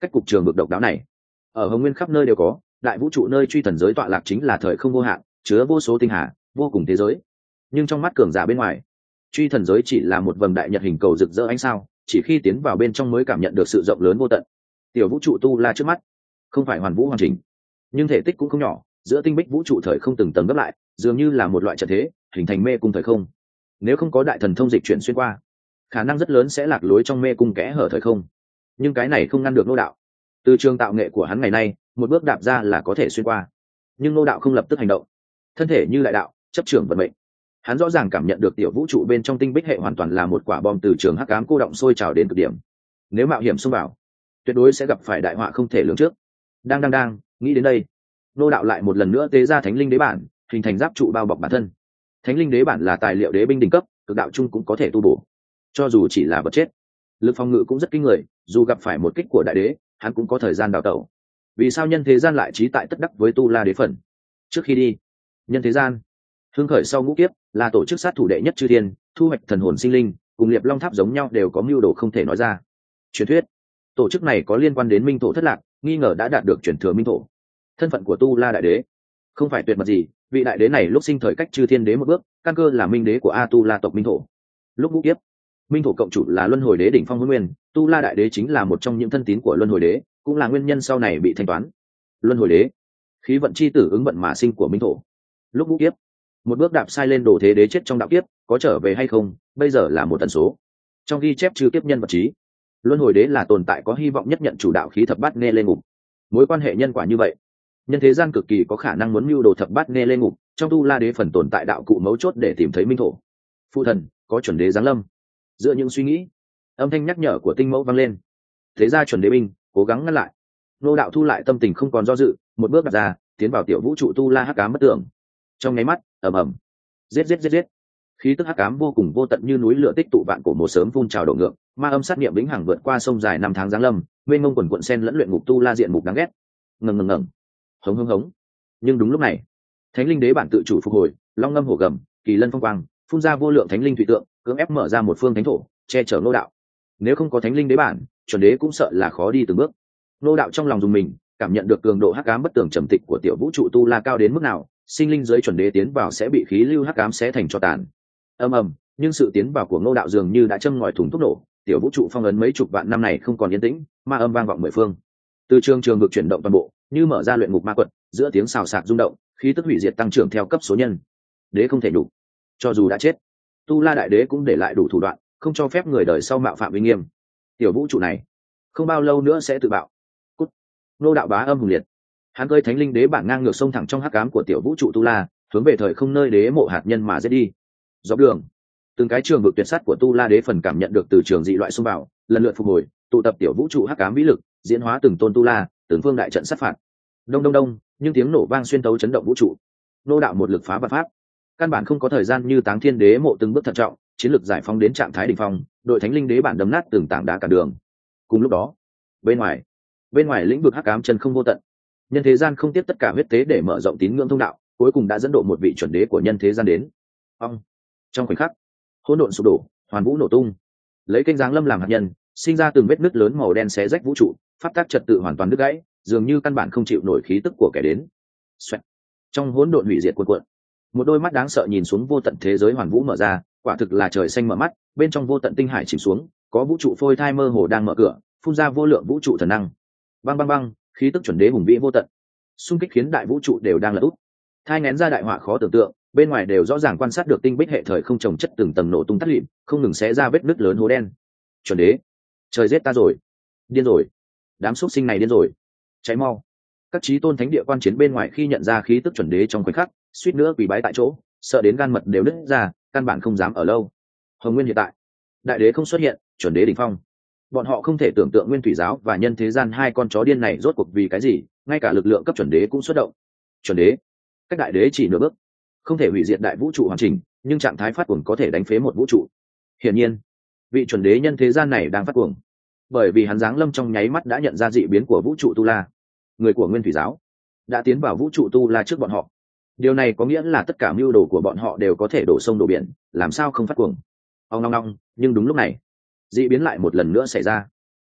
cách cục trường vực độc đáo này ở hồng nguyên khắp nơi đều có, đại vũ trụ nơi truy thần giới tọa lạc chính là thời không vô hạn, chứa vô số tinh hà, vô cùng thế giới. Nhưng trong mắt cường giả bên ngoài, truy thần giới chỉ là một vầng đại nhật hình cầu rực rỡ ánh sao, chỉ khi tiến vào bên trong mới cảm nhận được sự rộng lớn vô tận. Tiểu vũ trụ tu la trước mắt không phải hoàn vũ hoàn chỉnh, nhưng thể tích cũng không nhỏ, giữa tinh bích vũ trụ thời không từng tầng gấp lại, dường như là một loại trận thế, hình thành mê cung thời không. Nếu không có đại thần thông dịch chuyển xuyên qua, khả năng rất lớn sẽ lạc lối trong mê cung kẽ hở thời không. Nhưng cái này không ngăn được Ngô Đạo. Từ trường tạo nghệ của hắn ngày nay, một bước đạp ra là có thể xuyên qua. Nhưng Ngô Đạo không lập tức hành động, thân thể như đại đạo, chấp trưởng vận mệnh. Hắn rõ ràng cảm nhận được tiểu vũ trụ bên trong tinh bích hệ hoàn toàn là một quả bom từ trường hắc ám cô động sôi trào đến cực điểm. Nếu mạo hiểm xông vào, tuyệt đối sẽ gặp phải đại họa không thể lường trước. Đang nghĩ đến đây, Ngô Đạo lại một lần nữa tế ra thánh linh đế bản, hình thành giáp trụ bao bọc bản thân. Thánh linh đế bản là tài liệu đế binh đỉnh cấp, cực đạo chung cũng có thể tu bổ. Cho dù chỉ là vật chết, lực phòng ngự cũng rất kinh người, dù gặp phải một kích của đại đế, hắn cũng có thời gian đào tẩu. Vì sao nhân thế gian lại trí tại tất đắc với tu la đế phần? Trước khi đi, nhân thế gian hưng khởi sau ngũ kiếp là tổ chức sát thủ đệ nhất chư thiên, thu hoạch thần hồn sinh linh, cùng Liệp Long Tháp giống nhau đều có mưu đồ không thể nói ra. Truyền thuyết tổ chức này có liên quan đến minh thổ thất lạc, nghi ngờ đã đạt được truyền thừa minh thổ. Thân phận của tu la đại đế không phải tuyệt mật gì, vị đại đế này lúc sinh thời cách chư thiên đế một bước, căn cơ là minh đế của A Tu La tộc minh thổ. Lúc ngũ kiếp, minh thổ cộng chủ là luân hồi đế đỉnh phong hôn nguyên, tu la đại đế chính là một trong những thân tín của luân hồi đế, cũng là nguyên nhân sau này bị thanh toán. Luân hồi đế, khí vận chi tử ứng vận mà sinh của minh thổ. Lúc ngũ kiếp, một bước đạp sai lên đồ thế đế chết trong đạo kiếp, có trở về hay không bây giờ là một tần số. Trong ghi chép trừ kiếp nhân vật trí, luân hồi đế là tồn tại có hy vọng nhất nhận chủ đạo khí thập bát nghe lên ngục. Mối quan hệ nhân quả như vậy, nhân thế gian cực kỳ có khả năng muốn mưu đồ thập bát nghe lên ngục, trong tu la đế phần tồn tại đạo cụ mấu chốt để tìm thấy minh thổ. Phụ thần có chuẩn đế giáng lâm. Giữa những suy nghĩ, âm thanh nhắc nhở của tinh mẫu vang lên. Thế ra chuẩn đế binh cố gắng ngăn lại. Nô Đạo thu lại tâm tình không còn do dự, một bước đặt ra, tiến vào tiểu vũ trụ tu la hắc ám bất tưởng. Trong nháy mắt, ầm ầm, giết, khí tức hắc ám vô cùng vô tận như núi lửa tích tụ vạn cổ một sớm phun trào đổ ngược, ma âm sát niệm vĩnh hằng vượt qua sông dài năm tháng giáng lâm, mênh mông quần quận sen lẫn luyện ngục tu la diện mục đáng ghét. Ngẩng, hống. Nhưng đúng lúc này, thánh linh đế bản tự chủ phục hồi, long ngâm hổ gầm, kỳ lân phong quang, phun ra vô lượng thánh linh thủy tượng, cưỡng ép mở ra một phương thánh thổ, che chở Nô Đạo. Nếu không có thánh linh đế bản, chuẩn đế cũng sợ là khó đi từng bước. Nô Đạo trong lòng dùng mình, cảm nhận được cường độ hắc ám bất tường trầm tịch của tiểu vũ trụ tu la cao đến mức nào, sinh linh dưới chuẩn đế tiến vào sẽ bị khí lưu hắc ám xé thành tro tàn. Ầm, nhưng sự tiến vào của Ngô Đạo dường như đã châm ngòi thùng thuốc nổ, tiểu vũ trụ phong ấn mấy chục vạn năm này không còn yên tĩnh, ma âm vang vọng mười phương. Từ trường vực chuyển động toàn bộ, như mở ra luyện ngục ma quật, giữa tiếng xào xạc rung động, khí tức hủy diệt tăng trưởng theo cấp số nhân. Đế không thể đủ, cho dù đã chết, tu la đại đế cũng để lại đủ thủ đoạn, không cho phép người đời sau mạo phạm uy nghiêm. Tiểu vũ trụ này không bao lâu nữa sẽ tự bạo. Cút. Ngô Đạo bá âm hùng liệt, hắn cơi thánh linh đế bản ngang ngược sông thẳng trong hắc ám của tiểu vũ trụ tu la, hướng về thời không nơi đế mộ hạt nhân mà giết đi. Dọc đường, từng cái trường vực tuyệt sát của tu la đế phần cảm nhận được từ trường dị loại xung vào, lần lượt phục hồi, tụ tập tiểu vũ trụ hắc ám vĩ lực, diễn hóa từng tôn tu la, từng phương đại trận sát phạt. Đông, nhưng tiếng nổ vang xuyên tấu chấn động vũ trụ. Ngô Đạo một lực phá vạn pháp, căn bản không có thời gian như Táng Thiên đế mộ từng bước thận trọng, chiến lược giải phóng đến trạng thái đỉnh phong, đội thánh linh đế bản đấm nát từng tảng đá cả đường. Cùng lúc đó, bên ngoài lĩnh vực hắc ám chân không vô tận, nhân thế gian không tiếp tất cả huyết tế để mở rộng tín ngưỡng thông đạo, cuối cùng đã dẫn độ một vị chuẩn đế của nhân thế gian đến. Trong khoảnh khắc, hỗn độn sụp đổ, hoàn vũ nổ tung, lấy kênh giáng lâm làm hạt nhân, sinh ra từng vết nứt lớn màu đen xé rách vũ trụ, pháp tắc trật tự hoàn toàn đứt gãy, dường như căn bản không chịu nổi khí tức của kẻ đến. Xoẹt. Trong hỗn độn hủy diệt cuồn cuộn, một đôi mắt đáng sợ nhìn xuống vô tận thế giới hoàn vũ mở ra, quả thực là trời xanh mở mắt, bên trong vô tận tinh hải chìm xuống, có vũ trụ phôi thai mơ hồ đang mở cửa, phun ra vô lượng vũ trụ thần năng. Băng, khí tức chuẩn đế hùng vĩ vô tận, xung kích khiến đại vũ trụ đều đang lật úp, thai nghén ra đại họa khó tưởng tượng. Bên ngoài đều rõ ràng quan sát được tinh bích hệ thời không trồng chất từng tầng nổ tung tắt lịm, không ngừng xé ra vết nứt lớn hố đen. Chuẩn đế, trời giết ta rồi, điên rồi, đám xuất sinh này điên rồi, cháy mau. Các chí tôn thánh địa quan chiến bên ngoài khi nhận ra khí tức chuẩn đế trong khoảnh khắc, suýt nữa quỳ bái tại chỗ, sợ đến gan mật đều nứt ra, căn bản không dám ở lâu. Hồng Nguyên hiện tại, đại đế không xuất hiện, chuẩn đế đỉnh phong. Bọn họ không thể tưởng tượng Nguyên Thủy giáo và nhân thế gian hai con chó điên này rốt cuộc vì cái gì, ngay cả lực lượng cấp chuẩn đế cũng xuất động. Chuẩn đế, cách đại đế chỉ nửa bước, không thể hủy diệt đại vũ trụ hoàn chỉnh, nhưng trạng thái phát cuồng có thể đánh phế một vũ trụ. Hiển nhiên, vị chuẩn đế nhân thế gian này đang phát cuồng, bởi vì hắn giáng lâm trong nháy mắt đã nhận ra dị biến của vũ trụ tu la. Người của Nguyên Thủy giáo đã tiến vào vũ trụ tu la trước bọn họ. Điều này có nghĩa là tất cả mưu đồ của bọn họ đều có thể đổ sông đổ biển, làm sao không phát cuồng. Ong, nhưng đúng lúc này, dị biến lại một lần nữa xảy ra.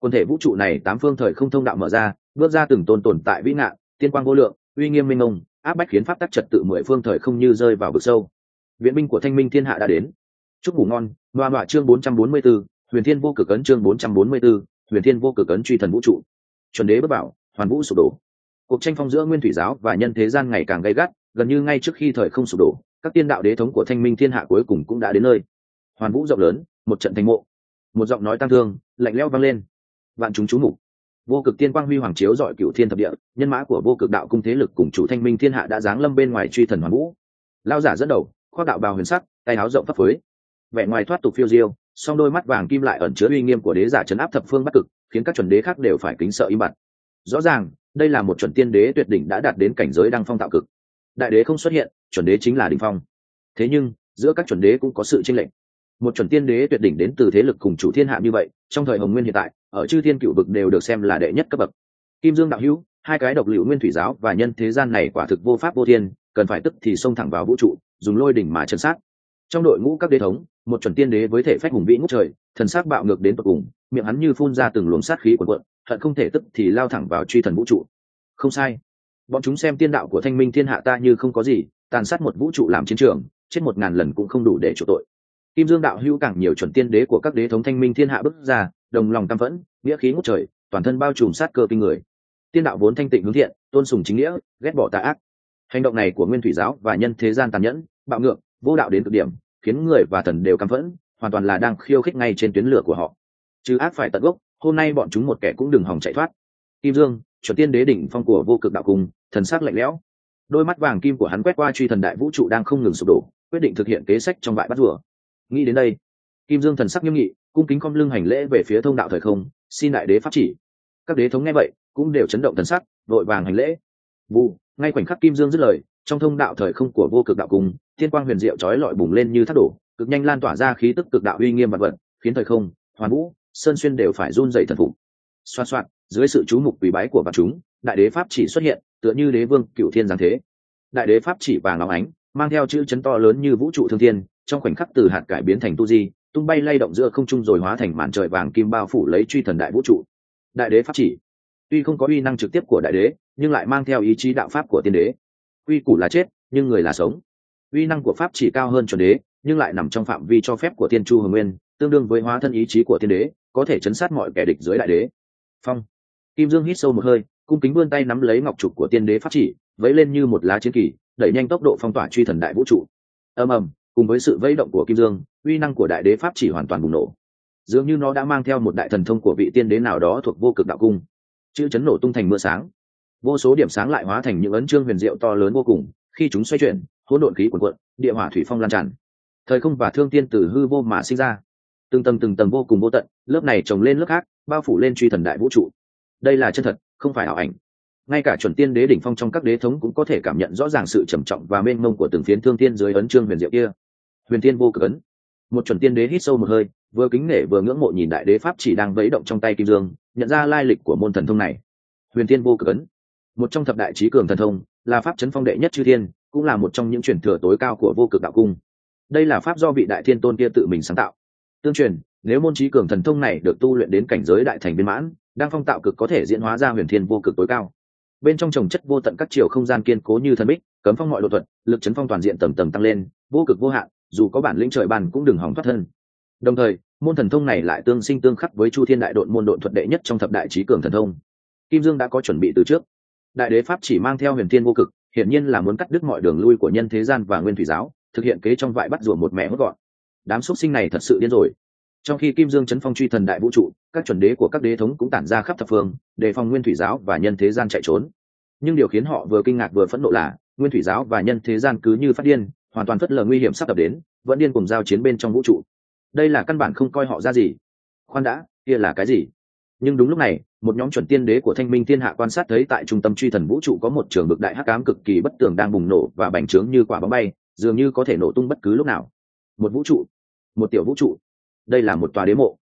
quần thể vũ trụ này tám phương thời không thông đạo mở ra, bước ra từng tồn tại vĩ ngạn, tiên quang vô lượng, uy nghiêm minh mông, áp bách khiến pháp tắc trật tự mười phương thời không như rơi vào vực sâu. Viện binh của Thanh Minh Thiên Hạ đã đến. Chúc ngủ ngon. Loa chương 444, Huyền Thiên vô cực ấn chương 444, Huyền Thiên vô cực ấn truy thần vũ trụ. Chuẩn đế bước vào, hoàn vũ sụp đổ. Cuộc tranh phong giữa Nguyên Thủy giáo và nhân thế gian ngày càng gay gắt, gần như ngay trước khi thời không sụp đổ, các tiên đạo đế thống của Thanh Minh Thiên Hạ cuối cùng cũng đã đến nơi. Hoàn vũ rộng lớn, một trận thành mộ. Một giọng nói tăng thương, lạnh lẽo vang lên. Vạn chúng chú mục. Vô cực tiên quang huy hoàng chiếu rọi cửu thiên thập địa, nhân mã của vô cực đạo cung thế lực cùng chủ Thanh Minh Thiên Hạ đã giáng lâm bên ngoài truy thần hoàn vũ. Lao giả dẫn đầu, khoác đạo bào huyền sắc, tay áo rộng phấp phới, vẻ ngoài thoát tục phiêu diêu, song đôi mắt vàng kim lại ẩn chứa uy nghiêm của đế giả trấn áp thập phương bắc cực, khiến các chuẩn đế khác đều phải kính sợ im bặt. Rõ ràng, đây là một chuẩn tiên đế tuyệt đỉnh đã đạt đến cảnh giới đăng phong tạo cực. Đại đế không xuất hiện, chuẩn đế chính là đỉnh phong. Thế nhưng, giữa các chuẩn đế cũng có sự chênh lệch. Một chuẩn tiên đế tuyệt đỉnh đến từ thế lực cùng chủ thiên hạ như vậy, trong thời Hồng Nguyên hiện tại, ở chư thiên cựu vực đều được xem là đệ nhất cấp bậc. Kim Dương đạo hữu, hai cái độc liệu Nguyên Thủy giáo và nhân thế gian này quả thực vô pháp vô thiên, cần phải tức thì xông thẳng vào vũ trụ, dùng lôi đỉnh mà chân sát. Trong đội ngũ các đế thống, một chuẩn tiên đế với thể phách hùng vĩ ngút trời, thần sắc bạo ngược đến tận cùng, miệng hắn như phun ra từng luồng sát khí cuồn cuộn, hận không thể tức thì lao thẳng vào truy thần vũ trụ. Không sai, bọn chúng xem tiên đạo của Thanh Minh Thiên Hạ ta như không có gì, tàn sát một vũ trụ làm chiến trường, chết 1000 lần cũng không đủ để chuộc tội. Kim Dương đạo hữu càng nhiều chuẩn tiên đế của các đế thống Thanh Minh Thiên Hạ bước ra, đồng lòng căm phẫn, nghĩa khí ngút trời, toàn thân bao trùm sát cơ kinh người. Tiên đạo vốn thanh tịnh hướng thiện, tôn sùng chính nghĩa, ghét bỏ tà ác. Hành động này của Nguyên Thủy giáo và nhân thế gian tàn nhẫn, bạo ngược, vô đạo đến cực điểm, khiến người và thần đều căm phẫn, hoàn toàn là đang khiêu khích ngay trên tuyến lửa của họ. Trừ ác phải tận gốc, hôm nay bọn chúng một kẻ cũng đừng hòng chạy thoát. Kim Dương, chuẩn tiên đế đỉnh phong của vô cực đạo cung, thần sắc lạnh lẽo. Đôi mắt vàng kim của hắn quét qua truy thần đại vũ trụ đang không ngừng sụp đổ, quyết định thực hiện kế sách trong bãi bắt rùa. Nghĩ đến đây, Kim Dương thần sắc nghiêm nghị, cung kính khom lưng hành lễ về phía thông đạo thời không, xin đại đế pháp chỉ. Các đế thống nghe vậy, cũng đều chấn động thần sắc, vội vàng hành lễ. Vụ, ngay khoảnh khắc Kim Dương dứt lời, trong thông đạo thời không của vô cực đạo cung, tiên quang huyền diệu chói lọi bùng lên như thác đổ, cực nhanh lan tỏa ra khí tức cực đạo uy nghiêm vật vật, khiến thời không, hoàn vũ, sơn xuyên đều phải run rẩy thần phục. Xoan xoan, dưới sự chú mục quỳ bái của vạn chúng, đại đế pháp chỉ xuất hiện, tựa như đế vương cửu thiên giáng thế. Đại đế pháp chỉ vàng óng ánh, mang theo chữ chấn to lớn như vũ trụ thương thiên, trong khoảnh khắc từ hạt cải biến thành tu di, tung bay lay động giữa không trung rồi hóa thành màn trời vàng kim bao phủ lấy truy thần đại vũ trụ. Đại đế pháp chỉ, tuy không có uy năng trực tiếp của đại đế, nhưng lại mang theo ý chí đạo pháp của tiên đế. Quy củ là chết, nhưng người là sống. Uy năng của pháp chỉ cao hơn chuẩn đế, nhưng lại nằm trong phạm vi cho phép của tiên chu hồng nguyên, tương đương với hóa thân ý chí của tiên đế, có thể chấn sát mọi kẻ địch dưới đại đế. Phong. Kim Dương hít sâu một hơi, cung kính vươn tay nắm lấy ngọc trục của tiên đế pháp chỉ, vẫy lên như một lá chiến kỳ, đẩy nhanh tốc độ phong tỏa truy thần đại vũ trụ. Ầm ầm, cùng với sự vẫy động của Kim Dương, uy năng của đại đế pháp chỉ hoàn toàn bùng nổ. Dường như nó đã mang theo một đại thần thông của vị tiên đế nào đó thuộc vô cực đạo cung. Chữ chấn nổ tung thành mưa sáng, vô số điểm sáng lại hóa thành những ấn chương huyền diệu to lớn vô cùng, khi chúng xoay chuyển, hỗn độn khí cuồn cuộn, địa hỏa thủy phong lan tràn. Thời không và thương tiên từ hư vô mà sinh ra, từng tầng vô cùng vô tận, lớp này chồng lên lớp khác, bao phủ lên truy thần đại vũ trụ. Đây là chân thật, không phải ảo ảnh. Ngay cả chuẩn tiên đế đỉnh phong trong các đế thống cũng có thể cảm nhận rõ ràng sự trầm trọng và mênh mông của từng phiến thương tiên dưới ấn chương huyền diệu kia. Huyền Thiên vô cực ấn. Một chuẩn tiên đế hít sâu một hơi, vừa kính nể vừa ngưỡng mộ nhìn đại đế pháp chỉ đang vẫy động trong tay Kim Dương, nhận ra lai lịch của môn thần thông này. Huyền Thiên vô cực ấn, một trong thập đại chí cường thần thông, là pháp chấn phong đệ nhất chư thiên, cũng là một trong những truyền thừa tối cao của vô cực đạo cung. Đây là pháp do vị đại thiên tôn kia tự mình sáng tạo. Tương truyền, nếu môn chí cường thần thông này được tu luyện đến cảnh giới đại thành viên mãn, đang phong tạo cực có thể diễn hóa ra huyền thiên vô cực tối cao. Bên trong trồng chất vô tận các chiều không gian kiên cố như thần bích, cấm phong mọi độ thuật, lực chấn phong toàn diện tầng tầng tăng lên, vô cực vô hạn, dù có bản lĩnh trời ban cũng đừng hỏng thoát thân. Đồng thời, môn thần thông này lại tương sinh tương khắc với Chu Thiên Đại Độn môn độn thuật đệ nhất trong thập đại chí cường thần thông. Kim Dương đã có chuẩn bị từ trước. Đại đế pháp chỉ mang theo huyền thiên vô cực, hiển nhiên là muốn cắt đứt mọi đường lui của nhân thế gian và Nguyên Thủy giáo, thực hiện kế trong vại bắt rùa một mẹ hốt gọn. Đám xuất sinh này thật sự điên rồi. Trong khi Kim Dương chấn phong truy thần đại vũ trụ, các chuẩn đế của các đế thống cũng tản ra khắp thập phương, đề phòng Nguyên Thủy giáo và nhân thế gian chạy trốn. Nhưng điều khiến họ vừa kinh ngạc vừa phẫn nộ là Nguyên Thủy giáo và nhân thế gian cứ như phát điên, hoàn toàn phớt lờ nguy hiểm sắp tập đến, vẫn điên cùng giao chiến bên trong vũ trụ. Đây là căn bản không coi họ ra gì. Khoan đã, kia là cái gì? Nhưng đúng lúc này, một nhóm chuẩn tiên đế của Thanh Minh Thiên Hạ quan sát thấy tại trung tâm truy thần vũ trụ có một trường bực đại hắc ám cực kỳ bất tường đang bùng nổ và bành trướng như quả bóng bay, dường như có thể nổ tung bất cứ lúc nào. Một vũ trụ, một tiểu vũ trụ. Đây là một tòa đế mộ.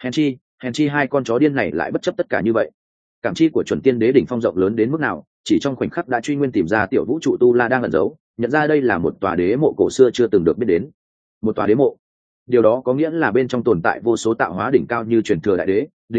Hèn chi hai con chó điên này lại bất chấp tất cả như vậy. Cảm chi của chuẩn tiên đế đỉnh phong rộng lớn đến mức nào, chỉ trong khoảnh khắc đã truy nguyên tìm ra tiểu vũ trụ tu la đang ẩn giấu, nhận ra đây là một tòa đế mộ cổ xưa chưa từng được biết đến. Một tòa đế mộ. Điều đó có nghĩa là bên trong tồn tại vô số tạo hóa đỉnh cao như truyền thừa đại đế, đế binh,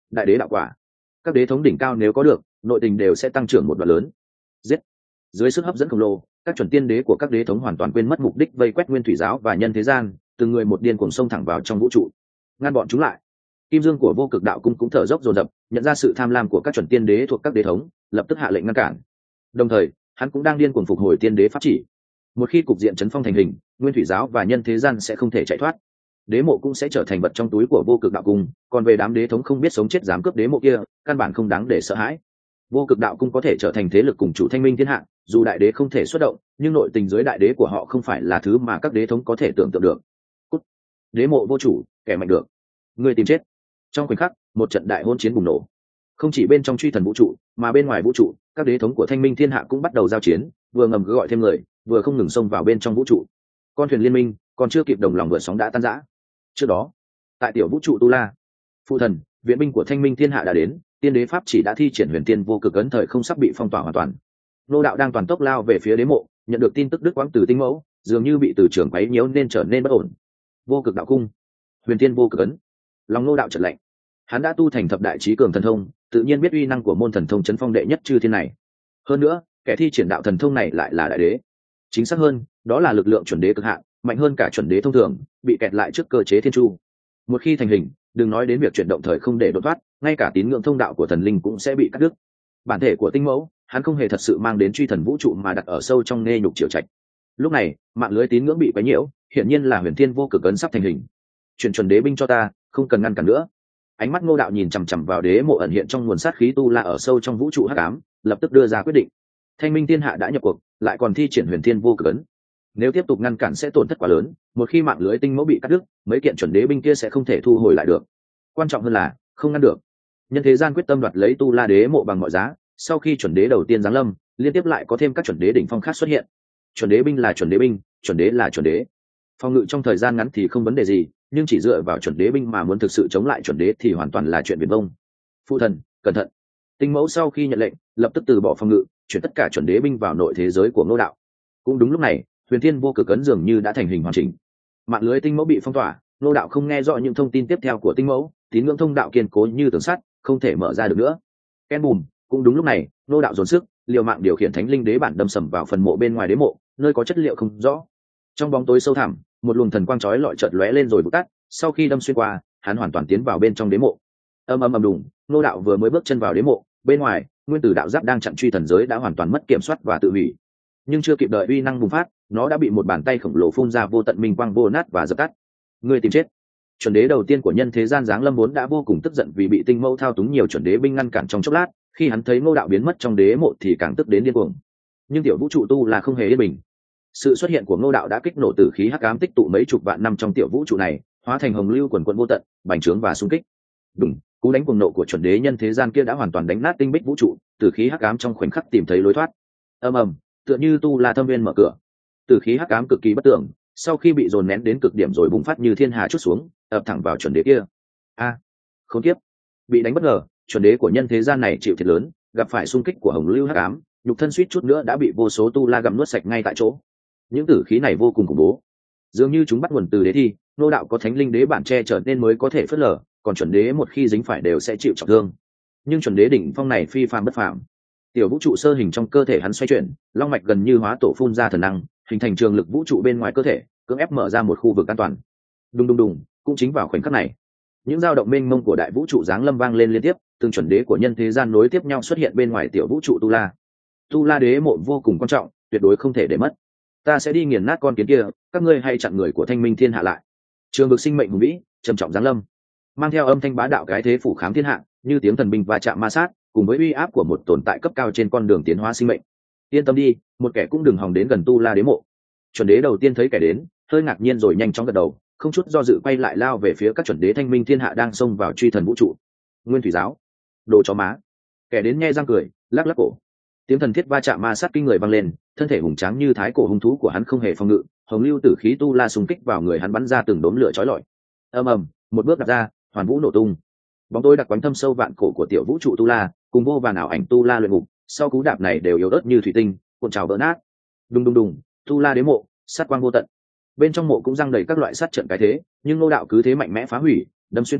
đại đế đạo quả. Các đế thống đỉnh cao nếu có được, nội tình đều sẽ tăng trưởng một đoạn lớn. Giết. Dưới sức hấp dẫn khổng lồ, các chuẩn tiên đế của các đế thống hoàn toàn quên mất mục đích, vây quét nguyên thủy giáo và nhân thế gian, từng người một điên cuồng xông thẳng vào trong vũ trụ, ngăn bọn chúng lại. Kim dương của vô cực đạo cung cũng thở dốc dồn dập, nhận ra sự tham lam của các chuẩn tiên đế thuộc các đế thống, lập tức hạ lệnh ngăn cản. Đồng thời hắn cũng đang điên cuồng phục hồi tiên đế pháp chỉ. Một khi cục diện chấn phong thành hình, nguyên thủy giáo và nhân thế gian sẽ không thể chạy thoát, đế mộ cũng sẽ trở thành vật trong túi của vô cực đạo cung. Còn về đám đế thống không biết sống chết dám cướp đế mộ kia, căn bản không đáng để sợ hãi. Vô cực đạo cung có thể trở thành thế lực cùng chủ thanh minh thiên hạ, dù đại đế không thể xuất động, nhưng nội tình dưới đại đế của họ không phải là thứ mà các đế thống có thể tưởng tượng được. Cút. Đế mộ vô chủ, kẻ mạnh được, người tìm chết. Trong khoảnh khắc, một trận đại hôn chiến bùng nổ. Không chỉ bên trong truy thần vũ trụ, mà bên ngoài vũ trụ, các đế thống của thanh minh thiên hạ cũng bắt đầu giao chiến, vừa ngầm cứ gọi thêm người, vừa không ngừng xông vào bên trong vũ trụ. Con thuyền liên minh còn chưa kịp đồng lòng vượt sóng đã tan rã. Trước đó, tại tiểu vũ trụ Tu La, phụ thần, viện binh của thanh minh thiên hạ đã đến, tiên đế pháp chỉ đã thi triển huyền tiên vô cực ấn, thời không sắp bị phong tỏa hoàn toàn. Nô đạo đang toàn tốc lao về phía đế mộ, nhận được tin tức đứt quãng từ tinh mẫu, dường như bị từ trường quấy nhiễu nên trở nên bất ổn. Vô cực đạo cung, huyền tiên vô cực ấn. Lòng nô đạo chợt lạnh. Hắn đã tu thành thập đại trí cường thần thông, tự nhiên biết uy năng của môn thần thông chấn phong đệ nhất chư thiên này. Hơn nữa, kẻ thi triển đạo thần thông này lại là đại đế. Chính xác hơn, đó là lực lượng chuẩn đế cực hạn, mạnh hơn cả chuẩn đế thông thường, bị kẹt lại trước cơ chế thiên chu. Một khi thành hình, đừng nói đến việc chuyển động thời không để đột thoát, ngay cả tín ngưỡng thông đạo của thần linh cũng sẽ bị cắt đứt. Bản thể của tinh mẫu, hắn không hề thật sự mang đến truy thần vũ trụ mà đặt ở sâu trong nê nhục triệu trạch. Lúc này, mạng lưới tín ngưỡng bị quấy nhiễu, hiển nhiên là huyền thiên vô cực ấn sắp thành hình. Chuyển chuẩn đế binh cho ta, không cần ngăn cản nữa. Ánh mắt Ngô đạo nhìn chằm chằm vào đế mộ ẩn hiện trong nguồn sát khí Tu La ở sâu trong vũ trụ hắc ám, lập tức đưa ra quyết định. Thanh minh thiên hạ đã nhập cuộc, lại còn thi triển huyền thiên vô cực ấn, nếu tiếp tục ngăn cản sẽ tổn thất quá lớn. Một khi mạng lưới tinh mẫu bị cắt đứt, mấy kiện chuẩn đế binh kia sẽ không thể thu hồi lại được. Quan trọng hơn là không ngăn được. Nhân thế gian quyết tâm đoạt lấy Tu La đế mộ bằng mọi giá. Sau khi chuẩn đế đầu tiên giáng lâm, liên tiếp lại có thêm các chuẩn đế đỉnh phong khác xuất hiện. Chuẩn đế binh là chuẩn đế binh, chuẩn đế là chuẩn đế. Phòng ngự trong thời gian ngắn thì không vấn đề gì, nhưng chỉ dựa vào chuẩn đế binh mà muốn thực sự chống lại chuẩn đế thì hoàn toàn là chuyện viển vông. Phụ thần, cẩn thận. Tinh mẫu sau khi nhận lệnh, lập tức từ bỏ phòng ngự, chuyển tất cả chuẩn đế binh vào nội thế giới của Ngô đạo. Cũng đúng lúc này, huyền thiên vô cực ấn dường như đã thành hình hoàn chỉnh. Mạng lưới tinh mẫu bị phong tỏa, Ngô đạo không nghe rõ những thông tin tiếp theo của tinh mẫu, tín ngưỡng thông đạo kiên cố như tường sắt, không thể mở ra được nữa. Ken bùm. Cũng đúng lúc này, Ngô đạo dồn sức, liều mạng điều khiển thánh linh đế bản đâm sầm vào phần mộ bên ngoài đế mộ, nơi có chất liệu không rõ. Trong bóng tối sâu thẳm, một luồng thần quang chói lọi chợt lóe lên rồi vụt tắt. Sau khi đâm xuyên qua, hắn hoàn toàn tiến vào bên trong đế mộ. Ầm ầm ầm đùng, Ngô đạo vừa mới bước chân vào đế mộ, bên ngoài, nguyên tử đạo giáp đang chặn truy thần giới đã hoàn toàn mất kiểm soát và tự hủy. Nhưng chưa kịp đợi uy năng bùng phát, nó đã bị một bàn tay khổng lồ phun ra vô tận minh quang vô nát và dập tắt. Người tìm chết. Chuẩn đế đầu tiên của nhân thế gian giáng lâm vốn đã vô cùng tức giận vì bị tinh mẫu thao túng nhiều chuẩn đế binh ngăn cản trong chốc lát, khi hắn thấy Ngô đạo biến mất trong đế mộ thì càng tức đến điên cuồng. Nhưng tiểu vũ trụ Tu là không hề yên bình. Sự xuất hiện của Ngô đạo đã kích nổ tử khí hắc ám tích tụ mấy chục vạn năm trong tiểu vũ trụ này, hóa thành hồng lưu quần quần vô tận, bành trướng và xung kích. Đùng, cú đánh cuồng nộ của chuẩn đế nhân thế gian kia đã hoàn toàn đánh nát tinh bích vũ trụ, tử khí hắc ám trong khoảnh khắc tìm thấy lối thoát. Ầm ầm, tựa như Tu La thâm viên mở cửa. Tử khí hắc ám cực kỳ bất tưởng, sau khi bị dồn nén đến cực điểm rồi bùng phát như thiên hà chút xuống, ập thẳng vào chuẩn đế kia. A, khốn kiếp. Bị đánh bất ngờ, chuẩn đế của nhân thế gian này chịu thiệt lớn, gặp phải xung kích của hồng lưu hắc ám, nhục thân suýt chút nữa đã bị vô số Tu La gặm nuốt sạch ngay tại chỗ. Những tử khí này vô cùng khủng bố, dường như chúng bắt nguồn từ đế thi. Ngô đạo có thánh linh đế bản che chở nên mới có thể phớt lờ, còn chuẩn đế một khi dính phải đều sẽ chịu trọng thương. Nhưng chuẩn đế đỉnh phong này phi phàm bất phàm. Tiểu vũ trụ sơ hình trong cơ thể hắn xoay chuyển, long mạch gần như hóa tổ phun ra thần năng, hình thành trường lực vũ trụ bên ngoài cơ thể, cưỡng ép mở ra một khu vực an toàn. Đùng đùng đùng, cũng chính vào khoảnh khắc này, những dao động mênh mông của đại vũ trụ giáng lâm vang lên liên tiếp, từng chuẩn đế của nhân thế gian nối tiếp nhau xuất hiện bên ngoài tiểu vũ trụ Tu La. Tu La đế mộ vô cùng quan trọng, tuyệt đối không thể để mất. Ta sẽ đi nghiền nát con kiến kia, các ngươi hãy chặn người của thanh minh thiên hạ lại. Trường vực sinh mệnh hùng vĩ trầm trọng giáng lâm, mang theo âm thanh bá đạo cái thế phủ khám thiên hạ, như tiếng thần binh va chạm ma sát, cùng với uy áp của một tồn tại cấp cao trên con đường tiến hóa sinh mệnh. Yên tâm đi, một kẻ cũng đừng hòng đến gần Tu La đế mộ. Chuẩn đế đầu tiên thấy kẻ đến, hơi ngạc nhiên rồi nhanh chóng gật đầu, không chút do dự quay lại lao về phía các chuẩn đế thanh minh thiên hạ đang xông vào truy thần vũ trụ. Nguyên thủy giáo, đồ chó má. Kẻ đến nghe răng cười, lắc lắc cổ. Tiếng thần thiết va chạm ma sát kinh người vang lên, thân thể hùng tráng như thái cổ hung thú của hắn không hề phòng ngự, hồng lưu tử khí Tu La xung kích vào người hắn bắn ra từng đốm lửa chói lọi. Ầm ầm, một bước đặt ra, hoàn vũ nổ tung. Bóng tối đặc quánh thâm sâu vạn cổ của tiểu vũ trụ Tu La, cùng vô vàn ảo ảnh Tu La luyện ngục, sau cú đạp này đều yếu ớt như thủy tinh, cuộn trào vỡ nát. Đùng đùng đùng, Tu La đế mộ, sát quang vô tận. Bên trong mộ cũng răng đầy các loại sát trận cái thế, nhưng Ngô đạo cứ thế mạnh mẽ phá hủy, đâm xuyên qua,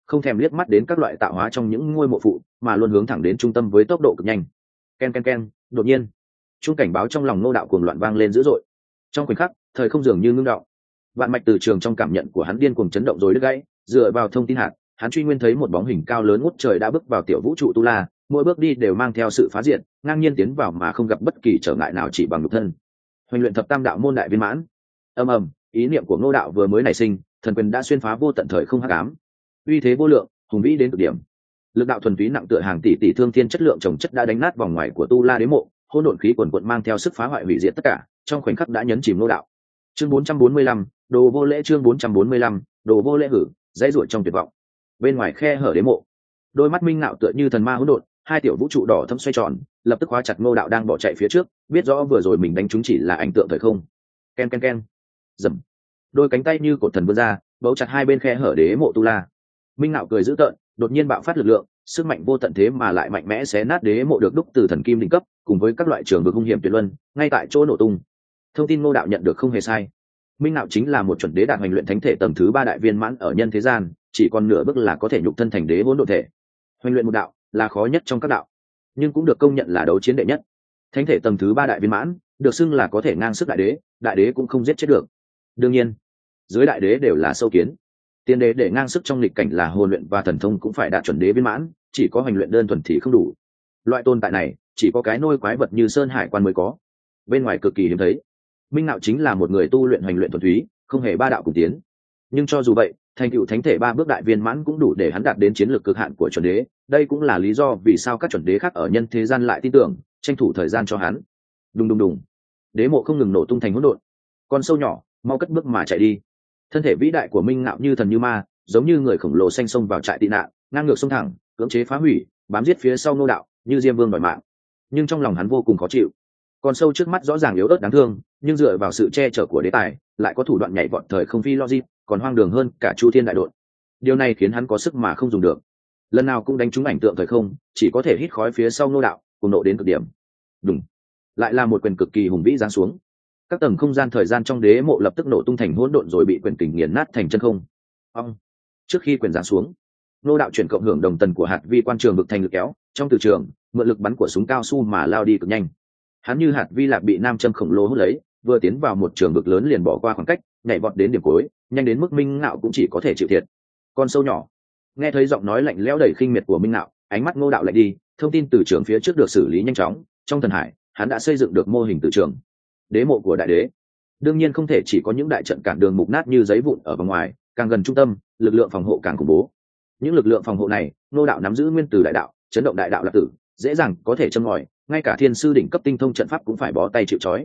không thèm liếc mắt đến các loại tạo hóa trong những ngôi mộ phụ, mà luôn hướng thẳng đến trung tâm với tốc độ cực nhanh. Ken ken ken, đột nhiên chuông cảnh báo trong lòng Ngô Đạo cuồng loạn vang lên dữ dội. Trong khoảnh khắc, thời không dường như ngưng đọng. Vạn mạch từ trường trong cảm nhận của hắn điên cuồng chấn động rồi đứt gãy, dựa vào thông tin hạt, hắn truy nguyên thấy một bóng hình cao lớn ngút trời đã bước vào tiểu vũ trụ tu la, mỗi bước đi đều mang theo sự phá diệt, ngang nhiên tiến vào mà không gặp bất kỳ trở ngại nào chỉ bằng nhục thân. Hoành luyện thập tam đạo môn đại viên mãn. Ầm ầm, ý niệm của Ngô Đạo vừa mới nảy sinh, thần quyền đã xuyên phá vô tận thời không hắc ám. Uy thế vô lượng, hùng vĩ đến cực điểm. Lực đạo thuần túy nặng tựa hàng tỷ tỷ thương thiên chất lượng trồng chất đã đánh nát vòng ngoài của tu la đế mộ, hỗn độn khí quần quật mang theo sức phá hoại hủy diệt tất cả, trong khoảnh khắc đã nhấn chìm Ngô Đạo. Chương 445, đồ vô lễ. Chương 445, đồ vô lễ hử, dãy ruột trong tuyệt vọng. Bên ngoài khe hở đế mộ, đôi mắt minh ngạo tựa như thần ma hỗn độn, hai tiểu vũ trụ đỏ thâm xoay tròn, lập tức khóa chặt Ngô Đạo đang bỏ chạy phía trước, biết rõ vừa rồi mình đánh chúng chỉ là ảnh tượng thời không. Ken ken ken, dầm, đôi cánh tay như cột thần vươn ra, bấu chặt hai bên khe hở đế mộ tu la. Minh ngạo cười dữ tợn, đột nhiên bạo phát lực lượng, sức mạnh vô tận thế mà lại mạnh mẽ xé nát đế mộ được đúc từ thần kim đỉnh cấp, cùng với các loại trường vực hung hiểm tuyệt luân, ngay tại chỗ nổ tung. Thông tin Ngô Đạo nhận được không hề sai. Minh ngạo chính là một chuẩn đế đạt hoành luyện thánh thể tầng thứ 3 đại viên mãn ở nhân thế gian, chỉ còn nửa bước là có thể nhục thân thành đế hỗn độn thể. Hoành luyện một đạo là khó nhất trong các đạo, nhưng cũng được công nhận là đấu chiến đệ nhất. Thánh thể tầng thứ 3 đại viên mãn, được xưng là có thể ngang sức đại đế cũng không giết chết được. Đương nhiên, dưới đại đế đều là sâu kiến. Tiên đế để ngang sức trong lịch cảnh là hồn luyện và thần thông cũng phải đạt chuẩn đế viên mãn, chỉ có hoành luyện đơn thuần thì không đủ. Loại tồn tại này, chỉ có cái nôi quái vật như Sơn Hải Quan mới có. Bên ngoài cực kỳ hiếm thấy. Minh ngạo chính là một người tu luyện hoành luyện thuần túy, không hề ba đạo cùng tiến. Nhưng cho dù vậy, thành tựu thánh thể 3 bước đại viên mãn cũng đủ để hắn đạt đến chiến lược cực hạn của chuẩn đế. Đây cũng là lý do vì sao các chuẩn đế khác ở nhân thế gian lại tin tưởng, tranh thủ thời gian cho hắn. Đùng đùng đùng, đế mộ không ngừng nổ tung thành hỗn độn. Con sâu nhỏ mau cất bước mà chạy đi. Thân thể vĩ đại của Minh ngạo như thần như ma, giống như người khổng lồ xanh xông vào trại tị nạn, ngang ngược xông thẳng, cưỡng chế phá hủy, bám giết phía sau Ngô Đạo, như Diêm Vương đòi mạng. Nhưng trong lòng hắn vô cùng khó chịu. Con sâu trước mắt rõ ràng yếu ớt đáng thương, nhưng dựa vào sự che chở của đế tài, lại có thủ đoạn nhảy vọt thời không phi logic, còn hoang đường hơn cả Chu Thiên đại đột. Điều này khiến hắn có sức mà không dùng được. Lần nào cũng đánh trúng ảnh tượng thời không, chỉ có thể hít khói phía sau Ngô Đạo, cùng nộ đến cực điểm. Đùng, lại là một quyền cực kỳ hùng vĩ giáng xuống. Các tầng không gian thời gian trong đế mộ lập tức nổ tung thành hỗn độn rồi bị quyền kình nghiền nát thành chân không. Ông, trước khi quyền giáng xuống, Ngô Đạo chuyển cộng hưởng đồng tần của hạt vi quan trường vực thành lực kéo, trong từ trường, mượn lực bắn của súng cao su mà lao đi cực nhanh. Hắn như hạt vi lạc bị nam châm khổng lồ hút lấy, vừa tiến vào một trường vực lớn liền bỏ qua khoảng cách, nhảy vọt đến điểm cuối, nhanh đến mức Minh ngạo cũng chỉ có thể chịu thiệt. Con sâu nhỏ, nghe thấy giọng nói lạnh lẽo đầy khinh miệt của Minh ngạo, ánh mắt Ngô Đạo lạnh đi, thông tin từ trường phía trước được xử lý nhanh chóng, trong thần hải, hắn đã xây dựng được mô hình từ trường. Đế mộ của đại đế, đương nhiên không thể chỉ có những đại trận cản đường mục nát như giấy vụn ở vòng ngoài, càng gần trung tâm, lực lượng phòng hộ càng khủng bố. Những lực lượng phòng hộ này, Ngô Đạo nắm giữ nguyên từ đại đạo, chấn động đại đạo là tử, dễ dàng có thể châm ngòi, ngay cả thiên sư đỉnh cấp tinh thông trận pháp cũng phải bó tay chịu trói.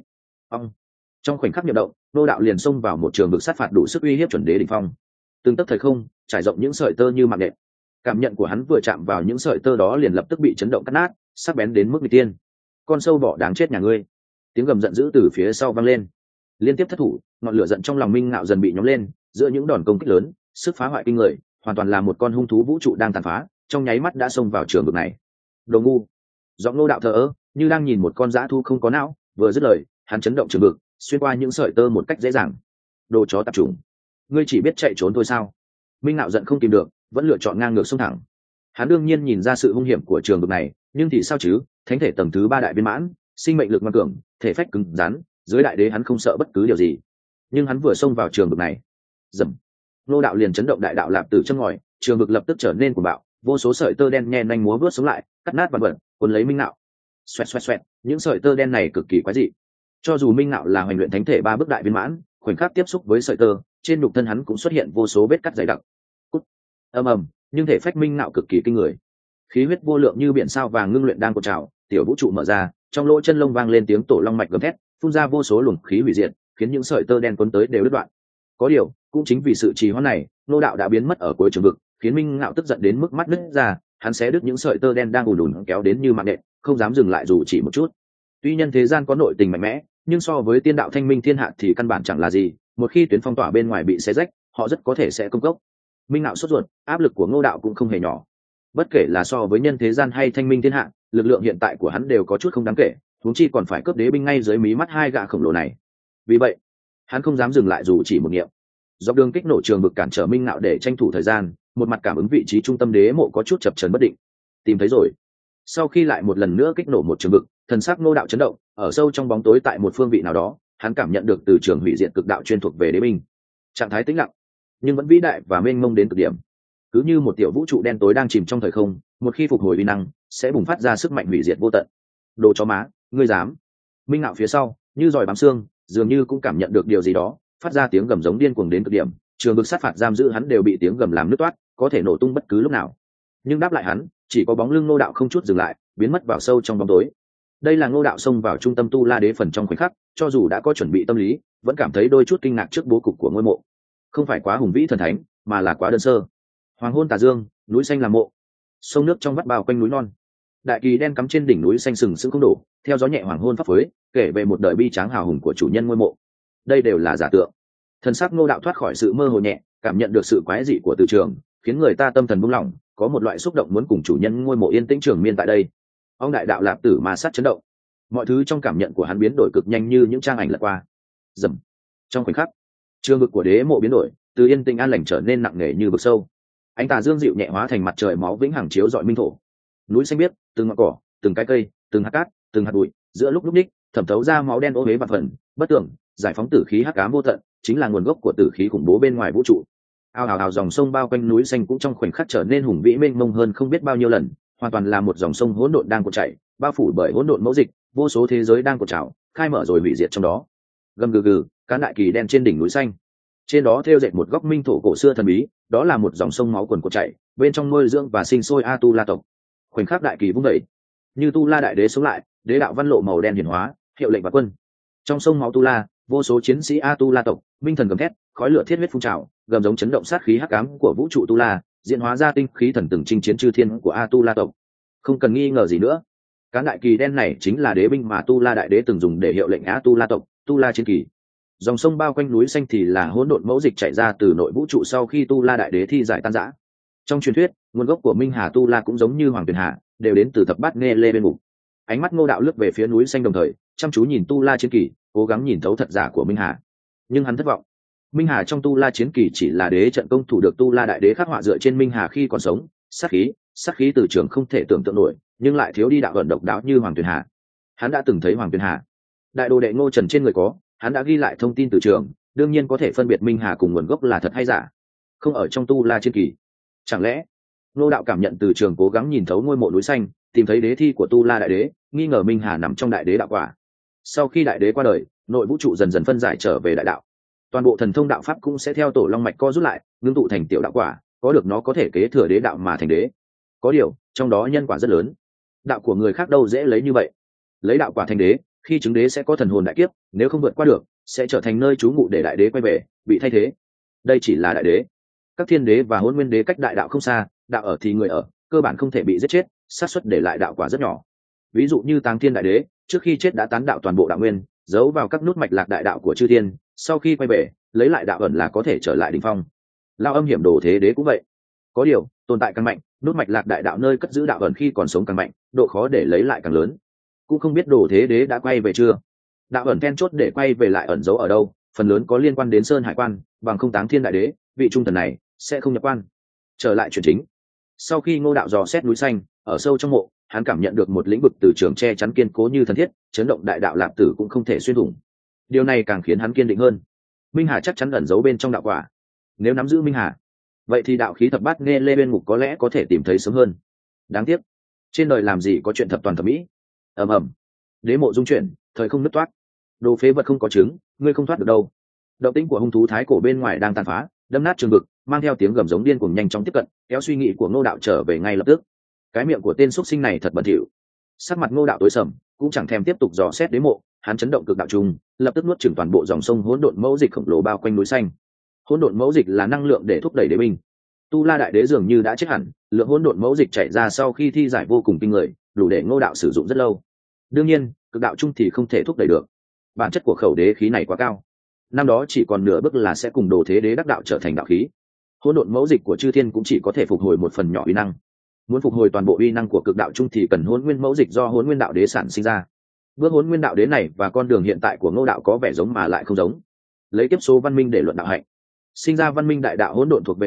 Trong khoảnh khắc nhập động, Ngô Đạo liền xông vào một trường vực sát phạt đủ sức uy hiếp chuẩn đế đỉnh phong. Từng tấc thời không trải rộng những sợi tơ như mạng nhện. Cảm nhận của hắn vừa chạm vào những sợi tơ đó liền lập tức bị chấn động cắt nát, sắc bén đến mức nghịch tiên. Con sâu bọ đáng chết nhà ngươi! Tiếng gầm giận dữ từ phía sau vang lên. Liên tiếp thất thủ, ngọn lửa giận trong lòng Minh ngạo dần bị nhóm lên, giữa những đòn công kích lớn, sức phá hoại kinh người, hoàn toàn là một con hung thú vũ trụ đang tàn phá, trong nháy mắt đã xông vào trường vực này. Đồ ngu! Giọng Ngô Đạo thờ ơ, như đang nhìn một con dã thu không có não, vừa dứt lời, hắn chấn động trường vực, xuyên qua những sợi tơ một cách dễ dàng. Đồ chó tạp chủng! Ngươi chỉ biết chạy trốn thôi sao? Minh ngạo giận không tìm được, vẫn lựa chọn ngang ngược xông thẳng. Hắn đương nhiên nhìn ra sự hung hiểm của trường vực này, nhưng thì sao chứ, thánh thể tầng thứ 3 đại viên mãn, sinh mệnh lực ngoan cường, thể phách cứng rắn, dưới đại đế hắn không sợ bất cứ điều gì. Nhưng hắn vừa xông vào trường vực này, dầm, Ngô Đạo liền chấn động đại đạo lạp tử châm ngòi, trường vực lập tức trở nên cuồng bạo, vô số sợi tơ đen nhen nhanh múa vớt sống lại, cắt nát vạn vật, cuốn lấy Minh ngạo. Xoẹt xoẹt xoẹt, những sợi tơ đen này cực kỳ quái dị. Cho dù Minh ngạo là hoành luyện thánh thể 3 bước đại viên mãn, khoảnh khắc tiếp xúc với sợi tơ, trên nhục thân hắn cũng xuất hiện vô số vết cắt dày đặc. Ầm ầm, nhưng thể phách Minh ngạo cực kỳ kinh người. Khí huyết vô lượng như biển sao vàng ngưng luyện đang cột trào, tiểu vũ trụ mở ra, trong lỗ chân lông vang lên tiếng tổ long mạch gầm thét, phun ra vô số luồng khí hủy diệt, khiến những sợi tơ đen cuốn tới đều đứt đoạn. Có điều, cũng chính vì sự trì hoãn này, Ngô Đạo đã biến mất ở cuối trường vực, khiến Minh ngạo tức giận đến mức mắt nứt ra, hắn xé đứt những sợi tơ đen đang ùn ùn kéo đến như mạng nện, không dám dừng lại dù chỉ một chút. Tuy nhân thế gian có nội tình mạnh mẽ, nhưng so với tiên đạo thanh minh thiên hạ thì căn bản chẳng là gì, một khi tuyến phong tỏa bên ngoài bị xé rách, họ rất có thể sẽ công cốc. Minh ngạo sốt ruột, áp lực của Ngô Đạo cũng không hề nhỏ. Bất kể là so với nhân thế gian hay thanh minh thiên hạ, lực lượng hiện tại của hắn đều có chút không đáng kể, huống chi còn phải cướp đế binh ngay dưới mí mắt hai gã khổng lồ này. Vì vậy, hắn không dám dừng lại dù chỉ một niệm. Dọc đường kích nổ trường vực cản trở Minh ngạo để tranh thủ thời gian, một mặt cảm ứng vị trí trung tâm đế mộ có chút chập chờn bất định. Tìm thấy rồi. Sau khi lại một lần nữa kích nổ một trường vực, thần sắc Ngô đạo chấn động, ở sâu trong bóng tối tại một phương vị nào đó, hắn cảm nhận được từ trường hủy diệt cực đạo chuyên thuộc về đế binh. Trạng thái tĩnh lặng, nhưng vẫn vĩ đại và mênh mông đến cực điểm. Cứ như một tiểu vũ trụ đen tối đang chìm trong thời không, một khi phục hồi uy năng, sẽ bùng phát ra sức mạnh hủy diệt vô tận. Đồ chó má, ngươi dám? Minh Ngạo phía sau, như giỏi bám xương, dường như cũng cảm nhận được điều gì đó, phát ra tiếng gầm giống điên cuồng đến cực điểm. Trường vực sát phạt giam giữ hắn đều bị tiếng gầm làm nứt toát, có thể nổ tung bất cứ lúc nào. Nhưng đáp lại hắn, chỉ có bóng lưng Ngô đạo không chút dừng lại, biến mất vào sâu trong bóng tối. Đây là Ngô đạo xông vào trung tâm tu la đế phần trong khoảnh khắc, cho dù đã có chuẩn bị tâm lý, vẫn cảm thấy đôi chút kinh ngạc trước bố cục của ngôi mộ. Không phải quá hùng vĩ thần thánh, mà là quá đơn sơ. Hoàng hôn tà dương, núi xanh làm mộ, sông nước trong vắt bao quanh núi non. Đại kỳ đen cắm trên đỉnh núi xanh sừng sững không đổ, theo gió nhẹ hoàng hôn phấp phới, kể về một đời bi tráng hào hùng của chủ nhân ngôi mộ. Đây đều là giả tượng. Thần sắc Ngô đạo thoát khỏi sự mơ hồ nhẹ, cảm nhận được sự quái dị của từ trường, khiến người ta tâm thần buông lỏng, có một loại xúc động muốn cùng chủ nhân ngôi mộ yên tĩnh trường miên tại đây. Ông đại đạo lạp tử ma sát chấn động, mọi thứ trong cảm nhận của hắn biến đổi cực nhanh như những trang ảnh lật qua. Dầm. Trong khoảnh khắc, trường vực của đế mộ biến đổi, từ yên tĩnh an lành trở nên nặng nề như vực sâu. Ánh tà dương dịu nhẹ hóa thành mặt trời máu vĩnh hằng chiếu rọi minh thổ. Núi xanh biếc, từng ngọn cỏ, từng cái cây, từng hạt cát, từng hạt bụi, giữa lúc ních thẩm thấu ra máu đen ô huế vạn phần, bất tưởng giải phóng tử khí hắc ám vô tận, chính là nguồn gốc của tử khí khủng bố bên ngoài vũ trụ. Ao ào ào dòng sông bao quanh núi xanh cũng trong khoảnh khắc trở nên hùng vĩ mênh mông hơn không biết bao nhiêu lần, hoàn toàn là một dòng sông hỗn độn đang cuộn chảy, bao phủ bởi hỗn độn mẫu dịch, vô số thế giới đang cuộn trào, khai mở rồi hủy diệt trong đó. Gầm gừ gừ, cán đại kỳ đen trên đỉnh núi xanh, trên đó thêu dệt một góc minh thổ cổ xưa thần bí, đó là một dòng sông máu cuồn cuộn chảy, bên trong nuôi dưỡng và sinh sôi A Tu La tộc. Khoảnh khắc đại kỳ vung dậy, như Tu La đại đế sống lại, đế đạo văn lộ màu đen hiển hóa, hiệu lệnh và quân. Trong sông máu Tu La, vô số chiến sĩ A Tu La tộc, minh thần gầm thét, khói lửa thiết huyết phun trào, gầm giống chấn động sát khí hắc ám của vũ trụ Tu La, diễn hóa ra tinh khí thần từng chinh chiến chư thiên của A Tu La tộc. Không cần nghi ngờ gì nữa, cán đại kỳ đen này chính là đế binh mà Tu La đại đế từng dùng để hiệu lệnh A Tu La tộc, Tu La chiến kỳ. Dòng sông bao quanh núi xanh thì là hỗn độn mẫu dịch chảy ra từ nội vũ trụ sau khi Tu La đại đế thi giải tan rã. Trong truyền thuyết, nguồn gốc của Minh Hà Tu La cũng giống như Hoàng Tuyền Hà, đều đến từ thập bát nghe lê bên mục. Ánh mắt Ngô đạo lướt về phía núi xanh đồng thời, chăm chú nhìn Tu La chiến kỳ, cố gắng nhìn thấu thật giả của Minh Hà. Nhưng hắn thất vọng. Minh Hà trong Tu La chiến kỳ chỉ là đế trận công thủ được Tu La đại đế khắc họa dựa trên Minh Hà khi còn sống, sát khí từ trường không thể tưởng tượng nổi, nhưng lại thiếu đi đạo ẩn độc đáo như Hoàng Tuyền Hà. Hắn đã từng thấy Hoàng Tuyền Hà. Đại đồ đệ Ngô Trần trên người có, hắn đã ghi lại thông tin từ trường, đương nhiên có thể phân biệt Minh Hà cùng nguồn gốc là thật hay giả. Không ở trong Tu La chiến kỳ. Chẳng lẽ Ngô đạo cảm nhận từ trường cố gắng nhìn thấu ngôi mộ núi xanh, tìm thấy đế thi của Tu La đại đế, nghi ngờ Minh Hà nằm trong đại đế đạo quả. Sau khi đại đế qua đời, nội vũ trụ dần dần phân giải trở về đại đạo, toàn bộ thần thông đạo pháp cũng sẽ theo tổ long mạch co rút lại, ngưng tụ thành tiểu đạo quả, có được nó có thể kế thừa đế đạo mà thành đế. Có điều trong đó nhân quả rất lớn, đạo của người khác đâu dễ lấy như vậy. Lấy đạo quả thành đế, khi chứng đế sẽ có thần hồn đại kiếp, nếu không vượt qua được sẽ trở thành nơi trú ngụ để đại đế quay về, bị thay thế. Đây chỉ là đại đế, các thiên đế và hôn nguyên đế cách đại đạo không xa, đạo ở thì người ở, cơ bản không thể bị giết chết, xác suất để lại đạo quả rất nhỏ. Ví dụ như Táng Thiên đại đế, trước khi chết đã tán đạo toàn bộ đạo nguyên, giấu vào các nút mạch lạc đại đạo của chư thiên, sau khi quay về lấy lại đạo ẩn là có thể trở lại đỉnh phong. Lao Âm Hiểm Đồ Thế Đế cũng vậy. Có điều tồn tại càng mạnh, nút mạch lạc đại đạo nơi cất giữ đạo ẩn khi còn sống càng mạnh, độ khó để lấy lại càng lớn. Cũng không biết Đồ Thế Đế đã quay về chưa. Đạo ẩn then chốt để quay về lại ẩn giấu ở đâu, phần lớn có liên quan đến Sơn Hải Quan, bằng không Táng Thiên đại đế, vị trung thần này sẽ không nhập quan. Trở lại chuyện chính. Sau khi Ngô đạo dò xét núi xanh, ở sâu trong mộ, hắn cảm nhận được một lĩnh vực từ trường che chắn kiên cố như thần thiết, chấn động đại đạo lạp tử cũng không thể xuyên thủng. Điều này càng khiến hắn kiên định hơn. Minh Hà chắc chắn ẩn giấu bên trong đạo quả. Nếu nắm giữ Minh Hà, vậy thì đạo khí thập bát nghe lê bên mục có lẽ có thể tìm thấy sớm hơn. Đáng tiếc, trên đời làm gì có chuyện thập toàn thập mỹ. Ầm ầm, đế mộ dung chuyển, thời không nứt toát. Đồ phế vật không có trứng, ngươi không thoát được đâu. Động tĩnh của hung thú thái cổ bên ngoài đang tàn phá, đâm nát trường vực, mang theo tiếng gầm giống điên cuồng nhanh chóng tiếp cận, kéo suy nghĩ của Ngô đạo trở về ngay lập tức. Cái miệng của tên xuất sinh này thật bẩn thỉu. Sắc mặt Ngô đạo tối sầm, cũng chẳng thèm tiếp tục dò xét đế mộ, hắn chấn động cực đạo trùng, lập tức nuốt chửng toàn bộ dòng sông hỗn độn mẫu dịch khổng lồ bao quanh núi xanh. Hỗn độn mẫu dịch là năng lượng để thúc đẩy đế binh. Tu La đại đế dường như đã chết hẳn, lượng hỗn độn mẫu dịch chảy ra sau khi thi giải vô cùng kinh người, đủ để Ngô đạo sử dụng rất lâu. Đương nhiên, cực đạo trung thì không thể thúc đẩy được. Bản chất của khẩu đế khí này quá cao. Năm đó chỉ còn nửa bước là sẽ cùng Đồ Thế Đế đắc đạo trở thành đạo khí. Hỗn độn mẫu dịch của chư thiên cũng chỉ có thể phục hồi một phần nhỏ uy năng. Muốn phục hồi toàn bộ uy năng của cực đạo trung thì cần hỗn nguyên mẫu dịch do hỗn nguyên đạo đế sản sinh ra. Bước hỗn nguyên đạo đế này và con đường hiện tại của Ngô đạo có vẻ giống mà lại không giống. Lấy kiếp số văn minh để luận đạo hạnh, sinh ra văn minh đại đạo hỗn độn thuộc về mình,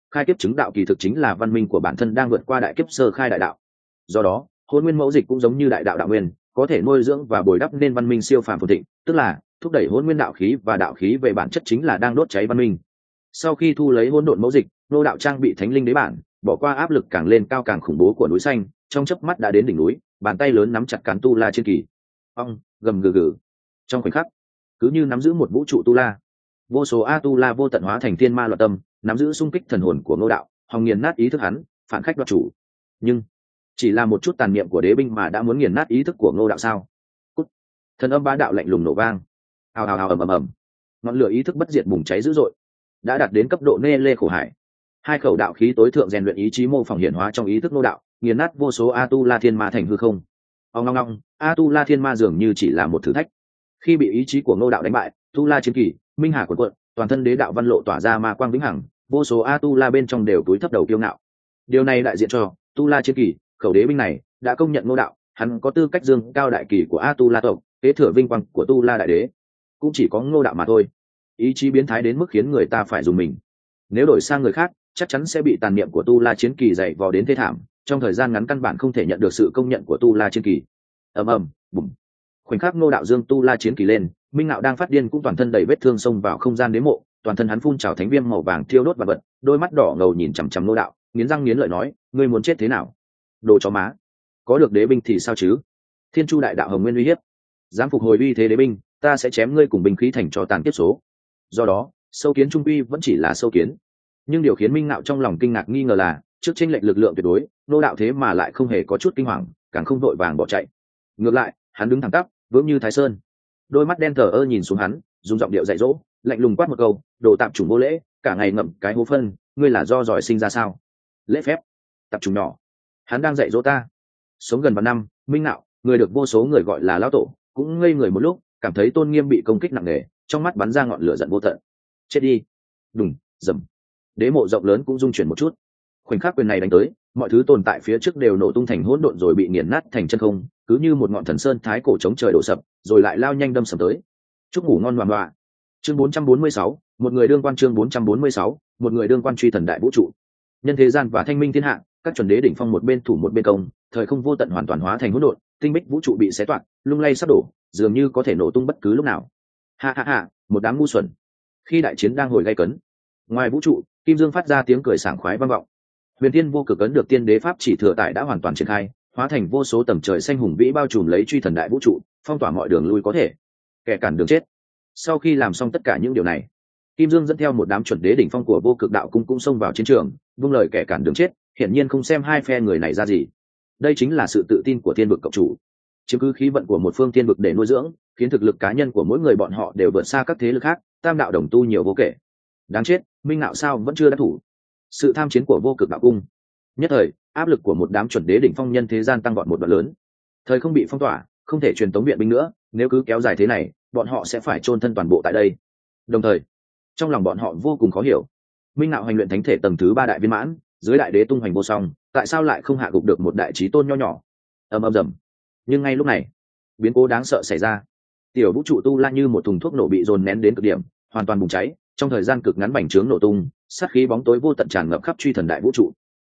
khai kiếp chứng đạo kỳ thực chính là văn minh của bản thân đang vượt qua đại kiếp sơ khai đại đạo. Do đó hôn nguyên mẫu dịch cũng giống như đại đạo đạo nguyên, có thể nuôi dưỡng và bồi đắp nên văn minh siêu phàm phồn thịnh, tức là thúc đẩy hôn nguyên đạo khí, và đạo khí về bản chất chính là đang đốt cháy văn minh. Sau khi thu lấy hỗn độn mẫu dịch, Ngô đạo trang bị thánh linh đế bản, bỏ qua áp lực càng lên cao càng khủng bố của núi xanh, trong chớp mắt đã đến đỉnh núi, bàn tay lớn nắm chặt cán tu la trên kỳ. Ong, gầm gừ gừ. Trong khoảnh khắc, cứ như nắm giữ một vũ trụ tu la, vô số a tu la vô tận hóa thành thiên ma loạn tâm, nắm giữ xung kích thần hồn của Ngô đạo, hòng nghiền nát ý thức hắn, phản khách đoạt chủ. Nhưng chỉ là một chút tàn niệm của đế binh mà đã muốn nghiền nát ý thức của Ngô đạo sao? Cút. Thần âm bá đạo lạnh lùng nổ vang. Ào ào ào ầm ầm ầm. Ngọn lửa ý thức bất diệt bùng cháy dữ dội, đã đạt đến cấp độ nê lê khổ hải. Hai khẩu đạo khí tối thượng rèn luyện ý chí mô phỏng hiển hóa trong ý thức Ngô đạo, nghiền nát vô số a tu la thiên ma thành hư không. Ong ong ong, a tu la thiên ma dường như chỉ là một thử thách. Khi bị ý chí của Ngô đạo đánh bại, tu la chiến kỳ, minh hà cuộn cuộn, toàn thân đế đạo văn lộ tỏa ra ma quang vĩnh hằng, vô số a tu la bên trong đều cúi thấp đầu kiêu ngạo. Điều này đại diện cho tu la chiến kỳ, khẩu đế binh này đã công nhận Ngô đạo, hắn có tư cách dương cao đại kỳ của a tu la tộc, kế thừa vinh quang của tu la đại đế. Cũng chỉ có Ngô đạo mà thôi. Ý chí biến thái đến mức khiến người ta phải dùng mình. Nếu đổi sang người khác, chắc chắn sẽ bị tàn niệm của tu la chiến kỳ dày vò đến thê thảm, trong thời gian ngắn căn bản không thể nhận được sự công nhận của tu la chiến kỳ. Ầm ầm, bùm. Khoảnh khắc Ngô đạo dương tu la chiến kỳ lên, minh ngạo đang phát điên cũng toàn thân đầy vết thương xông vào không gian đế mộ, toàn thân hắn phun trào thánh viêm màu vàng thiêu đốt vật vật, đôi mắt đỏ ngầu nhìn chằm chằm Ngô đạo, nghiến răng nghiến lợi nói, ngươi muốn chết thế nào? Đồ chó má, có được đế binh thì sao chứ? Thiên Chu đại đạo hồng nguyên uy hiếp, dám phục hồi uy thế đế binh, ta sẽ chém ngươi cùng binh khí thành cho tàn kiếp số. Do đó sâu kiến trung uy vẫn chỉ là sâu kiến. Nhưng điều khiến minh ngạo trong lòng kinh ngạc nghi ngờ là, trước chênh lệch lực lượng tuyệt đối, Ngô đạo thế mà lại không hề có chút kinh hoàng, càng không vội vàng bỏ chạy. Ngược lại hắn đứng thẳng tắp, vững như thái sơn, đôi mắt đen thờ ơ nhìn xuống hắn, dùng giọng điệu dạy dỗ, lạnh lùng quát một câu, đồ tạp chủng vô lễ, cả ngày ngậm cái hố phân, ngươi là do giỏi sinh ra sao? Lễ phép, tạp chủng nhỏ. Hắn đang dạy dỗ ta. Sống gần vạn năm, minh ngạo, người được vô số người gọi là lão tổ, cũng ngây người một lúc, cảm thấy tôn nghiêm bị công kích nặng nề, trong mắt bắn ra ngọn lửa giận vô tận. Chết đi. Đùng, dầm. Đế mộ rộng lớn cũng rung chuyển một chút. Khoảnh khắc quyền này đánh tới, mọi thứ tồn tại phía trước đều nổ tung thành hỗn độn rồi bị nghiền nát thành chân không, cứ như một ngọn thần sơn thái cổ chống trời đổ sập, rồi lại lao nhanh đâm sầm tới. Chúc ngủ ngon ngoan ngoạ. Chương 446, một người đương quan. Chương 446, một người đương quan truy thần đại vũ trụ. Nhân thế gian và thanh minh thiên hạ, các chuẩn đế đỉnh phong một bên thủ một bên công, thời không vô tận hoàn toàn hóa thành hỗn độn, tinh bích vũ trụ bị xé toạc, lung lay sắp đổ, dường như có thể nổ tung bất cứ lúc nào. Ha ha ha, một đám ngu xuẩn. Khi đại chiến đang hồi gay cấn, ngoài vũ trụ, Kim Dương phát ra tiếng cười sảng khoái vang vọng. Huyền Thiên vô cực ấn được tiên đế pháp chỉ thừa tại đã hoàn toàn triển khai, hóa thành vô số tầng trời xanh hùng vĩ bao trùm lấy truy thần đại vũ trụ, phong tỏa mọi đường lui có thể, kẻ cản đường chết. Sau khi làm xong tất cả những điều này, Kim Dương dẫn theo một đám chuẩn đế đỉnh phong của vô cực đạo cung cũng xông vào chiến trường, vung lời kẻ cản đường chết, hiển nhiên không xem hai phe người này ra gì. Đây chính là sự tự tin của thiên vực cộng chủ, chiếm cứ khí vận của một phương thiên vực để nuôi dưỡng, khiến thực lực cá nhân của mỗi người bọn họ đều vượt xa các thế lực khác, tam đạo đồng tu nhiều vô kể. Đáng chết, minh ngạo sao vẫn chưa đắc thủ? Sự tham chiến của vô cực đạo cung, nhất thời áp lực của một đám chuẩn đế đỉnh phong nhân thế gian tăng vọt một đoạn lớn. Thời không bị phong tỏa, không thể truyền tống viện binh nữa, nếu cứ kéo dài thế này, bọn họ sẽ phải chôn thân toàn bộ tại đây. Đồng thời, trong lòng bọn họ vô cùng khó hiểu, minh ngạo hành luyện thánh thể tầng thứ 3 đại viên mãn, dưới đại đế tung hoành vô song, tại sao lại không hạ gục được một đại chí tôn nho nhỏ? Ầm ầm rầm. Nhưng ngay lúc này, biến cố đáng sợ xảy ra. Tiểu vũ trụ tu la như một thùng thuốc nổ bị dồn nén đến cực điểm, hoàn toàn bùng cháy, trong thời gian cực ngắn bành trướng nổ tung, sát khí bóng tối vô tận tràn ngập khắp truy thần đại vũ trụ.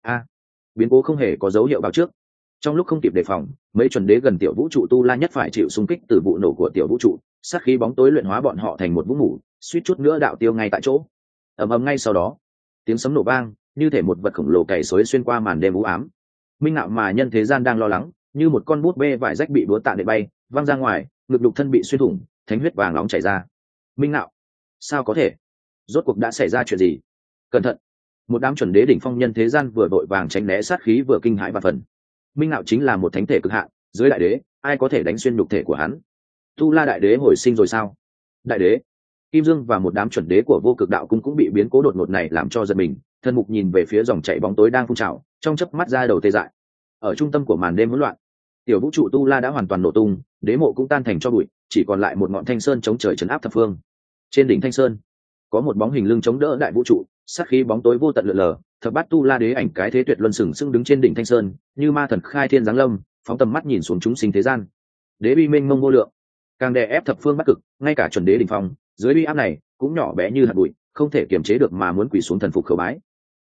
Biến cố không hề có dấu hiệu báo trước. Trong lúc không kịp đề phòng, mấy chuẩn đế gần tiểu vũ trụ tu la nhất phải chịu xung kích từ vụ nổ của tiểu vũ trụ, sát khí bóng tối luyện hóa bọn họ thành một vũng mù, suýt chút nữa đạo tiêu ngay tại chỗ. Ầm ầm ngay sau đó, tiếng sấm nổ vang, như thể một vật khổng lồ cày xới xuyên qua màn đêm u ám. Minh ngạo mà nhân thế gian đang lo lắng, như một con bút bê vải rách bị búa tạ để bay, văng ra ngoài, ngực đục thân bị xuyên thủng, thánh huyết vàng nóng chảy ra. Minh ngạo, sao có thể? Rốt cuộc đã xảy ra chuyện gì? Cẩn thận! Một đám chuẩn đế đỉnh phong nhân thế gian vừa vội vàng tránh né sát khí vừa kinh hãi và phần. Minh ngạo chính là một thánh thể cực hạn, dưới đại đế, ai có thể đánh xuyên nhục thể của hắn? Tu La đại đế hồi sinh rồi sao? Đại đế! Kim Dương và một đám chuẩn đế của vô cực đạo cung cũng bị biến cố đột ngột này làm cho giật mình, thân mục nhìn về phía dòng chảy bóng tối đang phun trào, trong chớp mắt ra đầu tê dại. Ở trung tâm của màn đêm hỗn loạn, tiểu vũ trụ tu la đã hoàn toàn nổ tung, đế mộ cũng tan thành cho bụi, chỉ còn lại một ngọn thanh sơn chống trời trấn áp thập phương. Trên đỉnh thanh sơn có một bóng hình lưng chống đỡ đại vũ trụ, sát khí bóng tối vô tận lượn lờ, thập bát tu la đế ảnh cái thế tuyệt luân sừng sững đứng trên đỉnh thanh sơn, như ma thần khai thiên giáng lâm, phóng tầm mắt nhìn xuống chúng sinh thế gian. Đế uy mênh mông vô lượng, càng đè ép thập phương bắc cực, ngay cả chuẩn đế đỉnh phong dưới uy áp này cũng nhỏ bé như hạt bụi, không thể kiềm chế được mà muốn quỳ xuống thần phục khẩu bái.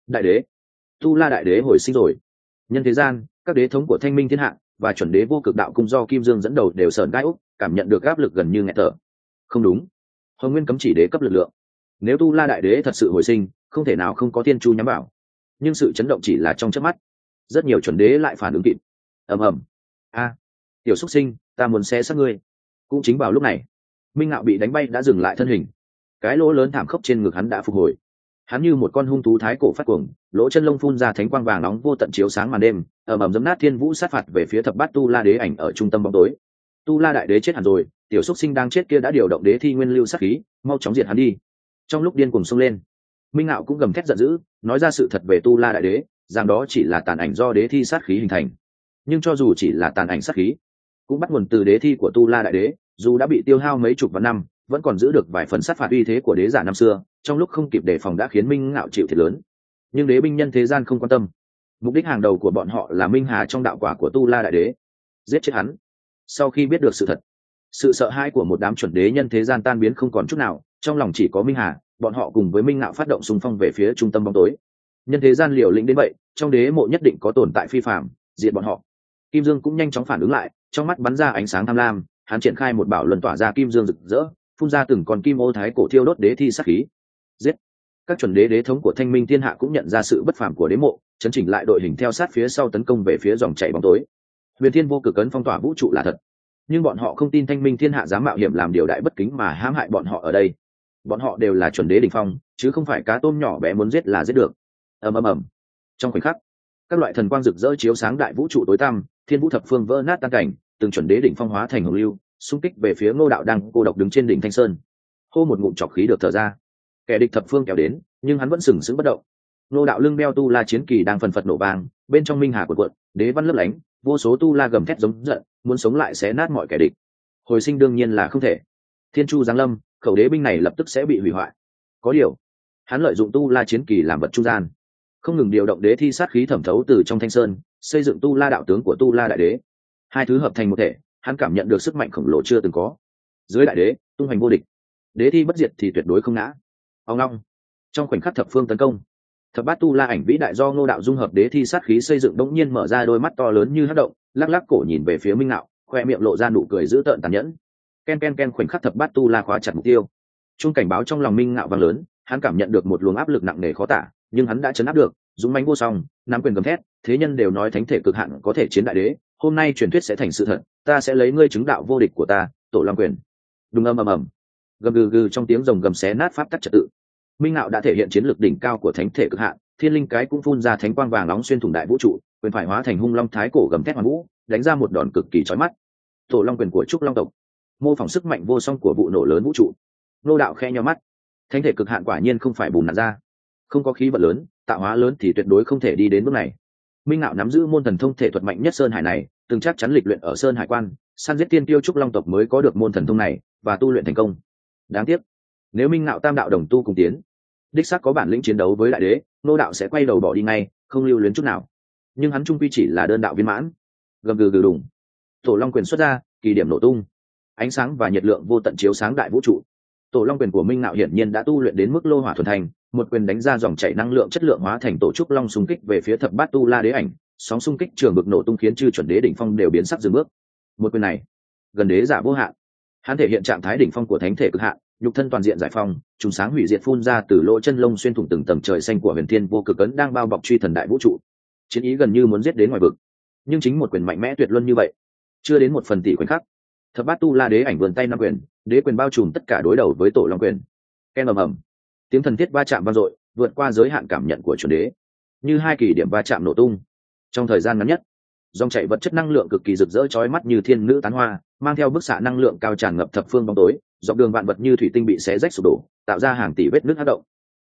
đại đế, tu la đại đế hồi sinh rồi. Nhân thế gian, các đế thống của thanh minh thiên hạ và chuẩn đế vô cực đạo cung do Kim Dương dẫn đầu đều sởn gai úc, cảm nhận được áp lực gần như nghẹt thở. Không đúng, hồng nguyên cấm chỉ đế cấp lực lượng, nếu tu la đại đế thật sự hồi sinh, không thể nào không có thiên chu nhắm vào. Nhưng sự chấn động chỉ là trong chớp mắt, rất nhiều chuẩn đế lại phản ứng kịp. Ầm ầm, a, tiểu xuất sinh, ta muốn xé xác ngươi. Cũng chính vào lúc này, minh ngạo bị đánh bay đã dừng lại thân hình, cái lỗ lớn thảm khốc trên ngực hắn đã phục hồi. Hắn như một con hung thú thái cổ phát cuồng, lỗ chân lông phun ra thánh quang vàng nóng vô tận chiếu sáng màn đêm, ầm ầm giấm nát thiên vũ sát phạt về phía thập bát tu la đế ảnh ở trung tâm bóng tối. Tu la đại đế chết hẳn rồi, tiểu xuất sinh đang chết kia đã điều động đế thi nguyên lưu sát khí, mau chóng diệt hắn đi. Trong lúc điên cuồng xông lên, minh ngạo cũng gầm thét giận dữ, nói ra sự thật về tu la đại đế, rằng đó chỉ là tàn ảnh do đế thi sát khí hình thành. Nhưng cho dù chỉ là tàn ảnh sát khí, cũng bắt nguồn từ đế thi của tu la đại đế, dù đã bị tiêu hao mấy chục vạn năm, vẫn còn giữ được vài phần sát phạt uy thế của đế giả năm xưa, trong lúc không kịp đề phòng đã khiến minh ngạo chịu thiệt lớn. Nhưng đế binh nhân thế gian không quan tâm, mục đích hàng đầu của bọn họ là minh hà trong đạo quả của tu la đại đế, giết chết hắn. Sau khi biết được sự thật, sự sợ hãi của một đám chuẩn đế nhân thế gian tan biến không còn chút nào, trong lòng chỉ có minh hà. Bọn họ cùng với minh ngạo phát động xung phong về phía trung tâm bóng tối. Nhân thế gian liều lĩnh đến vậy, trong đế mộ nhất định có tồn tại phi phạm, diệt bọn họ. Kim Dương cũng nhanh chóng phản ứng lại, trong mắt bắn ra ánh sáng tham lam, hắn triển khai một bảo luân tỏa ra kim dương rực rỡ, phun ra từng con kim ô thái cổ thiêu đốt đế thi sát khí. Giết! Các chuẩn đế đế thống của thanh minh thiên hạ cũng nhận ra sự bất phàm của đế mộ, chấn chỉnh lại đội hình theo sát phía sau tấn công về phía dòng chảy bóng tối. Huyền Thiên vô cực ấn phong tỏa vũ trụ là thật, nhưng bọn họ không tin thanh minh thiên hạ dám mạo hiểm làm điều đại bất kính mà hãm hại bọn họ ở đây. Bọn họ đều là chuẩn đế đỉnh phong, chứ không phải cá tôm nhỏ bé muốn giết là giết được. Ầm ầm ầm. Trong khoảnh khắc, các loại thần quang rực rỡ chiếu sáng đại vũ trụ tối tăm, thiên vũ thập phương vỡ nát tan cảnh, từng chuẩn đế đỉnh phong hóa thành hồng lưu, xung kích về phía Ngô đạo đang cô độc đứng trên đỉnh Thanh Sơn. Hô một ngụm trọc khí được thở ra. Kẻ địch thập phương kéo đến, nhưng hắn vẫn sừng sững bất động. Ngô đạo lưng đeo tu la chiến kỳ đang phần phật nổ vàng, bên trong minh hà cuộn cuộn, đế văn lấp lánh, vô số tu la gầm thét giống giận, muốn sống lại xé nát mọi kẻ địch. Hồi sinh đương nhiên là không thể. Thiên chu giáng lâm, khẩu đế binh này lập tức sẽ bị hủy hoại. Có điều, hắn lợi dụng tu la chiến kỳ làm vật trung gian, không ngừng điều động đế thi sát khí thẩm thấu từ trong Thanh Sơn, xây dựng tu la đạo tướng của tu la đại đế. Hai thứ hợp thành một thể, hắn cảm nhận được sức mạnh khổng lồ chưa từng có. Dưới đại đế, tung hoành vô địch, đế thi bất diệt thì tuyệt đối không ngã. Ông long, trong khoảnh khắc thập phương tấn công, thập bát tu la ảnh vĩ đại do Ngô đạo dung hợp đế thi sát khí xây dựng đống nhiên mở ra đôi mắt to lớn như hắc động, lắc lắc cổ nhìn về phía minh ngạo, khoe miệng lộ ra nụ cười dữ tợn tàn nhẫn. Ken ken ken, khoảnh khắc thập bát tu la khóa chặt mục tiêu. Chuông cảnh báo trong lòng minh ngạo vang lớn, hắn cảm nhận được một luồng áp lực nặng nề khó tả, nhưng hắn đã chấn áp được, dũng mãnh vô song, nắm quyền gầm thét, thế nhân đều nói thánh thể cực hạn có thể chiến đại đế, hôm nay truyền thuyết sẽ thành sự thật, ta sẽ lấy ngươi chứng đạo vô địch của ta, tổ long quyền. Đùng ầm ầm ầm, gầm gừ gừ trong tiếng rồng gầm xé nát pháp tắc trật tự. Minh ngạo đã thể hiện chiến lược đỉnh cao của thánh thể cực hạn, thiên linh cái cũng phun ra thánh quang vàng nóng xuyên thủng đại vũ trụ, quyền phải hóa thành hung long thái cổ gầm thét hoàn vũ, đánh ra một đòn cực kỳ chói mắt. Tổ long quyền của trúc long tộc, mô phỏng sức mạnh vô song của vụ nổ lớn vũ trụ. Nô đạo khe nhíu mắt, thánh thể cực hạn quả nhiên không phải bùn nặn ra, không có khí vận lớn, tạo hóa lớn thì tuyệt đối không thể đi đến bước này. Minh ngạo nắm giữ môn thần thông thể thuật mạnh nhất sơn hải này, từng chắc chắn lịch luyện ở sơn hải quan, săn giết tiên tiêu trúc long tộc mới có được môn thần thông này và tu luyện thành công. Đáng tiếc, nếu minh ngạo tam đạo đồng tu cùng tiến, đích xác có bản lĩnh chiến đấu với đại đế, nô đạo sẽ quay đầu bỏ đi ngay, không lưu luyến chút nào. Nhưng hắn trung quy chỉ là đơn đạo viên mãn. Gầm gừ gừ đùng, tổ long quyền xuất ra, kỳ điểm nổ tung, ánh sáng và nhiệt lượng vô tận chiếu sáng đại vũ trụ. Tổ long quyền của minh ngạo hiển nhiên đã tu luyện đến mức lô hỏa thuần thành, một quyền đánh ra dòng chảy năng lượng chất lượng hóa thành tổ trúc long xung kích về phía thập bát tu la đế ảnh, sóng xung kích trường bực nổ tung khiến chư chuẩn đế đỉnh phong đều biến sắc dừng bước. Một quyền này, gần đế giả vô hạn, hắn thể hiện trạng thái đỉnh phong của thánh thể cực hạn, nhục thân toàn diện giải phong, trùng sáng hủy diệt phun ra từ lỗ chân lông xuyên thủng từng tầng trời xanh của huyền thiên vô cực ấn đang bao bọc truy thần đại vũ trụ. Chiến ý gần như muốn giết đến ngoài vực, nhưng chính một quyền mạnh mẽ tuyệt luân như vậy, chưa đến một phần tỷ khoảnh khắc, thập bát tu la đế ảnh vươn tay năm quyền, đế quyền bao trùm tất cả đối đầu với tổ long quyền. Ken ầm ầm, tiếng thần thiết va chạm vang dội, vượt qua giới hạn cảm nhận của chuẩn đế, như hai kỳ điểm va chạm nổ tung. Trong thời gian ngắn nhất, dòng chảy vật chất năng lượng cực kỳ rực rỡ chói mắt như thiên nữ tán hoa, mang theo bức xạ năng lượng cao tràn ngập thập phương bóng tối, dọc đường vạn vật như thủy tinh bị xé rách sụp đổ, tạo ra hàng tỷ vết nứt hất động.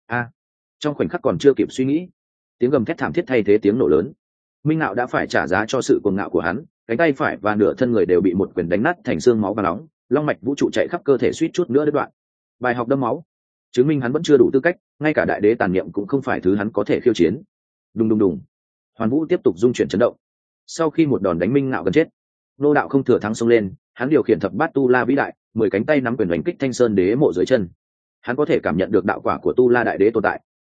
Trong khoảnh khắc còn chưa kịp suy nghĩ, tiếng gầm thét thảm thiết thay thế tiếng nổ lớn. Minh ngạo đã phải trả giá cho sự cuồng ngạo của hắn, cánh tay phải và nửa thân người đều bị một quyền đánh nát thành xương máu và nóng, long mạch vũ trụ chạy khắp cơ thể suýt chút nữa đứt đoạn. Bài học đẫm máu, chứng minh hắn vẫn chưa đủ tư cách, ngay cả đại đế tàn niệm cũng không phải thứ hắn có thể khiêu chiến. Đùng đùng đùng, hoàn vũ tiếp tục dung chuyển chấn động. Sau khi một đòn đánh minh ngạo gần chết, nô đạo không thừa thắng xông lên, hắn điều khiển thập bát tu la vĩ đại, 10 cánh tay nắm quyền đánh kích Thanh Sơn đế mộ dưới chân. Hắn có thể cảm nhận được đạo quả của tu la đại đế tồn tại,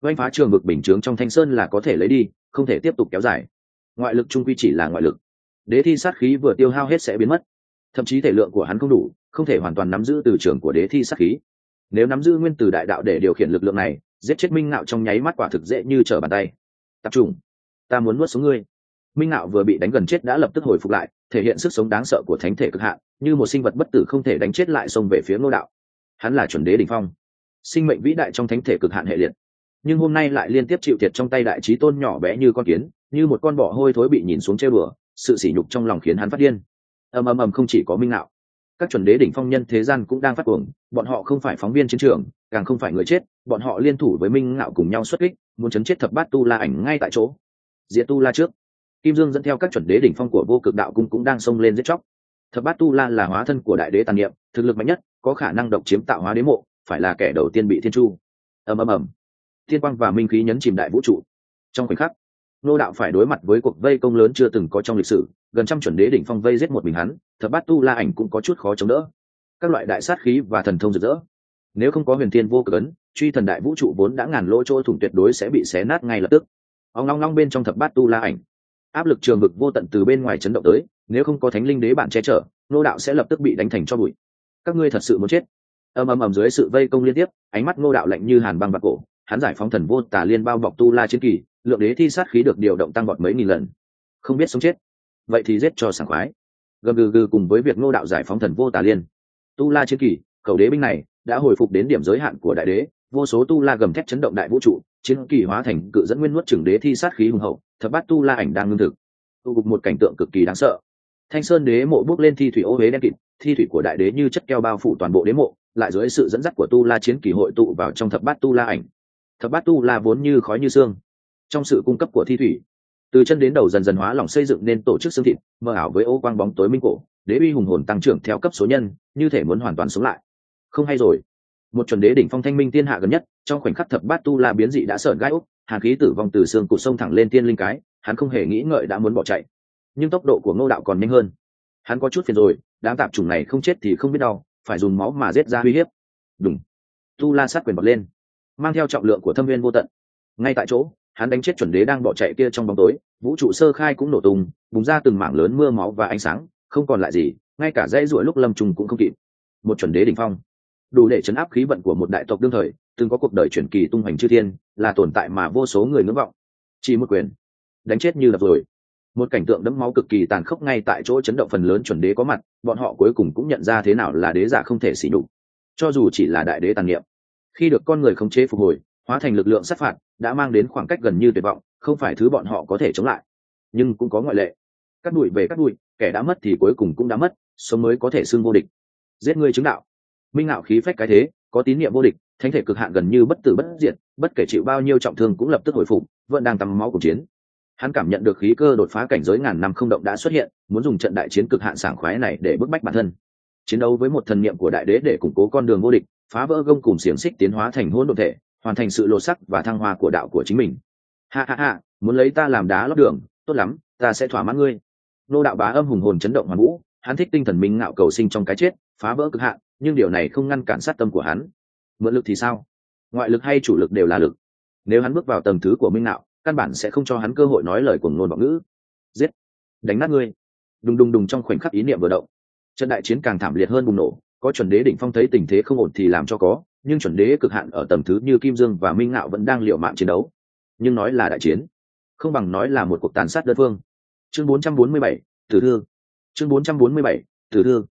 oanh phá trường vực bình chướng trong thanh sơn là có thể lấy đi, không thể tiếp tục kéo dài. Ngoại lực trung quy chỉ là ngoại lực, đế thi sát khí vừa tiêu hao hết sẽ biến mất, thậm chí thể lượng của hắn không đủ, không thể hoàn toàn nắm giữ từ trường của đế thi sát khí. Nếu nắm giữ nguyên tử đại đạo để điều khiển lực lượng này, giết chết Minh Ngạo trong nháy mắt quả thực dễ như trở bàn tay. Tập trung, ta muốn nuốt sống ngươi. Minh Ngạo vừa bị đánh gần chết đã lập tức hồi phục lại, thể hiện sức sống đáng sợ của thánh thể cực hạn, như một sinh vật bất tử không thể đánh chết lại xông về phía Ngô Đạo. Hắn là chuẩn đế đỉnh phong, sinh mệnh vĩ đại trong thánh thể cực hạn hệ liệt, nhưng hôm nay lại liên tiếp chịu thiệt trong tay đại chí tôn nhỏ bé như con kiến, như một con bọ hôi thối bị nhìn xuống trêu đùa, sự sỉ nhục trong lòng khiến hắn phát điên. Ầm, không chỉ có Minh Ngạo, các chuẩn đế đỉnh phong nhân thế gian cũng đang phát cuồng, bọn họ không phải phóng viên chiến trường, càng không phải người chết, bọn họ liên thủ với Minh Ngạo cùng nhau xuất kích, muốn chấn chết thập bát tu la ảnh ngay tại chỗ. Diệt tu la trước, Kim Dương dẫn theo các chuẩn đế đỉnh phong của Vô Cực Đạo Cung cũng đang xông lên giết chóc. Thập bát tu la là hóa thân của đại đế tàn niệm, thực lực mạnh nhất, có khả năng độc chiếm tạo hóa đế mộ, phải là kẻ đầu tiên bị thiên chu. Ầm, thiên quang và minh khí nhấn chìm đại vũ trụ. Trong khoảnh khắc, Ngô Đạo phải đối mặt với cuộc vây công lớn chưa từng có trong lịch sử, gần trăm chuẩn đế đỉnh phong vây giết một mình hắn, thập bát tu la ảnh cũng có chút khó chống đỡ. Các loại đại sát khí và thần thông rực rỡ, nếu không có huyền thiên vô cực ấn, truy thần đại vũ trụ vốn đã ngàn lỗ chỗ thủng tuyệt đối sẽ bị xé nát ngay lập tức. Ong long long bên trong thập bát tu la ảnh, áp lực trường vực vô tận từ bên ngoài chấn động tới, nếu không có thánh linh đế bản che chở, Ngô Đạo sẽ lập tức bị đánh thành tro bụi. Các ngươi thật sự muốn chết? Ầm dưới sự vây công liên tiếp, ánh mắt Ngô Đạo lạnh như hàn băng bạc cổ, hắn giải phóng thần vô tà liên bao bọc tu la chiến kỳ, lượng đế thi sát khí được điều động tăng vọt mấy nghìn lần. Không biết sống chết, vậy thì giết cho sảng khoái. Gầm gừ cùng với việc Ngô Đạo giải phóng thần vô tà liên, tu la chiến kỳ, khẩu đế binh này đã hồi phục đến điểm giới hạn của đại đế, vô số tu la gầm thét chấn động đại vũ trụ, chiến kỳ hóa thành cự dẫn nguyên nuốt chửng đế thi sát khí hùng hậu, thập bát tu la ảnh đang ngưng thực. Tu cục một cảnh tượng cực kỳ đáng sợ. Thanh Sơn đế mộ bước lên thi thủy ô huế đen kịt, thi thủy của đại đế như chất keo bao phủ toàn bộ đế mộ, lại dưới sự dẫn dắt của tu la chiến kỳ hội tụ vào trong thập bát tu la ảnh. Thập bát tu la vốn như khói như xương, trong sự cung cấp của thi thủy, từ chân đến đầu dần dần hóa lỏng xây dựng nên tổ chức xương thịt mờ ảo với ô quang bóng tối minh cổ, đế uy hùng hồn tăng trưởng theo cấp số nhân, như thể muốn hoàn toàn sống lại. Không hay rồi, một chuẩn đế đỉnh phong thanh minh thiên hạ gần nhất, trong khoảnh khắc thập bát tu la biến dị đã sởn gai ốc, hàn khí tử vong từ xương cụt sông thẳng lên tiên linh cái, hắn không hề nghĩ ngợi đã muốn bỏ chạy, nhưng tốc độ của Ngô Đạo còn nhanh hơn. Hắn có chút phiền rồi, đám tạp chủng này không chết thì không biết đau, phải dùng máu mà giết ra uy hiếp. Đùng, tu la sát quyền bật lên, mang theo trọng lượng của thâm viên vô tận. Ngay tại chỗ, hắn đánh chết chuẩn đế đang bỏ chạy kia trong bóng tối, vũ trụ sơ khai cũng nổ tung, bùng ra từng mảng lớn mưa máu và ánh sáng, không còn lại gì, ngay cả dãy ruổi lúc lâm trùng cũng không kịp. Một chuẩn đế đỉnh phong, đủ để chấn áp khí vận của một đại tộc đương thời, từng có cuộc đời truyền kỳ tung hoành chư thiên, là tồn tại mà vô số người ngưỡng vọng. Chỉ một quyền, đánh chết như đập rồi. Một cảnh tượng đẫm máu cực kỳ tàn khốc ngay tại chỗ chấn động phần lớn chuẩn đế có mặt, bọn họ cuối cùng cũng nhận ra thế nào là đế giả không thể xỉ nhục. Cho dù chỉ là đại đế tàn niệm, khi được con người khống chế phục hồi, hóa thành lực lượng sát phạt, đã mang đến khoảng cách gần như tuyệt vọng, không phải thứ bọn họ có thể chống lại. Nhưng cũng có ngoại lệ. Cắt đuổi về cắt đuổi, kẻ đã mất thì cuối cùng cũng đã mất, sống mới có thể xưng vô địch. Giết ngươi chứng đạo. Minh Ngạo khí phách cái thế, có tín niệm vô địch, thánh thể cực hạn gần như bất tử bất diệt, bất kể chịu bao nhiêu trọng thương cũng lập tức hồi phục, vẫn đang tắm máu cùng chiến. Hắn cảm nhận được khí cơ đột phá cảnh giới ngàn năm không động đã xuất hiện, muốn dùng trận đại chiến cực hạn sảng khoái này để bức bách bản thân, chiến đấu với một thần niệm của đại đế để củng cố con đường vô địch, phá vỡ gông cùm xiềng xích tiến hóa thành hỗn độn thể, hoàn thành sự lột sắc và thăng hoa của đạo của chính mình. Ha, muốn lấy ta làm đá lót đường, tốt lắm, ta sẽ thỏa mãn ngươi. Nô Đạo bá âm hùng hồn chấn động hoàn vũ, hắn thích tinh thần Minh Ngạo cầu sinh trong cái chết, phá vỡ cực hạn, nhưng điều này không ngăn cản sát tâm của hắn. Mượn lực thì sao? Ngoại lực hay chủ lực đều là lực. Nếu hắn bước vào tầng thứ của Minh Ngạo, căn bản sẽ không cho hắn cơ hội nói lời cuồng ngôn vọng ngữ. Giết, đánh nát ngươi. Đùng trong khoảnh khắc ý niệm vừa động, trận đại chiến càng thảm liệt hơn bùng nổ. Có chuẩn đế đỉnh phong thấy tình thế không ổn thì làm cho có, nhưng chuẩn đế cực hạn ở tầng thứ như Kim Dương và Minh Ngạo vẫn đang liều mạng chiến đấu. Nhưng nói là đại chiến, không bằng nói là một cuộc tàn sát đơn phương. Chương 447, Tử Thương. Chương 447, Tử Thương.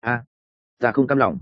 Ta không cam lòng.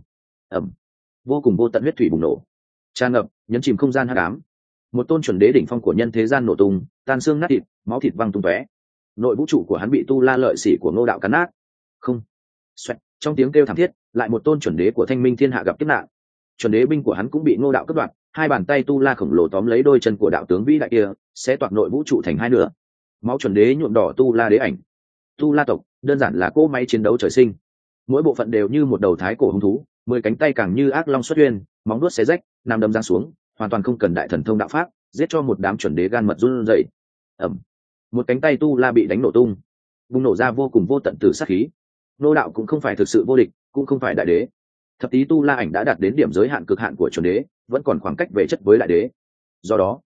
Vô cùng vô tận huyết thủy bùng nổ, tràn ngập, nhấn chìm không gian hắc ám. Một tôn chuẩn đế đỉnh phong của nhân thế gian nổ tung, tan xương nát thịt, máu thịt văng tung tóe. Nội vũ trụ của hắn bị tu la lợi sĩ của Ngô Đạo cắn nát. Không. Xoẹt, trong tiếng kêu thảm thiết, lại một tôn chuẩn đế của Thanh Minh thiên hạ gặp kiếp nạn. Chuẩn đế binh của hắn cũng bị Ngô Đạo cắt đoạn, hai bàn tay tu la khổng lồ tóm lấy đôi chân của đạo tướng vĩ đại kia, sẽ toạc nội vũ trụ thành hai nửa. Máu chuẩn đế nhuộm đỏ tu la đế ảnh. Tu la tộc đơn giản là cỗ máy chiến đấu trời sinh, mỗi bộ phận đều như một đầu thái cổ hung thú, 10 cánh tay càng như ác long xuất huyên, móng đuốt xé rách, nằm đâm giang xuống, hoàn toàn không cần đại thần thông đạo pháp, giết cho một đám chuẩn đế gan mật run rẩy. Một cánh tay tu la bị đánh nổ tung, bùng nổ ra vô cùng vô tận tử sát khí. Ngô Đạo cũng không phải thực sự vô địch, cũng không phải đại đế. Thập tý tu la ảnh đã đạt đến điểm giới hạn cực hạn của chuẩn đế, vẫn còn khoảng cách về chất với đại đế. Do đó,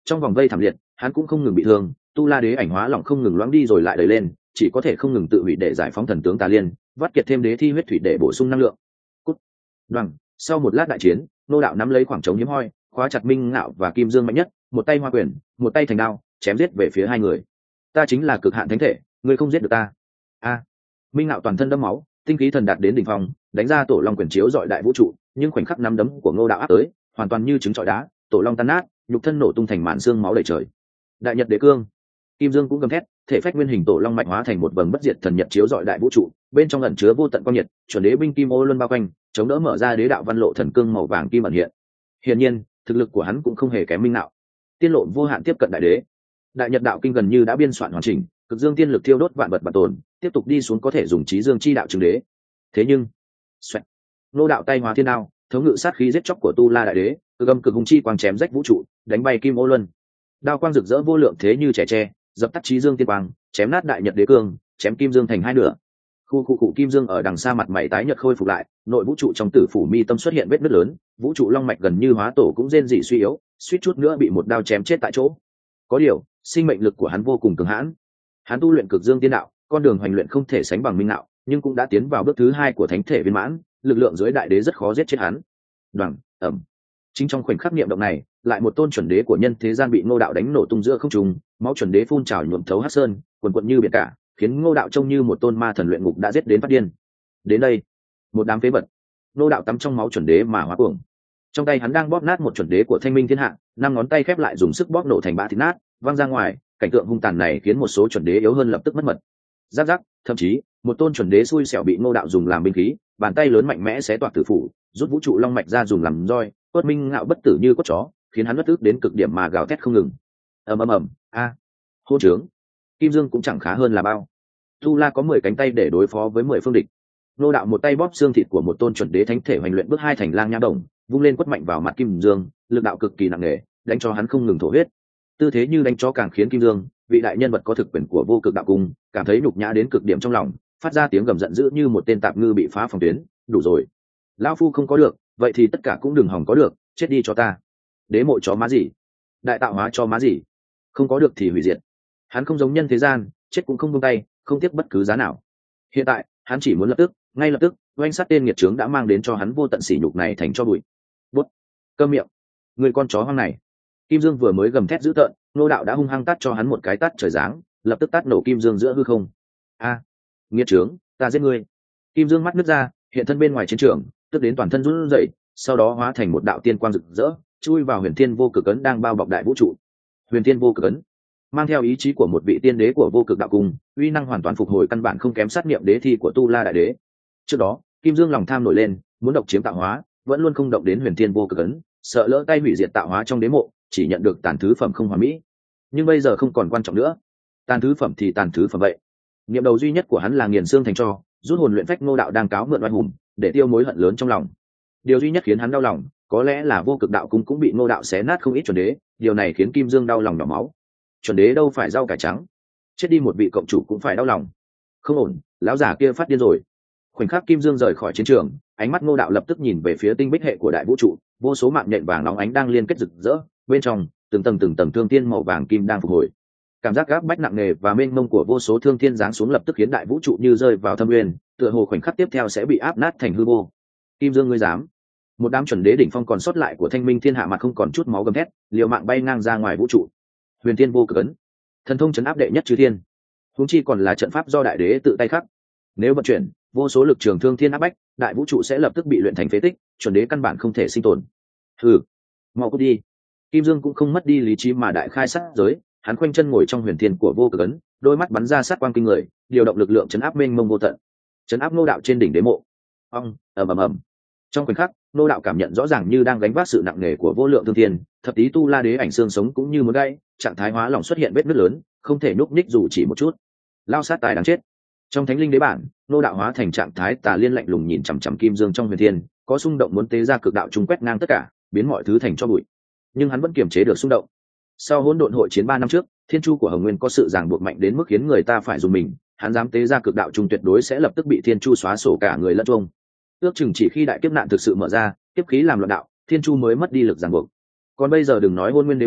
trong vòng vây thảm liệt hắn cũng không ngừng bị thương, tu la đế ảnh hóa lỏng không ngừng loãng đi rồi lại đẩy lên, chỉ có thể không ngừng tự hủy để giải phóng thần tướng tà liên, vắt kiệt thêm đế thi huyết thủy để bổ sung năng lượng. Cút. Đoằng. Sau một lát đại chiến, Ngô đạo nắm lấy khoảng trống hiếm hoi, khóa chặt Minh Ngạo và Kim Dương mạnh nhất, một tay hoa quyền, một tay thành đao, chém giết về phía hai người. Ta chính là cực hạn thánh thể, ngươi không giết được ta. A. Minh Ngạo toàn thân đẫm máu, tinh khí thần đạt đến đỉnh phong, đánh ra tổ long quyền chiếu dọi đại vũ trụ, nhưng khoảnh khắc nắm đấm của Ngô đạo áp tới, hoàn toàn như trứng trọi đá, tổ long tan nát, nhục thân nổ tung thành màn xương máu đầy trời. Đại Nhật Đế Cương. Kim Dương cũng gầm thét, thể phách nguyên hình tổ long mạnh hóa thành một vầng bất diệt thần nhật chiếu dọi đại vũ trụ, bên trong ẩn chứa vô tận quang nhiệt, chuẩn đế binh kim ô luân bao quanh, chống đỡ mở ra đế đạo văn lộ thần cương màu vàng kim ẩn hiện. Hiển nhiên, thực lực của hắn cũng không hề kém Minh Nạo. Tiên lộ vô hạn tiếp cận đại đế. Đại Nhật đạo kinh gần như đã biên soạn hoàn chỉnh, cực dương tiên lực thiêu đốt vạn vật bản tồn, tiếp tục đi xuống có thể dùng chí dương chi đạo chứng đế. Thế nhưng, xoẹt, Ngô đạo tay hóa thiên đao, thống ngự sát khí giết chóc của tu la đại đế, cực âm cực hung chi quang chém rách vũ trụ, đánh bay kim ô luân. Đao quang rực rỡ vô lượng thế như trẻ tre, dập tắt chí dương tiên quang, chém nát Đại Nhật Đế Cương, chém kim dương thành hai nửa. Khu kim dương ở đằng xa mặt mày tái nhợt khôi phục lại, nội vũ trụ trong tử phủ mi tâm xuất hiện vết nứt lớn, vũ trụ long mạch gần như hóa tổ cũng rên rỉ suy yếu, suýt chút nữa bị một đao chém chết tại chỗ. Có điều, sinh mệnh lực của hắn vô cùng cường hãn. Hắn tu luyện cực dương tiên đạo, con đường hoành luyện không thể sánh bằng Minh Nạo, nhưng cũng đã tiến vào bước thứ hai của thánh thể viên mãn, lực lượng dưới đại đế rất khó giết chết hắn. Đoằng, ầm. Chính trong khoảnh khắc niệm động này, lại một tôn chuẩn đế của nhân thế gian bị Ngô đạo đánh nổ tung giữa không trung, máu chuẩn đế phun trào nhuộm thấu hắc sơn, quần quần như biển cả, khiến Ngô đạo trông như một tôn ma thần luyện ngục đã giết đến phát điên. Đến đây, một đám phế vật. Ngô đạo tắm trong máu chuẩn đế mà hóa cuồng. Trong tay hắn đang bóp nát một chuẩn đế của Thanh Minh Thiên Hạ, năm ngón tay khép lại dùng sức bóp nổ thành bã thịt nát, văng ra ngoài. Cảnh tượng hung tàn này khiến một số chuẩn đế yếu hơn lập tức mất mật. Giáp giáp, thậm chí một tôn chuẩn đế xui xẻo bị Ngô đạo dùng làm binh khí, bàn tay lớn mạnh mẽ xé toạc tử phủ, rút vũ trụ long mạch ra dùng làm roi, quất Minh Ngạo bất tử như cốt chó, khiến hắn bất tức đến cực điểm mà gào thét không ngừng. Ầm ầm ầm, a, hô trướng. Kim Dương cũng chẳng khá hơn là bao. Tu La có 10 cánh tay để đối phó với 10 phương địch. Ngô đạo một tay bóp xương thịt của một tôn chuẩn đế thánh thể hoành luyện bước hai thành lang nha đồng, vung lên quất mạnh vào mặt Kim Dương, lực đạo cực kỳ nặng nề, đánh cho hắn không ngừng thổ huyết. Tư thế như đánh chó càng khiến Kim Dương, vị đại nhân vật có thực quyền của Vô Cực đạo cung, cảm thấy nhục nhã đến cực điểm trong lòng, phát ra tiếng gầm giận dữ như một tên tạp ngư bị phá phòng tuyến. Đủ rồi, lão phu không có được, vậy thì tất cả cũng đừng hòng có được, chết đi cho ta. Đế mộ chó má gì, đại tạo hóa cho má gì, không có được thì hủy diệt. Hắn không giống nhân thế gian, chết cũng không buông tay, không tiếc bất cứ giá nào. Hiện tại hắn chỉ muốn lập tức, ngay lập tức oanh sát tên nghiệt trướng đã mang đến cho hắn vô tận sỉ nhục này thành cho bụi. Bút, câm miệng, người con chó hoang này. Kim Dương vừa mới gầm thét dữ tợn, Ngô đạo đã hung hăng tát cho hắn một cái tát trời giáng, lập tức tát nổ Kim Dương giữa hư không. A, nghiệt trướng, ta giết ngươi. Kim Dương mắt nứt ra, hiện thân bên ngoài chiến trường, tức đến toàn thân run rẩy, sau đó hóa thành một đạo tiên quang rực rỡ, chui vào Huyền Thiên Vô Cực ấn đang bao bọc đại vũ trụ. Huyền Thiên Vô Cực ấn mang theo ý chí của một vị tiên đế của Vô Cực đạo cung, uy năng hoàn toàn phục hồi căn bản không kém sát niệm đế thi của Tu La đại đế. Trước đó, Kim Dương lòng tham nổi lên, muốn độc chiếm tạo hóa, vẫn luôn không động đến Huyền Thiên Vô Cực ấn, sợ lỡ tay hủy diệt tạo hóa trong đế mộ, chỉ nhận được tàn thứ phẩm không hoàn mỹ. Nhưng bây giờ không còn quan trọng nữa, tàn thứ phẩm thì tàn thứ phẩm vậy. Niệm đầu duy nhất của hắn là nghiền xương thành tro, rút hồn luyện phách Ngô đạo đang cáo mượn oai hùng, để tiêu mối hận lớn trong lòng. Điều duy nhất khiến hắn đau lòng, có lẽ là Vô Cực đạo cung cũng bị Ngô đạo xé nát không ít chuẩn đế, điều này khiến Kim Dương đau lòng đỏ máu. Chuẩn đế đâu phải rau cải trắng, chết đi một vị cộng chủ cũng phải đau lòng. Không ổn, lão già kia phát điên rồi. Khoảnh khắc Kim Dương rời khỏi chiến trường, ánh mắt Ngô đạo lập tức nhìn về phía tinh bích hệ của đại vũ trụ, vô số mạng nhện vàng nóng ánh đang liên kết rực rỡ, bên trong từng tầng thương thiên màu vàng kim đang phục hồi. Cảm giác gáp bách nặng nề và mênh mông của vô số thương thiên giáng xuống lập tức khiến đại vũ trụ như rơi vào thâm nguyên, tựa hồ khoảnh khắc tiếp theo sẽ bị áp nát thành hư vô. Kim Dương ngươi dám? Một đám chuẩn đế đỉnh phong còn sót lại của Thanh Minh Thiên Hạ mặt không còn chút máu gầm thét, liều mạng bay ngang ra ngoài vũ trụ. Huyền Thiên Vô Cực ấn, thần thông trấn áp đệ nhất chư thiên, huống chi còn là trận pháp do đại đế tự tay khắc. Nếu vận chuyển, vô số lực trường thương thiên áp bách, đại vũ trụ sẽ lập tức bị luyện thành phế tích, chuẩn đế căn bản không thể sinh tồn. Hừ, mau cút đi. Kim Dương cũng không mất đi lý trí mà đại khai sát giới, hắn khoanh chân ngồi trong huyền thiên của Vô Cực ấn, đôi mắt bắn ra sát quang kinh người, điều động lực lượng trấn áp mênh mông vô tận, trấn áp Ngô đạo trên đỉnh đế mộ. Ầm ầm. Trong khoảnh khắc, Ngô đạo cảm nhận rõ ràng như đang gánh vác sự nặng nề của vô lượng thương thiên, thập tí tu la đế ảnh xương sống cũng như muốn gãy, trạng thái hóa lỏng xuất hiện vết nứt lớn, không thể nhúc nhích dù chỉ một chút. Lao sát tài đáng chết. Trong thánh linh đế bản, Ngô đạo hóa thành trạng thái tà liên lạnh lùng nhìn chằm chằm Kim Dương trong huyền thiên, có xung động muốn tế ra cực đạo trung quét ngang tất cả, biến mọi thứ thành cho bụi. Nhưng hắn vẫn kiềm chế được xung động. Sau hỗn độn hội chiến 3 năm trước, thiên chu của Hồng Nguyên có sự ràng buộc mạnh đến mức khiến người ta phải dùng mình, hắn dám tế ra cực đạo trung tuyệt đối sẽ lập tức bị thiên chu xóa sổ cả người lẫn chung. Ước chừng chỉ khi đại kiếp nạn thực sự mở ra, kiếp khí làm loạn đạo, thiên chu mới mất đi lực ràng buộc. Còn bây giờ đừng nói Hôn Nguyên đế binh,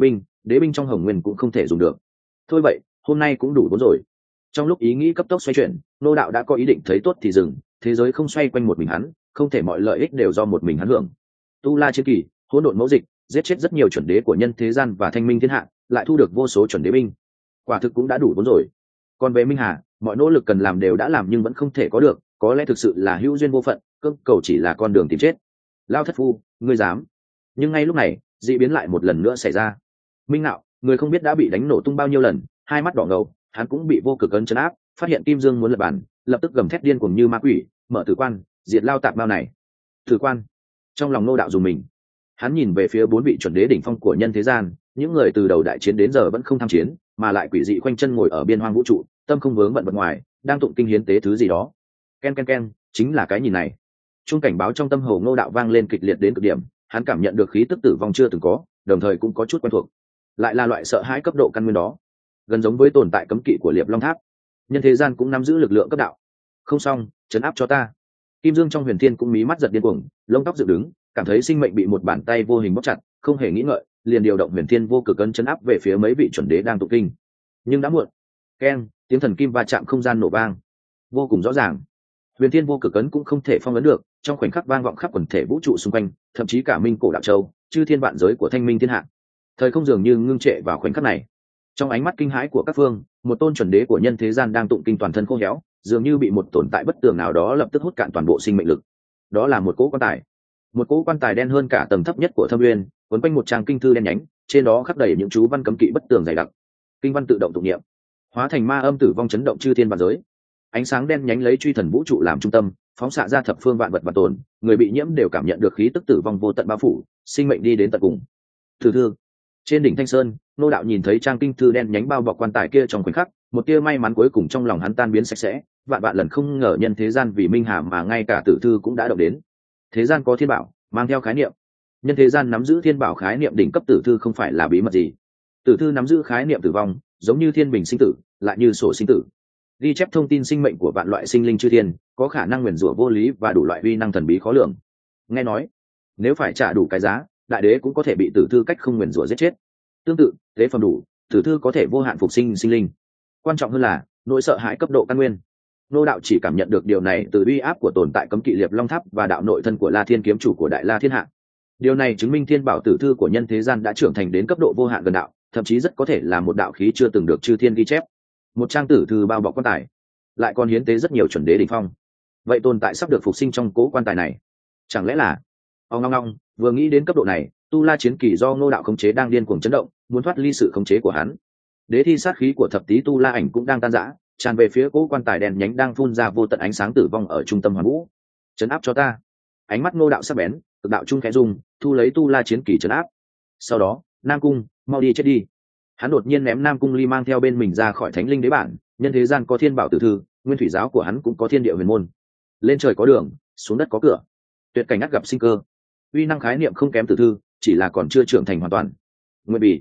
đế binh trong hồng nguyên cũng không thể dùng được. Thôi vậy, hôm nay cũng đủ vốn rồi. Trong lúc ý nghĩ cấp tốc xoay chuyển, Ngô đạo đã có ý định thấy tốt thì dừng, thế giới không xoay quanh một mình hắn, không thể mọi lợi ích đều do một mình hắn hưởng. Tu La chiến kỳ, hỗn độn mẫu dịch, giết chết rất nhiều chuẩn đế của nhân thế gian và thanh minh thiên hạ, lại thu được vô số chuẩn đế binh, quả thực cũng đã đủ vốn rồi. Còn về Minh Hà, mọi nỗ lực cần làm đều đã làm nhưng vẫn không thể có được, có lẽ thực sự là hữu duyên vô phận, cơm cầu chỉ là con đường tìm chết. Lao thất phu, ngươi dám? Nhưng ngay lúc này, dị biến lại một lần nữa xảy ra. Minh Nạo, người không biết đã bị đánh nổ tung bao nhiêu lần, hai mắt đỏ ngầu, hắn cũng bị vô cực ấn chấn áp, phát hiện Kim Dương muốn lật bàn, lập tức gầm thét điên cuồng như ma quỷ, mở tử quan, diệt Lao tạp bao này. Tử quan. Trong lòng Nô đạo dùng mình, hắn nhìn về phía bốn vị chuẩn đế đỉnh phong của nhân thế gian, những người từ đầu đại chiến đến giờ vẫn không tham chiến, mà lại quỷ dị khoanh chân ngồi ở biên hoang vũ trụ, tâm không vướng bận vật ngoài, đang tụng kinh hiến tế thứ gì đó. Ken ken ken, chính là cái nhìn này. Chuông cảnh báo trong tâm hồ Ngô đạo vang lên kịch liệt đến cực điểm, hắn cảm nhận được khí tức tử vong chưa từng có, đồng thời cũng có chút quen thuộc, lại là loại sợ hãi cấp độ căn nguyên đó, gần giống với tồn tại cấm kỵ của Liệp Long Tháp. Nhân thế gian cũng nắm giữ lực lượng cấp đạo. Không xong, chấn áp cho ta. Kim Dương trong huyền thiên cũng mí mắt giật điên cuồng, lông tóc dựng đứng, cảm thấy sinh mệnh bị một bàn tay vô hình bóp chặt, không hề nghĩ ngợi, liền điều động huyền thiên vô cực ấn chấn áp về phía mấy vị chuẩn đế đang tụng kinh. Nhưng đã muộn. Keng, tiếng thần kim va chạm không gian nổ vang, vô cùng rõ ràng. Huyền thiên vô cực ấn cũng không thể phong ấn được, trong khoảnh khắc vang vọng khắp quần thể vũ trụ xung quanh, thậm chí cả minh cổ đạo châu, chư thiên vạn giới của thanh minh thiên hạ. Thời không dường như ngưng trệ vào khoảnh khắc này. Trong ánh mắt kinh hãi của các phương, một tôn chuẩn đế của nhân thế gian đang tụng kinh toàn thân khô héo, dường như bị một tồn tại bất tường nào đó lập tức hút cạn toàn bộ sinh mệnh lực. Đó là một cỗ quan tài, một cỗ quan tài đen hơn cả tầng thấp nhất của thâm uyên, quấn quanh một trang kinh thư đen nhánh, trên đó khắc đầy những chú văn cấm kỵ bất tường dày đặc. Kinh văn tự động tụng niệm, hóa thành ma âm tử vong chấn động chư thiên vạn giới. Ánh sáng đen nhánh lấy truy thần vũ trụ làm trung tâm, phóng xạ ra thập phương vạn vật và tồn, người bị nhiễm đều cảm nhận được khí tức tử vong vô tận bao phủ, sinh mệnh đi đến tận cùng. Thử thư trên đỉnh Thanh Sơn, Nô đạo nhìn thấy trang kinh thư đen nhánh bao bọc quan tài kia trong khoảnh khắc, một tia may mắn cuối cùng trong lòng hắn tan biến sạch sẽ. Vạn vạn lần không ngờ nhân thế gian vì Minh Hà mà ngay cả tử thư cũng đã động đến. Thế gian có thiên bảo, mang theo khái niệm. Nhân thế gian nắm giữ thiên bảo khái niệm đỉnh cấp tử thư không phải là bí mật gì. Tử thư nắm giữ khái niệm tử vong, giống như thiên bình sinh tử, lại như sổ sinh tử, ghi chép thông tin sinh mệnh của vạn loại sinh linh chư thiên, có khả năng nguyền rủa vô lý và đủ loại uy năng thần bí khó lường. Nghe nói, nếu phải trả đủ cái giá, đại đế cũng có thể bị tử thư cách không nguyền rủa giết chết. Tương tự, tế phẩm đủ, tử thư có thể vô hạn phục sinh sinh linh. Quan trọng hơn là nỗi sợ hãi cấp độ căn nguyên. Nô đạo chỉ cảm nhận được điều này từ uy áp của tồn tại cấm kỵ Liệp Long Tháp và đạo nội thân của La Thiên kiếm chủ của Đại La Thiên Hạ. Điều này chứng minh thiên bảo tử thư của nhân thế gian đã trưởng thành đến cấp độ vô hạn gần đạo, thậm chí rất có thể là một đạo khí chưa từng được chư thiên ghi chép. Một trang tử thư bao bọc quan tài, lại còn hiến tế rất nhiều chuẩn đế đỉnh phong. Vậy tồn tại sắp được phục sinh trong cố quan tài này, chẳng lẽ là... ngong ngong, vừa nghĩ đến cấp độ này, Tu La chiến kỳ do Ngô đạo khống chế đang điên cuồng chấn động, muốn thoát ly sự khống chế của hắn. Đế thi sát khí của thập tý Tu La ảnh cũng đang tan rã, tràn về phía cố quan tài đèn nhánh đang phun ra vô tận ánh sáng tử vong ở trung tâm hoàn vũ. Chấn áp cho ta. Ánh mắt Ngô đạo sắc bén, cực đạo trung khẽ dùng, thu lấy Tu La chiến kỳ chấn áp. Sau đó, Nam Cung, mau đi chết đi. Hắn đột nhiên ném Nam Cung Ly mang theo bên mình ra khỏi Thánh Linh Đế bản. Nhân thế gian có thiên bảo tử thư, nguyên thủy giáo của hắn cũng có thiên địa huyền môn. Lên trời có đường, xuống đất có cửa, tuyệt cảnh ngắt gặp sinh cơ. Uy năng khái niệm không kém tử thư, chỉ là còn chưa trưởng thành hoàn toàn. Nguyên bì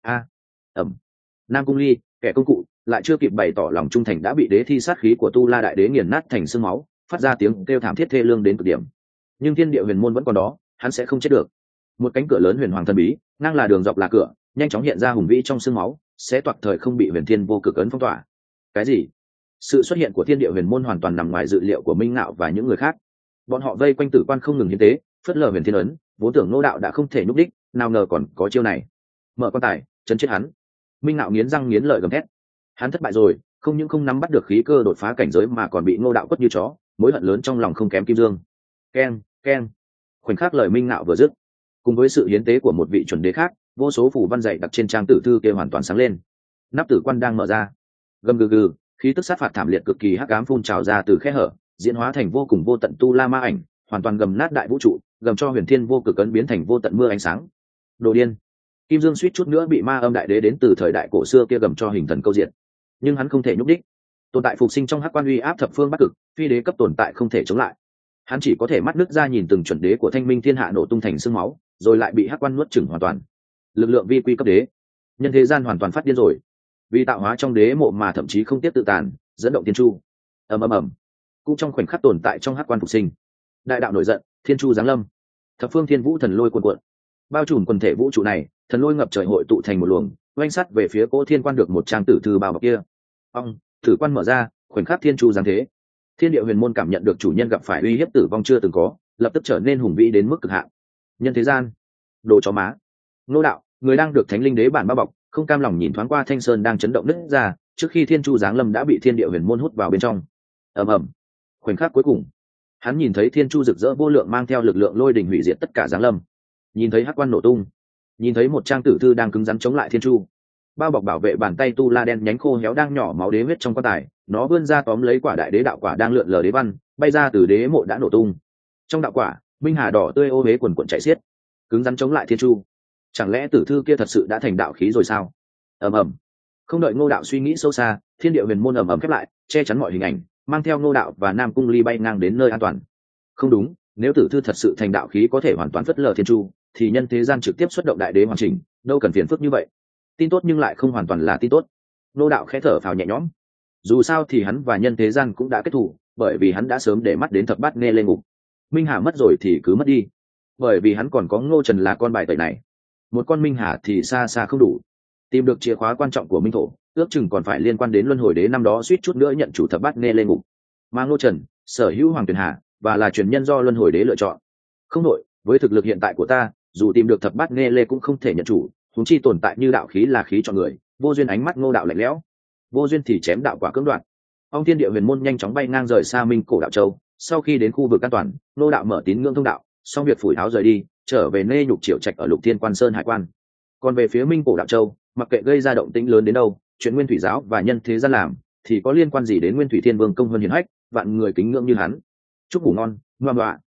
ẩm. Nam Cung Ly, kẻ công cụ, lại chưa kịp bày tỏ lòng trung thành đã bị đế thi sát khí của Tu La đại đế nghiền nát thành xương máu, phát ra tiếng kêu thảm thiết thê lương đến cực điểm. Nhưng thiên địa huyền môn vẫn còn đó, hắn sẽ không chết được. Một cánh cửa lớn huyền hoàng thần bí, ngang là đường dọc là cửa, nhanh chóng hiện ra hùng vĩ trong xương máu, sẽ toạc thời không bị huyền thiên vô cực ấn phong tỏa. Cái gì? Sự xuất hiện của thiên địa huyền môn hoàn toàn nằm ngoài dự liệu của Minh Ngạo và những người khác. Bọn họ vây quanh tử quan không ngừng hiến tế, phớt lờ huyền thiên ấn, vốn tưởng Ngô đạo đã không thể nhúc đích, nào ngờ còn có chiêu này. Mở quan tài, chấn chết hắn. Minh Ngạo nghiến răng nghiến lợi gầm thét. Hắn thất bại rồi, không những không nắm bắt được khí cơ đột phá cảnh giới mà còn bị Ngô đạo quất như chó, mối hận lớn trong lòng không kém Kim Dương. Keng, keng. Khoảnh khắc lời Minh Ngạo vừa dứt, cùng với sự hiến tế của một vị chuẩn đế khác, vô số phù văn dày đặt trên trang tử thư kia hoàn toàn sáng lên. Nắp tử quan đang mở ra. Gầm gừ gừ, khí tức sát phạt thảm liệt cực kỳ hắc ám phun trào ra từ khe hở, diễn hóa thành vô cùng vô tận Tu La ma ảnh, hoàn toàn gầm nát đại vũ trụ, gầm cho huyền thiên vô cực ấn biến thành vô tận mưa ánh sáng. Đồ điên. Kim Dương suýt chút nữa bị ma âm đại đế đến từ thời đại cổ xưa kia gầm cho hình thần câu diện, nhưng hắn không thể nhúc đích. Tồn tại phục sinh trong hắc quan uy áp thập phương bắc cực, phi đế cấp tồn tại không thể chống lại. Hắn chỉ có thể mắt nước ra nhìn từng chuẩn đế của thanh minh thiên hạ nổ tung thành xương máu, rồi lại bị hắc quan nuốt chửng hoàn toàn. Lực lượng vi quy cấp đế, nhân thế gian hoàn toàn phát điên rồi. Vì tạo hóa trong đế mộ mà thậm chí không tiếp tự tàn, dẫn động thiên chu. ầm. Cũng trong khoảnh khắc tồn tại trong hắc quan phục sinh, đại đạo nổi giận, thiên chu giáng lâm, thập phương thiên vũ thần lôi cuồn cuộn, bao trùm quần thể vũ trụ này, thần lôi ngập trời hội tụ thành một luồng oanh sắt về phía cỗ thiên quan được một trang tử thư bao bọc kia. Ông thử quan mở ra, khoảnh khắc thiên chu giáng thế. Thiên địa huyền môn cảm nhận được chủ nhân gặp phải uy hiếp tử vong chưa từng có, lập tức trở nên hùng vĩ đến mức cực hạn. Nhân thế gian, đồ chó má. Ngô đạo, người đang được thánh linh đế bản bao bọc, không cam lòng nhìn thoáng qua thanh sơn đang chấn động nứt ra, trước khi thiên chu giáng lâm đã bị thiên địa huyền môn hút vào bên trong. Ầm ầm. Khoảnh khắc cuối cùng, hắn nhìn thấy thiên chu rực rỡ vô lượng mang theo lực lượng lôi đình hủy diệt tất cả giáng lâm, nhìn thấy hắc quan nổ tung, nhìn thấy một trang tử thư đang cứng rắn chống lại thiên chu, bao bọc bảo vệ bàn tay tu la đen nhánh khô héo đang nhỏ máu đế huyết trong quan tài, nó vươn ra tóm lấy quả đại đế đạo quả đang lượn lờ đế văn bay ra từ đế mộ đã nổ tung. Trong đạo quả minh hà đỏ tươi ô huế quần quần chạy xiết, cứng rắn chống lại thiên chu. Chẳng lẽ tử thư kia thật sự đã thành đạo khí rồi sao? Ầm ầm. Không đợi Ngô đạo suy nghĩ sâu xa, thiên địa huyền môn ầm ầm khép lại, che chắn mọi hình ảnh, mang theo Ngô đạo và Nam Cung Ly bay ngang đến nơi an toàn. Không đúng, nếu tử thư thật sự thành đạo khí có thể hoàn toàn phất lờ thiên chu, thì nhân thế gian trực tiếp xuất động đại đế hoàn chỉnh, đâu cần phiền phức như vậy. Tin tốt nhưng lại không hoàn toàn là tin tốt. Ngô đạo khẽ thở phào nhẹ nhõm. Dù sao thì hắn và nhân thế gian cũng đã kết thù, bởi vì hắn đã sớm để mắt đến thập bát nghe lên ngục. Minh Hà mất rồi thì cứ mất đi, bởi vì hắn còn có Ngô Trần là con bài tẩy này. Một con Minh Hà thì xa xa không đủ. Tìm được chìa khóa quan trọng của Minh Thổ, ước chừng còn phải liên quan đến luân hồi đế năm đó suýt chút nữa nhận chủ thập bát nghe lên ngục. Mà Ngô Trần sở hữu Hoàng Tuyền Hà và là truyền nhân do luân hồi đế lựa chọn. Không đội, với thực lực hiện tại của ta, dù tìm được thập bát nghe lê cũng không thể nhận chủ, huống chi tồn tại như đạo khí là khí chọn người. Vô duyên ánh mắt Ngô đạo lạnh lẽo. Vô duyên thì chém đạo quả cưỡng đoạt. Ông thiên địa huyền môn nhanh chóng bay ngang rời xa Minh Cổ đạo châu. Sau khi đến khu vực an toàn, Ngô đạo mở tín ngưỡng thông đạo, xong việc phủi áo rời đi, trở về nê nhục triệu trạch ở Lục Thiên Quan Sơn hải quan. Còn về phía Minh Cổ đạo châu, mặc kệ gây ra động tĩnh lớn đến đâu, chuyện Nguyên Thủy giáo và nhân thế gian làm thì có liên quan gì đến Nguyên Thủy Thiên Vương công hơn hiển hách, vạn người kính ngưỡng như hắn. Chúc ngủ ngon, ngoan ngoạ.